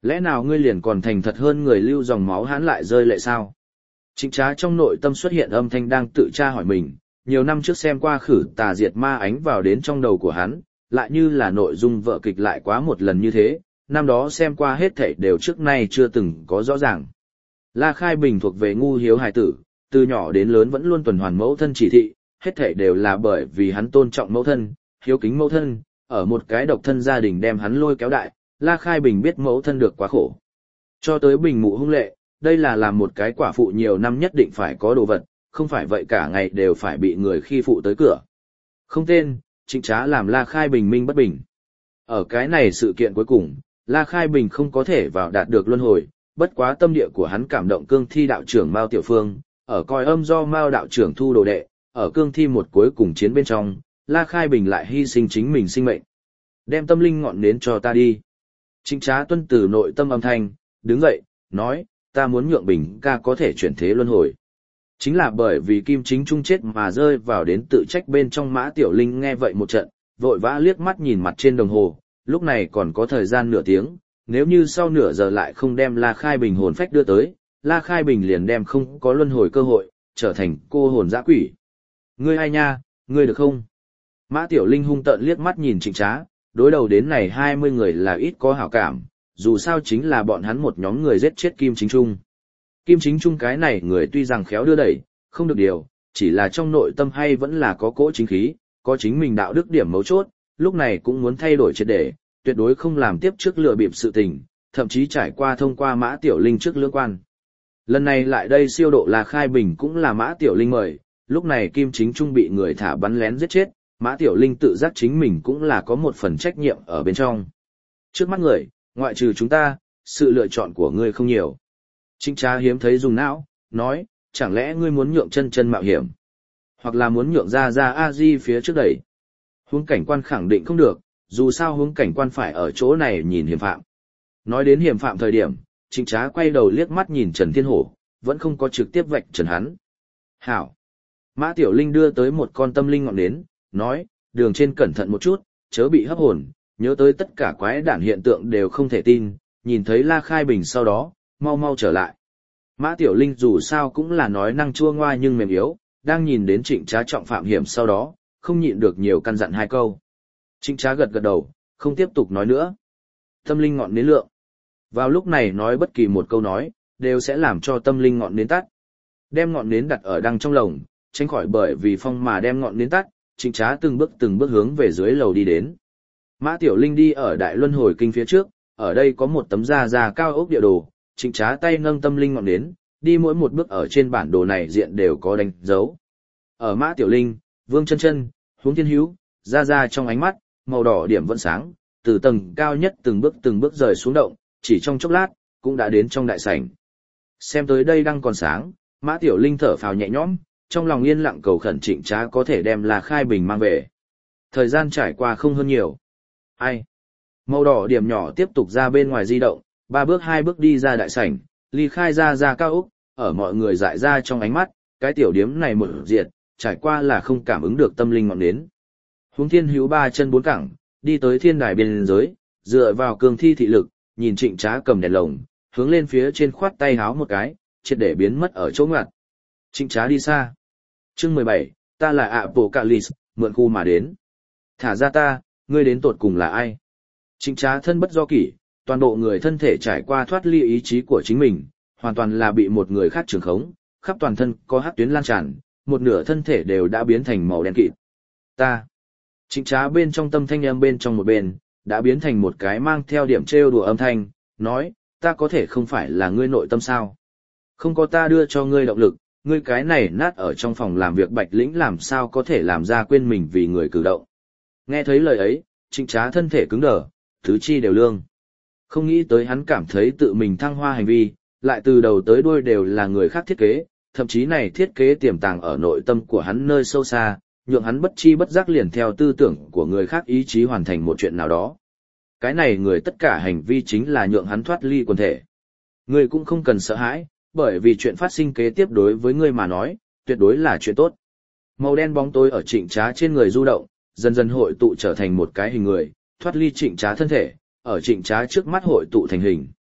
Lẽ nào ngươi liền còn thành thật hơn người lưu dòng máu hãn lại rơi lệ sao? Trịnh Trá trong nội tâm xuất hiện âm thanh đang tự tra hỏi mình, nhiều năm trước xem qua Khử Tà Diệt Ma ánh vào đến trong đầu của hắn, lại như là nội dung vở kịch lại quá một lần như thế, năm đó xem qua hết thảy đều trước nay chưa từng có rõ ràng. La Khai Bình thuộc về ngu hiếu hài tử, từ nhỏ đến lớn vẫn luôn tuần hoàn mẫu thân chỉ thị, hết thảy đều là bởi vì hắn tôn trọng mẫu thân, hiếu kính mẫu thân, ở một cái độc thân gia đình đem hắn lôi kéo đại, La Khai Bình biết mẫu thân được quá khổ. Cho tới Bình mụ hung lệ, đây là làm một cái quả phụ nhiều năm nhất định phải có đồ vật, không phải vậy cả ngày đều phải bị người khi phụ tới cửa. Không tên, Trịnh Trá làm La Khai Bình minh bất bình. Ở cái này sự kiện cuối cùng, La Khai Bình không có thể vào đạt được luân hồi, bất quá tâm địa của hắn cảm động cương thi đạo trưởng Mao Tiểu Phương, ở coi âm do Mao đạo trưởng thu đồ đệ, ở cương thi một cuối cùng chiến bên trong, La Khai Bình lại hy sinh chính mình sinh mệnh. Đem tâm linh ngọn nến cho ta đi. Trịnh Trá tuân từ nội tâm âm thanh, đứng dậy, nói, ta muốn nhượng Bình ca có thể chuyển thế luân hồi. Chính là bởi vì Kim Chính Trung chết mà rơi vào đến tự trách bên trong Mã Tiểu Linh nghe vậy một trận, vội vã liếc mắt nhìn mặt trên đồng hồ, lúc này còn có thời gian nửa tiếng, nếu như sau nửa giờ lại không đem La Khai Bình hồn phách đưa tới, La Khai Bình liền đem không có luân hồi cơ hội, trở thành cô hồn dã quỷ. Ngươi ai nha, ngươi được không? Mã Tiểu Linh hung tợn liếc mắt nhìn Trịnh Trá, đối đầu đến này 20 người là ít có hảo cảm, dù sao chính là bọn hắn một nhóm người giết chết Kim Chính Trung. Kim Chính Trung cái này người tuy rằng khéo đưa đẩy, không được điều, chỉ là trong nội tâm hay vẫn là có cỗ chính khí, có chính mình đạo đức điểm mấu chốt, lúc này cũng muốn thay đổi triệt để, tuyệt đối không làm tiếp trước lừa bịp sự tình, thậm chí trải qua thông qua Mã Tiểu Linh trước lưỡng quan. Lần này lại đây siêu độ là Khai Bình cũng là Mã Tiểu Linh mời, lúc này Kim Chính Trung bị người thả bắn lén giết chết, Mã Tiểu Linh tự giác chính mình cũng là có một phần trách nhiệm ở bên trong. Trước mắt người, ngoại trừ chúng ta, sự lựa chọn của ngươi không nhiều. Trịnh Trá hiếm thấy dùng não, nói, chẳng lẽ ngươi muốn nhượng chân chân mạo hiểm, hoặc là muốn nhượng ra a di phía trước đẩy. Huống cảnh quan khẳng định không được, dù sao huống cảnh quan phải ở chỗ này nhìn hiểm phạm. Nói đến hiểm phạm thời điểm, Trịnh Trá quay đầu liếc mắt nhìn Trần Thiên Hổ, vẫn không có trực tiếp vạch trần hắn. Hảo. Mã Tiểu Linh đưa tới một con tâm linh ngọn nến, nói, đường trên cẩn thận một chút, chớ bị hấp hồn, nhớ tới tất cả quái đản hiện tượng đều không thể tin, nhìn thấy La Khai Bình sau đó, mau mau trở lại. Mã Tiểu Linh dù sao cũng là nói năng chua ngoa nhưng mềm yếu, đang nhìn đến Trịnh Trá trọng phạm hiểm sau đó, không nhịn được nhiều căn dặn hai câu. Trịnh Trá gật gật đầu, không tiếp tục nói nữa. Tâm linh ngọn nến lượng. Vào lúc này nói bất kỳ một câu nói, đều sẽ làm cho tâm linh ngọn nến tắt. Đem ngọn nến đặt ở đằng trong lồng, tránh khỏi bởi vì phong mà đem ngọn nến tắt, Trịnh Trá từng bước hướng về dưới lầu đi đến. Mã Tiểu Linh đi ở Đại Luân Hồi Kinh phía trước, ở đây có một tấm da cao ốc địa đồ, Trịnh Trá tay nâng tâm linh ngọn nến, đi mỗi một bước ở trên bản đồ này diện đều có đánh dấu. Ở Mã Tiểu Linh, Vương Chân Chân, Huống Thiên Hữu, ra trong ánh mắt, màu đỏ điểm vẫn sáng, từ tầng cao nhất từng bước rời xuống động, chỉ trong chốc lát, cũng đã đến trong đại sảnh. Xem tới đây đang còn sáng, Mã Tiểu Linh thở phào nhẹ nhõm, trong lòng yên lặng cầu khẩn Trịnh Trá có thể đem La Khai Bình mang về. Thời gian trải qua không hơn nhiều. Ai? Màu đỏ điểm nhỏ tiếp tục ra bên ngoài di động, 3 bước 2 bước đi ra đại sảnh, ly khai ra cao ốc, ở mọi người dại ra trong ánh mắt, cái tiểu điếm này một diệt, trải qua là không cảm ứng được tâm linh ngọn nến. Huống Thiên Hữu 3 chân 4 cẳng, đi tới thiên đài biên giới, dựa vào cường thi thị lực, nhìn Trịnh Trá cầm đèn lồng, hướng lên phía trên khoát tay háo một cái, triệt để biến mất ở chỗ ngoặt. Trịnh Trá đi xa. Chương 17, ta là Apocalypse, mượn khu mà đến. Thả ra ta, ngươi đến tột cùng là ai? Trịnh Trá thân bất do kỷ, toàn bộ người thân thể trải qua thoát ly ý chí của chính mình, hoàn toàn là bị một người khác trường khống, khắp toàn thân có hắc tuyến lan tràn, một nửa thân thể đều đã biến thành màu đen kịt. Ta. Trịnh Trá bên trong tâm thanh âm bên trong một bên, đã biến thành một cái mang theo điểm trêu đùa âm thanh, nói, ta có thể không phải là ngươi nội tâm sao? Không có ta đưa cho ngươi động lực, ngươi cái này nát ở trong phòng làm việc Bạch Lĩnh làm sao có thể làm ra quên mình vì người cử động. Nghe thấy lời ấy, Trịnh Trá thân thể cứng đờ, tứ chi đều lương. Không nghĩ tới hắn cảm thấy tự mình thăng hoa hành vi, lại từ đầu tới đuôi đều là người khác thiết kế, thậm chí này thiết kế tiềm tàng ở nội tâm của hắn nơi sâu xa, nhượng hắn bất chi bất giác liền theo tư tưởng của người khác ý chí hoàn thành một chuyện nào đó. Cái này người tất cả hành vi chính là nhượng hắn thoát ly quần thể. Ngươi cũng không cần sợ hãi, bởi vì chuyện phát sinh kế tiếp đối với ngươi mà nói, tuyệt đối là chuyện tốt. Màu đen bóng tối ở Trịnh Trá trên người du động, dần dần hội tụ trở thành một cái hình người, thoát ly Trịnh Trá thân thể, ở Trịnh Trá trước mắt hội tụ thành hình.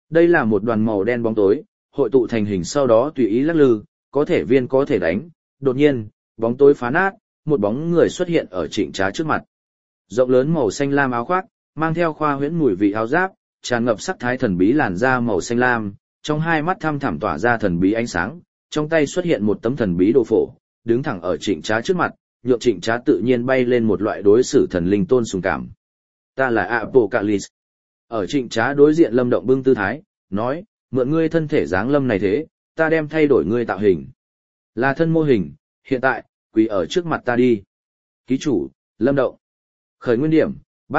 Đây là một đoàn màu đen bóng tối, hội tụ thành hình sau đó tùy ý lắc lư, có thể viên có thể đánh. Đột nhiên, bóng tối phá nát, một bóng người xuất hiện ở Trịnh Trá trước mặt. Rộng lớn màu xanh lam áo khoác, mang theo khoa huyễn mùi vị áo giáp, tràn ngập sắc thái thần bí làn da màu xanh lam, trong hai mắt thăm thẳm tỏa ra thần bí ánh sáng, trong tay xuất hiện một tấm thần bí đồ phổ, đứng thẳng ở Trịnh Trá trước mặt, nhượng Trịnh Trá tự nhiên bay lên một loại đối xử thần linh tôn sùng cảm. Ta là Apocalypse. Ở Trịnh Trá đối diện Lâm Động bưng tư thái, nói, mượn ngươi thân thể dáng lâm này thế, ta đem thay đổi ngươi tạo hình. Là thân mô hình, hiện tại, quỳ ở trước mặt ta đi. Ký chủ, Lâm Động. Khởi nguyên điểm,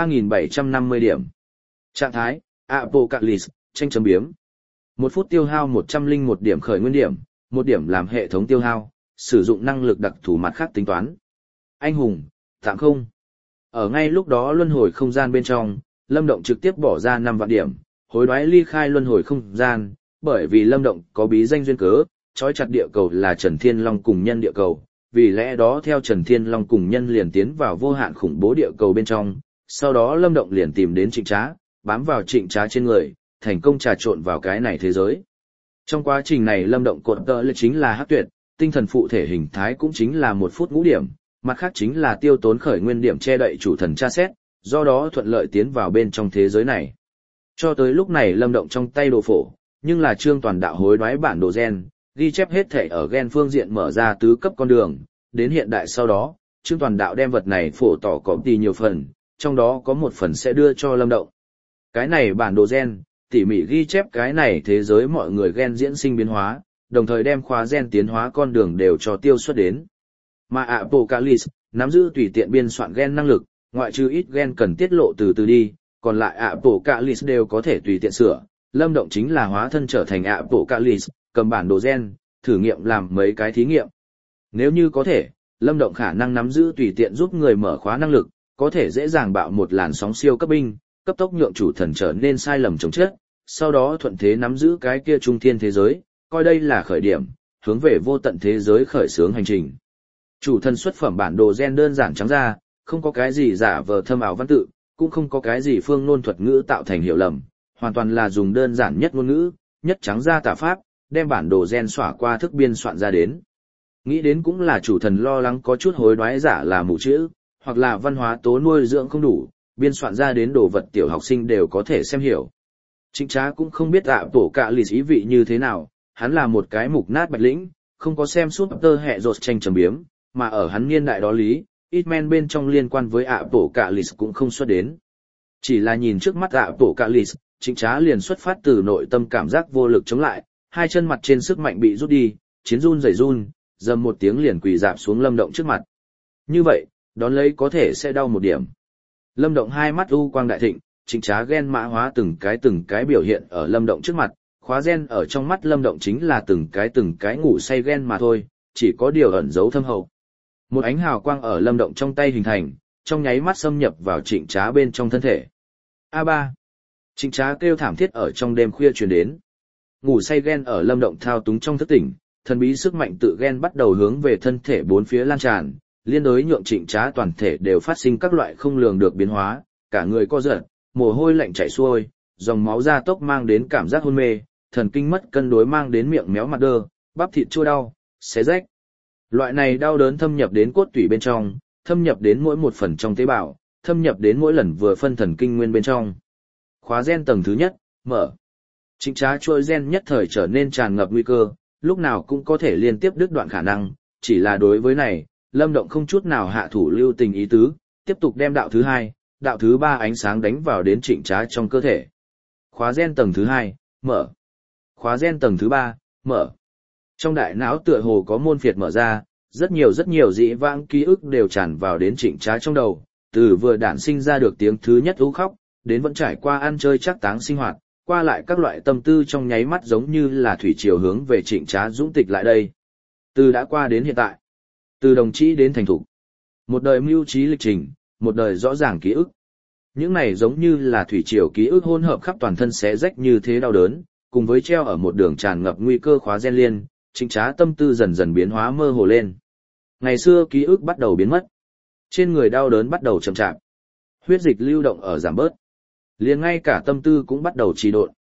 3.750 điểm. Trạng thái, Apocalypse, tranh chấm biếm. 1 phút tiêu hao 101 điểm khởi nguyên điểm, 1 điểm làm hệ thống tiêu hao, sử dụng năng lực đặc thù mặt khác tính toán. Anh hùng, tạm không. Ở ngay lúc đó luân hồi không gian bên trong, Lâm Động trực tiếp bỏ ra 5 vạn điểm, hối đoái ly khai luân hồi không gian, bởi vì Lâm Động có bí danh duyên cớ, trói chặt địa cầu là Trần Thiên Long cùng nhân địa cầu, vì lẽ đó theo Trần Thiên Long cùng nhân liền tiến vào vô hạn khủng bố địa cầu bên trong, sau đó Lâm Động liền tìm đến Trịnh Trá, bám vào Trịnh Trá trên người, thành công trà trộn vào cái này thế giới. Trong quá trình này Lâm Động cột tợ là chính là hắc tuyệt, tinh thần phụ thể hình thái cũng chính là 1 phút ngũ điểm, mặt khác chính là tiêu tốn khởi nguyên điểm che đậy chủ thần tra xét, do đó thuận lợi tiến vào bên trong thế giới này. Cho tới lúc này Lâm Động trong tay đồ phổ, nhưng là Trương Toàn Đạo hối đoái bản đồ gen, ghi chép hết thể ở gen phương diện mở ra tứ cấp con đường, đến hiện đại sau đó, Trương Toàn Đạo đem vật này phổ tỏ có tì nhiều phần, trong đó có một phần sẽ đưa cho Lâm Động. Cái này bản đồ gen, tỉ mỉ ghi chép cái này thế giới mọi người gen diễn sinh biến hóa, đồng thời đem khóa gen tiến hóa con đường đều cho tiêu xuất đến. Mà Apocalypse, nắm giữ tùy tiện biên soạn gen năng lực, ngoại trừ ít gen cần tiết lộ từ từ đi, còn lại Apocalypse đều có thể tùy tiện sửa. Lâm Động chính là hóa thân trở thành Apocalypse, cầm bản đồ gen, thử nghiệm làm mấy cái thí nghiệm. Nếu như có thể, Lâm Động khả năng nắm giữ tùy tiện giúp người mở khóa năng lực, có thể dễ dàng bạo một làn sóng siêu cấp binh, cấp tốc nhượng chủ thần trở nên sai lầm chống chết, sau đó thuận thế nắm giữ cái kia trung thiên thế giới, coi đây là khởi điểm, hướng về vô tận thế giới khởi xướng hành trình. Chủ thần xuất phẩm bản đồ gen đơn giản trắng ra, không có cái gì giả vờ thâm ảo văn tự, cũng không có cái gì phương ngôn thuật ngữ tạo thành hiểu lầm, hoàn toàn là dùng đơn giản nhất ngôn ngữ, nhất trắng ra tả pháp, đem bản đồ gen xóa qua thức biên soạn ra đến. Nghĩ đến cũng là chủ thần lo lắng có chút hối đoái giả là mù chữ, hoặc là văn hóa tố nuôi dưỡng không đủ, biên soạn ra đến đồ vật tiểu học sinh đều có thể xem hiểu. Trịnh Trá cũng không biết tổ cả lì ý vị như thế nào, hắn là một cái mục nát bạch lĩnh, không có xem suốt tơ hệ rột tranh trầm biếm, mà ở hắn niên đại đó lý, ít men bên trong liên quan với tổ cả lì cũng không xuất đến. Chỉ là nhìn trước mắt tổ cả lì, Trịnh Trá liền xuất phát từ nội tâm cảm giác vô lực chống lại, hai chân mặt trên sức mạnh bị rút đi, chiến run rẩy run, dầm một tiếng liền quỳ dạp xuống Lâm Động trước mặt. Như vậy, đón lấy có thể sẽ đau một điểm. Lâm Động hai mắt u quang đại thịnh, Trịnh Trá gen mã hóa từng cái biểu hiện ở Lâm Động trước mặt, khóa gen ở trong mắt Lâm Động chính là từng cái ngủ say gen mà thôi, chỉ có điều ẩn giấu thâm hậu. Một ánh hào quang ở Lâm Động trong tay hình thành, trong nháy mắt xâm nhập vào Trịnh Trá bên trong thân thể. A3. Trịnh Trá kêu thảm thiết ở trong đêm khuya truyền đến. Ngủ say gen ở Lâm Động thao túng trong thức tỉnh, thần bí sức mạnh tự gen bắt đầu hướng về thân thể bốn phía lan tràn, liên đối nhượng Trịnh Trá toàn thể đều phát sinh các loại không lường được biến hóa, cả người co giật, mồ hôi lạnh chảy xuôi, dòng máu ra tốc mang đến cảm giác hôn mê, thần kinh mất cân đối mang đến miệng méo mặt đơ, bắp thịt chua đau, xé rách. Loại này đau đớn thâm nhập đến cốt tủy bên trong, thâm nhập đến mỗi một phần trong tế bào, thâm nhập đến mỗi lần vừa phân thần kinh nguyên bên trong. Khóa gen tầng thứ nhất, mở. Trịnh Trá chuỗi gen nhất thời trở nên tràn ngập nguy cơ, lúc nào cũng có thể liên tiếp đứt đoạn khả năng, chỉ là đối với này, Lâm Động không chút nào hạ thủ lưu tình ý tứ, tiếp tục đem đạo thứ hai, đạo thứ ba ánh sáng đánh vào đến Trịnh Trá trong cơ thể. Khóa gen tầng thứ hai, mở. Khóa gen tầng thứ ba, mở. Trong đại não tựa hồ có môn phiệt mở ra, rất nhiều dĩ vãng ký ức đều tràn vào đến Trịnh Trá trong đầu, từ vừa đản sinh ra được tiếng thứ nhất ú khóc, đến vẫn trải qua ăn chơi chắc táng sinh hoạt, qua lại các loại tâm tư trong nháy mắt giống như là thủy triều hướng về Trịnh Trá dũng tịch lại đây. Từ đã qua đến hiện tại, từ đồng chí đến thành thục, một đời mưu trí lịch trình, một đời rõ ràng ký ức. Những này giống như là thủy triều ký ức hỗn hợp khắp toàn thân xé rách như thế đau đớn, cùng với treo ở một đường tràn ngập nguy cơ khóa gen liên, Trịnh Trá tâm tư dần dần biến hóa mơ hồ lên. Ngày xưa ký ức bắt đầu biến mất, trên người đau đớn bắt đầu chậm chạp, huyết dịch lưu động ở giảm bớt, liền ngay cả tâm tư cũng bắt đầu trì độn.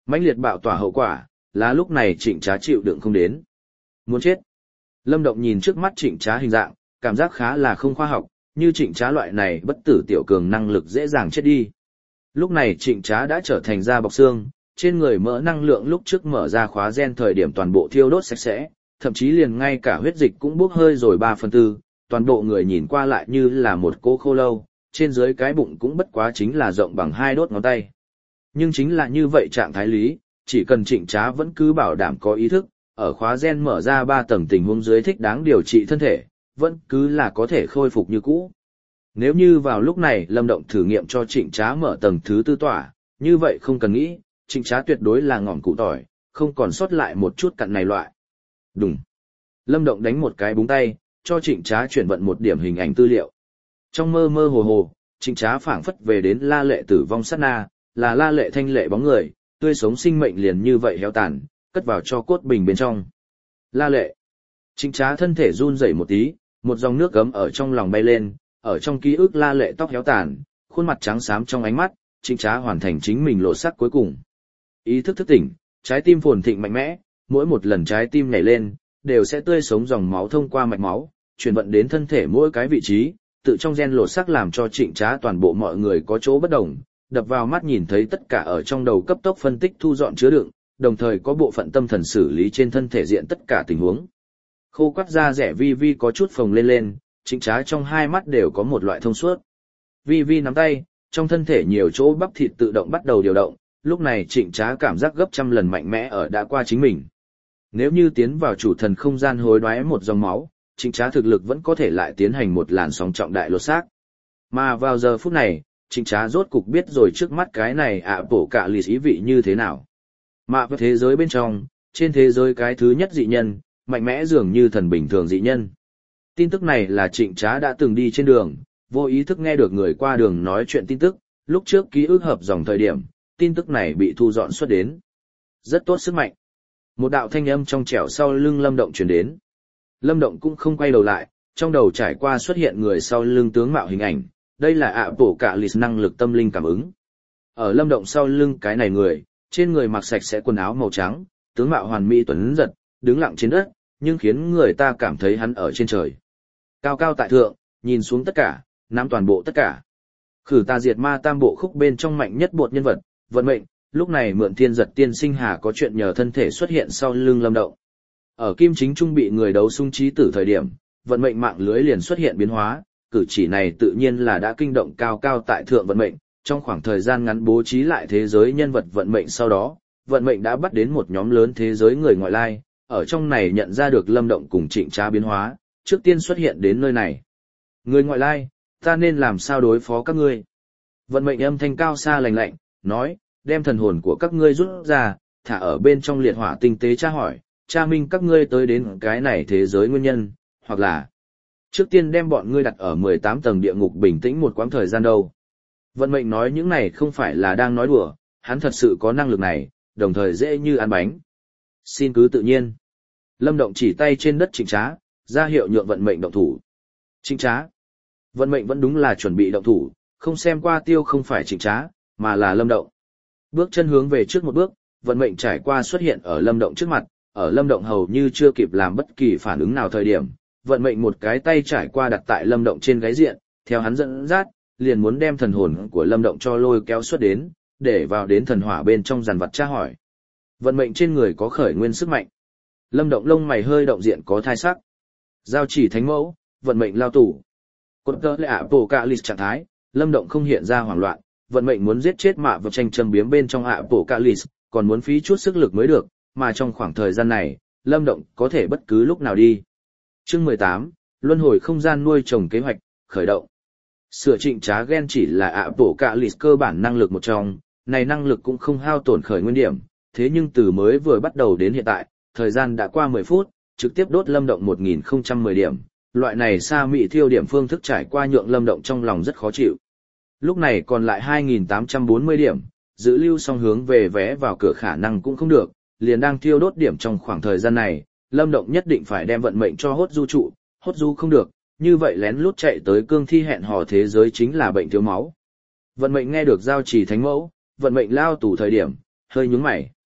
Mãnh liệt bạo tỏa hậu quả, là lúc này Trịnh Trá chịu đựng không đến. Muốn chết. Lâm Động nhìn trước mắt Trịnh Trá hình dạng, cảm giác khá là không khoa học, như Trịnh Trá loại này bất tử tiểu cường năng lực dễ dàng chết đi. Lúc này Trịnh Trá đã trở thành da bọc xương, trên người mỡ năng lượng lúc trước mở ra khóa gen thời điểm toàn bộ thiêu đốt sạch sẽ, thậm chí liền ngay cả huyết dịch cũng bốc hơi rồi 3/4, toàn bộ người nhìn qua lại như là một cô khô lâu, trên dưới cái bụng cũng bất quá chính là rộng bằng 2 đốt ngón tay. Nhưng chính là như vậy trạng thái lý, chỉ cần Trịnh Trá vẫn cứ bảo đảm có ý thức, ở khóa gen mở ra 3 tầng tình huống dưới thích đáng điều trị thân thể, vẫn cứ là có thể khôi phục như cũ. Nếu như vào lúc này Lâm Động thử nghiệm cho Trịnh Trá mở tầng thứ 4 tỏa, như vậy không cần nghĩ, Trịnh Trá tuyệt đối là ngọn cụ tỏi, không còn sót lại một chút cặn này loại. Đùng. Lâm Động đánh một cái búng tay, cho Trịnh Trá chuyển vận một điểm hình ảnh tư liệu. Trong mơ mơ hồ hồ, Trịnh Trá phảng phất về đến La Lệ tử vong sát na, là La Lệ thanh lệ bóng người, tươi sống sinh mệnh liền như vậy héo tàn, cất vào cho cốt bình bên trong. La Lệ. Trịnh Trá thân thể run rẩy một tí, một dòng nước gấm ở trong lòng bay lên, ở trong ký ức La Lệ tóc héo tàn, khuôn mặt trắng xám trong ánh mắt, Trịnh Trá hoàn thành chính mình lộ sắc cuối cùng. Ý thức thức tỉnh, trái tim phồn thịnh mạnh mẽ, mỗi một lần trái tim nhảy lên, đều sẽ tươi sống dòng máu thông qua mạch máu, truyền vận đến thân thể mỗi cái vị trí, tự trong gen lộ sắc làm cho Trịnh Trá toàn bộ mọi người có chỗ bất đồng, đập vào mắt nhìn thấy tất cả ở trong đầu cấp tốc phân tích thu dọn chứa đựng, đồng thời có bộ phận tâm thần xử lý trên thân thể diện tất cả tình huống. Khô quắt da rẻ Vi Vi có chút phồng lên lên, Trịnh Trá trong hai mắt đều có một loại thông suốt. Vi Vi nắm tay, trong thân thể nhiều chỗ bắp thịt tự động bắt đầu điều động, lúc này Trịnh Trá cảm giác gấp trăm lần mạnh mẽ ở đã qua chính mình. Nếu như tiến vào chủ thần không gian hối đoái một dòng máu, Trịnh Trá thực lực vẫn có thể lại tiến hành một làn sóng trọng đại lột xác. Mà vào giờ phút này, Trịnh Trá rốt cục biết rồi trước mắt cái này bổ cả lì ý vị như thế nào. Mà với thế giới bên trong, trên thế giới cái thứ nhất dị nhân, mạnh mẽ dường như thần bình thường dị nhân. Tin tức này là Trịnh Trá đã từng đi trên đường, vô ý thức nghe được người qua đường nói chuyện tin tức, lúc trước ký ức hợp dòng thời điểm, tin tức này bị thu dọn xuất đến. Rất tốt sức mạnh. Một đạo thanh âm trong trẻo sau lưng Lâm Động truyền đến. Lâm Động cũng không quay đầu lại, trong đầu trải qua xuất hiện người sau lưng tướng mạo hình ảnh, đây là bổ cả lì năng lực tâm linh cảm ứng. Ở Lâm Động sau lưng cái này người, trên người mặc sạch sẽ quần áo màu trắng, tướng mạo hoàn mỹ tuấn giật, đứng lặng trên đất, nhưng khiến người ta cảm thấy hắn ở trên trời. Cao cao tại thượng, nhìn xuống tất cả, nắm toàn bộ tất cả. Khử ta diệt ma tam bộ khúc bên trong mạnh nhất bột nhân vật, vận mệnh, lúc này mượn thiên giật tiên sinh hà có chuyện nhờ thân thể xuất hiện sau lưng Lâm Động. Ở Kim Chính Trung bị người đấu xung trí tử thời điểm, vận mệnh mạng lưới liền xuất hiện biến hóa, cử chỉ này tự nhiên là đã kinh động cao cao tại thượng vận mệnh, trong khoảng thời gian ngắn bố trí lại thế giới nhân vật vận mệnh sau đó, vận mệnh đã bắt đến một nhóm lớn thế giới người ngoại lai, ở trong này nhận ra được Lâm Động cùng Trịnh Trá biến hóa, trước tiên xuất hiện đến nơi này. Người ngoại lai, ta nên làm sao đối phó các ngươi? Vận mệnh âm thanh cao xa lạnh lạnh, nói, đem thần hồn của các ngươi rút ra, thả ở bên trong liệt hỏa tinh tế tra hỏi, tra minh các ngươi tới đến cái này thế giới nguyên nhân, hoặc là trước tiên đem bọn ngươi đặt ở 18 tầng địa ngục bình tĩnh một quãng thời gian đâu. Vận mệnh nói những này không phải là đang nói đùa, hắn thật sự có năng lực này, đồng thời dễ như ăn bánh. Xin cứ tự nhiên. Lâm Động chỉ tay trên đất Trịnh Trá, ra hiệu nhượng vận mệnh động thủ. Trịnh Trá. Vận mệnh vẫn đúng là chuẩn bị động thủ, không xem qua tiêu không phải Trịnh Trá, mà là Lâm Động. Bước chân hướng về trước một bước, vận mệnh trải qua xuất hiện ở Lâm Động trước mặt, ở Lâm Động hầu như chưa kịp làm bất kỳ phản ứng nào thời điểm, vận mệnh một cái tay trải qua đặt tại Lâm Động trên gáy diện, theo hắn dẫn dắt, liền muốn đem thần hồn của Lâm Động cho lôi kéo xuất đến, để vào đến thần hỏa bên trong giàn vật tra hỏi. Vận mệnh trên người có khởi nguyên sức mạnh. Lâm Động lông mày hơi động diện có thai sắc. Giao chỉ thánh mẫu, vận mệnh lao tù. Cột tơ lệ bổ cả lì trạng thái, Lâm Động không hiện ra hoảng loạn, vận mệnh muốn giết chết mạ vật tranh châm biếm bên trong bổ cả lì, còn muốn phí chút sức lực mới được, mà trong khoảng thời gian này, Lâm Động có thể bất cứ lúc nào đi. Chương 18, luân hồi không gian nuôi trồng kế hoạch, khởi động. Sửa Trịnh Trá gen chỉ là bổ cả lì cơ bản năng lực một trong, này năng lực cũng không hao tổn khởi nguyên điểm, thế nhưng từ mới vừa bắt đầu đến hiện tại, thời gian đã qua 10 phút, trực tiếp đốt Lâm Động 1010 điểm, loại này xa mị thiêu điểm phương thức trải qua nhượng Lâm Động trong lòng rất khó chịu. Lúc này còn lại 2840 điểm, giữ lưu song hướng về vé vào cửa khả năng cũng không được, liền đang thiêu đốt điểm trong khoảng thời gian này, Lâm Động nhất định phải đem vận mệnh cho hốt du trụ, hốt du không được, như vậy lén lút chạy tới cương thi hẹn hò thế giới chính là bệnh thiếu máu. Vận mệnh nghe được giao chỉ thánh mẫu, vận mệnh lao tù thời điểm, hơi nhướng mày.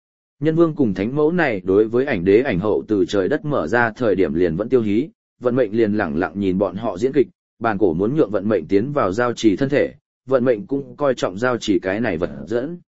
Nhân vương cùng thánh mẫu này đối với ảnh đế ảnh hậu từ trời đất mở ra thời điểm liền vẫn tiêu hí, vận mệnh liền lẳng lặng nhìn bọn họ diễn kịch, bàn cổ muốn nhượng vận mệnh tiến vào giao trì thân thể, vận mệnh cũng coi trọng giao trì cái này vật dẫn.